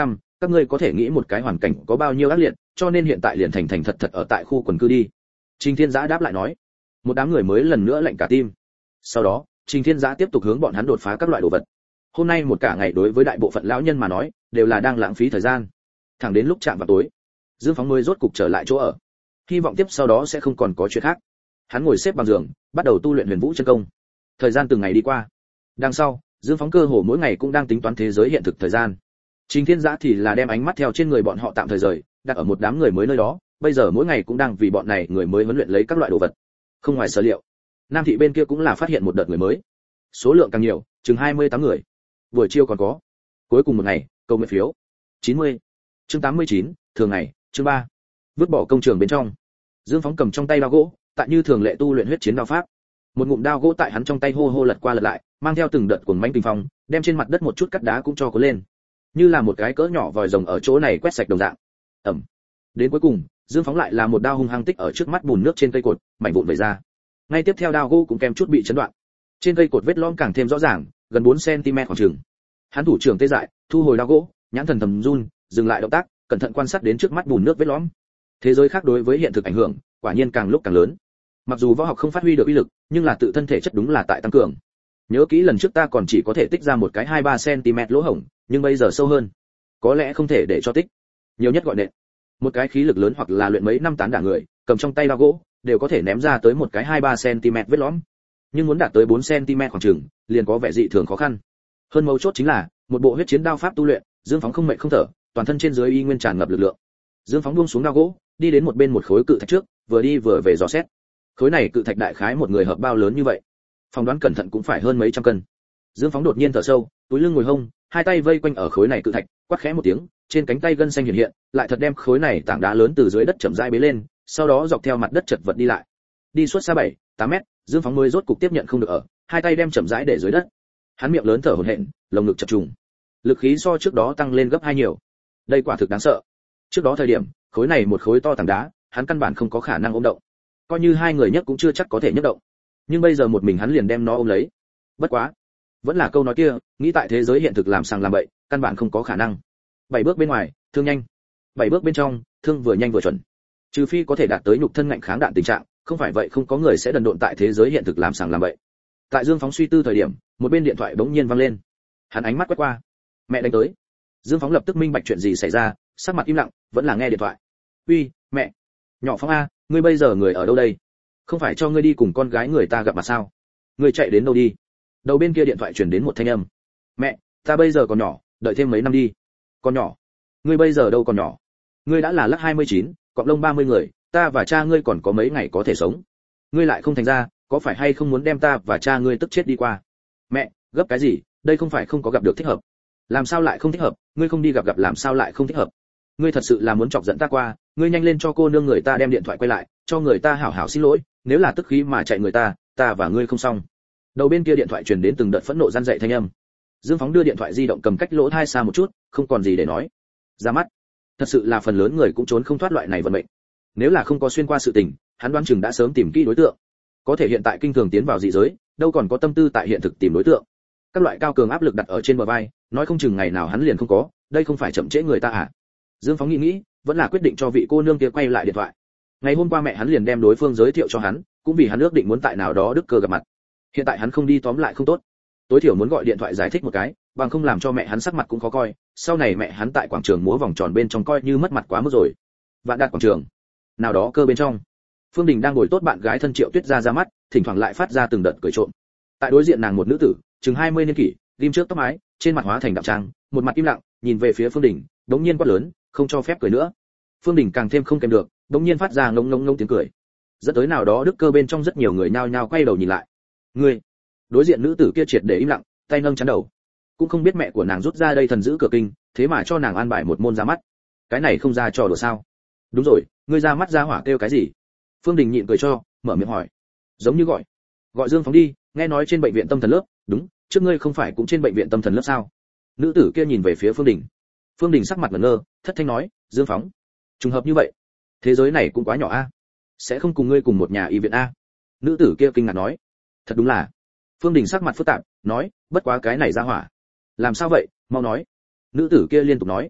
Speaker 1: các ngươi có thể nghĩ một cái hoàn cảnh có bao nhiêu ác liệt, cho nên hiện tại liền thành thành thật thật ở tại khu quần cư đi. Trình Thiên Giã đáp lại nói. Một đám người mới lần nữa lạnh cả tim. Sau đó, Trình Thiên Giã tiếp tục hướng bọn hắn đột phá các loại đồ vật. Hôm nay một cả ngày đối với đại bộ phận lão nhân mà nói, đều là đang lãng phí thời gian. Thẳng đến lúc chạm vào tối, Dương Phóng mới rốt cục trở lại chỗ ở. Hy vọng tiếp sau đó sẽ không còn có chuyện khác. Hắn ngồi xếp bằng giường, bắt đầu tu luyện Huyền Vũ chân công. Thời gian từng ngày đi qua. Đằng sau, Dương Phóng cơ hồ mỗi ngày cũng đang tính toán thế giới hiện thực thời gian. Trình Thiên Giã thì là đem ánh mắt theo trên người bọn họ tạm thời rời, đặt ở một đám người mới nơi đó, bây giờ mỗi ngày cũng đang vì bọn này người mới huấn luyện lấy các loại đồ vật. Không ngoài sở liệu, Nam thị bên kia cũng là phát hiện một đợt người mới. Số lượng càng nhiều, chừng hai mươi tám người. Buổi chiều còn có. Cuối cùng một ngày, câu nguyện phiếu. chín mươi. Chương tám mươi chín, thường ngày, chương ba. Vứt bỏ công trường bên trong. Dương Phóng cầm trong tay đao gỗ, tại như thường lệ tu luyện huyết chiến đao pháp. Một ngụm đao gỗ tại hắn trong tay hô hô lật qua lật lại, mang theo từng đợt cuồng mãnh kinh phong, đem trên mặt đất một chút cắt đá cũng cho cuốn lên. Như là một cái cỡ nhỏ vòi rồng ở chỗ này quét sạch đồng dạng. Ầm. Đến cuối cùng, Dương Phóng lại là một đao hung hăng tích ở trước mắt bùn nước trên cây cột, mảnh vụn vẩy ra. Ngay tiếp theo đao gỗ cũng kèm chút bị chấn đoạn. Trên cây cột vết lõm càng thêm rõ ràng, gần bốn xăng ti mét khoảng chừng. Hắn thủ trưởng tê dại, thu hồi đao gỗ, nhãn thần thầm run, dừng lại động tác, cẩn thận quan sát đến trước mắt bùn nước vết lõm. Thế giới khác đối với hiện thực ảnh hưởng, quả nhiên càng lúc càng lớn. Mặc dù võ học không phát huy được uy lực, nhưng là tự thân thể chất đúng là tại tăng cường. Nhớ kỹ lần trước ta còn chỉ có thể tích ra một cái hai ba xăng ti mét lỗ hổng, nhưng bây giờ sâu hơn. Có lẽ không thể để cho tích. Nhiều nhất gọi nện. Một cái khí lực lớn hoặc là luyện mấy năm tán đả người, cầm trong tay đao gỗ, đều có thể ném ra tới một cái hai ba xăng ti mét vết lõm. Nhưng muốn đạt tới bốn xăng ti mét khoảng chừng, liền có vẻ dị thường khó khăn. Hơn mấu chốt chính là, một bộ huyết chiến đao pháp tu luyện, Dương Phóng không mệt không thở, toàn thân trên dưới y nguyên tràn ngập lực lượng. Dương Phóng buông xuống đao gỗ, đi đến một bên một khối cự thạch trước, vừa đi vừa về dò xét. Khối này cự thạch đại khái một người hợp bao lớn như vậy, phỏng đoán cẩn thận cũng phải hơn mấy trăm cân. Dương Phóng đột nhiên thở sâu, túi lưng ngồi hông, hai tay vây quanh ở khối này cự thạch, quát khẽ một tiếng, trên cánh tay gân xanh hiện hiện, lại thật đem khối này tảng đá lớn từ dưới đất chậm rãi bế lên, sau đó dọc theo mặt đất chật vật đi lại. Đi suốt xa bảy, tám mét, Dương Phóng mới rốt cục tiếp nhận không được ở, hai tay đem chậm rãi để dưới đất. Hắn miệng lớn thở hổn hển, lồng ngực chập trùng. Lực khí so trước đó tăng lên gấp hai nhiều. Đây quả thực đáng sợ. Trước đó thời điểm, khối này một khối to tảng đá, hắn căn bản không có khả năng ôm động. Coi như hai người nhấc cũng chưa chắc có thể nhấc động. Nhưng bây giờ một mình hắn liền đem nó ôm lấy. Bất quá, vẫn là câu nói kia, nghĩ tại thế giới hiện thực làm sàng làm bậy, căn bản không có khả năng. Bảy bước bên ngoài, thương nhanh. Bảy bước bên trong, thương vừa nhanh vừa chuẩn. Trừ phi có thể đạt tới nhục thân ngạnh kháng đạn tình trạng, không phải vậy không có người sẽ đần độn tại thế giới hiện thực làm sàng làm bậy. Tại Dương Phóng suy tư thời điểm, một bên điện thoại bỗng nhiên vang lên. Hắn ánh mắt quét qua. Mẹ đánh tới. Dương Phóng lập tức minh bạch chuyện gì xảy ra, sắc mặt im lặng, vẫn là nghe điện thoại. "Uy, mẹ." "Nhỏ Phóng a, ngươi bây giờ người ở đâu đây? Không phải cho ngươi đi cùng con gái người ta gặp mặt sao? Ngươi chạy đến đâu đi?" Đầu bên kia điện thoại truyền đến một thanh âm. "Mẹ, ta bây giờ còn nhỏ, đợi thêm mấy năm đi." "Còn nhỏ? Ngươi bây giờ đâu còn nhỏ? Ngươi đã là lắc hai mươi chín, cọp lông ba mươi người, ta và cha ngươi còn có mấy ngày có thể sống. Ngươi lại không thành ra, có phải hay không muốn đem ta và cha ngươi tức chết đi qua?" "Mẹ, gấp cái gì, đây không phải không có gặp được thích hợp." "Làm sao lại không thích hợp, ngươi không đi gặp gặp làm sao lại không thích hợp? Ngươi thật sự là muốn chọc giận ta qua, ngươi nhanh lên cho cô nương người ta đem điện thoại quay lại, cho người ta hảo hảo xin lỗi, nếu là tức khí mà chạy người ta, ta và ngươi không xong." Đầu bên kia điện thoại truyền đến từng đợt phẫn nộ gian dậy thanh âm. Dương Phóng đưa điện thoại di động cầm cách lỗ tai xa một chút, không còn gì để nói. Ra mắt. Thật sự là phần lớn người cũng trốn không thoát loại này vận mệnh. Nếu là không có xuyên qua sự tình, hắn đoán chừng đã sớm tìm kỹ đối tượng. Có thể hiện tại kinh thường tiến vào dị giới, đâu còn có tâm tư tại hiện thực tìm đối tượng. Các loại cao cường áp lực đặt ở trên bờ vai, nói không chừng ngày nào hắn liền không có, đây không phải chậm trễ người ta à? Dương Phóng nghĩ nghĩ, vẫn là quyết định cho vị cô nương kia quay lại điện thoại. Ngày hôm qua mẹ hắn liền đem đối phương giới thiệu cho hắn, cũng vì hắn ước định muốn tại nào đó đức cơ gặp mặt. Hiện tại hắn không đi tóm lại không tốt. Tối thiểu muốn gọi điện thoại giải thích một cái, bằng không làm cho mẹ hắn sắc mặt cũng khó coi, sau này mẹ hắn tại quảng trường múa vòng tròn bên trong coi như mất mặt quá mức rồi. Vạn Đạt quảng trường. Nào đó cơ bên trong. Phương Đình đang ngồi tốt bạn gái thân Triệu Tuyết ra ra mắt, thỉnh thoảng lại phát ra từng đợt cười trộm. Tại đối diện nàng một nữ tử, chừng hai mươi niên kỷ, ghim trước tóc mái, trên mặt hóa thành đạm trang, một mặt im lặng, nhìn về phía Phương Đình, đống nhiên quát lớn, không cho phép cười nữa. Phương Đình càng thêm không kèm được, đống nhiên phát ra ngông ngông ngông tiếng cười. Dẫn tới nào đó đức cơ bên trong rất nhiều người nhao nhao quay đầu nhìn lại. Ngươi, đối diện nữ tử kia triệt để im lặng, tay nâng chắn đầu. Cũng không biết mẹ của nàng rút ra đây thần giữ cửa kinh, thế mà cho nàng an bài một môn ra mắt. Cái này không ra trò đùa sao? Đúng rồi, ngươi ra mắt ra hỏa kêu cái gì? Phương Đình nhịn cười cho, mở miệng hỏi. Giống như gọi, gọi Dương Phóng đi, nghe nói trên bệnh viện tâm thần lớp, đúng, trước ngươi không phải cũng trên bệnh viện tâm thần lớp sao? Nữ tử kia nhìn về phía Phương Đình. Phương Đình sắc mặt ngẩn ngơ, thất thanh nói, Dương Phóng, trùng hợp như vậy, thế giới này cũng quá nhỏ a, sẽ không cùng ngươi cùng một nhà y viện a? Nữ tử kia kinh ngạc nói, thật đúng là. Phương Đình sắc mặt phức tạp, nói, bất quá cái này ra hỏa, làm sao vậy, mau nói. Nữ tử kia liên tục nói,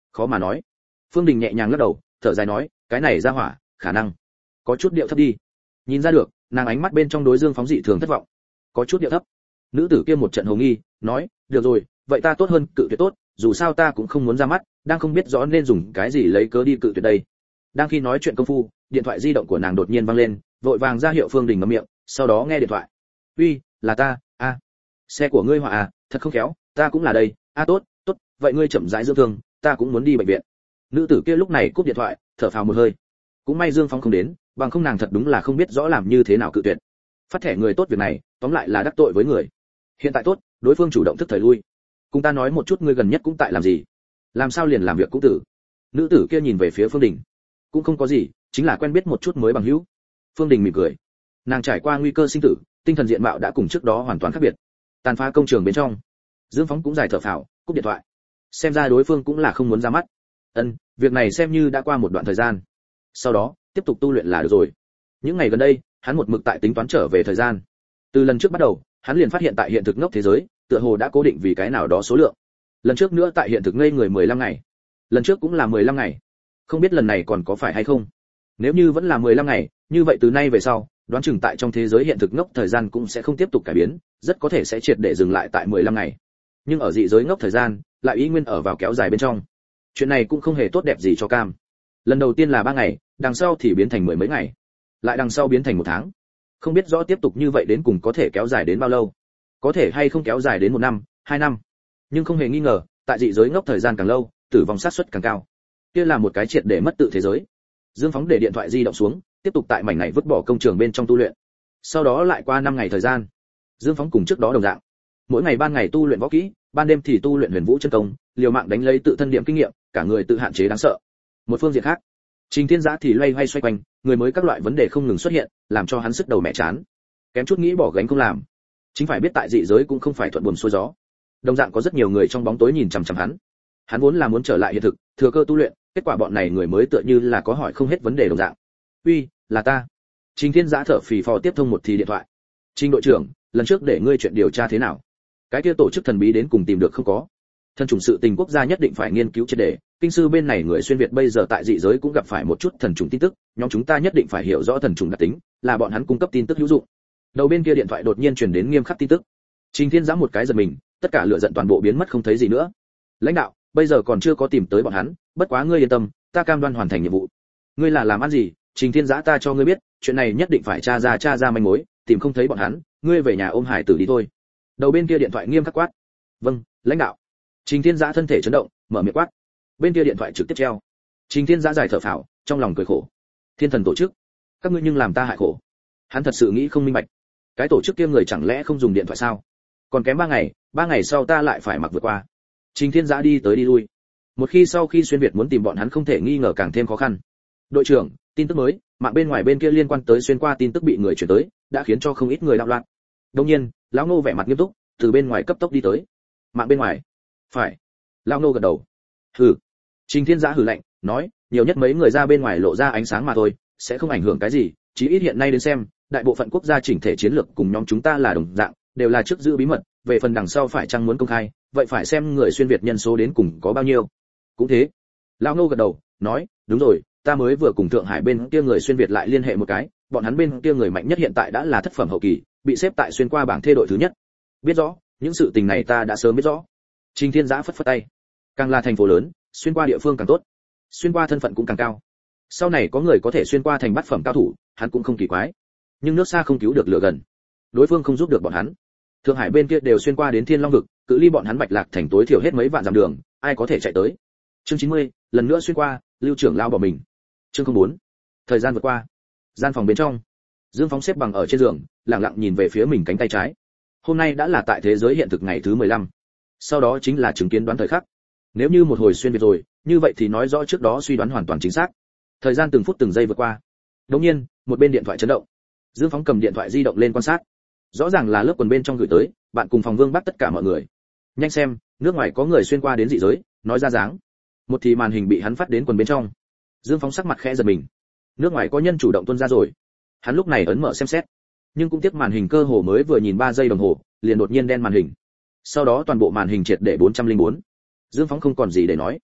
Speaker 1: Khó mà nói. Phương Đình nhẹ nhàng lắc đầu, thở dài nói, cái này ra hỏa, khả năng có chút điệu thấp đi. Nhìn ra được, nàng ánh mắt bên trong đối Dương Phóng dị thường thất vọng. Có chút điệu thấp. Nữ tử kia một trận hồ nghi, nói, được rồi, vậy ta tốt hơn cự tuyệt tốt, dù sao ta cũng không muốn ra mắt, đang không biết rõ nên dùng cái gì lấy cớ đi cự tuyệt đây. Đang khi nói chuyện công phu, điện thoại di động của nàng đột nhiên vang lên, vội vàng ra hiệu Phương Đình ngậm miệng, sau đó nghe điện thoại. Uy, là ta, a, à. Xe của ngươi họa à, thật không khéo, ta cũng là đây, a à, tốt, tốt, vậy ngươi chậm rãi dưỡng thương, ta cũng muốn đi bệnh viện. Nữ tử kia lúc này cúp điện thoại, thở phào một hơi. Cũng may Dương Phong không đến, bằng không nàng thật đúng là không biết rõ làm như thế nào cự tuyệt. Phát thẻ người tốt việc này, tóm lại là đắc tội với người. Hiện tại tốt, đối phương chủ động thức thời lui. Cùng ta nói một chút ngươi gần nhất cũng tại làm gì? Làm sao liền làm việc cũng tử? Nữ tử kia nhìn về phía Phương Đình. Cũng không có gì, chính là quen biết một chút mới bằng hữu. Phương Đình mỉm cười. Nàng trải qua nguy cơ sinh tử, tinh thần diện mạo đã cùng trước đó hoàn toàn khác biệt. Tàn phá công trường bên trong, Dương Phóng cũng dài thở phào, cúp điện thoại. Xem ra đối phương cũng là không muốn ra mắt. Ân, việc này xem như đã qua một đoạn thời gian. Sau đó, tiếp tục tu luyện là được rồi. Những ngày gần đây, hắn một mực tại tính toán trở về thời gian. Từ lần trước bắt đầu, hắn liền phát hiện tại hiện thực ngốc thế giới, tựa hồ đã cố định vì cái nào đó số lượng. Lần trước nữa tại hiện thực ngây người mười lăm ngày. Lần trước cũng là mười lăm ngày. Không biết lần này còn có phải hay không. Nếu như vẫn là mười lăm ngày, như vậy từ nay về sau, đoán chừng tại trong thế giới hiện thực ngốc thời gian cũng sẽ không tiếp tục cải biến, rất có thể sẽ triệt để dừng lại tại mười lăm ngày. Nhưng ở dị giới ngốc thời gian, lại ý nguyên ở vào kéo dài bên trong. Chuyện này cũng không hề tốt đẹp gì cho Cam. Lần đầu tiên là ba ngày, đằng sau thì biến thành mười mấy ngày, lại đằng sau biến thành một tháng. Không biết rõ tiếp tục như vậy đến cùng có thể kéo dài đến bao lâu, có thể hay không kéo dài đến một năm, hai năm. Nhưng không hề nghi ngờ, tại dị giới ngốc thời gian càng lâu, tử vong xác suất càng cao. Kia là một cái triệt để mất tự thế giới. Dương Phóng để điện thoại di động xuống, tiếp tục tại mảnh này vứt bỏ công trường bên trong tu luyện. Sau đó lại qua năm ngày thời gian, Dương Phóng cùng trước đó đồng dạng, mỗi ngày ban ngày tu luyện võ kỹ, ban đêm thì tu luyện huyền vũ chân công, liều mạng đánh lấy tự thân điểm kinh nghiệm, cả người tự hạn chế đáng sợ. Một phương diện khác, Trình Thiên Giã thì loay hoay xoay quanh, người mới các loại vấn đề không ngừng xuất hiện, làm cho hắn sức đầu mẹ chán. Kém chút nghĩ bỏ gánh không làm. Chính phải biết tại dị giới cũng không phải thuận buồm xuôi gió. Đồng dạng có rất nhiều người trong bóng tối nhìn chằm chằm hắn. Hắn vốn là muốn trở lại hiện thực, thừa cơ tu luyện, kết quả bọn này người mới tựa như là có hỏi không hết vấn đề đồng dạng. "Uy, là ta." Trình Thiên Giã thở phì phò tiếp thông một thì điện thoại. "Trình đội trưởng, lần trước để ngươi chuyện điều tra thế nào? Cái kia tổ chức thần bí đến cùng tìm được không có? Thần trùng sự tình quốc gia nhất định phải nghiên cứu triệt để, kinh sư bên này người xuyên việt bây giờ tại dị giới cũng gặp phải một chút thần trùng tin tức, nhóm chúng ta nhất định phải hiểu rõ thần trùng đặc tính, là bọn hắn cung cấp tin tức hữu dụng." Đầu bên kia điện thoại đột nhiên truyền đến nghiêm khắc tin tức. Trình Thiên Giã một cái giật mình, tất cả lửa giận toàn bộ biến mất không thấy gì nữa. "Lãnh đạo, bây giờ còn chưa có tìm tới bọn hắn, bất quá ngươi yên tâm, ta cam đoan hoàn thành nhiệm vụ." "Ngươi là làm ăn gì?" "Trình Thiên Giã, ta cho ngươi biết, chuyện này nhất định phải tra ra tra ra manh mối, tìm không thấy bọn hắn, ngươi về nhà ôm hải tử đi thôi." Đầu bên kia điện thoại nghiêm khắc quát. "Vâng, lãnh đạo." Trình Thiên Giã thân thể chấn động, mở miệng quát. Bên kia điện thoại trực tiếp treo. Trình Thiên Giã dài thở phào, trong lòng cười khổ. Thiên thần tổ chức, các ngươi nhưng làm ta hại khổ. Hắn thật sự nghĩ không minh bạch. Cái tổ chức kia người chẳng lẽ không dùng điện thoại sao? Còn kém ba ngày, ba ngày sau ta lại phải mặc vượt qua. Trình Thiên Giã đi tới đi lui. Một khi sau khi xuyên việt muốn tìm bọn hắn không thể nghi ngờ càng thêm khó khăn. "Đội trưởng, tin tức mới, mạng bên ngoài bên kia liên quan tới xuyên qua tin tức bị người chuyển tới, đã khiến cho không ít người đạo loạn." Đương nhiên, lão Ngô vẻ mặt nghiêm túc, từ bên ngoài cấp tốc đi tới. "Mạng bên ngoài?" "Phải." Lão Ngô gật đầu. "Hừ." Trình Thiên Giã hừ lạnh, nói, "Nhiều nhất mấy người ra bên ngoài lộ ra ánh sáng mà thôi, sẽ không ảnh hưởng cái gì, chí ít hiện nay đến xem, đại bộ phận quốc gia chỉnh thể chiến lược cùng nhóm chúng ta là đồng dạng, đều là trước giữ bí mật, về phần đằng sau phải chăng muốn công khai, vậy phải xem người xuyên việt nhân số đến cùng có bao nhiêu." "Cũng thế." Lão Ngô gật đầu, nói, "Đúng rồi, ta mới vừa cùng Thượng Hải bên kia người xuyên việt lại liên hệ một cái, bọn hắn bên kia người mạnh nhất hiện tại đã là thất phẩm hậu kỳ, bị xếp tại xuyên qua bảng thê đội thứ nhất." "Biết rõ, những sự tình này ta đã sớm biết rõ." Trình Thiên Giã phất phất tay. Càng là thành phố lớn, xuyên qua địa phương càng tốt, xuyên qua thân phận cũng càng cao. Sau này có người có thể xuyên qua thành bát phẩm cao thủ, hắn cũng không kỳ quái. Nhưng nước xa không cứu được lửa gần, đối phương không giúp được bọn hắn. Thượng Hải bên kia đều xuyên qua đến Thiên Long vực, cự ly bọn hắn Bạch Lạc thành tối thiểu hết mấy vạn dặm đường, ai có thể chạy tới. Chương chín mươi, lần nữa xuyên qua, Lưu trưởng lao bỏ mình. Chương không bốn. Thời gian vượt qua. Gian phòng bên trong, Dương Phóng xếp bằng ở trên giường, lặng lặng nhìn về phía mình cánh tay trái. Hôm nay đã là tại thế giới hiện thực ngày thứ mười lăm. Sau đó chính là chứng kiến đoán thời khắc. Nếu như một hồi xuyên việt rồi, như vậy thì nói rõ trước đó suy đoán hoàn toàn chính xác. Thời gian từng phút từng giây vượt qua. Đột nhiên, một bên điện thoại chấn động. Dương Phóng cầm điện thoại di động lên quan sát. Rõ ràng là lớp quần bên trong gửi tới, bạn cùng phòng Vương bắt tất cả mọi người. Nhanh xem, nước ngoài có người xuyên qua đến dị giới, nói ra dáng. Một thì màn hình bị hắn phát đến quần bên trong. Dương Phóng sắc mặt khẽ giật mình. Nước ngoài có nhân chủ động tuôn ra rồi. Hắn lúc này ấn mở xem xét. Nhưng cũng tiếc màn hình cơ hồ mới vừa nhìn ba giây đồng hồ, liền đột nhiên đen màn hình. Sau đó toàn bộ màn hình triệt để bốn trăm lẻ bốn. Dương Phóng không còn gì để nói.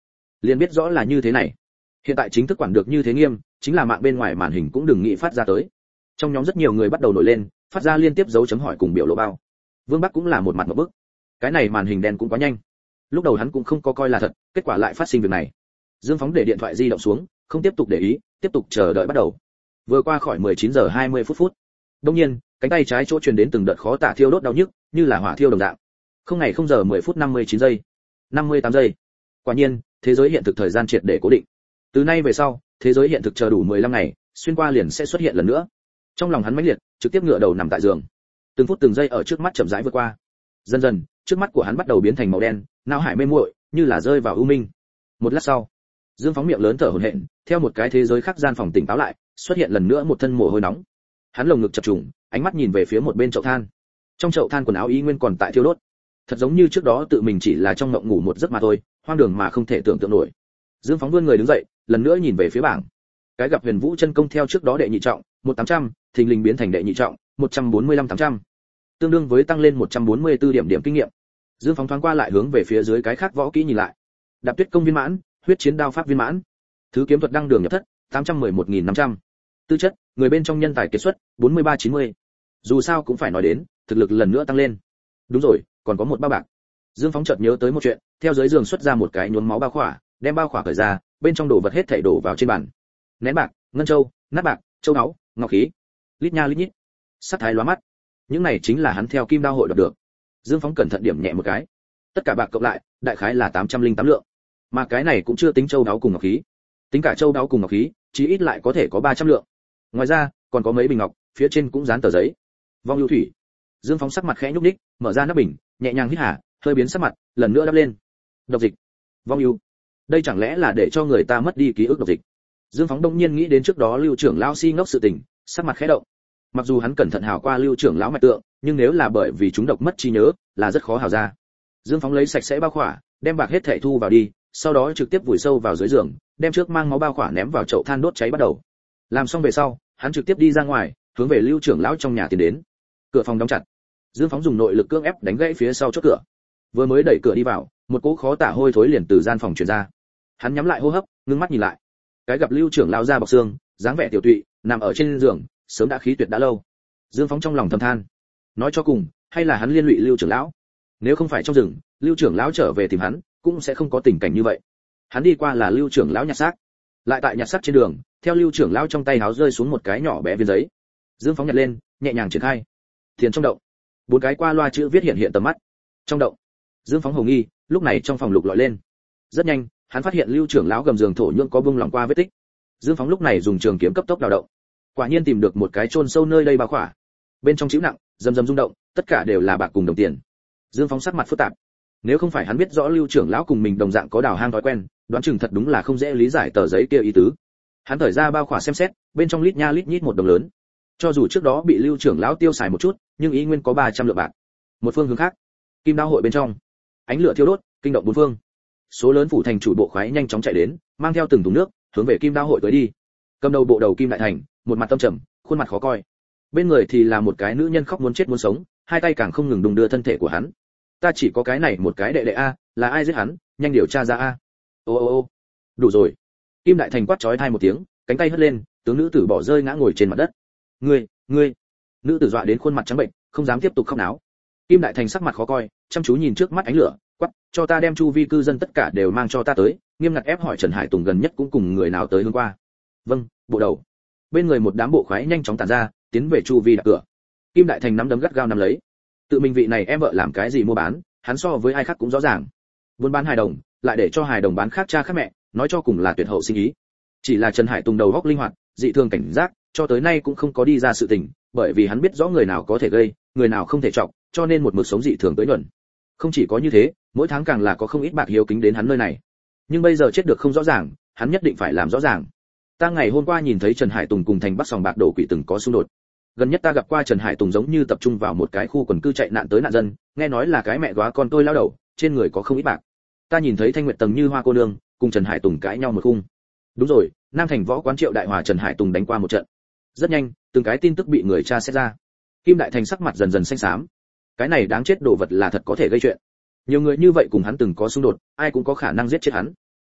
Speaker 1: liền biết rõ là như thế này. Hiện tại chính thức quản được như thế nghiêm, chính là mạng bên ngoài màn hình cũng đừng nghĩ phát ra tới. Trong nhóm rất nhiều người bắt đầu nổi lên, phát ra liên tiếp dấu chấm hỏi cùng biểu lộ bao. Vương Bắc cũng là một mặt ngộp bức. Cái này màn hình đen cũng quá nhanh. Lúc đầu hắn cũng không có coi là thật, kết quả lại phát sinh việc này. Dương Phóng để điện thoại di động xuống, không tiếp tục để ý, tiếp tục chờ đợi bắt đầu. Vừa qua khỏi mười chín giờ hai mươi phút phút. Đương nhiên, cánh tay trái chỗ truyền đến từng đợt khó tả thiêu đốt đau nhức, như là hỏa thiêu đồng dạng. Không ngày không giờ mười phút năm mươi chín giây, năm mươi tám giây. Quả nhiên, thế giới hiện thực thời gian triệt để cố định. Từ nay về sau, thế giới hiện thực chờ đủ mười lăm ngày, xuyên qua liền sẽ xuất hiện lần nữa. Trong lòng hắn mãnh liệt, trực tiếp ngửa đầu nằm tại giường. Từng phút từng giây ở trước mắt chậm rãi vượt qua. Dần dần, trước mắt của hắn bắt đầu biến thành màu đen, não hải mê muội, như là rơi vào u minh. Một lát sau, Dương Phóng miệng lớn thở hổn hển, theo một cái thế giới khác gian phòng tỉnh táo lại, xuất hiện lần nữa một thân mồ hôi nóng. Hắn lồng ngực chập trùng, ánh mắt nhìn về phía một bên chậu than. Trong chậu than quần áo y nguyên còn tại thiêu đốt. Thật giống như trước đó tự mình chỉ là trong mộng ngủ một giấc mà thôi, hoang đường mà không thể tưởng tượng nổi. Dương Phóng vươn người đứng dậy, lần nữa nhìn về phía bảng. Cái gặp Huyền Vũ chân công theo trước đó đệ nhị trọng, một tám trăm, thình lình biến thành đệ nhị trọng, một trăm bốn mươi lăm tám trăm. Tương đương với tăng lên một trăm bốn mươi tư điểm điểm kinh nghiệm. Dương Phóng thoáng qua lại hướng về phía dưới cái khác võ kỹ nhìn lại. Đạp Tuyết công viên mãn, huyết chiến đao pháp viên mãn, thứ kiếm thuật đăng đường nhập thất, tám trăm mười một nghìn năm trăm. Tư chất, người bên trong nhân tài kiệt xuất, bốn mươi ba chín mươi. Dù sao cũng phải nói đến, thực lực lần nữa tăng lên. Đúng rồi, còn có một bao bạc. Dương Phóng chợt nhớ tới một chuyện, theo dưới giường xuất ra một cái nhuốm máu bao khỏa, đem bao khỏa cởi ra, bên trong đồ vật hết thảy đổ vào trên bàn. Nén bạc, ngân châu, nát bạc, châu báu, ngọc khí, lít nha lít nhít, sắc thái lóa mắt. Những này chính là hắn theo Kim Đao hội đọc được. Dương Phóng cẩn thận điểm nhẹ một cái. Tất cả bạc cộng lại, đại khái là tám trăm linh tám lượng. Mà cái này cũng chưa tính châu báu cùng ngọc khí. Tính cả châu báu cùng ngọc khí, chí ít lại có thể có ba trăm lượng. Ngoài ra, còn có mấy bình ngọc, phía trên cũng dán tờ giấy. Vong ưu thủy. Dương Phóng sắc mặt khẽ nhúc nhích, mở ra nắp bình, nhẹ nhàng hít hà, hơi biến sắc mặt, lần nữa đắp lên. Độc dịch. Vong ưu. Đây chẳng lẽ là để cho người ta mất đi ký ức độc dịch? Dương Phóng đông nhiên nghĩ đến trước đó Lưu trưởng lão si ngốc sự tình, sắc mặt khẽ động. Mặc dù hắn cẩn thận hào qua Lưu trưởng lão mạch tượng, nhưng nếu là bởi vì chúng độc mất trí nhớ, là rất khó hào ra. Dương Phóng lấy sạch sẽ bao khỏa, đem bạc hết thảy thu vào đi, sau đó trực tiếp vùi sâu vào dưới giường, đem trước mang máu bao khỏa ném vào chậu than đốt cháy bắt đầu. Làm xong về sau, hắn trực tiếp đi ra ngoài, hướng về Lưu trưởng lão trong nhà tiến đến. Cửa phòng đóng chặt. Dương Phóng dùng nội lực cưỡng ép đánh gãy phía sau chốt cửa. Vừa mới đẩy cửa đi vào, một cỗ khó tả hôi thối liền từ gian phòng truyền ra. Hắn nhắm lại hô hấp, ngưng mắt nhìn lại. Cái gặp Lưu trưởng lão da bọc xương, dáng vẻ tiểu tụy, nằm ở trên giường, sớm đã khí tuyệt đã lâu. Dương Phóng trong lòng thầm than, nói cho cùng, hay là hắn liên lụy Lưu trưởng lão. Nếu không phải trong rừng, Lưu trưởng lão trở về tìm hắn, cũng sẽ không có tình cảnh như vậy. Hắn đi qua là Lưu trưởng lão nhặt xác, lại tại nhặt xác trên đường, theo Lưu trưởng lão trong tay háo rơi xuống một cái nhỏ bé viên giấy. Dương Phóng nhặt lên, nhẹ nhàng triển khai. Tiền trong động, bốn cái qua loa chữ viết hiện hiện tầm mắt. Trong động, Dương Phóng hồng nghi, lúc này trong phòng lục lọi lên. Rất nhanh, hắn phát hiện Lưu trưởng lão gầm giường thổ nhưỡng có bung lỏng qua vết tích. Dương Phóng lúc này dùng trường kiếm cấp tốc đào động, quả nhiên tìm được một cái chôn sâu nơi đây bao khỏa. Bên trong chữ nặng, rầm rầm rung động, tất cả đều là bạc cùng đồng tiền. Dương Phóng sắc mặt phức tạp. Nếu không phải hắn biết rõ Lưu trưởng lão cùng mình đồng dạng có đào hang thói quen, đoán chừng thật đúng là không dễ lý giải tờ giấy kia ý tứ. Hắn thở ra bao khỏa xem xét, bên trong lít nha lít nhít một đồng lớn. Cho dù trước đó bị Lưu trưởng lão tiêu xài một chút, nhưng ý nguyên có ba trăm lượng bạc. Một phương hướng khác, Kim Đao hội bên trong, ánh lửa thiêu đốt, kinh động bốn phương. Số lớn phủ thành chủ bộ khoái nhanh chóng chạy đến, mang theo từng thùng nước, hướng về Kim Đao hội tới đi. Cầm đầu bộ đầu Kim Đại Thành, một mặt tâm trầm, khuôn mặt khó coi. Bên người thì là một cái nữ nhân khóc muốn chết muốn sống, hai tay càng không ngừng đung đưa thân thể của hắn. Ta chỉ có cái này một cái đệ đệ a, là ai giết hắn, nhanh điều tra ra a. Ô ô ô, đủ rồi. Kim Đại Thành quát chói tai một tiếng, cánh tay hất lên, tướng nữ tử bỏ rơi ngã ngồi trên mặt đất. Ngươi, ngươi. Nữ tử dọa đến khuôn mặt trắng bệnh, không dám tiếp tục khóc náo. Kim Đại Thành sắc mặt khó coi, chăm chú nhìn trước mắt ánh lửa, quát, cho ta đem chu vi cư dân tất cả đều mang cho ta tới, nghiêm ngặt ép hỏi Trần Hải Tùng gần nhất cũng cùng người nào tới hướng qua. Vâng, bộ đầu. Bên người một đám bộ khoái nhanh chóng tản ra, tiến về chu vi đặt cửa. Kim Đại Thành nắm đấm gắt gao nắm lấy. Tự mình vị này em vợ làm cái gì mua bán, hắn so với ai khác cũng rõ ràng. Buôn bán hài đồng, lại để cho hài đồng bán khác cha khác mẹ, nói cho cùng là tuyệt hậu sinh ý. Chỉ là Trần Hải Tùng đầu óc linh hoạt, dị thường cảnh giác, cho tới nay cũng không có đi ra sự tình, bởi vì hắn biết rõ người nào có thể gây, người nào không thể trọng, cho nên một mực sống dị thường tới nhuận. Không chỉ có như thế, mỗi tháng càng là có không ít bạc hiếu kính đến hắn nơi này. Nhưng bây giờ chết được không rõ ràng, hắn nhất định phải làm rõ ràng. Ta ngày hôm qua nhìn thấy Trần Hải Tùng cùng thành Bắc Sòng Bạc đổ quỷ từng có xung đột. Gần nhất ta gặp qua Trần Hải Tùng giống như tập trung vào một cái khu quần cư chạy nạn tới nạn dân, nghe nói là cái mẹ góa con tôi lao đầu, trên người có không ít bạc. Ta nhìn thấy Thanh Nguyệt Tầng Như Hoa cô nương cùng Trần Hải Tùng cãi nhau một khung. Đúng rồi, Nam Thành Võ Quán Triệu Đại Hòa Trần Hải Tùng đánh qua một trận. Rất nhanh, từng cái tin tức bị người tra xét ra. Kim Đại Thành sắc mặt dần dần xanh xám. Cái này đáng chết đồ vật là thật có thể gây chuyện. Nhiều người như vậy cùng hắn từng có xung đột, ai cũng có khả năng giết chết hắn.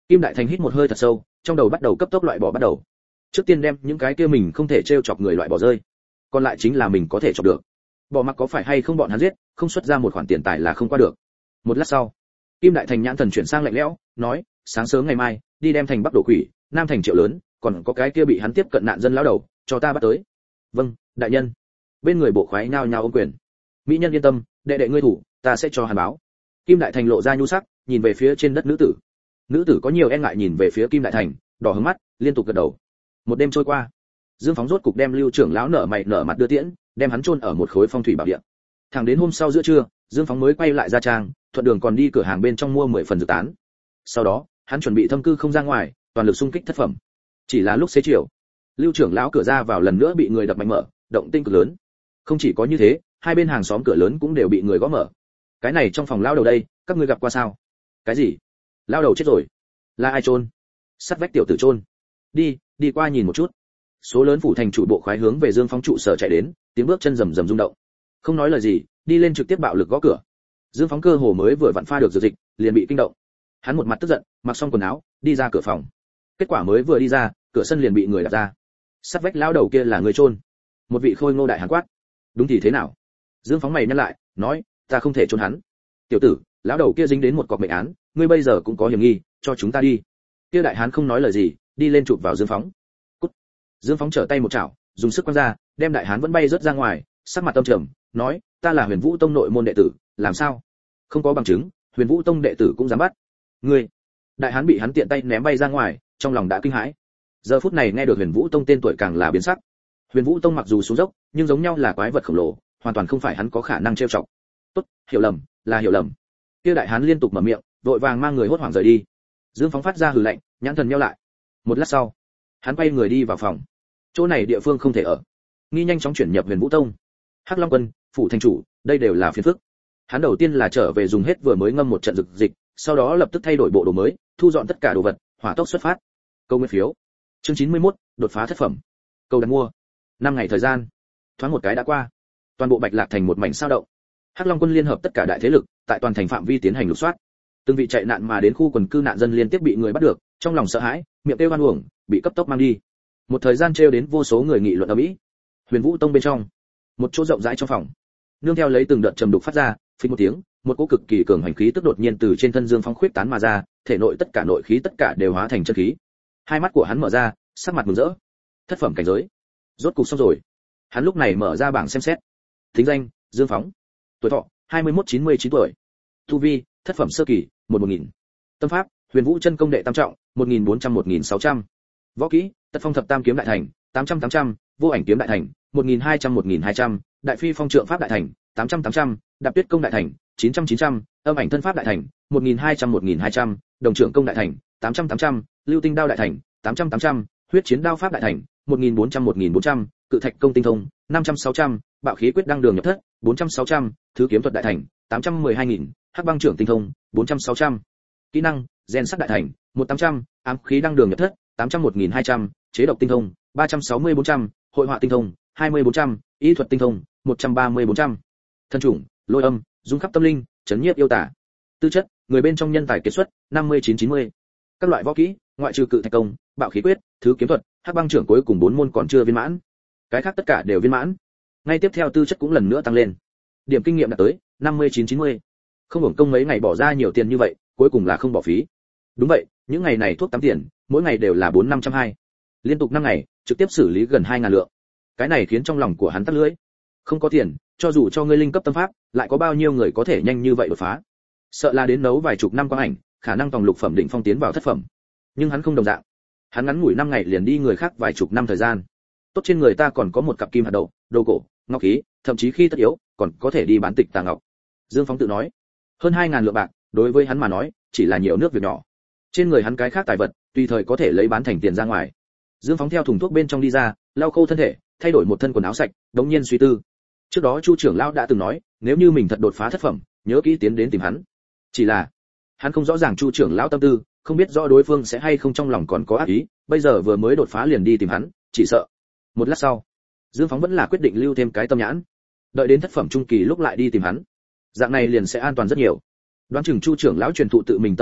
Speaker 1: Kim Đại Thành hít một hơi thật sâu, trong đầu bắt đầu cấp tốc loại bỏ bắt đầu. Trước tiên đem những cái kia mình không thể trêu chọc người loại bỏ rơi, còn lại chính là mình có thể chọc được. Bỏ mặc có phải hay không bọn hắn giết, không xuất ra một khoản tiền tài là không qua được. Một lát sau, Kim Đại Thành nhãn thần chuyển sang lạnh lẽo, nói, sáng sớm ngày mai, đi đem thành Bắc đổ quỷ, Nam thành Triệu lớn, còn có cái kia bị hắn tiếp cận nạn dân lão đầu, cho ta bắt tới. Vâng, đại nhân. Bên người bộ khoái nhao nhao ôm quyền. Mỹ nhân yên tâm, đệ đệ ngươi thủ, ta sẽ cho hắn báo. Kim Đại Thành lộ ra nhu sắc, nhìn về phía trên đất nữ tử. Nữ tử có nhiều e ngại nhìn về phía Kim Đại Thành, đỏ hướng mắt, liên tục gật đầu. Một đêm trôi qua, Dương Phóng rốt cục đem Lưu trưởng lão nở mày nở mặt đưa tiễn, đem hắn chôn ở một khối phong thủy bảo địa. Thẳng đến hôm sau giữa trưa, Dương Phóng mới quay lại gia trang, thuận đường còn đi cửa hàng bên trong mua mười phần dược tán. Sau đó, hắn chuẩn bị thâm cư không ra ngoài, toàn lực xung kích thất phẩm. Chỉ là lúc xế chiều, Lưu trưởng lão cửa ra vào lần nữa bị người đập mạnh mở, động tinh cực lớn. Không chỉ có như thế, hai bên hàng xóm cửa lớn cũng đều bị người gõ mở. Cái này trong phòng lao đầu đây, các ngươi gặp qua sao? Cái gì? Lao đầu chết rồi? Là ai chôn? Sắt vách tiểu tử chôn. Đi, đi qua nhìn một chút. Số lớn phủ thành chủ bộ khoái hướng về Dương Phóng trụ sở chạy đến, tiếng bước chân rầm rầm rung động. Không nói lời gì, đi lên trực tiếp bạo lực gõ cửa. Dương Phóng cơ hồ mới vừa vặn pha được dược dịch, liền bị kinh động. Hắn một mặt tức giận, mặc xong quần áo, đi ra cửa phòng. Kết quả mới vừa đi ra, cửa sân liền bị người đạp ra. Sắt vách lão đầu kia là người chôn. Một vị khôi ngô đại hán quát. Đúng thì thế nào? Dương Phóng mày nhăn lại, nói, ta không thể chôn hắn. Tiểu tử, lão đầu kia dính đến một cọc mệnh án, ngươi bây giờ cũng có hiểm nghi, cho chúng ta đi. Kia đại hán không nói lời gì, đi lên chụp vào Dương Phóng. Cút. Dương Phóng trở tay một chảo, dùng sức quăng ra, đem đại hán vẫn bay rớt ra ngoài, sắc mặt tâm trầm, nói, ta là Huyền Vũ Tông nội môn đệ tử, làm sao? Không có bằng chứng, Huyền Vũ Tông đệ tử cũng dám bắt. Ngươi. Đại hán bị hắn tiện tay ném bay ra ngoài, trong lòng đã kinh hãi. Giờ phút này nghe được Huyền Vũ Tông tên tuổi càng là biến sắc. Huyền Vũ Tông mặc dù xuống dốc, nhưng giống nhau là quái vật khổng lồ, hoàn toàn không phải hắn có khả năng trêu chọc. Tốt, hiểu lầm, là hiểu lầm. Kia đại hán liên tục mở miệng, vội vàng mang người hốt hoảng rời đi. Dương Phóng phát ra hừ lạnh, nhãn thần nheo lại. Một lát sau, hắn quay người đi vào phòng. Chỗ này địa phương không thể ở, nghi nhanh chóng chuyển nhập Huyền Vũ Tông. Hắc Long Quân, phủ thành chủ, đây đều là phiền phức. Hắn đầu tiên là trở về dùng hết vừa mới ngâm một trận dược dịch, sau đó lập tức thay đổi bộ đồ mới, thu dọn tất cả đồ vật, hỏa tốc xuất phát. Câu nguyên phiếu. Chương chín mươi mốt, đột phá thất phẩm. Câu đặt mua. Năm ngày thời gian, thoáng một cái đã qua. Toàn bộ Bạch Lạc thành một mảnh sao động. Hắc Long Quân liên hợp tất cả đại thế lực, tại toàn thành phạm vi tiến hành lục soát. Từng vị chạy nạn mà đến khu quần cư nạn dân liên tiếp bị người bắt được, trong lòng sợ hãi, miệng kêu oan uổng, bị cấp tốc mang đi. Một thời gian trêu đến vô số người nghị luận ầm ĩ. Huyền Vũ Tông bên trong, một chỗ rộng rãi trong phòng, nương theo lấy từng đợt trầm đục phát ra, phình một tiếng, một cỗ cực kỳ cường hành khí tức đột nhiên từ trên thân Dương Phóng khuyết tán mà ra, thể nội tất cả nội khí tất cả đều hóa thành chân khí. Hai mắt của hắn mở ra, sắc mặt mừng rỡ. Thất phẩm cảnh giới, rốt cục xong rồi. Hắn lúc này mở ra bảng xem xét. Thính danh: Dương Phóng. Tuổi thọ: hai mươi mốt chín mươi chín tuổi. Tu vi: thất phẩm sơ kỳ, một một nghìn. Tâm pháp: Huyền Vũ chân công đệ tam trọng, một nghìn bốn trăm một nghìn sáu trăm. Võ kỹ: Tật phong thập tam kiếm đại thành, tám trăm tám trăm, vô ảnh kiếm đại thành, một nghìn hai trăm một nghìn hai trăm, đại phi phong trượng pháp đại thành, tám trăm tám trăm, đạp tuyết công đại thành, chín trăm chín trăm, âm ảnh thân pháp đại thành, một nghìn hai trăm một nghìn hai trăm, đồng trưởng công đại thành, tám trăm tám trăm, lưu tinh đao đại thành, tám trăm tám trăm, huyết chiến đao pháp đại thành, một nghìn bốn trăm một nghìn bốn trăm, cự thạch công tinh thông, năm trăm sáu trăm, bạo khí quyết đăng đường nhập thất, bốn trăm sáu trăm, thứ kiếm thuật đại thành, tám trăm mười hai nghìn, hắc băng trưởng tinh thông, bốn trăm sáu trăm. Kỹ năng: rèn sắt đại thành, một tám trăm, ám khí đăng đường nhập thất, tám trăm một nghìn hai trăm, chế độc tinh thông, ba trăm sáu mươi bốn trăm, hội họa tinh thông, hai mươi bốn trăm, y thuật tinh thông, một trăm ba mươi bốn trăm. Thân chủng: lôi âm, dung khắp tâm linh, chấn nhiếp yêu tả. Tư chất: người bên trong nhân tài kiệt xuất, năm mươi chín chín mươi. Các loại võ kỹ, ngoại trừ cự thạch công, bạo khí quyết, thứ kiếm thuật, hắc băng trưởng cuối cùng bốn môn còn chưa viên mãn. Cái khác tất cả đều viên mãn. Ngay tiếp theo tư chất cũng lần nữa tăng lên. Điểm kinh nghiệm đạt tới năm mươi chín chín mươi. Không hưởng công mấy ngày bỏ ra nhiều tiền như vậy, cuối cùng là không bỏ phí. Đúng vậy, những ngày này thuốc tắm tiền, mỗi ngày đều là bốn năm trăm hai. Liên tục năm ngày, trực tiếp xử lý gần hai ngàn lượng. Cái này khiến trong lòng của hắn tắt lưỡi. Không có tiền, cho dù cho ngươi linh cấp tâm pháp, lại có bao nhiêu người có thể nhanh như vậy đột phá? Sợ là đến nấu vài chục năm quang ảnh, khả năng tòng lục phẩm đỉnh phong tiến vào thất phẩm. Nhưng hắn không đồng dạng. Hắn ngắn ngủi năm ngày liền đi người khác vài chục năm thời gian. Tốt trên người ta còn có một cặp kim hạt đậu, đồ cổ, ngọc khí, thậm chí khi tất yếu, còn có thể đi bán tịch tà ngọc. Dương Phóng tự nói, hơn hai ngàn lượng bạc, đối với hắn mà nói, chỉ là nhiều nước việc nhỏ. Trên người hắn cái khác tài vật, tùy thời có thể lấy bán thành tiền ra ngoài. Dương Phóng theo thùng thuốc bên trong đi ra, lau khô thân thể, thay đổi một thân quần áo sạch, đống nhiên suy tư. Trước đó Chu trưởng lão đã từng nói, nếu như mình thật đột phá thất phẩm, nhớ kỹ tiến đến tìm hắn. Chỉ là, hắn không rõ ràng Chu trưởng lão tâm tư, không biết rõ đối phương sẽ hay không trong lòng còn có ác ý, bây giờ vừa mới đột phá liền đi tìm hắn, chỉ sợ. Một lát sau, Dương Phóng vẫn là quyết định lưu thêm cái tâm nhãn, đợi đến thất phẩm trung kỳ lúc lại đi tìm hắn. Dạng này liền sẽ an toàn rất nhiều. Đoán chừng Chu trưởng lão truyền thụ tự mình tâm pháp lúc,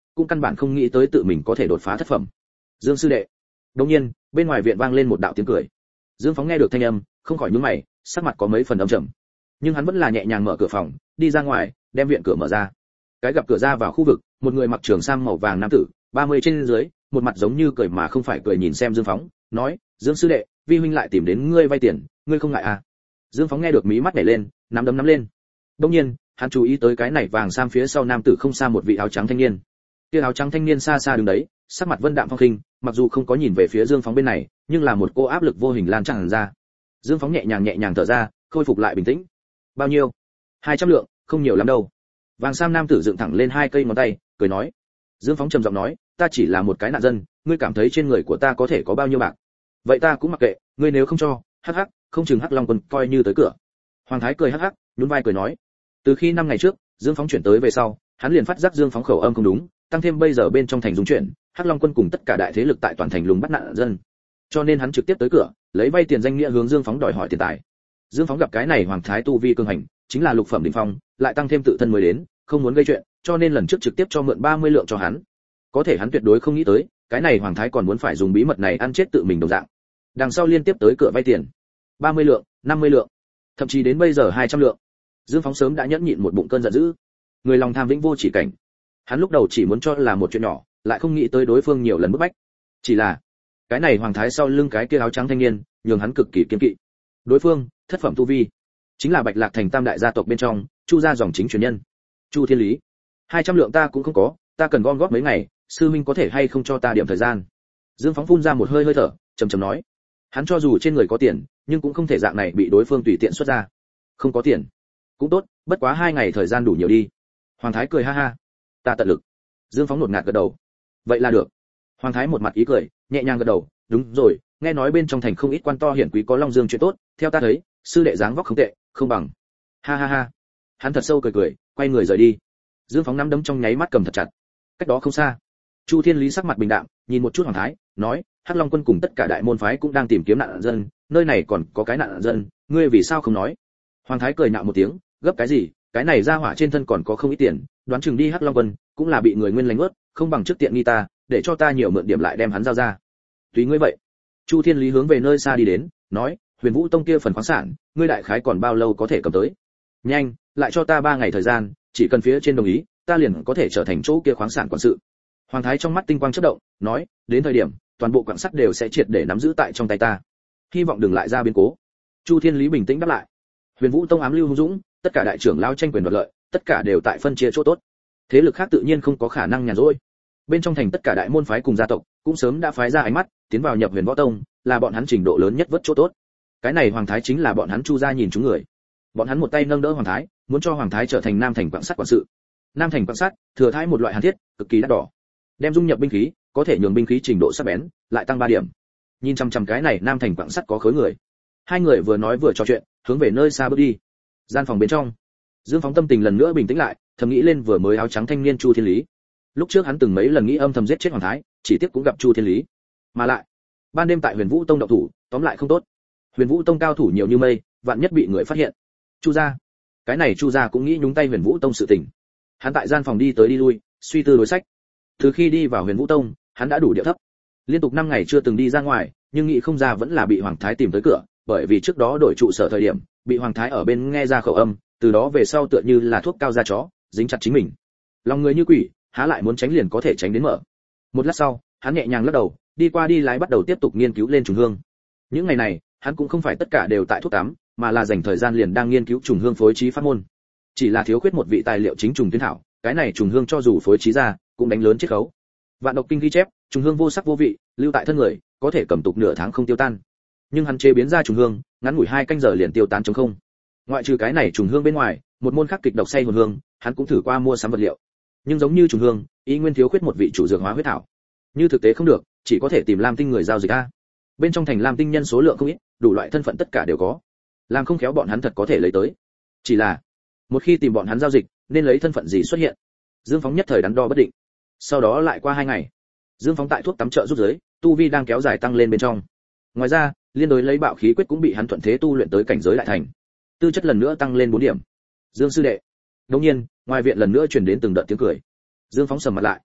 Speaker 1: cũng căn bản không nghĩ tới tự mình có thể đột phá thất phẩm. Dương sư đệ. Đột nhiên, bên ngoài viện vang lên một đạo tiếng cười. Dương Phóng nghe được thanh âm, không khỏi nhướng mày, sắc mặt có mấy phần âm trầm. Nhưng hắn vẫn là nhẹ nhàng mở cửa phòng, đi ra ngoài, đem viện cửa mở ra. Cái gặp cửa ra vào khu vực, một người mặc trường sam màu vàng nam tử, ba mươi trên dưới, một mặt giống như cười mà không phải cười nhìn xem Dương Phóng, nói: "Dương sư đệ, vi huynh lại tìm đến ngươi vay tiền, ngươi không ngại à?" Dương Phóng nghe được mí mắt nhảy lên, nắm đấm nắm lên. Đương nhiên, hắn chú ý tới cái này vàng sam phía sau nam tử không xa một vị áo trắng thanh niên. Kia áo trắng thanh niên xa xa đứng đấy, sắc mặt vân đạm phong khinh, mặc dù không có nhìn về phía Dương Phóng bên này, nhưng là một cô áp lực vô hình lan tràn ra. Dương Phóng nhẹ nhàng nhẹ nhàng thở ra, khôi phục lại bình tĩnh. "Bao nhiêu?" hai trăm lượng, không nhiều lắm đâu." Vàng sam nam tử dựng thẳng lên hai cây ngón tay, cười nói. Dương Phóng trầm giọng nói: "Ta chỉ là một cái nạn dân, ngươi cảm thấy trên người của ta có thể có bao nhiêu bạc? Vậy ta cũng mặc kệ, ngươi nếu không cho, hắc hắc, không chừng Hắc Long Quân coi như tới cửa." Hoàng Thái cười hắc hắc, nhún vai cười nói. Từ khi năm ngày trước, Dương Phóng chuyển tới về sau, hắn liền phát giác Dương Phóng khẩu âm không đúng, tăng thêm bây giờ bên trong thành dung chuyển, Hắc Long Quân cùng tất cả đại thế lực tại toàn thành lùng bắt nạn dân. Cho nên hắn trực tiếp tới cửa, lấy vay tiền danh nghĩa hướng Dương Phóng đòi hỏi tiền tài. Dương Phóng gặp cái này Hoàng Thái tu vi cường hành, chính là lục phẩm đỉnh phong, lại tăng thêm tự thân mới đến, không muốn gây chuyện, cho nên lần trước trực tiếp cho mượn ba mươi lượng cho hắn. Có thể hắn tuyệt đối không nghĩ tới, cái này Hoàng Thái còn muốn phải dùng bí mật này ăn chết tự mình đồng dạng. Đằng sau liên tiếp tới cửa vay tiền. ba mươi lượng, năm mươi lượng, thậm chí đến bây giờ hai trăm lượng. Dương Phóng sớm đã nhẫn nhịn một bụng cơn giận dữ. Người lòng tham vĩnh vô chỉ cảnh. Hắn lúc đầu chỉ muốn cho là một chuyện nhỏ, lại không nghĩ tới đối phương nhiều lần bức bách. Chỉ là, cái này Hoàng Thái sau lưng cái kia áo trắng thanh niên, nhường hắn cực kỳ kiên kỵ. Đối phương, thất phẩm tu vi, chính là Bạch Lạc thành tam đại gia tộc bên trong, Chu gia dòng chính truyền nhân. Chu Thiên Lý. hai trăm lượng ta cũng không có, ta cần gom góp mấy ngày, sư minh có thể hay không cho ta điểm thời gian. Dương Phóng phun ra một hơi hơi thở, trầm trầm nói. Hắn cho dù trên người có tiền, nhưng cũng không thể dạng này bị đối phương tùy tiện xuất ra. Không có tiền, cũng tốt, bất quá hai ngày thời gian đủ nhiều đi. Hoàng Thái cười ha ha. Ta tận lực. Dương Phóng nột ngạt gật đầu. Vậy là được. Hoàng Thái một mặt ý cười, nhẹ nhàng gật đầu. Đúng rồi, nghe nói bên trong thành không ít quan to hiển quý có Long Dương chuyện tốt, theo ta thấy, sư đệ dáng vóc không tệ, không bằng. Ha ha ha. Hắn thật sâu cười cười, quay người rời đi. Dương Phóng nắm đấm trong nháy mắt cầm thật chặt. Cách đó không xa, Chu Thiên Lý sắc mặt bình đạm, nhìn một chút Hoàng Thái, nói: Hắc Long Quân cùng tất cả đại môn phái cũng đang tìm kiếm nạn dân, nơi này còn có cái nạn dân, ngươi vì sao không nói? Hoàng Thái cười nhạo một tiếng, gấp cái gì, cái này ra hỏa trên thân còn có không ít tiền, đoán chừng đi Hắc Long Quân cũng là bị người nguyên lành ướt, không bằng trước tiện nghi ta, để cho ta nhiều mượn điểm lại đem hắn giao ra. Tùy ngươi vậy. Chu Thiên Lý hướng về nơi xa đi đến, nói: Huyền Vũ Tông kia phần khoáng sản, ngươi đại khái còn bao lâu có thể cầm tới? Nhanh, lại cho ta ba ngày thời gian, chỉ cần phía trên đồng ý, ta liền có thể trở thành chỗ kia khoáng sản quản sự. Hoàng Thái trong mắt tinh quang chớp động, nói: đến thời điểm, toàn bộ quặng sắt đều sẽ triệt để nắm giữ tại trong tay ta. Hy vọng đừng lại ra biến cố. Chu Thiên Lý bình tĩnh đáp lại. Huyền Vũ Tông ám lưu hung dũng, tất cả đại trưởng lao tranh quyền đoạt lợi, tất cả đều tại phân chia chỗ tốt. Thế lực khác tự nhiên không có khả năng nhàn rỗi. Bên trong thành tất cả đại môn phái cùng gia tộc cũng sớm đã phái ra ánh mắt, tiến vào nhập Huyền Võ Tông, là bọn hắn trình độ lớn nhất vớt chỗ tốt. Cái này Hoàng Thái chính là bọn hắn Chu gia nhìn chúng người. Bọn hắn một tay nâng đỡ Hoàng Thái, muốn cho Hoàng Thái trở thành Nam thành quặng sắt quản sự. Nam thành quặng sắt, thừa thãi một loại hàn thiết, cực kỳ đắt đỏ. Đem dung nhập binh khí, có thể nhường binh khí trình độ sắc bén, lại tăng ba điểm. Nhìn chăm chăm cái này Nam thành quặng sắt có khối người. Hai người vừa nói vừa trò chuyện, hướng về nơi xa bước đi. Gian phòng bên trong, Dương Phóng tâm tình lần nữa bình tĩnh lại, thầm nghĩ lên vừa mới áo trắng thanh niên Chu Thiên Lý. Lúc trước hắn từng mấy lần nghĩ âm thầm giết chết Hoàng Thái, chỉ tiếc cũng gặp Chu Thiên Lý. Mà lại, ban đêm tại Huyền Vũ Tông động thủ, tóm lại không tốt. Huyền Vũ Tông cao thủ nhiều như mây, vạn nhất bị người phát hiện. Chu gia, cái này Chu gia cũng nghĩ nhúng tay Huyền Vũ Tông sự tình. Hắn tại gian phòng đi tới đi lui, suy tư đối sách. Từ khi đi vào Huyền Vũ Tông, hắn đã đủ điệu thấp. Liên tục năm ngày chưa từng đi ra ngoài, nhưng nghĩ không ra vẫn là bị Hoàng Thái tìm tới cửa, bởi vì trước đó đổi trụ sở thời điểm, bị Hoàng Thái ở bên nghe ra khẩu âm, từ đó về sau tựa như là thuốc cao da chó, dính chặt chính mình. Lòng người như quỷ, há lại muốn tránh liền có thể tránh đến mở. Một lát sau, hắn nhẹ nhàng lắc đầu, đi qua đi lái bắt đầu tiếp tục nghiên cứu lên trùng hương. Những ngày này, hắn cũng không phải tất cả đều tại thuốc tắm, mà là dành thời gian liền đang nghiên cứu trùng hương phối trí pháp môn. Chỉ là thiếu khuyết một vị tài liệu chính trùng tuyến thảo, cái này trùng hương cho dù phối trí ra, cũng đánh lớn chiết khấu. Vạn độc kinh ghi chép, trùng hương vô sắc vô vị, lưu tại thân người, có thể cầm tục nửa tháng không tiêu tan. Nhưng hắn chế biến ra trùng hương, ngắn ngủi hai canh giờ liền tiêu tán trống không. Ngoại trừ cái này trùng hương bên ngoài, một môn khác kịch độc say hồn hương, hắn cũng thử qua mua sắm vật liệu. Nhưng giống như trùng hương, ý nguyên thiếu khuyết một vị chủ dược hóa huyết thảo. Như thực tế không được, chỉ có thể tìm Lam Tinh người giao dịch a. Bên trong thành Lam Tinh nhân số lượng không ít, đủ loại thân phận tất cả đều có. Làm không khéo bọn hắn thật có thể lấy tới. Chỉ là, một khi tìm bọn hắn giao dịch, nên lấy thân phận gì xuất hiện? Dương Phóng nhất thời đắn đo bất định. Sau đó lại qua hai ngày, Dương Phóng tại thuốc tắm trợ giúp giới, tu vi đang kéo dài tăng lên bên trong. Ngoài ra, liên đối lấy bạo khí quyết cũng bị hắn thuận thế tu luyện tới cảnh giới đại thành. Tư chất lần nữa tăng lên bốn điểm. Dương sư đệ. Đột nhiên, ngoài viện lần nữa truyền đến từng đợt tiếng cười. Dương Phóng sầm mặt lại.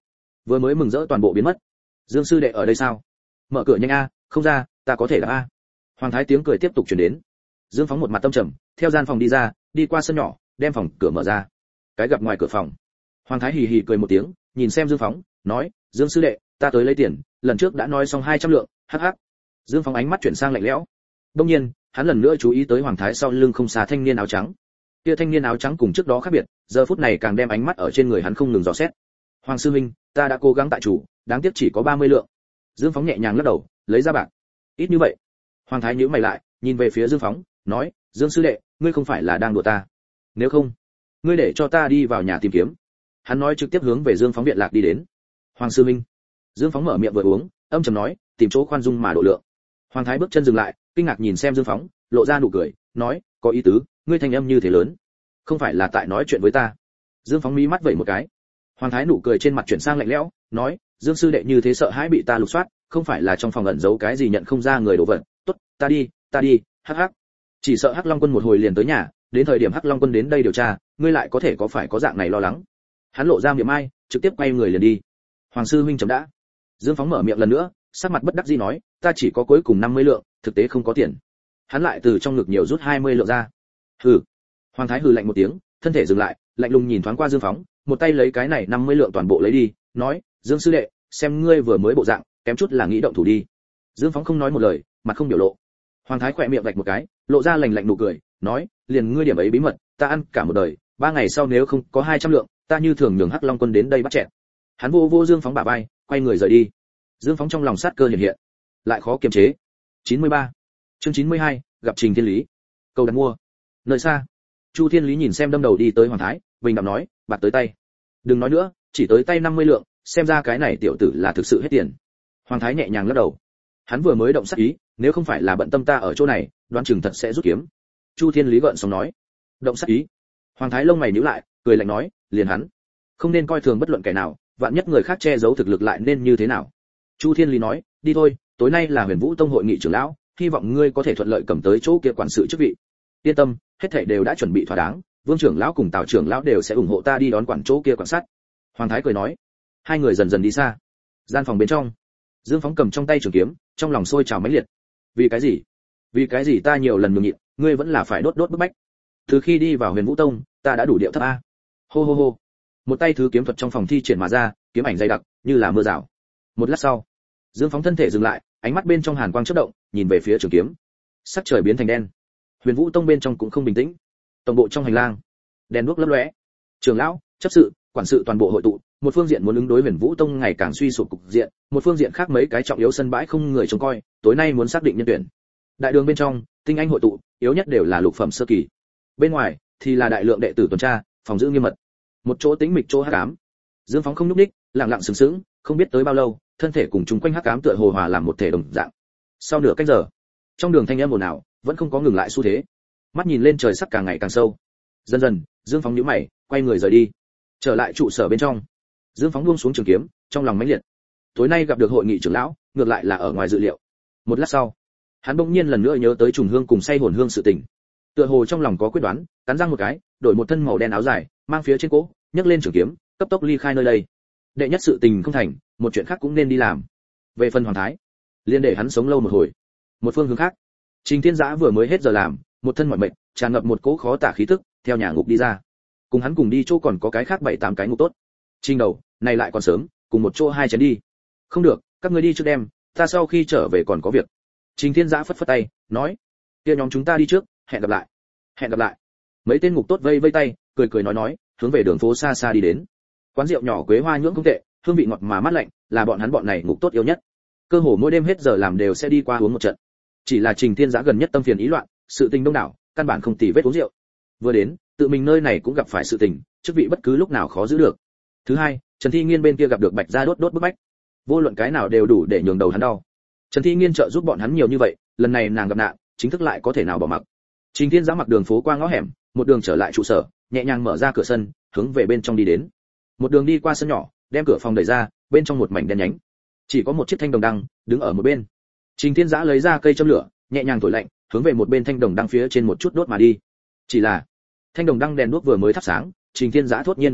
Speaker 1: vừa mới mừng rỡ toàn bộ biến mất. Dương sư đệ ở đây sao? Mở cửa nhanh a, không ra, ta có thể đạp a. Hoàng thái tiếng cười tiếp tục truyền đến. Dương Phóng một mặt tâm trầm, theo gian phòng đi ra, đi qua sân nhỏ, đem phòng cửa mở ra. Cái gặp ngoài cửa phòng, Hoàng thái hì hì cười một tiếng, nhìn xem Dương Phóng, nói, Dương sư đệ, ta tới lấy tiền, lần trước đã nói xong hai trăm lượng, hắc hắc. Dương Phóng ánh mắt chuyển sang lạnh lẽo. Đương nhiên, hắn lần nữa chú ý tới Hoàng thái sau lưng không xa thanh niên áo trắng. Kia thanh niên áo trắng cùng trước đó khác biệt, giờ phút này càng đem ánh mắt ở trên người hắn không ngừng dò xét. Hoàng sư huynh, ta đã cố gắng tại chủ, đáng tiếc chỉ có ba mươi lượng. Dương Phóng nhẹ nhàng lắc đầu, lấy ra bạc. Ít như vậy? Hoàng thái nhíu mày lại, nhìn về phía Dương Phóng, nói, Dương sư đệ, ngươi không phải là đang đùa ta? Nếu không, ngươi để cho ta đi vào nhà tìm kiếm. Hắn nói trực tiếp hướng về Dương Phóng viện lạc đi đến. Hoàng sư huynh. Dương Phóng mở miệng vừa uống, âm trầm nói, tìm chỗ khoan dung mà độ lượng. Hoàng thái bước chân dừng lại, kinh ngạc nhìn xem Dương Phóng, lộ ra nụ cười, nói, có ý tứ, ngươi thanh âm như thế lớn, không phải là tại nói chuyện với ta? Dương Phóng mí mắt vẩy một cái. Hoàng thái nụ cười trên mặt chuyển sang lạnh lẽo, nói, Dương sư đệ như thế sợ hãi bị ta lục soát, không phải là trong phòng ẩn giấu cái gì nhận không ra người đồ vật. Tốt, ta đi, ta đi, hắc hắc. Chỉ sợ Hắc Long quân một hồi liền tới nhà, đến thời điểm Hắc Long quân đến đây điều tra, ngươi lại có thể có phải có dạng này lo lắng. Hắn lộ ra miệng ai, trực tiếp quay người liền đi. Hoàng sư huynh chấm đã. Dương Phóng mở miệng lần nữa, sắc mặt bất đắc dĩ nói, ta chỉ có cuối cùng năm mươi lượng, thực tế không có tiền. Hắn lại từ trong ngực nhiều rút hai mươi lượng ra. Hừ. Hoàng thái hừ lạnh một tiếng, thân thể dừng lại, lạnh lùng nhìn thoáng qua Dương Phóng, một tay lấy cái này năm mươi lượng toàn bộ lấy đi, nói, Dương sư đệ, xem ngươi vừa mới bộ dạng, kém chút là nghĩ động thủ đi. Dương Phóng không nói một lời, mặt không biểu lộ. Hoàng thái khỏe miệng vạch một cái, lộ ra lạnh lạnh nụ cười, nói, liền ngươi điểm ấy bí mật, ta ăn cả một đời, ba ngày sau nếu không có hai trăm lượng, ta như thường nhường Hắc Long quân đến đây bắt chẹn. Hắn vô vô Dương Phóng bả vai, quay người rời đi. Dương Phóng trong lòng sát cơ hiện hiện, lại khó kiềm chế. chín mươi ba. Chương chín mươi hai, gặp Trình Thiên Lý. Cầu đặt mua. Nơi xa, Chu Thiên Lý nhìn xem đâm đầu đi tới Hoàng thái, bình đạm nói, bạc tới tay. Đừng nói nữa, chỉ tới tay năm mươi lượng, xem ra cái này tiểu tử là thực sự hết tiền. Hoàng thái nhẹ nhàng lắc đầu. Hắn vừa mới động sát ý, nếu không phải là bận tâm ta ở chỗ này, đoán chừng thật sẽ rút kiếm. Chu Thiên Lý gợn sóng nói. Động sát ý? Hoàng thái lông mày nhíu lại, cười lạnh nói, liền hắn, không nên coi thường bất luận kẻ nào, vạn nhất người khác che giấu thực lực lại nên như thế nào. Chu Thiên Lý nói, đi thôi, tối nay là Huyền Vũ Tông hội nghị trưởng lão, hy vọng ngươi có thể thuận lợi cầm tới chỗ kia quản sự chức vị. Yên tâm, hết thảy đều đã chuẩn bị thỏa đáng, Vương trưởng lão cùng Tào trưởng lão đều sẽ ủng hộ ta đi đón quản chỗ kia quan sát. Hoàng thái cười nói. Hai người dần dần đi xa. Gian phòng bên trong, Dương Phóng cầm trong tay trường kiếm, trong lòng sôi trào mãnh liệt. Vì cái gì? Vì cái gì ta nhiều lần nhường nhịn, ngươi vẫn là phải đốt đốt bức bách. Từ khi đi vào Huyền Vũ Tông, ta đã đủ điệu thấp a. Hô hô hô. Một tay thứ kiếm thuật trong phòng thi triển mà ra, kiếm ảnh dày đặc, như là mưa rào. Một lát sau, Dương Phóng thân thể dừng lại, ánh mắt bên trong hàn quang chớp động, nhìn về phía trường kiếm. Sắc trời biến thành đen. Huyền Vũ Tông bên trong cũng không bình tĩnh. Tổng bộ trong hành lang, đèn đuốc lấp lóe. Trưởng lão, chấp sự, quản sự toàn bộ hội tụ, một phương diện muốn ứng đối Huyền Vũ Tông ngày càng suy sụp cục diện, một phương diện khác mấy cái trọng yếu sân bãi không người trông coi, tối nay muốn xác định nhân tuyển. Đại đường bên trong, tinh anh hội tụ, yếu nhất đều là lục phẩm sơ kỳ. Bên ngoài thì là đại lượng đệ tử tuần tra, phòng giữ nghiêm mật. Một chỗ tĩnh mịch chỗ hắc ám. Dương Phóng không nhúc nhích, lặng lặng sừng sững, không biết tới bao lâu, thân thể cùng chúng quanh hắc ám tựa hồ hòa làm một thể đồng dạng. Sau nửa canh giờ, trong đường thanh âm ồn ào vẫn không có ngừng lại xu thế. Mắt nhìn lên trời sắc càng ngày càng sâu. Dần dần, Dương Phóng nhíu mày, quay người rời đi. Trở lại trụ sở bên trong, Dương Phóng buông xuống trường kiếm, trong lòng mãnh liệt. Tối nay gặp được hội nghị trưởng lão, ngược lại là ở ngoài dự liệu. Một lát sau, hắn bỗng nhiên lần nữa nhớ tới trùng hương cùng say hồn hương sự tình. Tựa hồ trong lòng có quyết đoán, cắn răng một cái, đổi một thân màu đen áo dài, mang phía trên cỗ, nhấc lên trường kiếm, cấp tốc ly khai nơi đây. Đệ nhất sự tình không thành, một chuyện khác cũng nên đi làm. Về phần Hoàng thái, liên để hắn sống lâu một hồi. Một phương hướng khác, Trình Thiên Dã vừa mới hết giờ làm, một thân mỏi mệt, tràn ngập một cỗ khó tả khí tức, theo nhà ngục đi ra. Cùng hắn cùng đi chỗ còn có cái khác bảy tám cái ngục tốt. Trình đầu, này lại còn sớm, cùng một chỗ hai chén đi. Không được, các ngươi đi trước đem, ta sau khi trở về còn có việc. Trình Thiên Dã phất phất tay, nói, kia nhóm chúng ta đi trước, hẹn gặp lại. Hẹn gặp lại. Mấy tên ngục tốt vây vây tay, cười cười nói nói, hướng về đường phố xa xa đi đến. Quán rượu nhỏ Quế Hoa nhưỡng không tệ, hương vị ngọt mà mát lạnh, là bọn hắn bọn này ngục tốt yêu nhất. Cơ hồ mỗi đêm hết giờ làm đều sẽ đi qua uống một trận. Chỉ là Trình Thiên Dã gần nhất tâm phiền ý loạn, sự tình đông đảo, căn bản không tỉ vết uống rượu. Vừa đến, tự mình nơi này cũng gặp phải sự tình, chức vị bất cứ lúc nào khó giữ được. Thứ hai, Trần Thi Nghiên bên kia gặp được Bạch Gia đốt đốt bức bách. Vô luận cái nào đều đủ để nhường đầu hắn đau. Trần Thi Nghiên trợ giúp bọn hắn nhiều như vậy, lần này nàng gặp nạn, chính thức lại có thể nào bỏ mặc. Trình Thiên Dã mặc đường phố qua ngõ hẻm, một đường trở lại trụ sở, nhẹ nhàng mở ra cửa sân, hướng về bên trong đi đến. Một đường đi qua sân nhỏ, đem cửa phòng đẩy ra, bên trong một mảnh đen nhánh. Chỉ có một chiếc thanh đồng đăng đứng ở một bên. Trình Thiên Dã lấy ra cây châm lửa, nhẹ nhàng thổi lạnh, hướng về một bên thanh đồng đăng phía trên một chút đốt mà đi. Chỉ là, thanh đồng đăng đèn đuốc vừa mới thắp sáng, Trình Thiên Dã thốt nhiên biến sắc,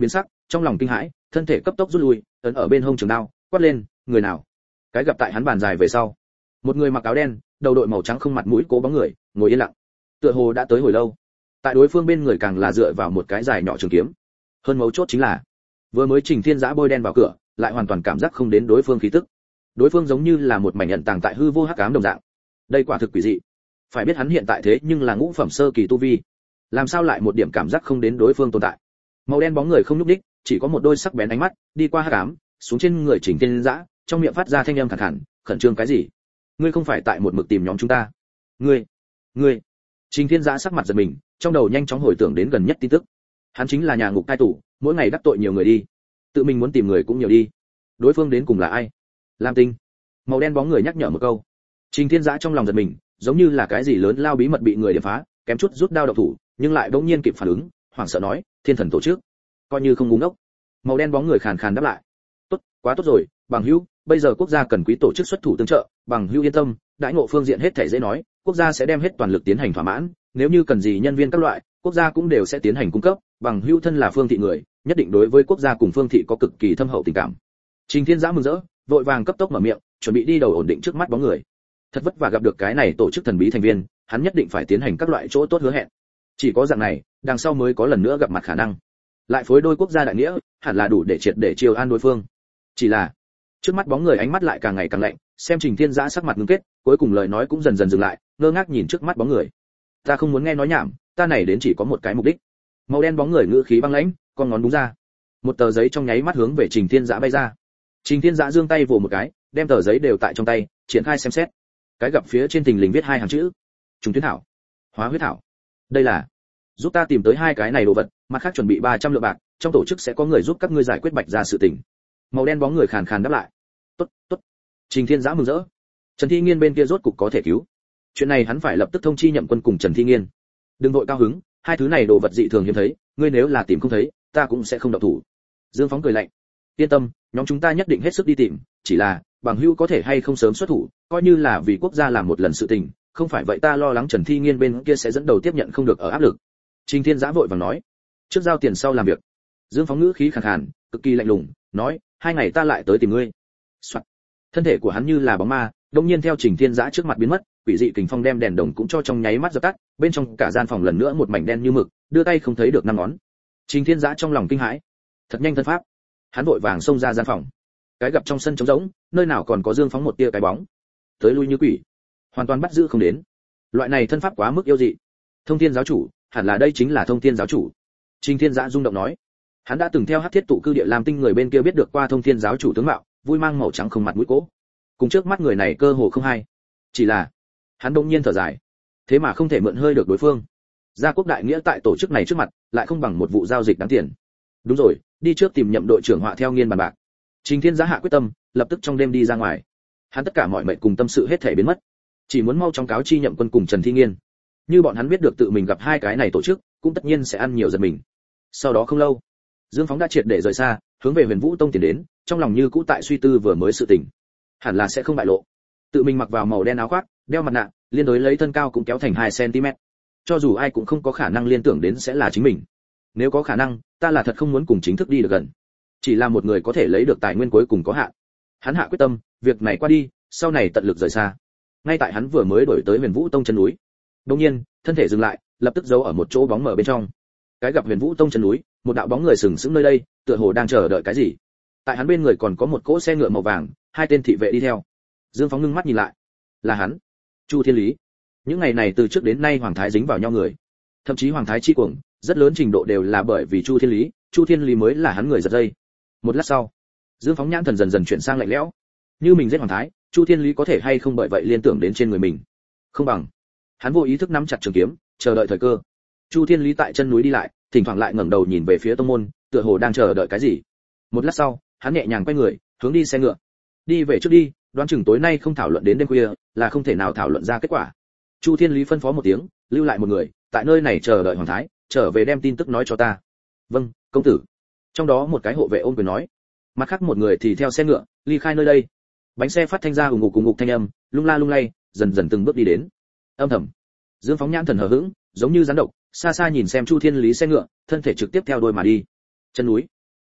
Speaker 1: trong lòng kinh hãi, thân thể cấp tốc rút lui, ấn ở bên hông trường đao, quát lên, người nào? Cái gặp tại hắn bàn dài về sau, một người mặc áo đen, đầu đội màu trắng không mặt mũi cố bóng người, ngồi yên lặng, tựa hồ đã tới hồi lâu. Tại đối phương bên người càng là dựa vào một cái dài nhỏ trường kiếm. Hơn mấu chốt chính là, vừa mới Trình Thiên Giã bôi đen vào cửa, lại hoàn toàn cảm giác không đến đối phương khí tức. Đối phương giống như là một mảnh nhận tàng tại hư vô hắc ám đồng dạng. Đây quả thực quỷ dị. Phải biết hắn hiện tại thế nhưng là ngũ phẩm sơ kỳ tu vi, làm sao lại một điểm cảm giác không đến đối phương tồn tại. Màu đen bóng người không nhúc nhích, chỉ có một đôi sắc bén ánh mắt đi qua hắc ám, xuống trên người Trình Thiên Giã, trong miệng phát ra thanh âm khàn khàn, khẩn trương cái gì? Ngươi không phải tại một mực tìm nhóm chúng ta? Ngươi, ngươi. Trình Thiên Giã sắc mặt giật mình, trong đầu nhanh chóng hồi tưởng đến gần nhất tin tức. Hắn chính là nhà ngục cai tù, mỗi ngày đắc tội nhiều người đi, tự mình muốn tìm người cũng nhiều đi. Đối phương đến cùng là ai? Lam Tinh. Màu đen bóng người nhắc nhở một câu. Trình Thiên Giã trong lòng giật mình, giống như là cái gì lớn lao bí mật bị người điểm phá, kém chút rút đao động thủ, nhưng lại bỗng nhiên kịp phản ứng, hoảng sợ nói, Thiên Thần tổ chức. Coi như không ngu ngốc. Màu đen bóng người khàn khàn đáp lại. Tốt, quá tốt rồi, bằng hữu, bây giờ quốc gia cần quý tổ chức xuất thủ tương trợ, bằng hữu yên tâm, đãi ngộ phương diện hết thảy dễ nói, quốc gia sẽ đem hết toàn lực tiến hành thỏa mãn, nếu như cần gì nhân viên các loại, quốc gia cũng đều sẽ tiến hành cung cấp, bằng hữu thân là phương thị người, nhất định đối với quốc gia cùng phương thị có cực kỳ thâm hậu tình cảm. Trình Thiên Giã mừng rỡ, vội vàng cấp tốc mở miệng, chuẩn bị đi đầu ổn định trước mắt bóng người. Thật vất vả gặp được cái này tổ chức thần bí thành viên, hắn nhất định phải tiến hành các loại chỗ tốt hứa hẹn. Chỉ có dạng này, đằng sau mới có lần nữa gặp mặt khả năng. Lại phối đôi quốc gia đại nghĩa, hẳn là đủ để triệt để chiêu an đối phương. Chỉ là, trước mắt bóng người ánh mắt lại càng ngày càng lạnh, xem Trình Thiên Giã sắc mặt ngưng kết, cuối cùng lời nói cũng dần dần dừng lại, ngơ ngác nhìn trước mắt bóng người. Ta không muốn nghe nói nhảm, ta này đến chỉ có một cái mục đích. Màu đen bóng người ngữ khí băng lãnh, con ngón đúng ra, một tờ giấy trong nháy mắt hướng về Trình Thiên Giã bay ra. Trình Thiên Giã giương tay vồ một cái, đem tờ giấy đều tại trong tay, triển khai xem xét. Cái gặp phía trên thình lình viết hai hàng chữ: Trùng tuyến thảo, hóa huyết thảo. Đây là giúp ta tìm tới hai cái này đồ vật, mặt khác chuẩn bị ba trăm lượng bạc, trong tổ chức sẽ có người giúp các ngươi giải quyết bạch ra sự tình. Màu đen bóng người khàn khàn đáp lại. Tốt, tốt. Trình Thiên Giã mừng rỡ. Trần Thi Nghiên bên kia rốt cục có thể cứu. Chuyện này hắn phải lập tức thông chi Nhậm Quân cùng Trần Thi Nghiên. Đừng vội cao hứng, hai thứ này đồ vật dị thường hiếm thấy, ngươi nếu là tìm không thấy, ta cũng sẽ không động thủ. Dương Phóng cười lạnh. Yên tâm, nhóm chúng ta nhất định hết sức đi tìm, chỉ là bằng hữu có thể hay không sớm xuất thủ, coi như là vì quốc gia làm một lần sự tình, không phải vậy ta lo lắng Trần Thi Nghiên bên kia sẽ dẫn đầu tiếp nhận không được ở áp lực. Trình Thiên Giã vội vàng nói, trước giao tiền sau làm việc. Dương Phóng ngữ khí khàn khàn, cực kỳ lạnh lùng, nói, hai ngày ta lại tới tìm ngươi. Soạn. Thân thể của hắn như là bóng ma, đột nhiên theo Trình Thiên Giã trước mặt biến mất, quỷ dị kình phong đem đèn đồng cũng cho trong nháy mắt dập tắt, bên trong cả gian phòng lần nữa một mảnh đen như mực, đưa tay không thấy được năm ngón. Trình Thiên Giã trong lòng kinh hãi, thật nhanh thân pháp. Hắn vội vàng xông ra gian phòng. Cái gặp trong sân trống rỗng, nơi nào còn có Dương Phóng một tia cái bóng. Tới lui như quỷ, hoàn toàn bắt giữ không đến. Loại này thân pháp quá mức yêu dị. Thông Thiên giáo chủ, hẳn là đây chính là Thông Thiên giáo chủ. Trình Thiên Giã rung động nói, hắn đã từng theo Hắc Thiết tụ cư địa Lam Tinh người bên kia biết được qua Thông Thiên giáo chủ tướng mạo, vui mang màu trắng không mặt mũi cố. Cùng trước mắt người này cơ hồ không hay. Chỉ là, hắn đột nhiên thở dài, thế mà không thể mượn hơi được đối phương. Gia quốc đại nghĩa tại tổ chức này trước mặt, lại không bằng một vụ giao dịch đáng tiền. Đúng rồi, đi trước tìm Nhậm đội trưởng Họa theo nghiên bàn bạc. Trình Thiên Giã hạ quyết tâm, lập tức trong đêm đi ra ngoài. Hắn tất cả mọi mệnh cùng tâm sự hết thảy biến mất, chỉ muốn mau chóng cáo chi Nhậm Quân cùng Trần Thi Nghiên. Như bọn hắn biết được tự mình gặp hai cái này tổ chức, cũng tất nhiên sẽ ăn nhiều giật mình. Sau đó không lâu, Dương Phóng đã triệt để rời xa, hướng về Huyền Vũ Tông tiến đến, trong lòng như cũ tại suy tư vừa mới sự tình, hẳn là sẽ không bại lộ. Tự mình mặc vào màu đen áo khoác, đeo mặt nạ, liên đối lấy thân cao cũng kéo thành hai xăng ti mét. Cho dù ai cũng không có khả năng liên tưởng đến sẽ là chính mình. Nếu có khả năng, ta là thật không muốn cùng chính thức đi được gần. Chỉ là một người có thể lấy được tài nguyên cuối cùng có hạn. Hắn hạ quyết tâm, việc này qua đi, sau này tận lực rời xa. Ngay tại hắn vừa mới đổi tới Huyền Vũ Tông chân núi, đột nhiên, thân thể dừng lại, lập tức giấu ở một chỗ bóng mờ bên trong. Cái gặp Huyền Vũ Tông chân núi, một đạo bóng người sừng sững nơi đây, tựa hồ đang chờ đợi cái gì. Tại hắn bên người còn có một cỗ xe ngựa màu vàng, hai tên thị vệ đi theo. Dương Phóng ngưng mắt nhìn lại, là hắn, Chu Thiên Lý. Những ngày này từ trước đến nay Hoàng Thái dính vào nhau người, thậm chí Hoàng Thái chi cuồng, rất lớn trình độ đều là bởi vì Chu Thiên Lý, Chu Thiên Lý mới là hắn người giật dây. Một lát sau, Dương Phóng nhãn thần dần dần chuyển sang lạnh lẽo. Như mình giết Hoàng Thái, Chu Thiên Lý có thể hay không bởi vậy liên tưởng đến trên người mình? Không bằng. Hắn vô ý thức nắm chặt trường kiếm, chờ đợi thời cơ. Chu Thiên Lý tại chân núi đi lại, thỉnh thoảng lại ngẩng đầu nhìn về phía tông môn, tựa hồ đang chờ đợi cái gì. Một lát sau, hắn nhẹ nhàng quay người, hướng đi xe ngựa. Đi về trước đi, đoán chừng tối nay không thảo luận đến đêm khuya, là không thể nào thảo luận ra kết quả. Chu Thiên Lý phân phó một tiếng, lưu lại một người, tại nơi này chờ đợi Hoàng Thái, trở về đem tin tức nói cho ta. Vâng, công tử. Trong đó một cái hộ vệ ôm quyền nói. Mặt khác một người thì theo xe ngựa, ly khai nơi đây. Bánh xe phát thanh ra ùng ục ùng ục thanh âm, lung la lung lay, dần dần từng bước đi đến. Âm thầm. Dương Phóng nhãn thần hờ hững, giống như rắn độc, xa xa nhìn xem Chu Thiên Lý xe ngựa, thân thể trực tiếp theo đuôi mà đi. Chân núi.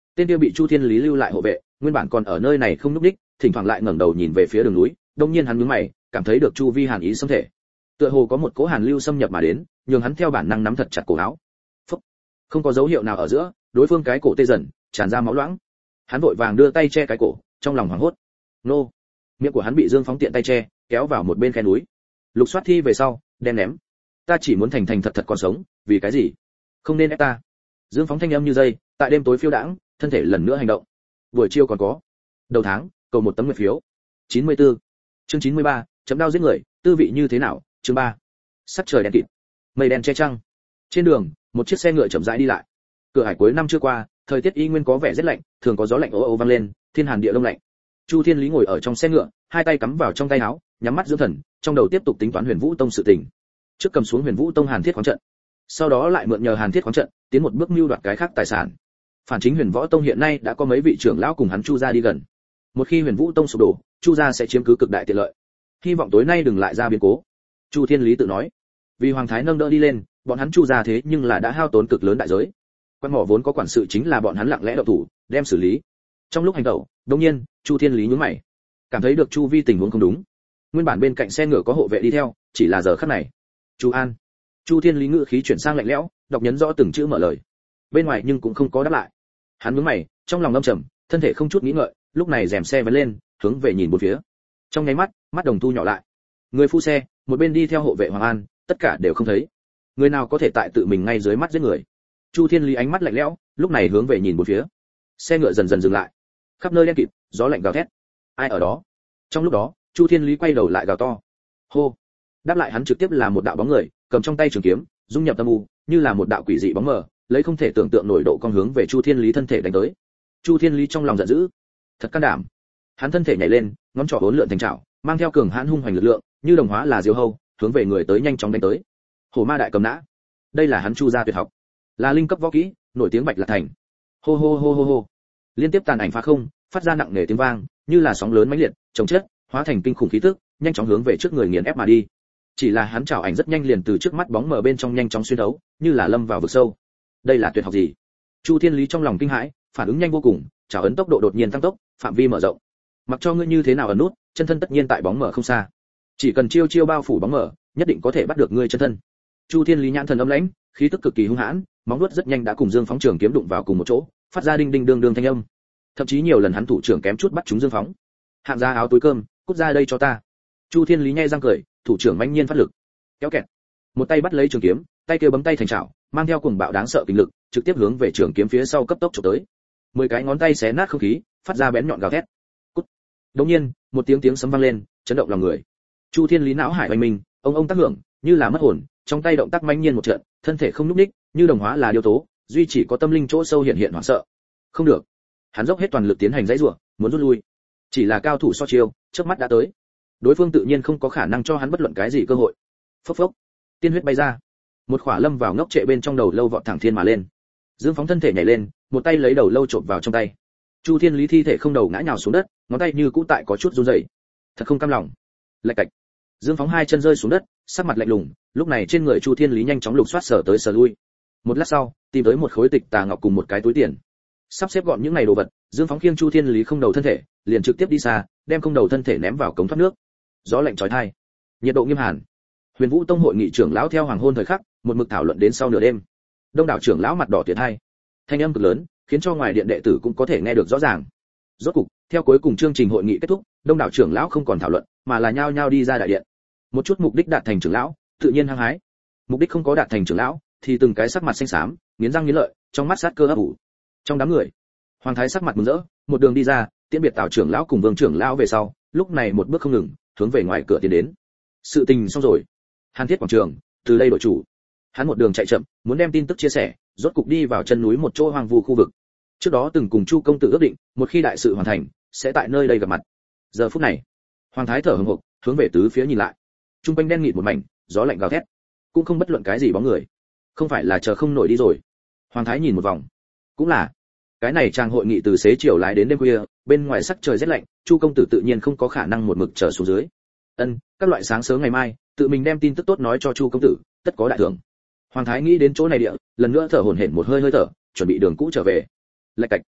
Speaker 1: Tên kia bị Chu Thiên Lý lưu lại hộ vệ, nguyên bản còn ở nơi này không nhúc nhích, thỉnh thoảng lại ngẩng đầu nhìn về phía đường núi, đột nhiên hắn nhướng mày, cảm thấy được chu vi hàn ý xâm thể. Tựa hồ có một cỗ hàn lưu xâm nhập mà đến, nhường hắn theo bản năng nắm thật chặt cổ áo. Phốc. Không có dấu hiệu nào ở giữa, đối phương cái cổ tê dần, tràn ra máu loãng. Hắn vội vàng đưa tay che cái cổ, trong lòng hoảng hốt. Nô. Miệng của hắn bị Dương Phóng tiện tay che, kéo vào một bên khe núi. Lục soát thi về sau, đem ném. Ta chỉ muốn thành thành thật thật còn sống, vì cái gì? Không nên ép ta. Dương Phóng thanh âm như dây, tại đêm tối phiêu đãng, thân thể lần nữa hành động. Buổi chiều còn có. Đầu tháng, cầu một tấm nguyệt phiếu. chín mươi tư. Chương chín mươi ba, chấm đao giết người, tư vị như thế nào? Chương ba. Sắc trời đen kịt, mây đen che trăng. Trên đường, một chiếc xe ngựa chậm rãi đi lại. Cửa hải cuối năm chưa qua, thời tiết y nguyên có vẻ rất lạnh, thường có gió lạnh ồ ồ vang lên, thiên hàn địa đông lạnh. Chu Thiên Lý ngồi ở trong xe ngựa, hai tay cắm vào trong tay áo, nhắm mắt dưỡng thần, trong đầu tiếp tục tính toán Huyền Vũ Tông sự tình. Trước cầm xuống Huyền Vũ Tông Hàn Thiết khoáng trận, sau đó lại mượn nhờ Hàn Thiết khoáng trận, tiến một bước mưu đoạt cái khác tài sản. Phản chính Huyền Võ Tông hiện nay đã có mấy vị trưởng lão cùng hắn Chu gia đi gần. Một khi Huyền Vũ Tông sụp đổ, Chu gia sẽ chiếm cứ cực đại tiện lợi. Hy vọng tối nay đừng lại ra biến cố. Chu Thiên Lý tự nói. Vì Hoàng Thái nâng đỡ đi lên, bọn hắn Chu gia thế nhưng là đã hao tốn cực lớn đại giới. Quan mỏ vốn có quản sự chính là bọn hắn lặng lẽ động thủ, đem xử lý. Trong lúc hành động, đột nhiên, Chu Thiên Lý nhướng mày, cảm thấy được chu vi tình huống không đúng. Nguyên bản bên cạnh xe ngựa có hộ vệ đi theo, chỉ là giờ khắc này. Chu An. Chu Thiên Lý ngữ khí chuyển sang lạnh lẽo, đọc nhấn rõ từng chữ mở lời. Bên ngoài nhưng cũng không có đáp lại. Hắn nhướng mày, trong lòng âm trầm, thân thể không chút nghĩ ngợi, lúc này rèm xe vén lên, hướng về nhìn bốn phía. Trong nháy mắt, mắt đồng thu nhỏ lại. Người phu xe, một bên đi theo hộ vệ Hoàng An, tất cả đều không thấy. Người nào có thể tại tự mình ngay dưới mắt giết người? Chu Thiên Lý ánh mắt lạnh lẽo, lúc này hướng về nhìn bốn phía. Xe ngựa dần dần dừng lại. Khắp nơi đen kịt, gió lạnh gào thét. Ai ở đó? Trong lúc đó, Chu Thiên Lý quay đầu lại gào to. Hô! Đáp lại hắn trực tiếp là một đạo bóng người, cầm trong tay trường kiếm, dung nhập tâm u, như là một đạo quỷ dị bóng mờ, lấy không thể tưởng tượng nổi độ con hướng về Chu Thiên Lý thân thể đánh tới. Chu Thiên Lý trong lòng giận dữ, thật can đảm. Hắn thân thể nhảy lên, ngón trỏ uốn lượn thành trảo, mang theo cường hãn hung hoành lực lượng, như đồng hóa là diều hâu, hướng về người tới nhanh chóng đánh tới. Hổ ma đại cầm nã. Đây là hắn Chu gia tuyệt học, là linh cấp võ kỹ, nổi tiếng Bạch Lạc Thành. Hô hô hô hô hô. Liên tiếp tàn ảnh phá không, phát ra nặng nề tiếng vang, như là sóng lớn mãnh liệt, chồng chết, hóa thành kinh khủng khí tức, nhanh chóng hướng về trước người nghiền ép mà đi. Chỉ là hắn chảo ảnh rất nhanh liền từ trước mắt bóng mờ bên trong nhanh chóng xuyên thấu, như là lâm vào vực sâu. Đây là tuyệt học gì? Chu Thiên Lý trong lòng kinh hãi, phản ứng nhanh vô cùng, chảo ấn tốc độ đột nhiên tăng tốc, phạm vi mở rộng. Mặc cho ngươi như thế nào ẩn nút, chân thân tất nhiên tại bóng mờ không xa. Chỉ cần chiêu chiêu bao phủ bóng mờ, nhất định có thể bắt được ngươi chân thân. Chu Thiên Lý nhãn thần âm lãnh, khí tức cực kỳ hung hãn, móng vuốt rất nhanh đã cùng Dương Phóng trường kiếm đụng vào cùng một chỗ, phát ra đinh đinh đương đương thanh âm. Thậm chí nhiều lần hắn thủ trưởng kém chút bắt trúng Dương Phóng. Hạng ra áo túi cơm, cút ra đây cho ta. Chu Thiên Lý nhếch răng cười, thủ trưởng mãnh nhiên phát lực. Kéo kẹt. Một tay bắt lấy trường kiếm, tay kia bấm tay thành chảo, mang theo cuồng bạo đáng sợ kinh lực, trực tiếp hướng về trường kiếm phía sau cấp tốc chụp tới. Mười cái ngón tay xé nát không khí, phát ra bén nhọn gào thét. Cút. Đột nhiên, một tiếng tiếng sấm vang lên, chấn động lòng người. Chu Thiên Lý não hải oanh minh, ông ông tác hưởng, như là mất hồn, trong tay động tác mãnh nhiên một trận, thân thể không nhúc nhích, như đồng hóa là điều tố, duy chỉ có tâm linh chỗ sâu hiện hiện hoảng sợ. Không được. Hắn dốc hết toàn lực tiến hành dãy rủa, muốn rút lui. Chỉ là cao thủ so chiêu, chớp mắt đã tới. Đối phương tự nhiên không có khả năng cho hắn bất luận cái gì cơ hội. Phốc phốc. Tiên huyết bay ra. Một khỏa lâm vào ngốc trệ bên trong đầu lâu vọt thẳng thiên mà lên. Dương Phóng thân thể nhảy lên, một tay lấy đầu lâu trộn vào trong tay. Chu Thiên Lý thi thể không đầu ngã nhào xuống đất, ngón tay như cũ tại có chút run rẩy. Thật không cam lòng. Lạch cạch. Dương Phóng hai chân rơi xuống đất, sắc mặt lạnh lùng, lúc này trên người Chu Thiên Lý nhanh chóng lục soát sở tới sở lui. Một lát sau, tìm tới một khối tịch tà ngọc cùng một cái túi tiền. Sắp xếp gọn những này đồ vật, Dương Phóng khiêng Chu Thiên Lý không đầu thân thể, liền trực tiếp đi xa, đem không đầu thân thể ném vào cống thoát nước. Gió lạnh chói tai, nhiệt độ nghiêm hàn. Huyền Vũ Tông hội nghị trưởng lão theo hoàng hôn thời khắc, một mực thảo luận đến sau nửa đêm. Đông đảo trưởng lão mặt đỏ tiệt hai, thanh âm cực lớn, khiến cho ngoài điện đệ tử cũng có thể nghe được rõ ràng. Rốt cục, theo cuối cùng chương trình hội nghị kết thúc, đông đảo trưởng lão không còn thảo luận, mà là nhao nhao đi ra đại điện. Một chút mục đích đạt thành trưởng lão, tự nhiên hăng hái. Mục đích không có đạt thành trưởng lão, thì từng cái sắc mặt xanh xám, nghiến răng nghiến lợi, trong mắt sát cơ ấp ủ. Trong đám người, Hoàng Thái sắc mặt mừng rỡ, một đường đi ra, tiễn biệt Tào trưởng lão cùng Vương trưởng lão về sau, lúc này một bước không ngừng, hướng về ngoài cửa tiến đến. Sự tình xong rồi. Hàn Thiết quảng trường, từ đây đổi chủ. Hắn một đường chạy chậm, muốn đem tin tức chia sẻ, rốt cục đi vào chân núi một chỗ hoang vu khu vực. Trước đó từng cùng Chu công tử ước định, một khi đại sự hoàn thành, sẽ tại nơi đây gặp mặt. Giờ phút này, Hoàng Thái thở hổn hộc, hướng về tứ phía nhìn lại. Trung quanh đen nghịt một mảnh, gió lạnh gào thét, cũng không bất luận cái gì bóng người. Không phải là chờ không nổi đi rồi. Hoàng Thái nhìn một vòng, cũng là cái này trang hội nghị từ xế chiều lái đến đêm khuya, bên ngoài sắc trời rất lạnh, Chu công tử tự nhiên không có khả năng một mực chờ xuống dưới. Ân, các loại sáng sớm ngày mai, tự mình đem tin tức tốt nói cho Chu công tử, tất có đại thưởng. Hoàng Thái nghĩ đến chỗ này địa, lần nữa thở hổn hển một hơi hơi thở, chuẩn bị đường cũ trở về. Lạch cạch.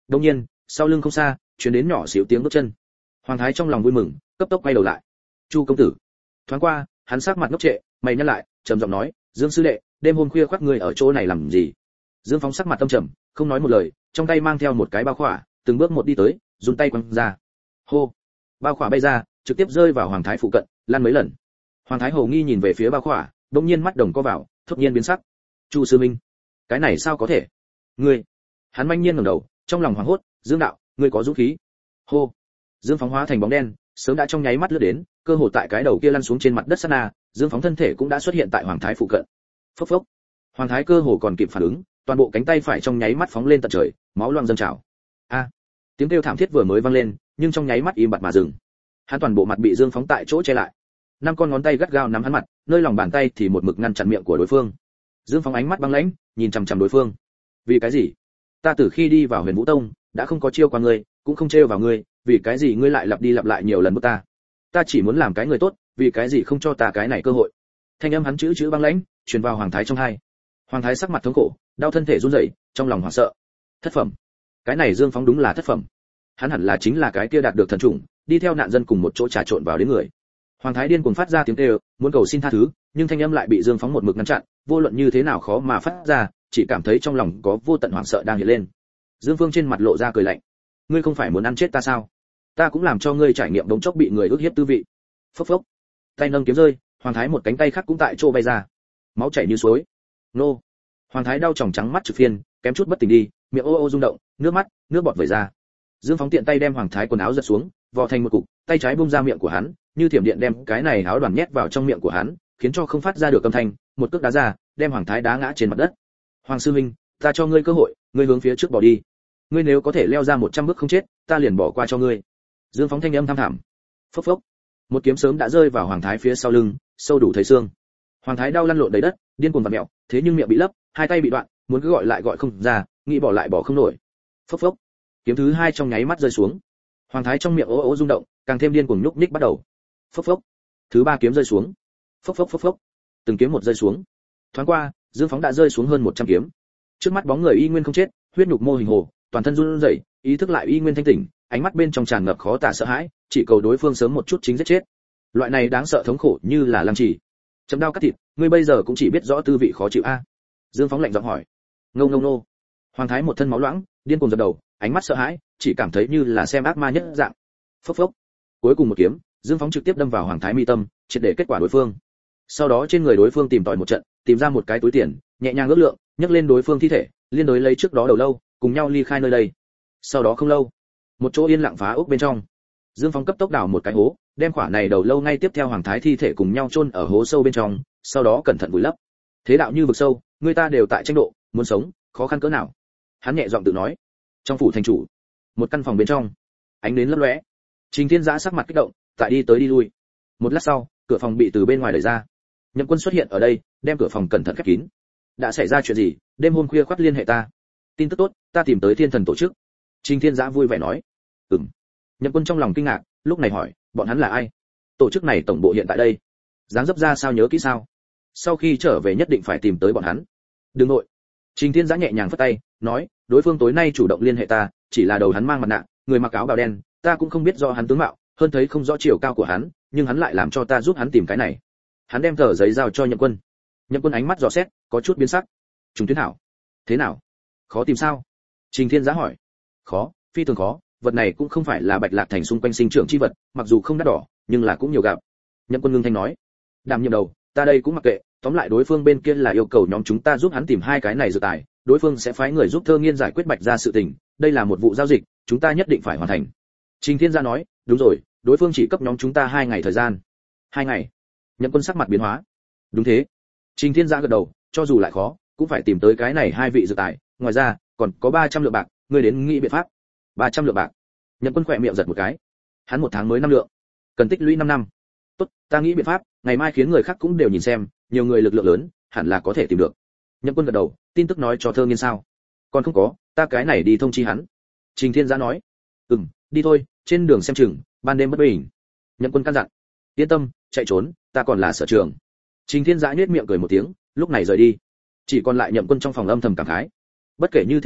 Speaker 1: Đột nhiên, sau lưng không xa, truyền đến nhỏ xíu tiếng bước chân. Hoàng thái trong lòng vui mừng, cấp tốc quay đầu lại. Chu công tử. Thoáng qua, hắn sắc mặt ngốc trệ, mày nhăn lại, trầm giọng nói, Dương sư đệ, đêm hôm khuya khoác ngươi ở chỗ này làm gì? Dương Phóng sắc mặt tâm trầm, không nói một lời, trong tay mang theo một cái bao khỏa, từng bước một đi tới, run tay quăng ra. Hô! Bao khỏa bay ra, trực tiếp rơi vào Hoàng thái phụ cận, lăn mấy lần. Hoàng thái hồ nghi nhìn về phía bao khỏa, đột nhiên mắt đồng co vào, thốt nhiên biến sắc. Chu sư minh, cái này sao có thể? Ngươi! Hắn manh nhiên ngẩng đầu, trong lòng hoảng hốt, Dương đạo, ngươi có dũng khí. Hô! Dương Phóng hóa thành bóng đen, sớm đã trong nháy mắt lướt đến, cơ hồ tại cái đầu kia lăn xuống trên mặt đất sát na, Dương Phóng thân thể cũng đã xuất hiện tại Hoàng thái phụ cận. Phốc phốc. Hoàng thái cơ hồ còn kịp phản ứng, toàn bộ cánh tay phải trong nháy mắt phóng lên tận trời, máu loang dâng trào. A! Tiếng kêu thảm thiết vừa mới vang lên, nhưng trong nháy mắt im bặt mà dừng. Hắn toàn bộ mặt bị Dương Phóng tại chỗ che lại. Năm con ngón tay gắt gao nắm hắn mặt, nơi lòng bàn tay thì một mực ngăn chặn miệng của đối phương. Dương Phóng ánh mắt băng lãnh, nhìn chằm chằm đối phương. Vì cái gì? Ta từ khi đi vào Huyền Vũ Tông, đã không có chiêu qua ngươi, cũng không trêu vào ngươi, vì cái gì ngươi lại lặp đi lặp lại nhiều lần bức ta? Ta chỉ muốn làm cái người tốt, vì cái gì không cho ta cái này cơ hội? Thanh âm hắn chữ chữ băng lãnh, truyền vào Hoàng thái trong tai. Hoàng thái sắc mặt thống khổ, đau thân thể run rẩy, trong lòng hoảng sợ. Thất phẩm. Cái này Dương Phóng đúng là thất phẩm. Hắn hẳn là chính là cái kia đạt được thần trùng, đi theo nạn dân cùng một chỗ trà trộn vào đến người. Hoàng thái điên cuồng phát ra tiếng kêu, muốn cầu xin tha thứ, nhưng thanh âm lại bị Dương Phóng một mực ngăn chặn, vô luận như thế nào khó mà phát ra, chỉ cảm thấy trong lòng có vô tận hoảng sợ đang hiện lên. Dương Phương trên mặt lộ ra cười lạnh. Ngươi không phải muốn ăn chết ta sao? Ta cũng làm cho ngươi trải nghiệm đống chốc bị người ức hiếp tư vị. Phốc phốc. Tay nâng kiếm rơi, Hoàng thái một cánh tay khác cũng tại chỗ bay ra. Máu chảy như suối. Nô. Hoàng thái đau tròng trắng mắt trực phiên, kém chút bất tỉnh đi, miệng ô ô rung động, nước mắt, nước bọt vẩy ra. Dương Phóng tiện tay đem Hoàng thái quần áo giật xuống, vò thành một cục, tay trái bung ra miệng của hắn, như thiểm điện đem cái này áo đoàn nhét vào trong miệng của hắn, khiến cho không phát ra được âm thanh, một cước đá ra, đem Hoàng thái đá ngã trên mặt đất. Hoàng sư huynh, ta cho ngươi cơ hội, ngươi hướng phía trước bỏ đi. Ngươi nếu có thể leo ra một trăm bước không chết, ta liền bỏ qua cho ngươi. Dương Phóng thanh âm thăm thẳm. Phốc phốc. Một kiếm sớm đã rơi vào Hoàng thái phía sau lưng, sâu đủ thấy xương. Hoàng thái đau lăn lộn đầy đất, điên cuồng vặn mèo, thế nhưng miệng bị lấp, hai tay bị đoạn, muốn cứ gọi lại gọi không ra, nghĩ bỏ lại bỏ không nổi. Phốc phốc. Kiếm thứ hai trong nháy mắt rơi xuống. Hoàng thái trong miệng ố ố rung động, càng thêm điên cuồng nhúc nhích bắt đầu. Phốc phốc. Thứ ba kiếm rơi xuống. Phốc phốc phốc phốc. Từng kiếm một rơi xuống. Thoáng qua, Dương Phóng đã rơi xuống hơn một trăm kiếm. Trước mắt bóng người y nguyên không chết, huyết nhục mô hình hồ, toàn thân run rẩy, ý thức lại y nguyên thanh tỉnh, ánh mắt bên trong tràn ngập khó tả sợ hãi, chỉ cầu đối phương sớm một chút chính giết chết. Loại này đáng sợ thống khổ như là lăng trì. Chấm đau cắt thịt, ngươi bây giờ cũng chỉ biết rõ tư vị khó chịu a? Dương Phóng lạnh giọng hỏi. Ngông ngông nô. Hoàng thái một thân máu loãng, điên cuồng dập đầu, ánh mắt sợ hãi, chỉ cảm thấy như là xem ác ma nhất dạng. Phốc phốc. Cuối cùng một kiếm, Dương Phóng trực tiếp đâm vào Hoàng thái mi tâm, triệt để kết quả đối phương. Sau đó trên người đối phương tìm tòi một trận, tìm ra một cái túi tiền, nhẹ nhàng ước lượng, nhấc lên đối phương thi thể, liên đối lấy trước đó đầu lâu, cùng nhau ly khai nơi đây. Sau đó không lâu, một chỗ yên lặng phá ốc bên trong, Dương Phóng cấp tốc đào một cái hố, đem quả này đầu lâu ngay tiếp theo Hoàng thái thi thể cùng nhau chôn ở hố sâu bên trong, sau đó cẩn thận vùi lấp. Thế đạo như vực sâu, người ta đều tại tranh độ, muốn sống, khó khăn cỡ nào. Hắn nhẹ giọng tự nói. Trong phủ thành chủ, một căn phòng bên trong, ánh nến lấp lóe. Trình Thiên Giã sắc mặt kích động, tại đi tới đi lui. Một lát sau, cửa phòng bị từ bên ngoài đẩy ra. Nhậm Quân xuất hiện ở đây, đem cửa phòng cẩn thận khép kín. Đã xảy ra chuyện gì? Đêm hôm khuya khoắt liên hệ ta. Tin tức tốt, ta tìm tới Thiên Thần tổ chức. Trình Thiên Giã vui vẻ nói. Ừm. Nhậm Quân trong lòng kinh ngạc, lúc này hỏi, bọn hắn là ai? Tổ chức này tổng bộ hiện tại đây. Dáng dấp ra sao nhớ kỹ sao? Sau khi trở về nhất định phải tìm tới bọn hắn. Đừng nội. Trình Thiên Giã nhẹ nhàng phất tay, nói, đối phương tối nay chủ động liên hệ ta, chỉ là đầu hắn mang mặt nạ, người mặc áo bào đen, ta cũng không biết do hắn tướng mạo, hơn thấy không rõ chiều cao của hắn, nhưng hắn lại làm cho ta giúp hắn tìm cái này. Hắn đem tờ giấy giao cho Nhậm Quân. Nhậm Quân ánh mắt dò xét, có chút biến sắc. Trùng Tuyến Hảo. Thế nào? Khó tìm sao? Trình Thiên Giã hỏi. Khó, phi thường khó, vật này cũng không phải là Bạch Lạc thành xung quanh sinh trưởng chi vật, mặc dù không đắt đỏ, nhưng là cũng nhiều gặp. Nhậm Quân ngưng thanh nói. Đảm nhiệm đầu, ta đây cũng mặc kệ, tóm lại đối phương bên kia là yêu cầu nhóm chúng ta giúp hắn tìm hai cái này dự tài, đối phương sẽ phái người giúp Thơ Nghiên giải quyết Bạch gia sự tình, đây là một vụ giao dịch, chúng ta nhất định phải hoàn thành. Trình Thiên Gia nói, đúng rồi, đối phương chỉ cấp nhóm chúng ta hai ngày thời gian. Hai ngày? Nhậm Quân sắc mặt biến hóa. Đúng thế. Trình Thiên Gia gật đầu, cho dù lại khó, cũng phải tìm tới cái này hai vị dự tài, ngoài ra, còn có ba trăm lượng bạc, ngươi đến nghĩ biện pháp. ba trăm lượng bạc. Nhậm Quân khỏe miệng giật một cái. Hắn một tháng mới năm lượng, cần tích lũy năm năm. Tốt, ta nghĩ biện pháp, ngày mai khiến người khác cũng đều nhìn xem, nhiều người lực lượng lớn, hẳn là có thể tìm được. Nhậm Quân gật đầu, tin tức nói cho Thơ Nghiên sao? Còn không có, ta cái này đi thông chi hắn. Trình Thiên Giã nói. Ừm, đi thôi, trên đường xem chừng, ban đêm bất bình. Nhậm Quân căn dặn. Yên tâm, chạy trốn, ta còn là sở trường. Trình Thiên Giã nhếch miệng cười một tiếng, lúc này rời đi. Chỉ còn lại Nhậm Quân trong phòng âm thầm cảm khái. Bất kể như thế nào,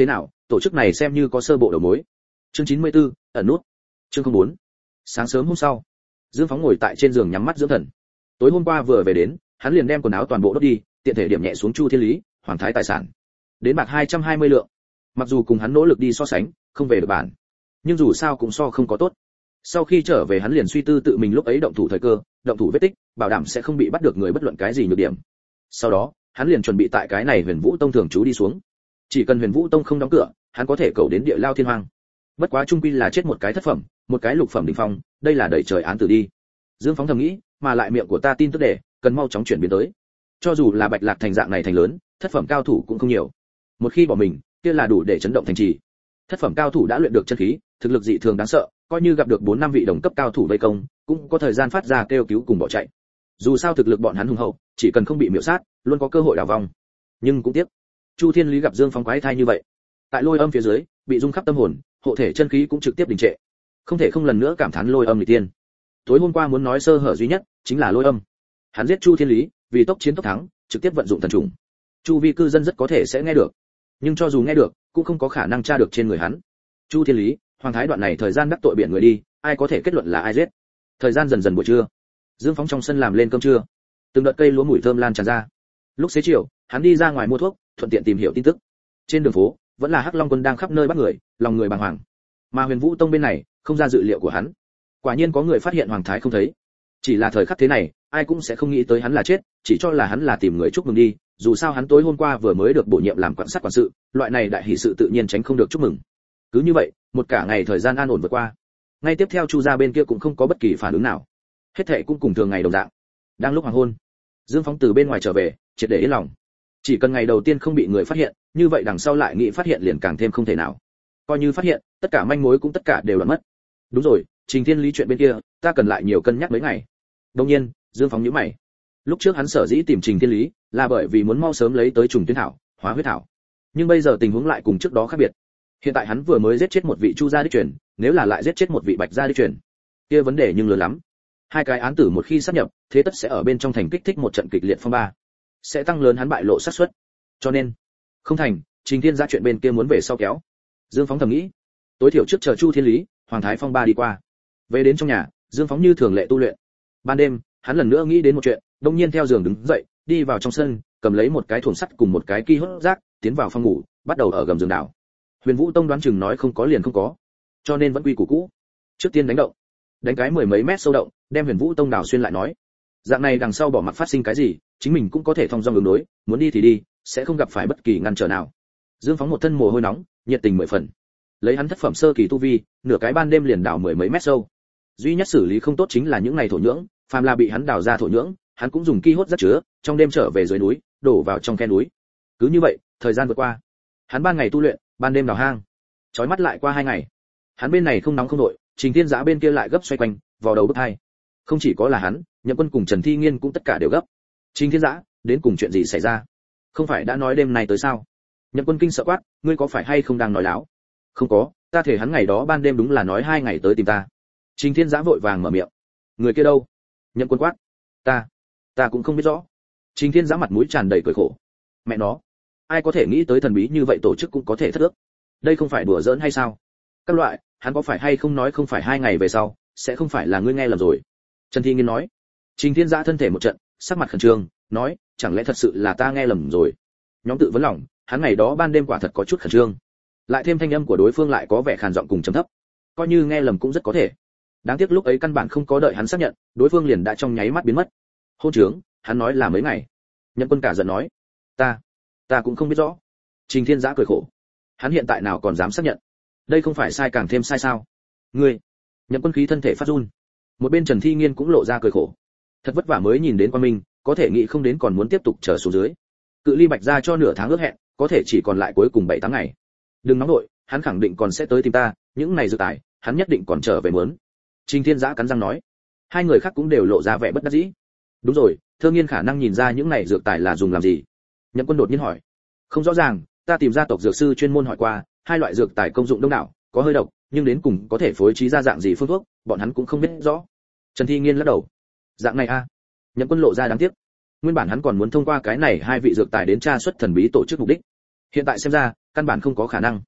Speaker 1: tổ chức này xem như có sơ bộ đầu mối. Chương chín mươi tư, ẩn nút. Chương không bốn. Sáng sớm hôm sau, Dương Phóng ngồi tại trên giường nhắm mắt dưỡng thần. Tối hôm qua vừa về đến, hắn liền đem quần áo toàn bộ đốt đi, tiện thể điểm nhẹ xuống Chu Thiên Lý, Hoàng Thái tài sản. Đến bạc hai trăm hai mươi lượng. Mặc dù cùng hắn nỗ lực đi so sánh, không về được bản, nhưng dù sao cũng so không có tốt. Sau khi trở về hắn liền suy tư tự mình lúc ấy động thủ thời cơ, động thủ vết tích, bảo đảm sẽ không bị bắt được người bất luận cái gì nhược điểm. Sau đó, hắn liền chuẩn bị tại cái này Huyền Vũ Tông thường trú đi xuống. Chỉ cần Huyền Vũ Tông không đóng cửa, hắn có thể cầu đến địa lao thiên hoang. Bất quá trung quy là chết một cái thất phẩm, một cái lục phẩm đỉnh phong, đây là đẩy trời án tử đi. Dương Phóng thầm nghĩ, mà lại miệng của ta tin tức để, cần mau chóng chuyển biến tới. Cho dù là Bạch Lạc thành dạng này thành lớn, thất phẩm cao thủ cũng không nhiều. Một khi bỏ mình, kia là đủ để chấn động thành trì. Thất phẩm cao thủ đã luyện được chân khí, thực lực dị thường đáng sợ, coi như gặp được bốn năm vị đồng cấp cao thủ vây công, cũng có thời gian phát ra kêu cứu cùng bỏ chạy. Dù sao thực lực bọn hắn hùng hậu, chỉ cần không bị miểu sát, luôn có cơ hội đào vong. Nhưng cũng tiếc, Chu Thiên Lý gặp Dương Phóng quái thai như vậy, tại lôi âm phía dưới, bị rung khắp tâm hồn, hộ thể chân khí cũng trực tiếp đình trệ. Không thể không lần nữa cảm thán lôi âm nghịch tiên. Tối hôm qua muốn nói sơ hở duy nhất chính là lôi âm. Hắn giết Chu Thiên Lý, vì tốc chiến tốc thắng, trực tiếp vận dụng thần trùng. Chu vi cư dân rất có thể sẽ nghe được, nhưng cho dù nghe được, cũng không có khả năng tra được trên người hắn. Chu Thiên Lý, Hoàng Thái đoạn này thời gian đắc tội biển người đi, ai có thể kết luận là ai giết. Thời gian dần dần buổi trưa, Dương Phóng trong sân làm lên cơm trưa, từng đợt cây lúa mùi thơm lan tràn ra. Lúc xế chiều, hắn đi ra ngoài mua thuốc, thuận tiện tìm hiểu tin tức. Trên đường phố, vẫn là Hắc Long quân đang khắp nơi bắt người, lòng người bàng hoàng. Mà Huyền Vũ Tông bên này, không ra dự liệu của hắn. Quả nhiên có người phát hiện Hoàng Thái không thấy. Chỉ là thời khắc thế này, ai cũng sẽ không nghĩ tới hắn là chết, chỉ cho là hắn là tìm người chúc mừng đi, dù sao hắn tối hôm qua vừa mới được bổ nhiệm làm quản sát quản sự, loại này đại hỷ sự tự nhiên tránh không được chúc mừng. Cứ như vậy, một cả ngày thời gian an ổn vượt qua. Ngay tiếp theo Chu gia bên kia cũng không có bất kỳ phản ứng nào. Hết thảy cũng cùng thường ngày đồng dạng. Đang lúc hoàng hôn, Dương Phóng từ bên ngoài trở về, triệt để yên lòng. Chỉ cần ngày đầu tiên không bị người phát hiện, như vậy đằng sau lại nghĩ phát hiện liền càng thêm không thể nào. Coi như phát hiện, tất cả manh mối cũng tất cả đều là mất. Đúng rồi, Trình Thiên Lý chuyện bên kia, ta cần lại nhiều cân nhắc mấy ngày. Đương nhiên, Dương Phóng nhíu mày. Lúc trước hắn sở dĩ tìm Trình Thiên Lý, là bởi vì muốn mau sớm lấy tới trùng tuyến thảo, hóa huyết thảo. Nhưng bây giờ tình huống lại cùng trước đó khác biệt. Hiện tại hắn vừa mới giết chết một vị Chu gia đích truyền, nếu là lại giết chết một vị Bạch gia đích truyền, kia vấn đề nhưng lớn lắm. Hai cái án tử một khi sát nhập, thế tất sẽ ở bên trong thành kích thích một trận kịch liệt phong ba, sẽ tăng lớn hắn bại lộ xác suất. Cho nên, không thành, Trình Thiên Giã chuyện bên kia muốn về sau kéo. Dương Phóng thầm nghĩ, tối thiểu trước chờ Chu Thiên Lý, Hoàng Thái phong ba đi qua. Về đến trong nhà, Dương Phóng như thường lệ tu luyện. Ban đêm, hắn lần nữa nghĩ đến một chuyện, đột nhiên theo giường đứng dậy, đi vào trong sân, cầm lấy một cái thùng sắt cùng một cái ki hốt rác, tiến vào phòng ngủ, bắt đầu ở gầm giường đảo. Huyền Vũ Tông đoán chừng nói không có liền không có, cho nên vẫn quy củ cũ. Trước tiên đánh động, đánh cái mười mấy mét sâu động, đem Huyền Vũ Tông đào xuyên lại nói. Dạng này đằng sau bỏ mặc phát sinh cái gì, chính mình cũng có thể thông dong ứng đối, muốn đi thì đi, sẽ không gặp phải bất kỳ ngăn trở nào. Dương Phóng một thân mồ hôi nóng, nhiệt tình mười phần. Lấy hắn thất phẩm sơ kỳ tu vi, nửa cái ban đêm liền đào mười mấy mét sâu. Duy nhất xử lý không tốt chính là những ngày thổ nhưỡng, phàm là bị hắn đào ra thổ nhưỡng, hắn cũng dùng ki hốt rất chứa, trong đêm trở về dưới núi, đổ vào trong khe núi. Cứ như vậy, thời gian vượt qua. Hắn ban ngày tu luyện, ban đêm đào hang. Chói mắt lại qua hai ngày. Hắn bên này không nóng không nội, Trình Thiên Giã bên kia lại gấp xoay quanh, vào đầu bức hai. Không chỉ có là hắn, Nhậm Quân cùng Trần Thi Nghiên cũng tất cả đều gấp. Trình Thiên Giã, đến cùng chuyện gì xảy ra? Không phải đã nói đêm nay tới sao? Nhậm Quân kinh sợ quát, ngươi có phải hay không đang nói láo? Không có, ta thể hắn ngày đó ban đêm đúng là nói hai ngày tới tìm ta. Trình Thiên Giã vội vàng mở miệng. Người kia đâu? Nhậm Quân quát. Ta, ta cũng không biết rõ. Trình Thiên Giã mặt mũi tràn đầy cười khổ. Mẹ nó, ai có thể nghĩ tới thần bí như vậy tổ chức cũng có thể thất ước. Đây không phải đùa giỡn hay sao? Các loại, hắn có phải hay không nói không phải hai ngày về sau, sẽ không phải là ngươi nghe lầm rồi. Trần Thi Nghiên nói. Trình Thiên Giã thân thể một trận, sắc mặt khẩn trương, nói, chẳng lẽ thật sự là ta nghe lầm rồi? Nhóm tự vấn lòng, hắn ngày đó ban đêm quả thật có chút khẩn trương. Lại thêm thanh âm của đối phương lại có vẻ khàn giọng cùng trầm thấp, coi như nghe lầm cũng rất có thể. Đáng tiếc lúc ấy căn bản không có đợi hắn xác nhận, đối phương liền đã trong nháy mắt biến mất. Hôn trướng, hắn nói là mấy ngày. Nhậm Quân cả giận nói, ta, ta cũng không biết rõ. Trình Thiên Giã cười khổ, hắn hiện tại nào còn dám xác nhận? Đây không phải sai càng thêm sai sao? Ngươi, Nhậm Quân khí thân thể phát run. Một bên Trần Thi Nghiên cũng lộ ra cười khổ. Thật vất vả mới nhìn đến Quan Minh, có thể nghĩ không đến còn muốn tiếp tục chờ xuống dưới. Cự ly Bạch gia cho nửa tháng ước hẹn, có thể chỉ còn lại cuối cùng bảy tháng ngày. Đừng nóng nội, hắn khẳng định còn sẽ tới tìm ta, những này dự tài, hắn nhất định còn trở về muốn. Trình Thiên Giã cắn răng nói. Hai người khác cũng đều lộ ra vẻ bất đắc dĩ. Đúng rồi, Thương Nghiên khả năng nhìn ra những này dược tài là dùng làm gì. Nhậm Quân đột nhiên hỏi. Không rõ ràng, ta tìm gia tộc dược sư chuyên môn hỏi qua, hai loại dược tài công dụng đông đảo, có hơi độc, nhưng đến cùng có thể phối trí ra dạng gì phương thuốc, bọn hắn cũng không biết rõ. Trần Thi Nghiên lắc đầu. Dạng này a? À? Nhậm Quân lộ ra đáng tiếc. Nguyên bản hắn còn muốn thông qua cái này hai vị dược tài đến tra xuất thần bí tổ chức mục đích. Hiện tại xem ra, căn bản không có khả năng.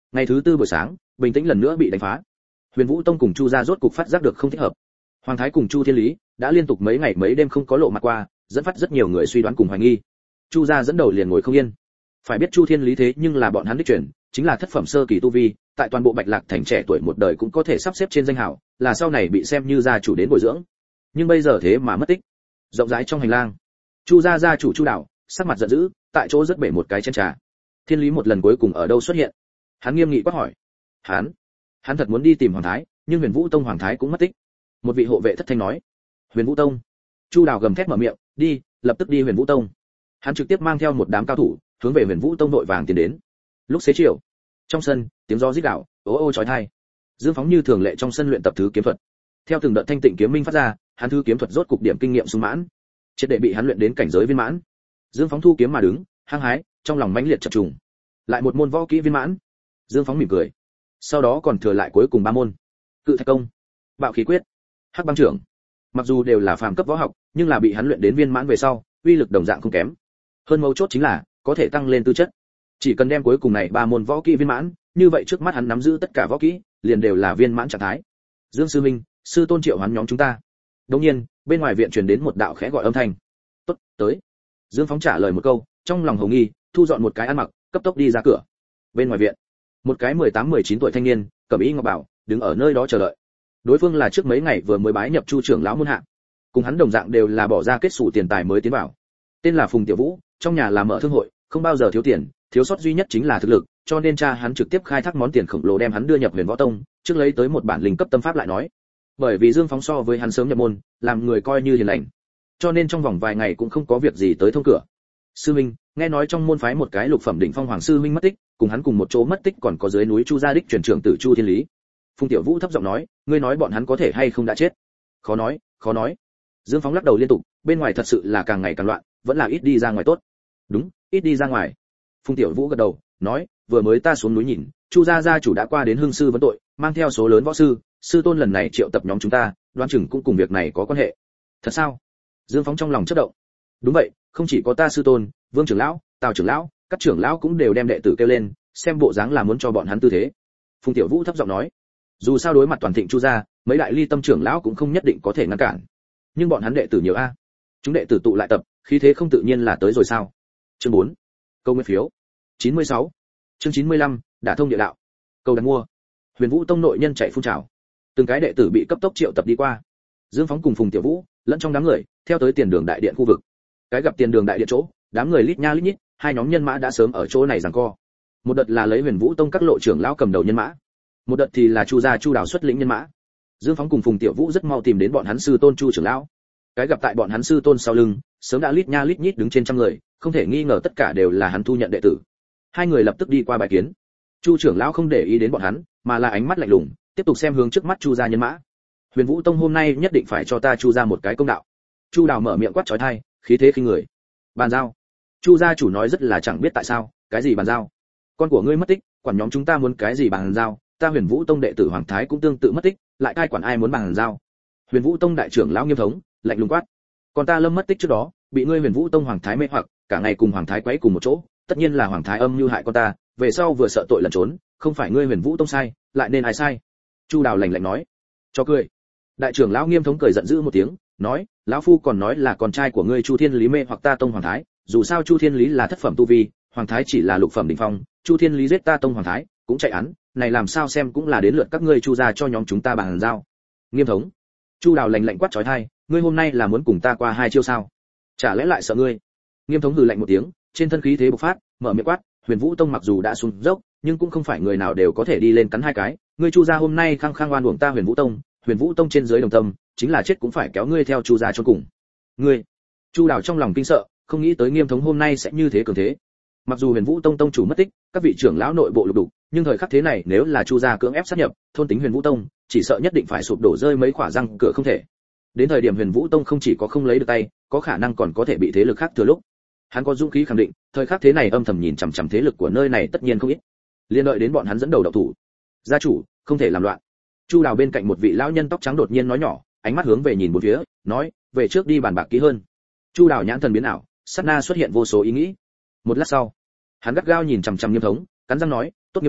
Speaker 1: Ngày thứ tư buổi sáng, bình tĩnh lần nữa bị đánh phá. Huyền Vũ Tông cùng Chu gia rốt cục phát giác được không thích hợp. Hoàng thái cùng Chu Thiên Lý đã liên tục mấy ngày mấy đêm không có lộ mặt qua, dẫn phát rất nhiều người suy đoán cùng hoài nghi. Chu gia dẫn đầu liền ngồi không yên. Phải biết Chu Thiên Lý thế nhưng là bọn hắn đích truyền, chính là thất phẩm sơ kỳ tu vi, tại toàn bộ Bạch Lạc thành trẻ tuổi một đời cũng có thể sắp xếp trên danh hào, là sau này bị xem như gia chủ đến bồi dưỡng. Nhưng bây giờ thế mà mất tích. Rộng rãi trong hành lang, Chu gia gia chủ Chu Đào sắc mặt giận dữ, tại chỗ rất bể một cái chén trà. Thiên Lý một lần cuối cùng ở đâu xuất hiện? Hắn nghiêm nghị quát hỏi. Hắn, hắn thật muốn đi tìm Hoàng thái, nhưng Huyền Vũ Tông Hoàng thái cũng mất tích. Một vị hộ vệ thất thanh nói. Huyền Vũ Tông. Chu Đào gầm thét mở miệng, đi, lập tức đi Huyền Vũ Tông. Hắn trực tiếp mang theo một đám cao thủ, hướng về Huyền Vũ Tông đội vàng tiến đến. Lúc xế chiều, trong sân, tiếng gió rít gào, ố ô chói tai. Dương Phóng như thường lệ trong sân luyện tập thứ kiếm thuật. Theo từng đợt thanh tịnh kiếm minh phát ra, hắn thứ kiếm thuật rốt cục điểm kinh nghiệm sung mãn, triệt để bị hắn luyện đến cảnh giới viên mãn. Dương Phóng thu kiếm mà đứng, hăng hái, trong lòng mãnh liệt chập trùng. Lại một môn võ kỹ viên mãn. Dương Phóng mỉm cười. Sau đó còn thừa lại cuối cùng ba môn: Cự Thạch Công, Bạo Khí Quyết, Hắc Băng Trưởng. Mặc dù đều là phàm cấp võ học, nhưng là bị hắn luyện đến viên mãn về sau, uy lực đồng dạng không kém. Hơn mấu chốt chính là có thể tăng lên tư chất. Chỉ cần đem cuối cùng này ba môn võ kỹ viên mãn, như vậy trước mắt hắn nắm giữ tất cả võ kỹ, liền đều là viên mãn trạng thái. Dương sư minh, sư tôn triệu hoán nhóm chúng ta. Đương nhiên, bên ngoài viện truyền đến một đạo khẽ gọi âm thanh. "Tốt, tới." Dương Phóng trả lời một câu, trong lòng hồ nghi, thu dọn một cái ăn mặc, cấp tốc đi ra cửa. Bên ngoài viện, một cái mười tám mười chín tuổi thanh niên, cẩm y ngọc bảo, đứng ở nơi đó chờ đợi. Đối phương là trước mấy ngày vừa mới bái nhập Chu trưởng lão môn hạ, cùng hắn đồng dạng đều là bỏ ra kết sủ tiền tài mới tiến vào. Tên là Phùng Tiểu Vũ, trong nhà làm mở thương hội, không bao giờ thiếu tiền, thiếu sót duy nhất chính là thực lực, cho nên cha hắn trực tiếp khai thác món tiền khổng lồ đem hắn đưa nhập Huyền Võ Tông, trước lấy tới một bản linh cấp tâm pháp lại nói. Bởi vì Dương Phóng so với hắn sớm nhập môn, làm người coi như hiền lành, cho nên trong vòng vài ngày cũng không có việc gì tới thông cửa. Sư huynh, nghe nói trong môn phái một cái lục phẩm đỉnh phong hoàng sư huynh mất tích, cùng hắn cùng một chỗ mất tích còn có dưới núi Chu gia đích truyền trưởng tử Chu Thiên Lý. Phùng Tiểu Vũ thấp giọng nói, ngươi nói bọn hắn có thể hay không đã chết? Khó nói, khó nói. Dương Phóng lắc đầu liên tục, bên ngoài thật sự là càng ngày càng loạn, vẫn là ít đi ra ngoài tốt. Đúng, ít đi ra ngoài. Phùng Tiểu Vũ gật đầu, nói, vừa mới ta xuống núi nhìn, Chu gia gia chủ đã qua đến hương sư vấn tội, mang theo số lớn võ sư, sư tôn lần này triệu tập nhóm chúng ta, đoán chừng cũng cùng việc này có quan hệ. Thật sao? Dương Phóng trong lòng chớp động. Đúng vậy, không chỉ có ta sư tôn, Vương trưởng lão, Tào trưởng lão, các trưởng lão cũng đều đem đệ tử kêu lên, xem bộ dáng là muốn cho bọn hắn tư thế. Phùng Tiểu Vũ thấp giọng nói, dù sao đối mặt toàn thịnh Chu gia, mấy đại ly tâm trưởng lão cũng không nhất định có thể ngăn cản. Nhưng bọn hắn đệ tử nhiều a. Chúng đệ tử tụ lại tập, khí thế không tự nhiên là tới rồi sao? Chương bốn. Câu nguyên phiếu. chín mươi sáu. Chương chín mươi lăm, đả thông địa đạo. Câu đặt mua. Huyền Vũ Tông nội nhân chạy phun trào. Từng cái đệ tử bị cấp tốc triệu tập đi qua. Dương Phóng cùng Phùng Tiểu Vũ, lẫn trong đám người, theo tới tiền đường đại điện khu vực. Cái gặp tiền đường đại điện chỗ, đám người lít nha lít nhít, hai nhóm nhân mã đã sớm ở chỗ này giằng co. Một đợt là lấy Huyền Vũ Tông các lộ trưởng lão cầm đầu nhân mã, một đợt thì là Chu gia Chu Đào xuất lĩnh nhân mã. Dương Phóng cùng Phùng Tiểu Vũ rất mau tìm đến bọn hắn sư tôn Chu trưởng lão. Cái gặp tại bọn hắn sư tôn sau lưng, sớm đã lít nha lít nhít đứng trên trăm người, không thể nghi ngờ tất cả đều là hắn thu nhận đệ tử. Hai người lập tức đi qua bài kiến. Chu trưởng lão không để ý đến bọn hắn, mà là ánh mắt lạnh lùng, tiếp tục xem hướng trước mắt Chu gia nhân mã. Huyền Vũ Tông hôm nay nhất định phải cho ta Chu gia một cái công đạo. Chu Đào mở miệng quát chói tai, khí thế khinh người. Bàn giao. Chu gia chủ nói rất là chẳng biết tại sao, cái gì bàn giao? Con của ngươi mất tích, quản nhóm chúng ta muốn cái gì bàn giao? Ta Huyền Vũ Tông đệ tử Hoàng Thái cũng tương tự mất tích, lại cai quản ai muốn bàn giao? Huyền Vũ Tông đại trưởng lão nghiêm thống, lạnh lùng quát. Còn ta Lâm mất tích trước đó, bị ngươi Huyền Vũ Tông Hoàng Thái mê hoặc, cả ngày cùng Hoàng Thái quấy cùng một chỗ, tất nhiên là Hoàng Thái âm mưu hại con ta, về sau vừa sợ tội lẩn trốn, không phải ngươi Huyền Vũ Tông sai, lại nên ai sai? Chu Đào lạnh lạnh nói. Cho cười. Đại trưởng lão nghiêm thống cười giận dữ một tiếng, nói, lão phu còn nói là con trai của ngươi Chu Thiên Lý mê hoặc ta Tông Hoàng Thái, dù sao Chu Thiên Lý là thất phẩm tu vi, Hoàng Thái chỉ là lục phẩm đỉnh phong, Chu Thiên Lý giết ta Tông Hoàng Thái, cũng chạy án, này làm sao xem cũng là đến lượt các ngươi Chu gia cho nhóm chúng ta bàn giao. Nghiêm thống. Chu Đào lạnh lạnh quát chói tai, ngươi hôm nay là muốn cùng ta qua hai chiêu sao? Chả lẽ lại sợ ngươi? Nghiêm thống hừ lạnh một tiếng, trên thân khí thế bộc phát, mở miệng quát, Huyền Vũ Tông mặc dù đã xuống dốc, nhưng cũng không phải người nào đều có thể đi lên cắn hai cái, ngươi Chu gia hôm nay khăng khăng oan uổng ta Huyền Vũ Tông, Huyền Vũ Tông trên dưới đồng tâm, chính là chết cũng phải kéo ngươi theo Chu gia cho cùng. Ngươi. Chu Đào trong lòng kinh sợ, không nghĩ tới Nghiêm thống hôm nay sẽ như thế cường thế. Mặc dù Huyền Vũ Tông tông chủ mất tích, các vị trưởng lão nội bộ lục đục, nhưng thời khắc thế này nếu là Chu gia cưỡng ép sát nhập, thôn tính Huyền Vũ Tông, chỉ sợ nhất định phải sụp đổ rơi mấy khỏa răng cửa không thể. Đến thời điểm Huyền Vũ Tông không chỉ có không lấy được tay, có khả năng còn có thể bị thế lực khác thừa lúc. Hắn có dũng khí khẳng định, thời khắc thế này âm thầm nhìn chằm chằm thế lực của nơi này tất nhiên không ít. Liên đợi đến bọn hắn dẫn đầu động thủ. Gia chủ, không thể làm loạn. Chu Đào bên cạnh một vị lão nhân tóc trắng đột nhiên nói nhỏ, ánh mắt hướng về nhìn bốn phía, nói, về trước đi bàn bạc kỹ hơn. Chu Đào nhãn thần biến ảo, sát na xuất hiện vô số ý nghĩ. Một lát sau, hắn gắt gao nhìn chằm chằm Nghiêm thống, cắn răng nói, tốt Nghiêm thống,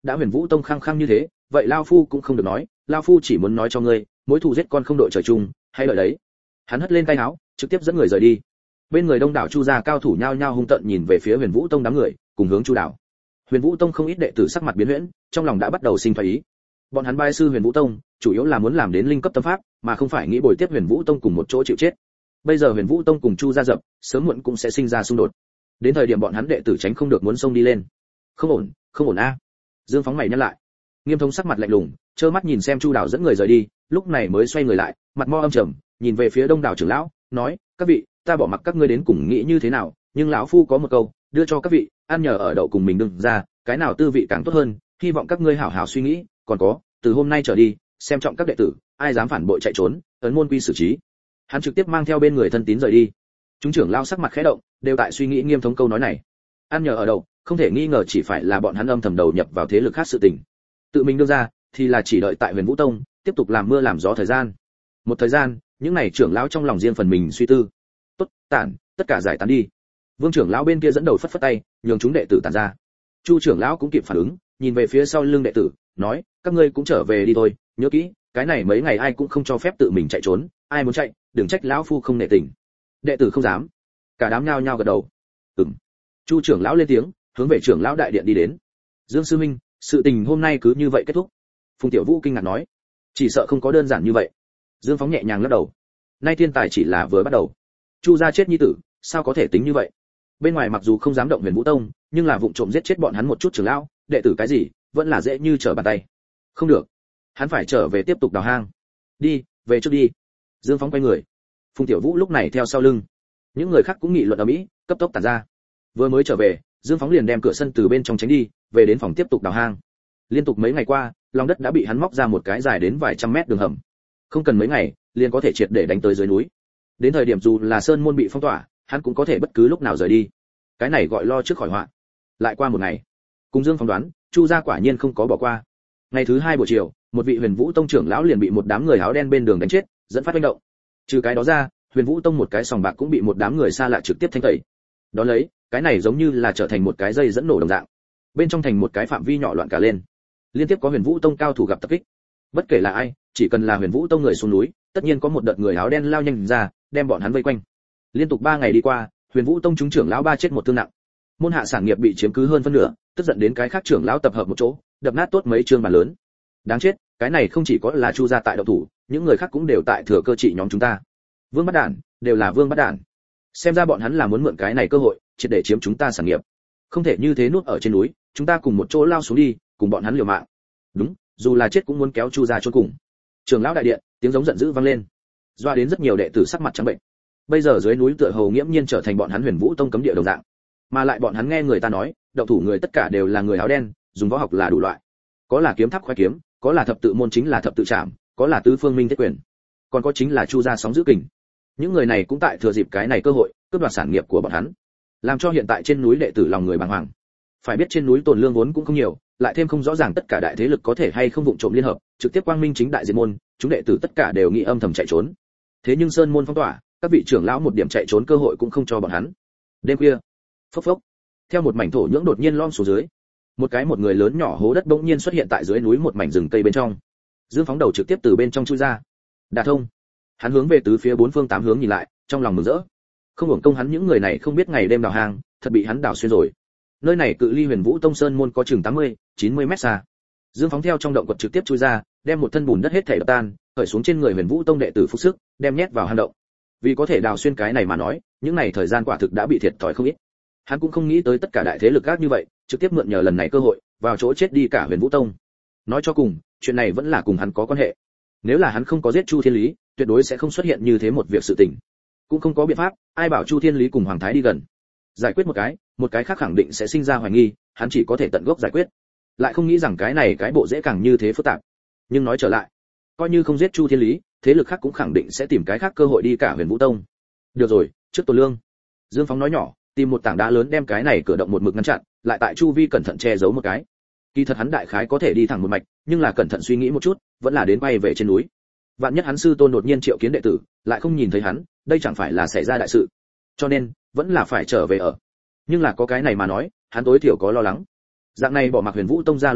Speaker 1: đã Huyền Vũ Tông khăng khăng như thế, vậy lão phu cũng không được nói, lão phu chỉ muốn nói cho ngươi, mối thù giết con không đội trời chung, hay lợi đấy. Hắn hất lên tay áo, trực tiếp dẫn người rời đi. Bên người đông đảo Chu gia cao thủ nhao nhao hung tợn nhìn về phía Huyền Vũ Tông đám người, cùng hướng Chu đảo. Huyền Vũ Tông không ít đệ tử sắc mặt biến huyễn, trong lòng đã bắt đầu sinh phái ý. Bọn hắn bái sư Huyền Vũ Tông, chủ yếu là muốn làm đến linh cấp tâm pháp, mà không phải nghĩ bồi tiếp Huyền Vũ Tông cùng một chỗ chịu chết. Bây giờ Huyền Vũ Tông cùng Chu gia dập, sớm muộn cũng sẽ sinh ra xung đột. Đến thời điểm bọn hắn đệ tử tránh không được muốn xông đi lên. Không ổn, không ổn a. Dương Phóng mày nhăn lại. Nghiêm Thông sắc mặt lạnh lùng, trơ mắt nhìn xem Chu đảo dẫn người rời đi, lúc này mới xoay người lại, mặt mo âm trầm, nhìn về phía đông đảo trưởng lão, nói: "Các vị, ta bỏ mặc các ngươi đến cùng nghĩ như thế nào, nhưng lão phu có một câu, đưa cho các vị, ăn nhờ ở đậu cùng mình đừng ra, cái nào tư vị càng tốt hơn, hy vọng các ngươi hảo hảo suy nghĩ, còn có, từ hôm nay trở đi, xem trọng các đệ tử, ai dám phản bội chạy trốn, ấn môn quy xử trí." Hắn trực tiếp mang theo bên người thân tín rời đi. Chúng trưởng lão sắc mặt khẽ động, đều tại suy nghĩ Nghiêm Thống câu nói này. Ăn nhờ ở đậu, không thể nghi ngờ chỉ phải là bọn hắn âm thầm đầu nhập vào thế lực khác sự tình. Tự mình đưa ra, thì là chỉ đợi tại Huyền Vũ Tông, tiếp tục làm mưa làm gió thời gian. Một thời gian, những này trưởng lão trong lòng riêng phần mình suy tư. Tốt, tản, tất cả giải tán đi. Vương trưởng lão bên kia dẫn đầu phất phất tay, nhường chúng đệ tử tản ra. Chu trưởng lão cũng kịp phản ứng, nhìn về phía sau lưng đệ tử, nói: "Các ngươi cũng trở về đi thôi, nhớ kỹ, cái này mấy ngày ai cũng không cho phép tự mình chạy trốn, ai muốn chạy, đừng trách lão phu không nể tình." Đệ tử không dám. Cả đám nhao nhao gật đầu. Ừm. Chu trưởng lão lên tiếng, hướng về trưởng lão đại điện đi đến. Dương sư minh, sự tình hôm nay cứ như vậy kết thúc. Phùng Tiểu Vũ kinh ngạc nói: "Chỉ sợ không có đơn giản như vậy." Dương Phóng nhẹ nhàng lắc đầu. Nay thiên tài chỉ là vừa bắt đầu. Chu gia chết nhi tử, sao có thể tính như vậy? Bên ngoài mặc dù không dám động Huyền Vũ Tông, nhưng là vụng trộm giết chết bọn hắn một chút trưởng lão, đệ tử cái gì, vẫn là dễ như trở bàn tay. Không được, hắn phải trở về tiếp tục đào hang. Đi, về trước đi. Dương Phóng quay người. Phùng Tiểu Vũ lúc này theo sau lưng. Những người khác cũng nghị luận ở mỹ, cấp tốc tản ra. Vừa mới trở về, Dương Phóng liền đem cửa sân từ bên trong tránh đi, về đến phòng tiếp tục đào hang. Liên tục mấy ngày qua, lòng đất đã bị hắn móc ra một cái dài đến vài trăm mét đường hầm. Không cần mấy ngày, liền có thể triệt để đánh tới dưới núi. Đến thời điểm dù là sơn môn bị phong tỏa, hắn cũng có thể bất cứ lúc nào rời đi. Cái này gọi lo trước khỏi họa. Lại qua một ngày, cùng Dương phỏng đoán, Chu gia quả nhiên không có bỏ qua. Ngày thứ hai buổi chiều, một vị Huyền Vũ Tông trưởng lão liền bị một đám người áo đen bên đường đánh chết, dẫn phát manh động. Trừ cái đó ra, Huyền Vũ Tông một cái sòng bạc cũng bị một đám người xa lạ trực tiếp thanh tẩy. Đó lấy, cái này giống như là trở thành một cái dây dẫn nổ đồng dạng. Bên trong thành một cái phạm vi nhỏ loạn cả lên. Liên tiếp có Huyền Vũ Tông cao thủ gặp tập kích. Bất kể là ai, chỉ cần là Huyền Vũ Tông người xuống núi, tất nhiên có một đợt người áo đen lao nhanh ra, đem bọn hắn vây quanh. Liên tục ba ngày đi qua, Huyền Vũ Tông chúng trưởng lão ba chết một thương nặng. Môn hạ sản nghiệp bị chiếm cứ hơn phân nửa, tức giận đến cái khác trưởng lão tập hợp một chỗ, đập nát tốt mấy trường bàn lớn. Đáng chết, cái này không chỉ có là Chu gia tại động thủ, những người khác cũng đều tại thừa cơ trị nhóm chúng ta. Vương Bát Đản, đều là Vương Bát Đản. Xem ra bọn hắn là muốn mượn cái này cơ hội, triệt để chiếm chúng ta sản nghiệp. Không thể như thế nuốt ở trên núi, chúng ta cùng một chỗ lao xuống đi, cùng bọn hắn liều mạng. Đúng, dù là chết cũng muốn kéo Chu gia chôn cùng. Trưởng lão đại điện, tiếng giống giận dữ vang lên, doa đến rất nhiều đệ tử sắc mặt trắng bệnh. Bây giờ dưới núi tựa hồ nghiễm nhiên trở thành bọn hắn Huyền Vũ Tông cấm địa đồng dạng, mà lại bọn hắn nghe người ta nói, động thủ người tất cả đều là người áo đen, dùng võ học là đủ loại, có là kiếm tháp khoái kiếm, có là thập tự môn chính là thập tự trảm, có là tứ phương minh thiết quyền, còn có chính là Chu gia sóng giữ kình. Những người này cũng tại thừa dịp cái này cơ hội, cướp đoạt sản nghiệp của bọn hắn, làm cho hiện tại trên núi đệ tử lòng người bàng hoàng. Phải biết trên núi tồn lương vốn cũng không nhiều, lại thêm không rõ ràng tất cả đại thế lực có thể hay không vụng trộm liên hợp, trực tiếp quang minh chính đại diệt môn, chúng đệ tử tất cả đều nghĩ âm thầm chạy trốn. Thế nhưng sơn môn phong tỏa, các vị trưởng lão một điểm chạy trốn cơ hội cũng không cho bọn hắn. Đêm khuya, phốc phốc, theo một mảnh thổ nhưỡng đột nhiên lom xuống dưới, một cái một người lớn nhỏ hố đất bỗng nhiên xuất hiện tại dưới núi một mảnh rừng cây bên trong. Dương phóng đầu trực tiếp từ bên trong chui ra. Đả thông. Hắn hướng về tứ phía bốn phương tám hướng nhìn lại, trong lòng mừng rỡ. Không hưởng công hắn những người này không biết ngày đêm đào hang, thật bị hắn đào xuyên rồi. Nơi này cự ly Huyền Vũ Tông sơn môn có chừng tám mươi, chín mươi mét xa. Dương phóng theo trong động quật trực tiếp chui ra, đem một thân bùn đất hết thảy đập tan, khởi xuống trên người Huyền Vũ Tông đệ tử phục sức, đem nhét vào hang động. Vì có thể đào xuyên cái này mà nói, những này thời gian quả thực đã bị thiệt thòi không ít. Hắn cũng không nghĩ tới tất cả đại thế lực khác như vậy, trực tiếp mượn nhờ lần này cơ hội, vào chỗ chết đi cả Huyền Vũ Tông. Nói cho cùng, chuyện này vẫn là cùng hắn có quan hệ. Nếu là hắn không có giết Chu Thiên Lý, tuyệt đối sẽ không xuất hiện như thế một việc sự tình. Cũng không có biện pháp, ai bảo Chu Thiên Lý cùng Hoàng Thái đi gần. Giải quyết một cái, một cái khác khẳng định sẽ sinh ra hoài nghi, hắn chỉ có thể tận gốc giải quyết. Lại không nghĩ rằng cái này cái bộ dễ càng như thế phức tạp. Nhưng nói trở lại, coi như không giết Chu Thiên Lý, thế lực khác cũng khẳng định sẽ tìm cái khác cơ hội đi cả Huyền Vũ Tông. Được rồi, trước Tổ Lương. Dương Phóng nói nhỏ, tìm một tảng đá lớn đem cái này cửa động một mực ngăn chặn, lại tại chu vi cẩn thận che giấu một cái. Kỳ thật hắn đại khái có thể đi thẳng một mạch, nhưng là cẩn thận suy nghĩ một chút, vẫn là đến bay về trên núi. Vạn nhất hắn sư tôn đột nhiên triệu kiến đệ tử, lại không nhìn thấy hắn, đây chẳng phải là xảy ra đại sự. Cho nên, vẫn là phải trở về ở. Nhưng là có cái này mà nói, hắn tối thiểu có lo lắng. Dạng này bỏ mặc Huyền Vũ Tông ra loạn gì,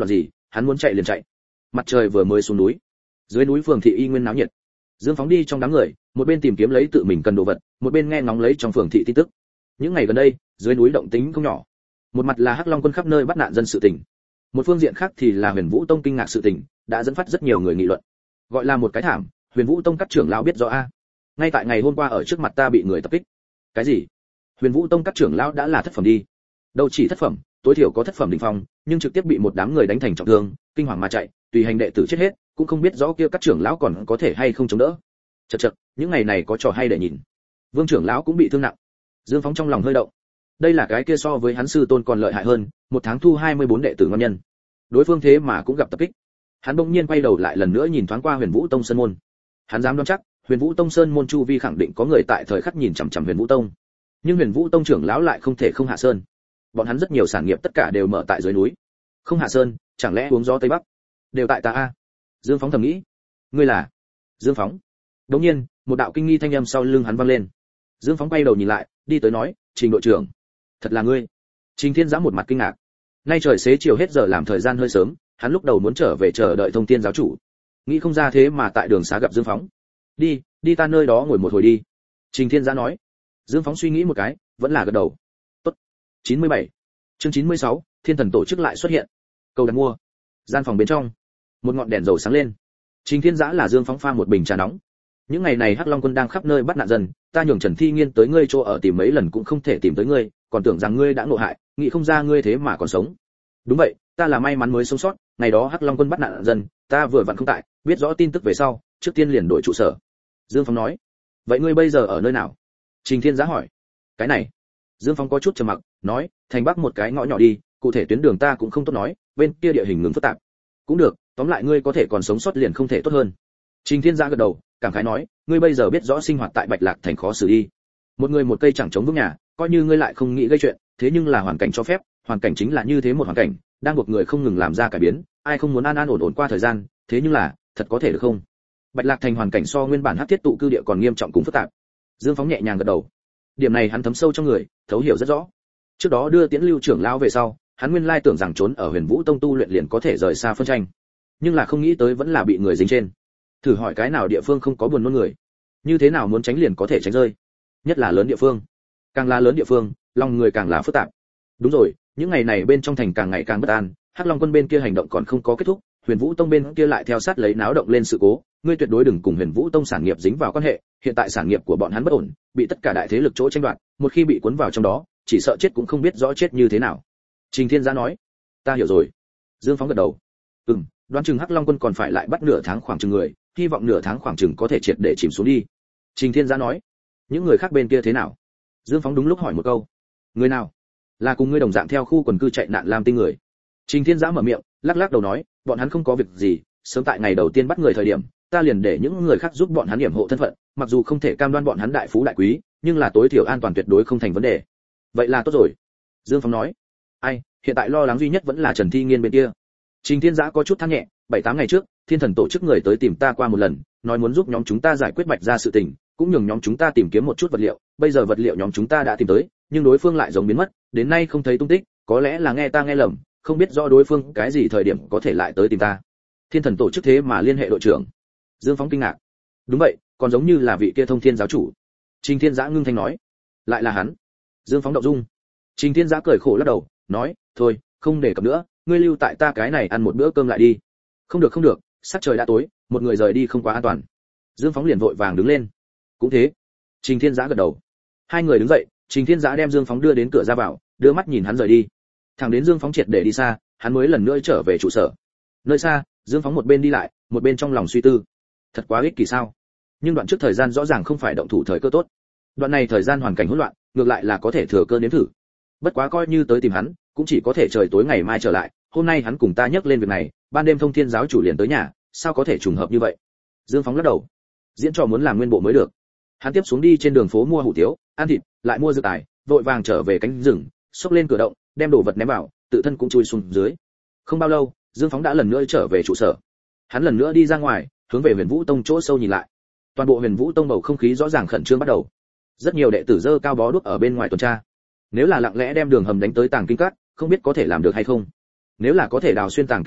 Speaker 1: hắn muốn chạy liền chạy. Mặt trời vừa mới xuống núi, dưới núi phường thị y nguyên náo nhiệt. Dương Phóng đi trong đám người, một bên tìm kiếm lấy tự mình cần đồ vật, một bên nghe ngóng lấy trong phường thị tin tức. Những ngày gần đây, dưới núi động tĩnh không nhỏ. Một mặt là Hắc Long quân khắp nơi bắt nạn dân sự tình, một phương diện khác thì là Huyền Vũ Tông kinh ngạc sự tình, đã dẫn phát rất nhiều người nghị luận. Gọi là một cái thảm, Huyền Vũ Tông các trưởng lão biết rõ a. Ngay tại ngày hôm qua ở trước mặt ta bị người tập kích. Cái gì? Huyền Vũ Tông các trưởng lão đã là thất phẩm đi. Đâu chỉ thất phẩm, tối thiểu có thất phẩm đỉnh phong, nhưng trực tiếp bị một đám người đánh thành trọng thương, kinh hoàng mà chạy, tùy hành đệ tử chết hết, cũng không biết rõ kia các trưởng lão còn có thể hay không chống đỡ. Chậc chậc, những ngày này có trò hay để nhìn. Vương trưởng lão cũng bị thương nặng. Dương Phóng trong lòng hơi động. Đây là cái kia so với hắn sư tôn còn lợi hại hơn, một tháng thu hai mươi bốn đệ tử ngon nhân. Đối phương thế mà cũng gặp tập kích. Hắn bỗng nhiên quay đầu lại lần nữa nhìn thoáng qua Huyền Vũ Tông sơn môn. Hắn dám đoán chắc, Huyền Vũ Tông sơn môn chu vi khẳng định có người tại thời khắc nhìn chằm chằm Huyền Vũ Tông. Nhưng Huyền Vũ Tông trưởng lão lại không thể không hạ sơn. Bọn hắn rất nhiều sản nghiệp tất cả đều mở tại dưới núi. Không hạ sơn, chẳng lẽ uống gió tây bắc? Đều tại ta a. Dương Phóng thầm nghĩ. Ngươi là? Dương Phóng. Đột nhiên, một đạo kinh nghi thanh âm sau lưng hắn vang lên. Dương Phóng quay đầu nhìn lại, đi tới nói, Trình đội trưởng, thật là ngươi. Trình Thiên Giã một mặt kinh ngạc. Nay trời xế chiều hết giờ làm thời gian hơi sớm, hắn lúc đầu muốn trở về chờ đợi Thông Thiên giáo chủ, nghĩ không ra thế mà tại đường xá gặp Dương Phóng. Đi, đi ta nơi đó ngồi một hồi đi. Trình Thiên Giã nói. Dương Phóng suy nghĩ một cái, vẫn là gật đầu. Tốt. chín mươi bảy. Chương chín mươi sáu, Thiên Thần tổ chức lại xuất hiện. Cầu đặt mua. Gian phòng bên trong, một ngọn đèn dầu sáng lên. Trình Thiên Giã là Dương Phóng pha một bình trà nóng. Những ngày này Hắc Long quân đang khắp nơi bắt nạn dân, ta nhường Trần Thi Nghiên tới ngươi chỗ ở tìm mấy lần cũng không thể tìm tới ngươi, còn tưởng rằng ngươi đã ngộ hại, nghĩ không ra ngươi thế mà còn sống. Đúng vậy, ta là may mắn mới sống sót, ngày đó Hắc Long quân bắt nạn dân, ta vừa vặn không tại, biết rõ tin tức về sau, trước tiên liền đổi trụ sở. Dương Phóng nói. Vậy ngươi bây giờ ở nơi nào? Trình Thiên Giã hỏi. Cái này. Dương Phóng có chút trầm mặc, nói, thành bắc một cái ngõ nhỏ đi, cụ thể tuyến đường ta cũng không tốt nói, bên kia địa hình ngừng phức tạp. Cũng được, tóm lại ngươi có thể còn sống sót liền không thể tốt hơn. Trình Thiên Giã gật đầu, cảm khái nói, ngươi bây giờ biết rõ sinh hoạt tại Bạch Lạc thành khó xử đi. Một người một cây chẳng chống vững nhà, coi như ngươi lại không nghĩ gây chuyện, thế nhưng là hoàn cảnh cho phép, hoàn cảnh chính là như thế một hoàn cảnh, đang buộc người không ngừng làm ra cải biến, ai không muốn an an ổn ổn qua thời gian, thế nhưng là, thật có thể được không? Bạch Lạc thành hoàn cảnh so nguyên bản Hắc Thiết tụ cư địa còn nghiêm trọng cũng phức tạp. Dương Phóng nhẹ nhàng gật đầu. Điểm này hắn thấm sâu trong người, thấu hiểu rất rõ. Trước đó đưa Tiễn Lưu trưởng lão về sau, hắn nguyên lai tưởng rằng trốn ở Huyền Vũ Tông tu luyện liền có thể rời xa phân tranh, nhưng là không nghĩ tới vẫn là bị người dính trên. Thử hỏi cái nào địa phương không có buồn nôn người, như thế nào muốn tránh liền có thể tránh rơi, nhất là lớn địa phương. Càng là lớn địa phương, lòng người càng là phức tạp. Đúng rồi, những ngày này bên trong thành càng ngày càng bất an, Hắc Long quân bên kia hành động còn không có kết thúc, Huyền Vũ Tông bên kia lại theo sát lấy náo động lên sự cố, ngươi tuyệt đối đừng cùng Huyền Vũ Tông sản nghiệp dính vào quan hệ, hiện tại sản nghiệp của bọn hắn bất ổn, bị tất cả đại thế lực chỗ tranh đoạt, một khi bị cuốn vào trong đó, chỉ sợ chết cũng không biết rõ chết như thế nào. Trình Thiên Giã nói. Ta hiểu rồi. Dương Phóng gật đầu. Ừm, đoán chừng Hắc Long quân còn phải lại bắt nửa tháng khoảng chừng người, hy vọng nửa tháng khoảng chừng có thể triệt để chìm xuống đi. Trình Thiên Giã nói. Những người khác bên kia thế nào? Dương Phóng đúng lúc hỏi một câu. Người nào? Là cùng ngươi đồng dạng theo khu quần cư chạy nạn Lam Tinh người. Trình Thiên Giã mở miệng, lắc lắc đầu nói, bọn hắn không có việc gì, sớm tại ngày đầu tiên bắt người thời điểm, ta liền để những người khác giúp bọn hắn điểm hộ thân phận, mặc dù không thể cam đoan bọn hắn đại phú đại quý, nhưng là tối thiểu an toàn tuyệt đối không thành vấn đề. Vậy là tốt rồi. Dương Phóng nói. Ai, hiện tại lo lắng duy nhất vẫn là Trần Thi Nghiên bên kia. Trình Thiên Giã có chút than nhẹ, bảy tám ngày trước, Thiên Thần tổ chức người tới tìm ta qua một lần, nói muốn giúp nhóm chúng ta giải quyết Bạch gia sự tình, cũng nhường nhóm chúng ta tìm kiếm một chút vật liệu, bây giờ vật liệu nhóm chúng ta đã tìm tới, nhưng đối phương lại giống biến mất, đến nay không thấy tung tích, có lẽ là nghe ta nghe lầm, không biết rõ đối phương cái gì thời điểm có thể lại tới tìm ta. Thiên Thần tổ chức thế mà liên hệ đội trưởng. Dương Phóng kinh ngạc. Đúng vậy, còn giống như là vị kia Thông Thiên giáo chủ. Trình Thiên Giã ngưng thanh nói. Lại là hắn. Dương Phóng động dung. Trình Thiên Giã cười khổ lắc đầu, nói, thôi, không đề cập nữa, ngươi lưu tại ta cái này ăn một bữa cơm lại đi. Không được không được, sắc trời đã tối, một người rời đi không quá an toàn. Dương Phóng liền vội vàng đứng lên. Cũng thế. Trình Thiên Giã gật đầu. Hai người đứng dậy, Trình Thiên Giã đem Dương Phóng đưa đến cửa ra vào, đưa mắt nhìn hắn rời đi. Thẳng đến Dương Phóng triệt để đi xa, hắn mới lần nữa trở về trụ sở. Nơi xa, Dương Phóng một bên đi lại, một bên trong lòng suy tư. Thật quá ích kỷ sao? Nhưng đoạn trước thời gian rõ ràng không phải động thủ thời cơ tốt. Đoạn này thời gian hoàn cảnh hỗn loạn, ngược lại là có thể thừa cơ nếm thử. Bất quá coi như tới tìm hắn, cũng chỉ có thể trời tối ngày mai trở lại, hôm nay hắn cùng ta nhắc lên việc này, ban đêm Thông Thiên giáo chủ liền tới nhà, sao có thể trùng hợp như vậy? Dương Phóng lắc đầu. Diễn trò muốn làm nguyên bộ mới được. Hắn tiếp xuống đi trên đường phố mua hủ tiếu, ăn thịt, lại mua dược tài, vội vàng trở về cánh rừng, xốc lên cửa động, đem đồ vật ném vào, tự thân cũng chui xuống dưới. Không bao lâu, Dương Phóng đã lần nữa trở về trụ sở. Hắn lần nữa đi ra ngoài, hướng về Huyền Vũ Tông chỗ sâu nhìn lại. Toàn bộ Huyền Vũ Tông bầu không khí rõ ràng khẩn trương bắt đầu. Rất nhiều đệ tử dơ cao bó đuốc ở bên ngoài tuần tra. Nếu là lặng lẽ đem đường hầm đánh tới tàng kinh cát, không biết có thể làm được hay không. Nếu là có thể đào xuyên tàng kinh cát,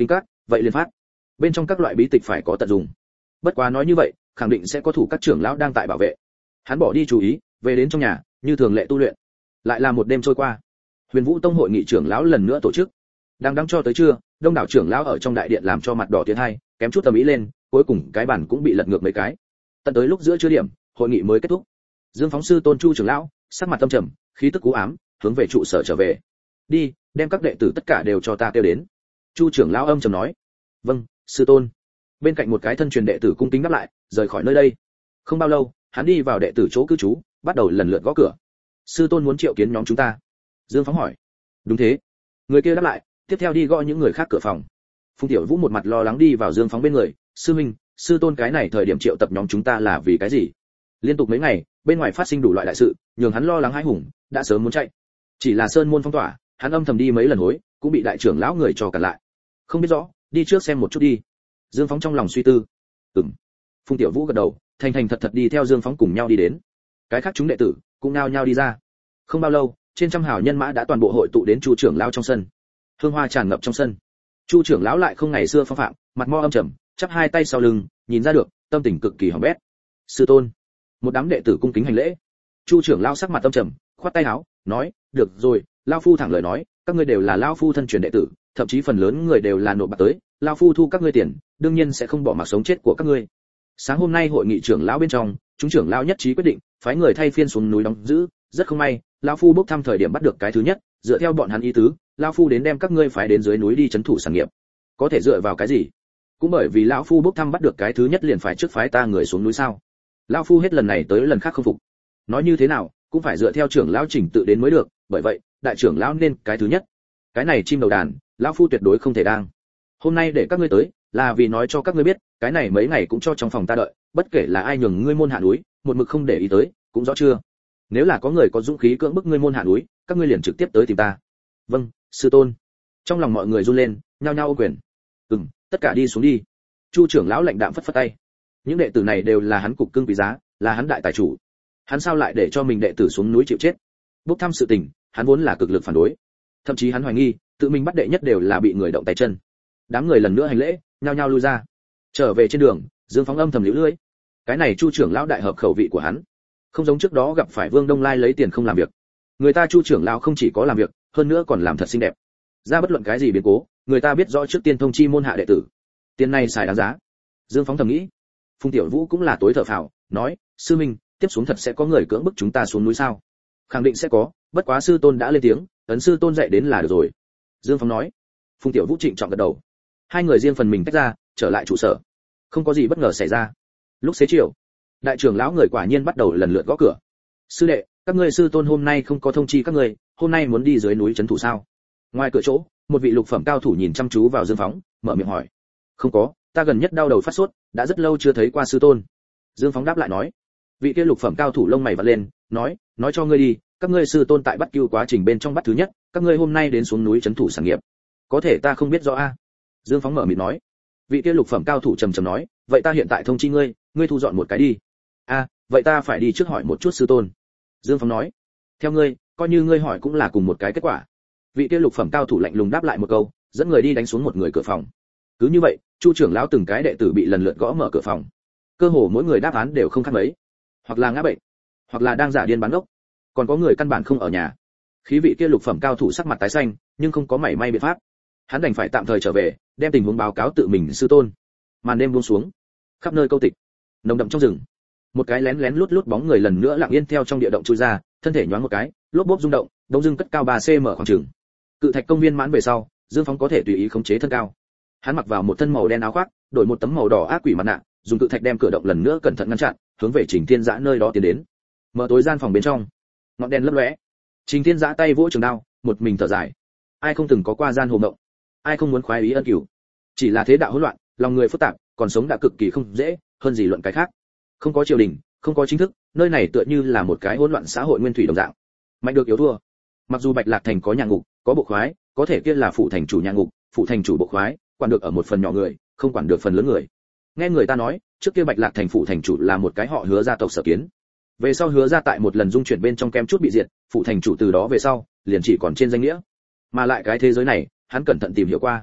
Speaker 1: vậy liền phát. Bên trong các loại bí tịch phải có tận dụng. Bất quá nói như vậy, khẳng định sẽ có thủ các trưởng lão đang tại bảo vệ. Hắn bỏ đi chú ý, về đến trong nhà, như thường lệ tu luyện. Lại là một đêm trôi qua. Huyền Vũ Tông hội nghị trưởng lão lần nữa tổ chức. Đang đang cho tới trưa, đông đảo trưởng lão ở trong đại điện làm cho mặt đỏ tiến hai, kém chút tầm ý lên, cuối cùng cái bàn cũng bị lật ngược mấy cái. Tận tới lúc giữa trưa điểm, hội nghị mới kết thúc. Dương Phóng sư Tôn Chu trưởng lão, sắc mặt tâm trầm, khí tức u ám, hướng về trụ sở trở về. Đi, đem các đệ tử tất cả đều cho ta kêu đến. Chu trưởng lão âm trầm nói. Vâng, sư tôn. Bên cạnh một cái thân truyền đệ tử cung kính đáp lại, rời khỏi nơi đây. Không bao lâu, hắn đi vào đệ tử chỗ cư trú, bắt đầu lần lượt gõ cửa. Sư tôn muốn triệu kiến nhóm chúng ta. Dương Phóng hỏi. Đúng thế. Người kia đáp lại, tiếp theo đi gõ những người khác cửa phòng. Phùng Tiểu Vũ một mặt lo lắng đi vào Dương Phóng bên người. Sư huynh, sư tôn cái này thời điểm triệu tập nhóm chúng ta là vì cái gì? Liên tục mấy ngày, bên ngoài phát sinh đủ loại đại sự, nhường hắn lo lắng hãi hùng, đã sớm muốn chạy. Chỉ là sơn môn phong tỏa, hắn âm thầm đi mấy lần hối, cũng bị đại trưởng lão người cho cản lại. Không biết rõ, đi trước xem một chút đi. Dương Phóng trong lòng suy tư. Ừm. Phùng Tiểu Vũ gật đầu, thành thành thật thật đi theo Dương Phóng cùng nhau đi đến. Cái khác chúng đệ tử cũng nao nhao đi ra. Không bao lâu, trên trăm hào nhân mã đã toàn bộ hội tụ đến Chu trưởng lão trong sân. Hương hoa tràn ngập trong sân. Chu trưởng lão lại không ngày xưa phong phạm, mặt mo âm trầm, chắp hai tay sau lưng, nhìn ra được, tâm tình cực kỳ hỏng bét. Sư tôn. Một đám đệ tử cung kính hành lễ. Chu trưởng lão sắc mặt âm trầm, khoát tay áo, nói, được rồi, lão phu thẳng lời nói, các ngươi đều là lão phu thân truyền đệ tử, thậm chí phần lớn người đều là nộp bạc tới, lão phu thu các ngươi tiền, đương nhiên sẽ không bỏ mặc sống chết của các ngươi. Sáng hôm nay hội nghị trưởng lão bên trong, chúng trưởng lão nhất trí quyết định, phái người thay phiên xuống núi đóng giữ, rất không may, lão phu bốc thăm thời điểm bắt được cái thứ nhất, dựa theo bọn hắn ý tứ, lão phu đến đem các ngươi phái đến dưới núi đi trấn thủ sản nghiệp. Có thể dựa vào cái gì? Cũng bởi vì lão phu bốc thăm bắt được cái thứ nhất liền phải trước phái ta người xuống núi sao? Lão phu hết lần này tới lần khác không phục. Nói như thế nào, cũng phải dựa theo trưởng lão trình tự đến mới được, bởi vậy, đại trưởng lão nên cái thứ nhất. Cái này chim đầu đàn, lão phu tuyệt đối không thể đang. Hôm nay để các ngươi tới, là vì nói cho các ngươi biết, cái này mấy ngày cũng cho trong phòng ta đợi, bất kể là ai nhường ngươi môn hạ núi, một mực không để ý tới, cũng rõ chưa? Nếu là có người có dũng khí cưỡng bức ngươi môn hạ núi, các ngươi liền trực tiếp tới tìm ta. Vâng, sư tôn. Trong lòng mọi người run lên, nhao nhao ô quyền. Ừm, tất cả đi xuống đi. Chu trưởng lão lạnh đạm phất phất tay. Những đệ tử này đều là hắn cục cưng quý giá, là hắn đại tài chủ. Hắn sao lại để cho mình đệ tử xuống núi chịu chết? Bốc thăm sự tình, hắn vốn là cực lực phản đối. Thậm chí hắn hoài nghi, tự mình bắt đệ nhất đều là bị người động tay chân. Đám người lần nữa hành lễ, nhao nhao lui ra. Trở về trên đường, Dương Phóng âm thầm liễu lưỡi. Cái này Chu trưởng lão đại hợp khẩu vị của hắn. Không giống trước đó gặp phải Vương Đông Lai lấy tiền không làm việc. Người ta Chu trưởng lão không chỉ có làm việc, hơn nữa còn làm thật xinh đẹp. Ra bất luận cái gì biến cố, người ta biết rõ trước tiên thông chi môn hạ đệ tử. Tiền này xài đáng giá. Dương Phóng thầm nghĩ. Phùng Tiểu Vũ cũng là tối thở phào, nói, sư minh, tiếp xuống thật sẽ có người cưỡng bức chúng ta xuống núi sao? Khẳng định sẽ có, bất quá sư tôn đã lên tiếng, ấn sư tôn dạy đến là được rồi. Dương Phóng nói. Phùng Tiểu Vũ trịnh trọng gật đầu. Hai người riêng phần mình tách ra, trở lại trụ sở. Không có gì bất ngờ xảy ra. Lúc xế chiều, đại trưởng lão người quả nhiên bắt đầu lần lượt gõ cửa. Sư đệ, các ngươi sư tôn hôm nay không có thông chi các ngươi, hôm nay muốn đi dưới núi trấn thủ sao? Ngoài cửa chỗ, một vị lục phẩm cao thủ nhìn chăm chú vào Dương Phóng, mở miệng hỏi. Không có, ta gần nhất đau đầu phát sốt, đã rất lâu chưa thấy qua sư tôn. Dương Phóng đáp lại nói. Vị kia lục phẩm cao thủ lông mày vặn lên, nói, nói cho ngươi đi, các ngươi sư tôn tại bắt cừu quá trình bên trong bắt thứ nhất, các ngươi hôm nay đến xuống núi trấn thủ sản nghiệp. Có thể ta không biết rõ a. Dương Phóng mở miệng nói. Vị kia lục phẩm cao thủ trầm trầm nói, vậy ta hiện tại thông chi ngươi, ngươi thu dọn một cái đi. A, vậy ta phải đi trước hỏi một chút sư tôn. Dương Phóng nói. Theo ngươi, coi như ngươi hỏi cũng là cùng một cái kết quả. Vị kia lục phẩm cao thủ lạnh lùng đáp lại một câu, dẫn người đi đánh xuống một người cửa phòng. Cứ như vậy, Chu trưởng lão từng cái đệ tử bị lần lượt gõ mở cửa phòng. Cơ hồ mỗi người đáp án đều không khác mấy, hoặc là ngã bệnh, hoặc là đang giả điên bán ốc, còn có người căn bản không ở nhà. Khí vị kia lục phẩm cao thủ sắc mặt tái xanh, nhưng không có mảy may biện pháp. Hắn đành phải tạm thời trở về, đem tình huống báo cáo tự mình sư tôn. Màn đêm buông xuống, khắp nơi câu tịch, nồng đậm trong rừng. Một cái lén lén lút lút bóng người lần nữa lặng yên theo trong địa động chui ra, thân thể nhoáng một cái, lốp bốp rung động, đông dưng cất cao ba xăng khoảng chừng. Cự thạch công viên mãn về sau, Dương Phóng có thể tùy ý khống chế thân cao. Hắn mặc vào một thân màu đen áo khoác, đổi một tấm màu đỏ ác quỷ mặt nạ, dùng cự thạch đem cửa động lần nữa cẩn thận ngăn chặn, hướng về Trình Thiên Dã nơi đó tiến đến. Mở tối gian phòng bên trong, ngọn đèn lấp lóe. Trình Thiên Dã tay vỗ trường đao, một mình thở dài. Ai không từng có qua gian hồ mộng, ai không muốn khoái ý ân cửu. Chỉ là thế đạo hỗn loạn, lòng người phức tạp, còn sống đã cực kỳ không dễ, hơn gì luận cái khác. Không có triều đình, không có chính thức, nơi này tựa như là một cái hỗn loạn xã hội nguyên thủy đồng dạng. Mạnh được yếu thua. Mặc dù Bạch Lạc thành có nhà ngục, có bộ khoái, có thể kia là phụ thành chủ nhà ngục, phụ thành chủ bộ khoái, quản được ở một phần nhỏ người, không quản được phần lớn người. Nghe người ta nói, trước kia Bạch Lạc thành phụ thành chủ là một cái họ Hứa gia tộc Sở Kiến. Về sau Hứa gia tại một lần dung chuyển bên trong kem chút bị diệt, phụ thành chủ từ đó về sau, liền chỉ còn trên danh nghĩa. Mà lại cái thế giới này, hắn cẩn thận tìm hiểu qua.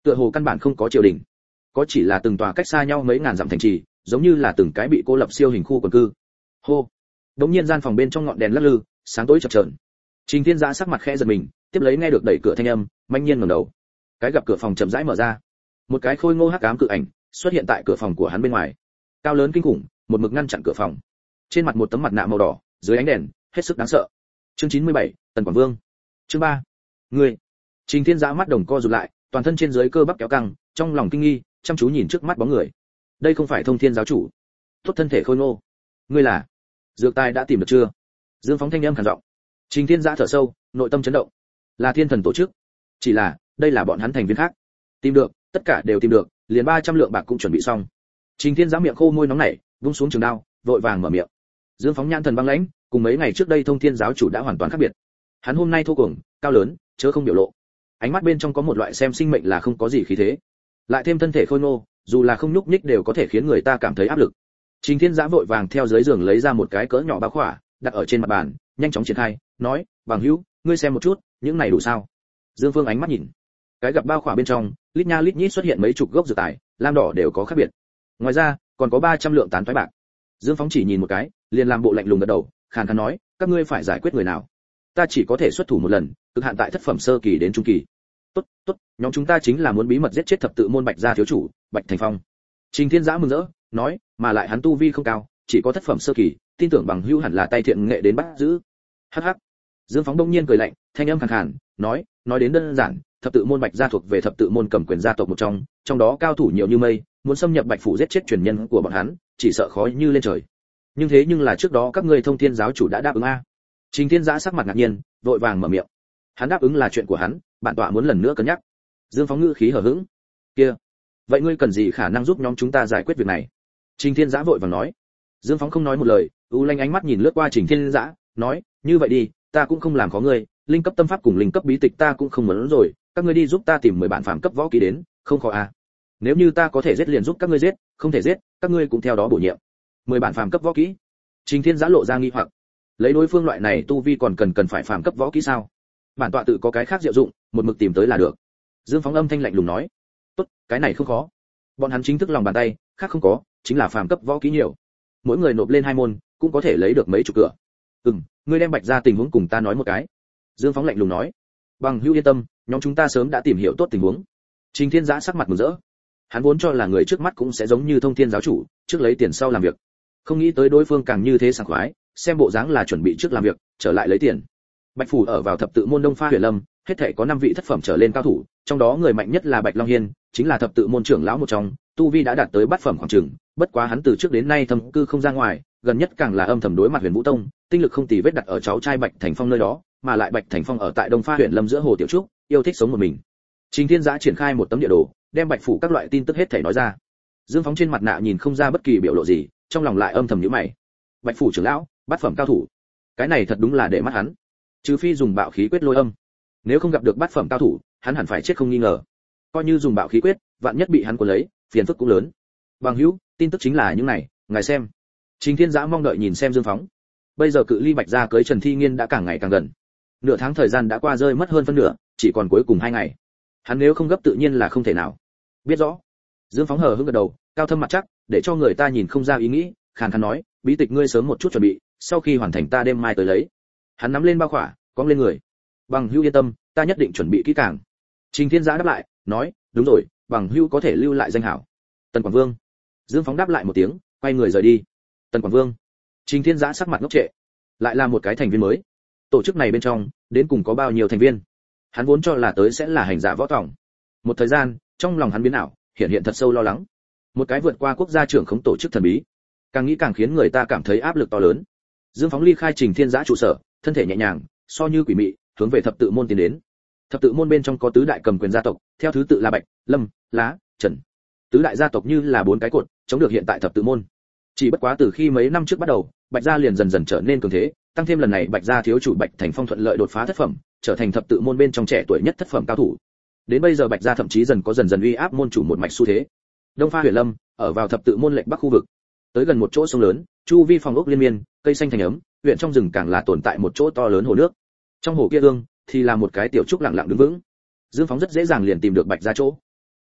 Speaker 1: Tựa hồ căn bản không có triều đình, có chỉ là từng tòa cách xa nhau mấy ngàn dặm thành trì, giống như là từng cái bị cô lập siêu hình khu quần cư. Hô. Đống nhiên gian phòng bên trong ngọn đèn lắc lư, sáng tối chập chờn. Trình Thiên Giã sắc mặt khẽ giật mình, tiếp lấy nghe được đẩy cửa thanh âm, manh nhiên ngẩng đầu. Cái gặp cửa phòng chậm rãi mở ra. Một cái khôi ngô hắc ám cự ảnh xuất hiện tại cửa phòng của hắn bên ngoài. Cao lớn kinh khủng, một mực ngăn chặn cửa phòng. Trên mặt một tấm mặt nạ màu đỏ, dưới ánh đèn, hết sức đáng sợ. Chương chín mươi bảy, Tần Quảng Vương. Chương ba. Ngươi. Trình Thiên Giã mắt đồng co rụt lại, toàn thân trên dưới cơ bắp kéo căng, trong lòng kinh nghi, chăm chú nhìn trước mắt bóng người. Đây không phải Thông Thiên giáo chủ? Tốt thân thể khôi ngô. Ngươi là? Dược tài đã tìm được chưa? Dương Phóng thanh âm khàn giọng. Trình Thiên Giã thở sâu, nội tâm chấn động. Là Thiên Thần tổ chức. Chỉ là, đây là bọn hắn thành viên khác. Tìm được, tất cả đều tìm được, liền ba trăm lượng bạc cũng chuẩn bị xong. Trình Thiên Giã miệng khô môi nóng nảy, vung xuống trường đao, vội vàng mở miệng. Dương Phóng nhãn thần băng lãnh, cùng mấy ngày trước đây Thông Thiên giáo chủ đã hoàn toàn khác biệt. Hắn hôm nay thô cuồng, cao lớn, chớ không biểu lộ. Ánh mắt bên trong có một loại xem sinh mệnh là không có gì khí thế. Lại thêm thân thể khôi ngô, dù là không nhúc nhích đều có thể khiến người ta cảm thấy áp lực. Trình Thiên Giã vội vàng theo dưới giường lấy ra một cái cỡ nhỏ bao khỏa, đặt ở trên mặt bàn, nhanh chóng triển khai, nói: "Bằng hữu, ngươi xem một chút, những này đủ sao?" Dương Phương ánh mắt nhìn, cái gặp bao khỏa bên trong, lít nha lít nhít xuất hiện mấy chục gốc dược tài, lam đỏ đều có khác biệt. Ngoài ra, còn có ba trăm lượng tán toái bạc. Dương Phóng chỉ nhìn một cái, liền làm bộ lạnh lùng gật đầu, khàn khàn nói: "Các ngươi phải giải quyết người nào? Ta chỉ có thể xuất thủ một lần, cực hạn tại thất phẩm sơ kỳ đến trung kỳ." "Tốt, tốt, nhóm chúng ta chính là muốn bí mật giết chết thập tự môn Bạch gia thiếu chủ, Bạch Thành Phong." Trình Thiên Giã mừng rỡ, nói: "Mà lại hắn tu vi không cao, chỉ có thất phẩm sơ kỳ, tin tưởng bằng hữu hẳn là tay thiện nghệ đến bắt giữ." Hắc hắc. Dương Phóng đông nhiên cười lạnh, thanh âm khàn khàn, nói: "Nói đến đơn giản, thập tự môn Bạch gia thuộc về thập tự môn cầm quyền gia tộc một trong, trong đó cao thủ nhiều như mây, muốn xâm nhập Bạch phủ giết chết truyền nhân của bọn hắn, chỉ sợ khó như lên trời. Nhưng thế nhưng là trước đó các ngươi Thông Thiên giáo chủ đã đáp ứng a." Trình Thiên Giã sắc mặt ngạc nhiên, vội vàng mở miệng. Hắn đáp ứng là chuyện của hắn, bản tọa muốn lần nữa cân nhắc. Dương Phóng ngữ khí hờ hững. "Kia, vậy ngươi cần gì khả năng giúp nhóm chúng ta giải quyết việc này?" Trình Thiên Giã vội vàng nói. Dương Phóng không nói một lời, u lanh ánh mắt nhìn lướt qua Trình Thiên Giã, nói: "Như vậy đi, ta cũng không làm khó ngươi, linh cấp tâm pháp cùng linh cấp bí tịch ta cũng không muốn rồi, các ngươi đi giúp ta tìm mười bản phàm cấp võ kỹ đến, không khó à? Nếu như ta có thể giết liền giúp các ngươi giết, không thể giết, các ngươi cũng theo đó bổ nhiệm." Mười bản phàm cấp võ kỹ. Trình Thiên Giã lộ ra nghi hoặc. Lấy đối phương loại này tu vi còn cần cần phải phàm cấp võ kỹ sao? Bản tọa tự có cái khác diệu dụng, một mực tìm tới là được. Dương Phóng âm thanh lạnh lùng nói. "Tốt, cái này không khó. Bọn hắn chính thức lòng bàn tay, khác không có, chính là phàm cấp võ kỹ nhiều. Mỗi người nộp lên hai môn, cũng có thể lấy được mấy chục cửa." "Ừm, ngươi đem Bạch gia tình huống cùng ta nói một cái." Dương Phóng lạnh lùng nói. "Bằng hữu yên tâm, nhóm chúng ta sớm đã tìm hiểu tốt tình huống." Trình Thiên Giã sắc mặt mừng rỡ. Hắn vốn cho là người trước mắt cũng sẽ giống như Thông Thiên giáo chủ, trước lấy tiền sau làm việc. Không nghĩ tới đối phương càng như thế sảng khoái, xem bộ dáng là chuẩn bị trước làm việc, trở lại lấy tiền. Bạch phủ ở vào thập tự môn Đông Pha Huyền Lâm, hết thảy có năm vị thất phẩm trở lên cao thủ, trong đó người mạnh nhất là Bạch Long Hiên, chính là thập tự môn trưởng lão một trong, tu vi đã đạt tới bát phẩm khoảng chừng, bất quá hắn từ trước đến nay thâm cư không ra ngoài, gần nhất càng là âm thầm đối mặt Huyền Vũ Tông, tinh lực không tì vết đặt ở cháu trai Bạch Thành Phong nơi đó, mà lại Bạch Thành Phong ở tại Đông Pha Huyền Lâm giữa hồ tiểu trúc, yêu thích sống một mình. Trình Thiên Giã triển khai một tấm địa đồ, đem Bạch phủ các loại tin tức hết thảy nói ra. Dương Phóng trên mặt nạ nhìn không ra bất kỳ biểu lộ gì, trong lòng lại âm thầm nhíu mày. Bạch phủ trưởng lão, bát phẩm cao thủ, cái này thật đúng là để mắt hắn. Trừ phi dùng bạo khí quyết lôi âm, nếu không gặp được bát phẩm cao thủ, hắn hẳn phải chết không nghi ngờ. Coi như dùng bạo khí quyết, vạn nhất bị hắn cuốn lấy, phiền phức cũng lớn. Bằng hữu, tin tức chính là những này, ngài xem. Trình Thiên Giã mong đợi nhìn xem Dương Phóng. Bây giờ cự ly Bạch gia cưới Trần Thi Nghiên đã càng ngày càng gần. Nửa tháng thời gian đã qua rơi mất hơn phân nửa, chỉ còn cuối cùng hai ngày. Hắn nếu không gấp tự nhiên là không thể nào. Biết rõ. Dương Phóng hờ hững gật đầu, cao thâm mặt chắc, để cho người ta nhìn không ra ý nghĩ, khàn khàn nói, bí tịch ngươi sớm một chút chuẩn bị, sau khi hoàn thành ta đêm mai tới lấy. Hắn nắm lên bao khỏa, cong lên người. Bằng hữu yên tâm, ta nhất định chuẩn bị kỹ càng. Trình Thiên Giã đáp lại, nói, đúng rồi, bằng hữu có thể lưu lại danh hảo. Tần Quảng Vương. Dương Phóng đáp lại một tiếng, quay người rời đi. Tần Quảng Vương. Trình Thiên Giã sắc mặt ngốc trệ, lại là một cái thành viên mới. Tổ chức này bên trong, đến cùng có bao nhiêu thành viên? Hắn vốn cho là tới sẽ là hành giả võ tòng. Một thời gian, trong lòng hắn biến ảo, hiện hiện thật sâu lo lắng. Một cái vượt qua quốc gia trưởng khống tổ chức thần bí, càng nghĩ càng khiến người ta cảm thấy áp lực to lớn. Dương Phóng ly khai Trình Thiên Giã trụ sở, thân thể nhẹ nhàng, so như quỷ mị, hướng về thập tự môn tiến đến. Thập tự môn bên trong có tứ đại cầm quyền gia tộc, theo thứ tự là Bạch, Lâm, Lá, Trần. Tứ đại gia tộc như là bốn cái cột, chống được hiện tại thập tự môn. Chỉ bất quá từ khi mấy năm trước bắt đầu, Bạch gia liền dần dần trở nên cường thế, tăng thêm lần này Bạch gia thiếu chủ Bạch Thành Phong thuận lợi đột phá thất phẩm, trở thành thập tự môn bên trong trẻ tuổi nhất thất phẩm cao thủ. Đến bây giờ Bạch gia thậm chí dần có dần dần uy áp môn chủ một mạch xu thế. Đông Pha Huyền Lâm, ở vào thập tự môn lệnh bắc khu vực, tới gần một chỗ sông lớn, chu vi phòng ốc liên miên, cây xanh thành ấm, huyện trong rừng càng là tồn tại một chỗ to lớn hồ nước. Trong hồ kia ương thì là một cái tiểu trúc lặng lặng đứng vững. Dương Phóng rất dễ dàng liền tìm được Bạch gia chỗ.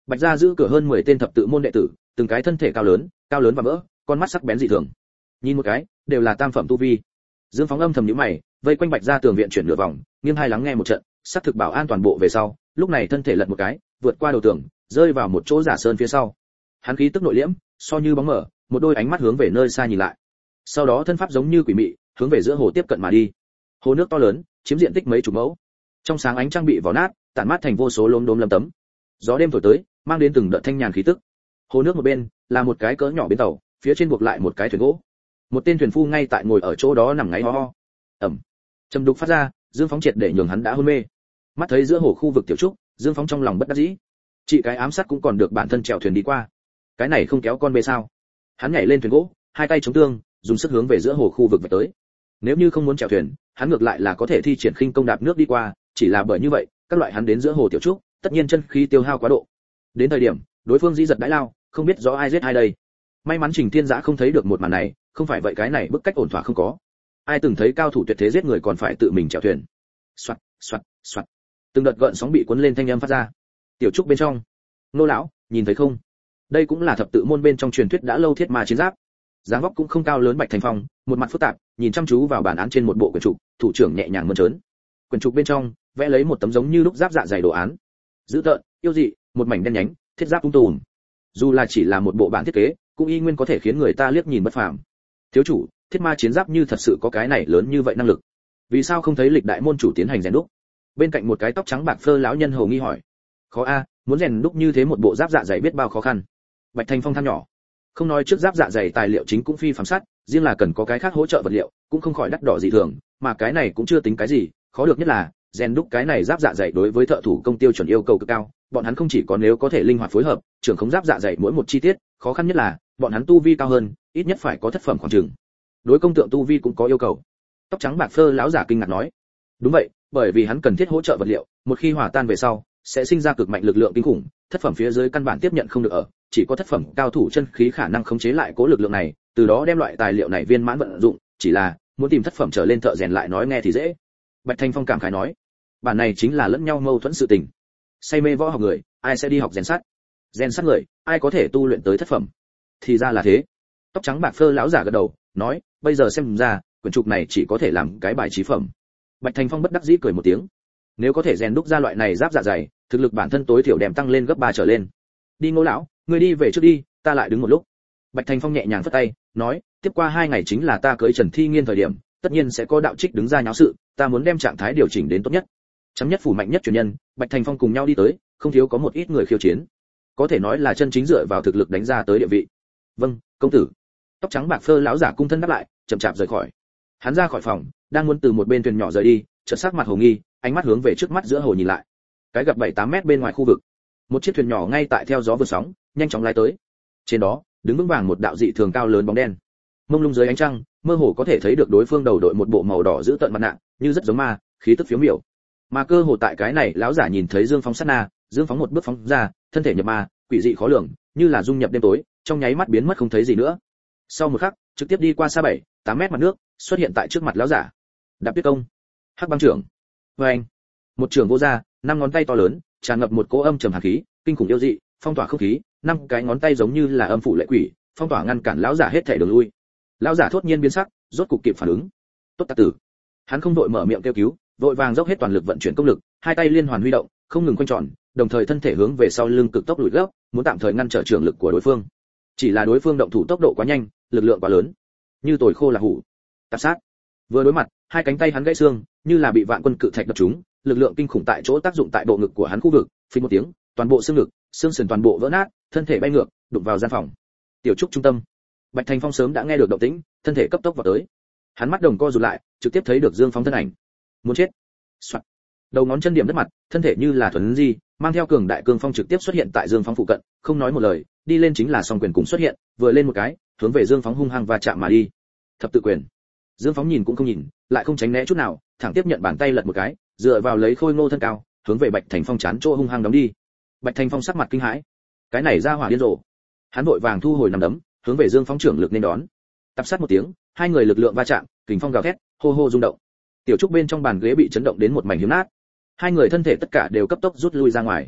Speaker 1: Bạch gia giữ cửa hơn mười tên thập tự môn đệ tử, từng cái thân thể cao lớn, cao lớn và vỡ, con mắt sắc bén dị thường. Nhìn một cái, đều là tam phẩm tu vi. Dương Phóng âm thầm nhíu mày, vây quanh Bạch gia tường viện chuyển nửa vòng, nghiêng hai lắng nghe một trận, xác thực bảo an toàn bộ về sau, lúc này thân thể lật một cái, vượt qua đầu tường, rơi vào một chỗ giả sơn phía sau. Hắn khí tức nội liễm, so như bóng mờ, một đôi ánh mắt hướng về nơi xa nhìn lại. Sau đó thân pháp giống như quỷ mị, hướng về giữa hồ tiếp cận mà đi. Hồ nước to lớn, chiếm diện tích mấy chục mẫu. Trong sáng ánh trăng bị vỏ nát, tản mát thành vô số lốm đốm lấm tấm. Gió đêm thổi tới, mang đến từng đợt thanh nhàn khí tức. Hồ nước một bên là một cái cỡ nhỏ bến tàu, phía trên buộc lại một cái thuyền gỗ. Một tên thuyền phu ngay tại ngồi ở chỗ đó nằm ngáy ho ho. Ẩm. Trầm đục phát ra, Dương Phóng triệt để nhường hắn đã hôn mê. Mắt thấy giữa hồ khu vực tiểu trúc, Dương Phóng trong lòng bất đắc dĩ. Chị cái ám sát cũng còn được bản thân chèo thuyền đi qua. Cái này không kéo con bê sao? Hắn nhảy lên thuyền gỗ, hai tay chống tương, dùng sức hướng về giữa hồ khu vực về tới. Nếu như không muốn chèo thuyền, hắn ngược lại là có thể thi triển khinh công đạp nước đi qua, chỉ là bởi như vậy, các loại hắn đến giữa hồ tiểu trúc, tất nhiên chân khí tiêu hao quá độ. Đến thời điểm, đối phương dĩ giật đãi lao, không biết rõ ai giết ai đây. May mắn Trình Thiên Giã không thấy được một màn này, không phải vậy cái này bức cách ổn thỏa không có. Ai từng thấy cao thủ tuyệt thế giết người còn phải tự mình chèo thuyền. Soạt, soạt, soạt. Từng đợt gợn sóng bị cuốn lên thanh âm phát ra. Tiểu trúc bên trong, Nô lão, nhìn thấy không? Đây cũng là thập tự môn bên trong truyền thuyết đã lâu thiết ma chiến giáp. Dáng vóc cũng không cao lớn Bạch Thành Phong, một mặt phức tạp, nhìn chăm chú vào bản án trên một bộ quyển trục, thủ trưởng nhẹ nhàng mơn trớn. Quyển trục bên trong vẽ lấy một tấm giống như lúc giáp dạ dày đồ án. Dữ tợn, yêu dị, một mảnh đen nhánh, thiết giáp tung tùm. Dù là chỉ là một bộ bản thiết kế, cũng y nguyên có thể khiến người ta liếc nhìn bất phàm. Thiếu chủ, thiết ma chiến giáp như thật sự có cái này lớn như vậy năng lực, vì sao không thấy lịch đại môn chủ tiến hành rèn đúc? Bên cạnh một cái tóc trắng bạc phơ lão nhân hầu nghi hỏi. Khó a, muốn rèn đúc như thế một bộ giáp dạ dày biết bao khó khăn. Bạch Thành Phong than nhỏ. Không nói trước giáp dạ dày tài liệu chính cũng phi phàm sắt, riêng là cần có cái khác hỗ trợ vật liệu, cũng không khỏi đắt đỏ dị thường, mà cái này cũng chưa tính cái gì, khó được nhất là rèn đúc cái này giáp dạ dày đối với thợ thủ công tiêu chuẩn yêu cầu cực cao, bọn hắn không chỉ có nếu có thể linh hoạt phối hợp, trưởng khống giáp dạ dày mỗi một chi tiết, khó khăn nhất là bọn hắn tu vi cao hơn, ít nhất phải có thất phẩm khoảng chừng. Đối công tượng tu vi cũng có yêu cầu. Tóc trắng bạc phơ lão giả kinh ngạc nói. Đúng vậy, bởi vì hắn cần thiết hỗ trợ vật liệu, một khi hòa tan về sau, sẽ sinh ra cực mạnh lực lượng kinh khủng, thất phẩm phía dưới căn bản tiếp nhận không được ở, chỉ có thất phẩm cao thủ chân khí khả năng khống chế lại cố lực lượng này, từ đó đem loại tài liệu này viên mãn vận dụng, chỉ là muốn tìm thất phẩm trở lên thợ rèn lại nói nghe thì dễ. Bạch Thanh Phong cảm khái nói, bản này chính là lẫn nhau mâu thuẫn sự tình. Say mê võ học người, ai sẽ đi học rèn sắt? Rèn sắt người, ai có thể tu luyện tới thất phẩm? Thì ra là thế. Tóc trắng bạc phơ lão giả gật đầu, nói, bây giờ xem ra, quyển trục này chỉ có thể làm cái bài trí phẩm. Bạch Thanh Phong bất đắc dĩ cười một tiếng. Nếu có thể rèn đúc ra loại này giáp dạ dày, thực lực bản thân tối thiểu đem tăng lên gấp ba trở lên. Đi Ngô lão, ngươi đi về trước đi, ta lại đứng một lúc. Bạch Thanh Phong nhẹ nhàng phất tay, nói, tiếp qua hai ngày chính là ta cưới Trần Thi Nghiên thời điểm, tất nhiên sẽ có đạo trích đứng ra nháo sự, ta muốn đem trạng thái điều chỉnh đến tốt nhất. Chấm nhất phủ mạnh nhất truyền nhân, Bạch Thanh Phong cùng nhau đi tới, không thiếu có một ít người khiêu chiến. Có thể nói là chân chính dựa vào thực lực đánh ra tới địa vị. Vâng, công tử. Tóc trắng bạc phơ lão giả cung thân đáp lại, chậm chạp rời khỏi. Hắn ra khỏi phòng, đang muốn từ một bên thuyền nhỏ rời đi, chợt sắc mặt hồ nghi, ánh mắt hướng về trước mắt giữa hồ nhìn lại. Cái gặp bảy tám mét bên ngoài khu vực, một chiếc thuyền nhỏ ngay tại theo gió vượt sóng, nhanh chóng lái tới. Trên đó, đứng vững vàng một đạo dị thường cao lớn bóng đen. Mông lung dưới ánh trăng, mơ hồ có thể thấy được đối phương đầu đội một bộ màu đỏ giữ tợn mặt nạ, như rất giống ma, khí tức phiếu miểu. Mà cơ hồ tại cái này, lão giả nhìn thấy Dương Phóng sát na, Dương Phóng một bước phóng ra, thân thể nhập ma, quỷ dị khó lường, như là dung nhập đêm tối, trong nháy mắt biến mất không thấy gì nữa. Sau một khắc, trực tiếp đi qua xa bảy, tám mét mặt nước, xuất hiện tại trước mặt lão giả. Đạp Tuyết Công, Hắc Băng Trưởng. Và anh, một trường vô ra, năm ngón tay to lớn, tràn ngập một cỗ âm trầm hàn khí, kinh khủng yêu dị, phong tỏa không khí, năm cái ngón tay giống như là âm phủ lệ quỷ, phong tỏa ngăn cản lão giả hết thảy đường lui. Lão giả thốt nhiên biến sắc, rốt cục kịp phản ứng. Tốt tặc tử. Hắn không vội mở miệng kêu cứu, vội vàng dốc hết toàn lực vận chuyển công lực, hai tay liên hoàn huy động, không ngừng quanh tròn, đồng thời thân thể hướng về sau lưng cực tốc lùi gấp, muốn tạm thời ngăn trở trường lực của đối phương. Chỉ là đối phương động thủ tốc độ quá nhanh, lực lượng quá lớn, như tồi khô là hủ. Tạp sát. Vừa đối mặt, hai cánh tay hắn gãy xương, như là bị vạn quân cự thạch đập trúng, lực lượng kinh khủng tại chỗ tác dụng tại bộ ngực của hắn khu vực, phình một tiếng, toàn bộ xương ngực, xương sườn toàn bộ vỡ nát, thân thể bay ngược, đụng vào gian phòng. Tiểu trúc trung tâm. Bạch Thành Phong sớm đã nghe được động tĩnh, thân thể cấp tốc vào tới. Hắn mắt đồng co rụt lại, trực tiếp thấy được Dương Phóng thân ảnh. Muốn chết. Soạt. Đầu ngón chân điểm đất mặt, thân thể như là thuần di, mang theo cường đại cương phong trực tiếp xuất hiện tại Dương Phóng phụ cận, không nói một lời, đi lên chính là song quyền cùng xuất hiện, vừa lên một cái, hướng về Dương Phóng hung hăng và chạm mà đi. Thập tự quyền. Dương Phóng nhìn cũng không nhìn, lại không tránh né chút nào, thẳng tiếp nhận bàn tay lật một cái, dựa vào lấy khôi ngô thân cao, hướng về Bạch Thành Phong chán chỗ hung hăng đấm đi. Bạch Thành Phong sắc mặt kinh hãi, cái này ra hỏa điên rồ. Hắn vội vàng thu hồi nằm đấm, hướng về Dương Phóng trưởng lực nên đón. Tập sát một tiếng, hai người lực lượng va chạm, kình phong gào thét, hô hô rung động. Tiểu trúc bên trong bàn ghế bị chấn động đến một mảnh hiếm nát. Hai người thân thể tất cả đều cấp tốc rút lui ra ngoài.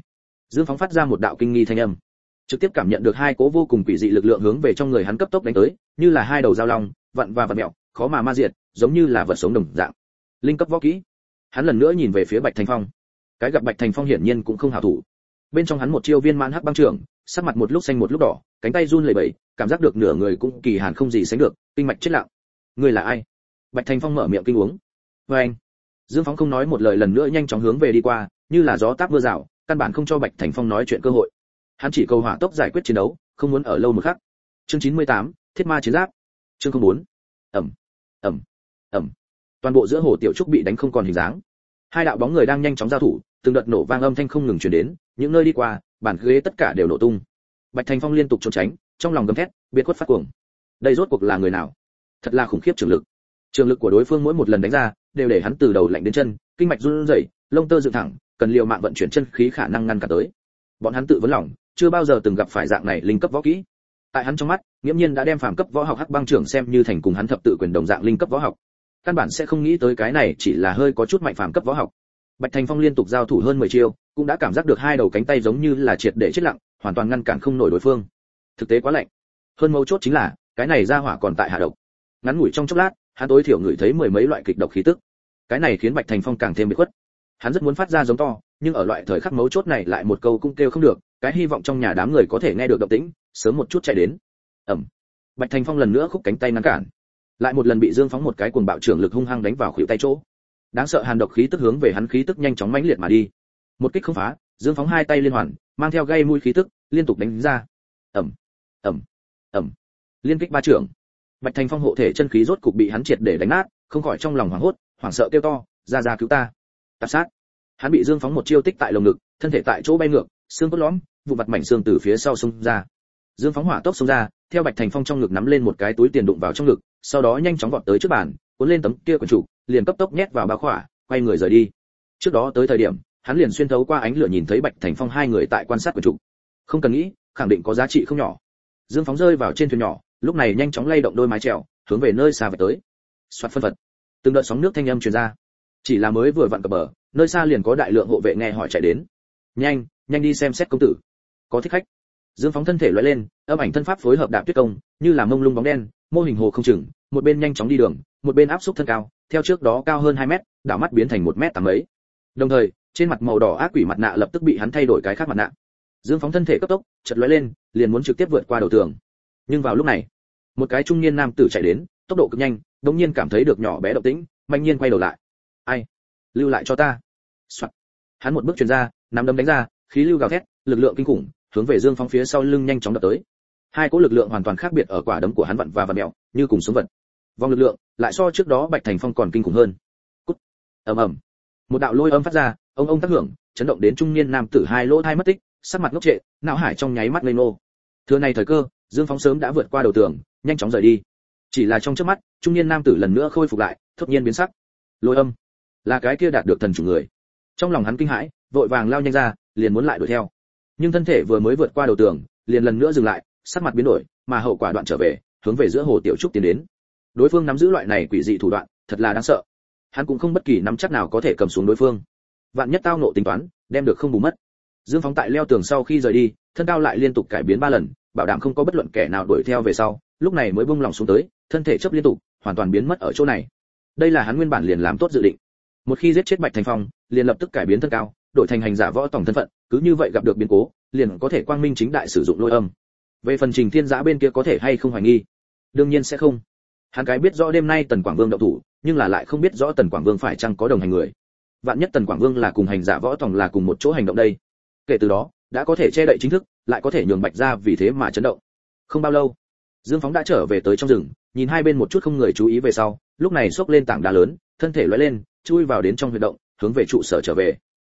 Speaker 1: Dương Phóng phát ra một đạo kinh nghi thanh âm, trực tiếp cảm nhận được hai cỗ vô cùng quỷ dị lực lượng hướng về trong người hắn cấp tốc đánh tới, như là hai đầu dao long, vặn và vặn mèo, khó mà ma diệt, giống như là vật sống đồng dạng. Linh cấp võ kỹ. Hắn lần nữa nhìn về phía Bạch Thành Phong. Cái gặp Bạch Thành Phong hiển nhiên cũng không hảo thủ. Bên trong hắn một chiêu viên mãn hắc băng trưởng, sắc mặt một lúc xanh một lúc đỏ, cánh tay run lẩy bẩy, cảm giác được nửa người cũng kỳ hàn không gì sánh được, kinh mạch chết lặng. Ngươi là ai? Bạch Thành Phong mở miệng kinh uống. Và anh. Dương Phóng không nói một lời lần nữa nhanh chóng hướng về đi qua, như là gió táp mưa rào, căn bản không cho Bạch Thành Phong nói chuyện cơ hội. Hắn chỉ cầu hỏa tốc giải quyết chiến đấu, không muốn ở lâu một khắc. Chương chín mươi tám, Thiết Ma chiến giáp. Chương không bốn. Ầm, ầm, ầm. Toàn bộ giữa hồ tiểu trúc bị đánh không còn hình dáng. Hai đạo bóng người đang nhanh chóng giao thủ, từng đợt nổ vang âm thanh không ngừng truyền đến, những nơi đi qua, bàn ghế tất cả đều nổ tung. Bạch Thành Phong liên tục trốn tránh, trong lòng gầm thét, biệt khuất phát cuồng. Đây rốt cuộc là người nào? Thật là khủng khiếp trường lực. Trường lực của đối phương mỗi một lần đánh ra, đều để hắn từ đầu lạnh đến chân, kinh mạch run rẩy, lông tơ dựng thẳng, cần liều mạng vận chuyển chân khí khả năng ngăn cả tới. Bọn hắn tự vấn lòng, chưa bao giờ từng gặp phải dạng này linh cấp võ kỹ. Tại hắn trong mắt, nghiễm nhiên đã đem phàm cấp võ học hắc băng trưởng xem như thành cùng hắn thập tự quyền đồng dạng linh cấp võ học. Căn bản sẽ không nghĩ tới cái này chỉ là hơi có chút mạnh phàm cấp võ học. Bạch Thành Phong liên tục giao thủ hơn mười chiêu, cũng đã cảm giác được hai đầu cánh tay giống như là triệt để chết lặng, hoàn toàn ngăn cản không nổi đối phương. Thực tế quá lạnh. Hơn mấu chốt chính là, cái này ra hỏa còn tại hạ độc. Ngắn ngủi trong chốc lát, hắn tối thiểu ngửi thấy mười mấy loại kịch độc khí tức. Cái này khiến Bạch Thành Phong càng thêm bị khuất. Hắn rất muốn phát ra giống to, nhưng ở loại thời khắc mấu chốt này lại một câu cũng kêu không được, cái hy vọng trong nhà đám người có thể nghe được động tĩnh, sớm một chút chạy đến. Ầm. Bạch Thành Phong lần nữa khúc cánh tay ngăn cản, lại một lần bị Dương Phóng một cái cuồng bạo trưởng lực hung hăng đánh vào khuỷu tay chỗ. Đáng sợ hàn độc khí tức hướng về hắn khí tức nhanh chóng mãnh liệt mà đi. Một kích không phá, Dương Phóng hai tay liên hoàn, mang theo gây mũi khí tức, liên tục đánh ra. Ầm, ầm, ầm. Liên kích ba trưởng. Bạch Thành Phong hộ thể chân khí rốt cục bị hắn triệt để đánh nát, không khỏi trong lòng hoảng hốt, hoảng sợ kêu to, "Ra ra cứu ta!" Tạp sát. Hắn bị Dương Phóng một chiêu tích tại lồng ngực, thân thể tại chỗ bay ngược, xương cốt lõm, vụ vặt mảnh xương từ phía sau xông ra. Dương Phóng hỏa tốc xông ra, theo Bạch Thành Phong trong ngực nắm lên một cái túi tiền đụng vào trong ngực, sau đó nhanh chóng vọt tới trước bàn, cuốn lên tấm kia quyển trụ, liền cấp tốc nhét vào bao khỏa, quay người rời đi. Trước đó tới thời điểm, hắn liền xuyên thấu qua ánh lửa nhìn thấy Bạch Thành Phong hai người tại quan sát quyển trụ. Không cần nghĩ, khẳng định có giá trị không nhỏ. Dương Phóng rơi vào trên thuyền nhỏ, lúc này nhanh chóng lay động đôi mái chèo, hướng về nơi xa về tới. Soạt phân phật, từng đợt sóng nước thanh âm truyền ra. Chỉ là mới vừa vặn cập bờ, nơi xa liền có đại lượng hộ vệ nghe hỏi chạy đến. Nhanh, nhanh đi xem xét công tử, có thích khách. Dương Phóng thân thể lóe lên, âm ảnh thân pháp phối hợp đạp tuyết công, như là mông lung bóng đen, mô hình hồ không chừng, một bên nhanh chóng đi đường, một bên áp xúc thân cao, theo trước đó cao hơn hai mét, đảo mắt biến thành một mét tám mấy. Đồng thời, trên mặt màu đỏ ác quỷ mặt nạ lập tức bị hắn thay đổi cái khác mặt nạ. Dương Phóng thân thể cấp tốc, chợt lóe lên, liền muốn trực tiếp vượt qua đầu tường. Nhưng vào lúc này, một cái trung niên nam tử chạy đến, tốc độ cực nhanh, đột nhiên cảm thấy được nhỏ bé động tĩnh, mạnh nhiên quay đầu lại. Ai? Lưu lại cho ta. Soạt. Hắn một bước truyền ra, nắm đấm đánh ra, khí lưu gào thét, lực lượng kinh khủng, hướng về Dương Phóng phía sau lưng nhanh chóng đập tới. Hai cỗ lực lượng hoàn toàn khác biệt ở quả đấm của hắn vặn và vặn mèo, như cùng sống vật. Vòng lực lượng lại so trước đó Bạch Thành Phong còn kinh khủng hơn. Cút. Ầm ầm. Một đạo lôi âm phát ra, ông ông tác hưởng, chấn động đến trung niên nam tử hai lỗ thai mất tích, sắc mặt ngốc trệ, não hải trong nháy mắt ngây ngô. Thừa này thời cơ, Dương Phóng sớm đã vượt qua đầu tường, nhanh chóng rời đi. Chỉ là trong chớp mắt, trung niên nam tử lần nữa khôi phục lại, thốt nhiên biến sắc. Lôi âm, là cái kia đạt được thần chủ người. Trong lòng hắn kinh hãi, vội vàng lao nhanh ra, liền muốn lại đuổi theo. Nhưng thân thể vừa mới vượt qua đầu tường, liền lần nữa dừng lại, sắc mặt biến đổi, mà hậu quả đoạn trở về, hướng về giữa hồ tiểu trúc tiến đến. Đối phương nắm giữ loại này quỷ dị thủ đoạn, thật là đáng sợ. Hắn cũng không bất kỳ nắm chắc nào có thể cầm xuống đối phương. Vạn nhất tao nộ tính toán, đem được không bù mất. Dương Phóng tại leo tường sau khi rời đi, thân cao lại liên tục cải biến ba lần, bảo đảm không có bất luận kẻ nào đuổi theo về sau, lúc này mới buông lòng xuống tới, thân thể chấp liên tục, hoàn toàn biến mất ở chỗ này. Đây là hắn nguyên bản liền làm tốt dự định. Một khi giết chết Bạch Thành Phong, liền lập tức cải biến thân cao, đổi thành hành giả võ tổng thân phận, cứ như vậy gặp được biến cố, liền có thể quang minh chính đại sử dụng lôi âm. Về phần Trình Thiên Giã bên kia có thể hay không hoài nghi? Đương nhiên sẽ không. Hắn cái biết rõ đêm nay Tần Quảng Vương động thủ, nhưng là lại không biết rõ Tần Quảng Vương phải chăng có đồng hành người. Vạn nhất Tần Quảng Vương là cùng hành giả võ tổng là cùng một chỗ hành động đây. Kể từ đó, đã có thể che đậy chính thức, lại có thể nhường Bạch gia vì thế mà chấn động. Không bao lâu, Dương Phóng đã trở về tới trong rừng, nhìn hai bên một chút không người chú ý về sau, lúc này xốc lên tảng đá lớn, thân thể lóe lên, chui vào đến trong huyệt động, hướng về trụ sở trở về.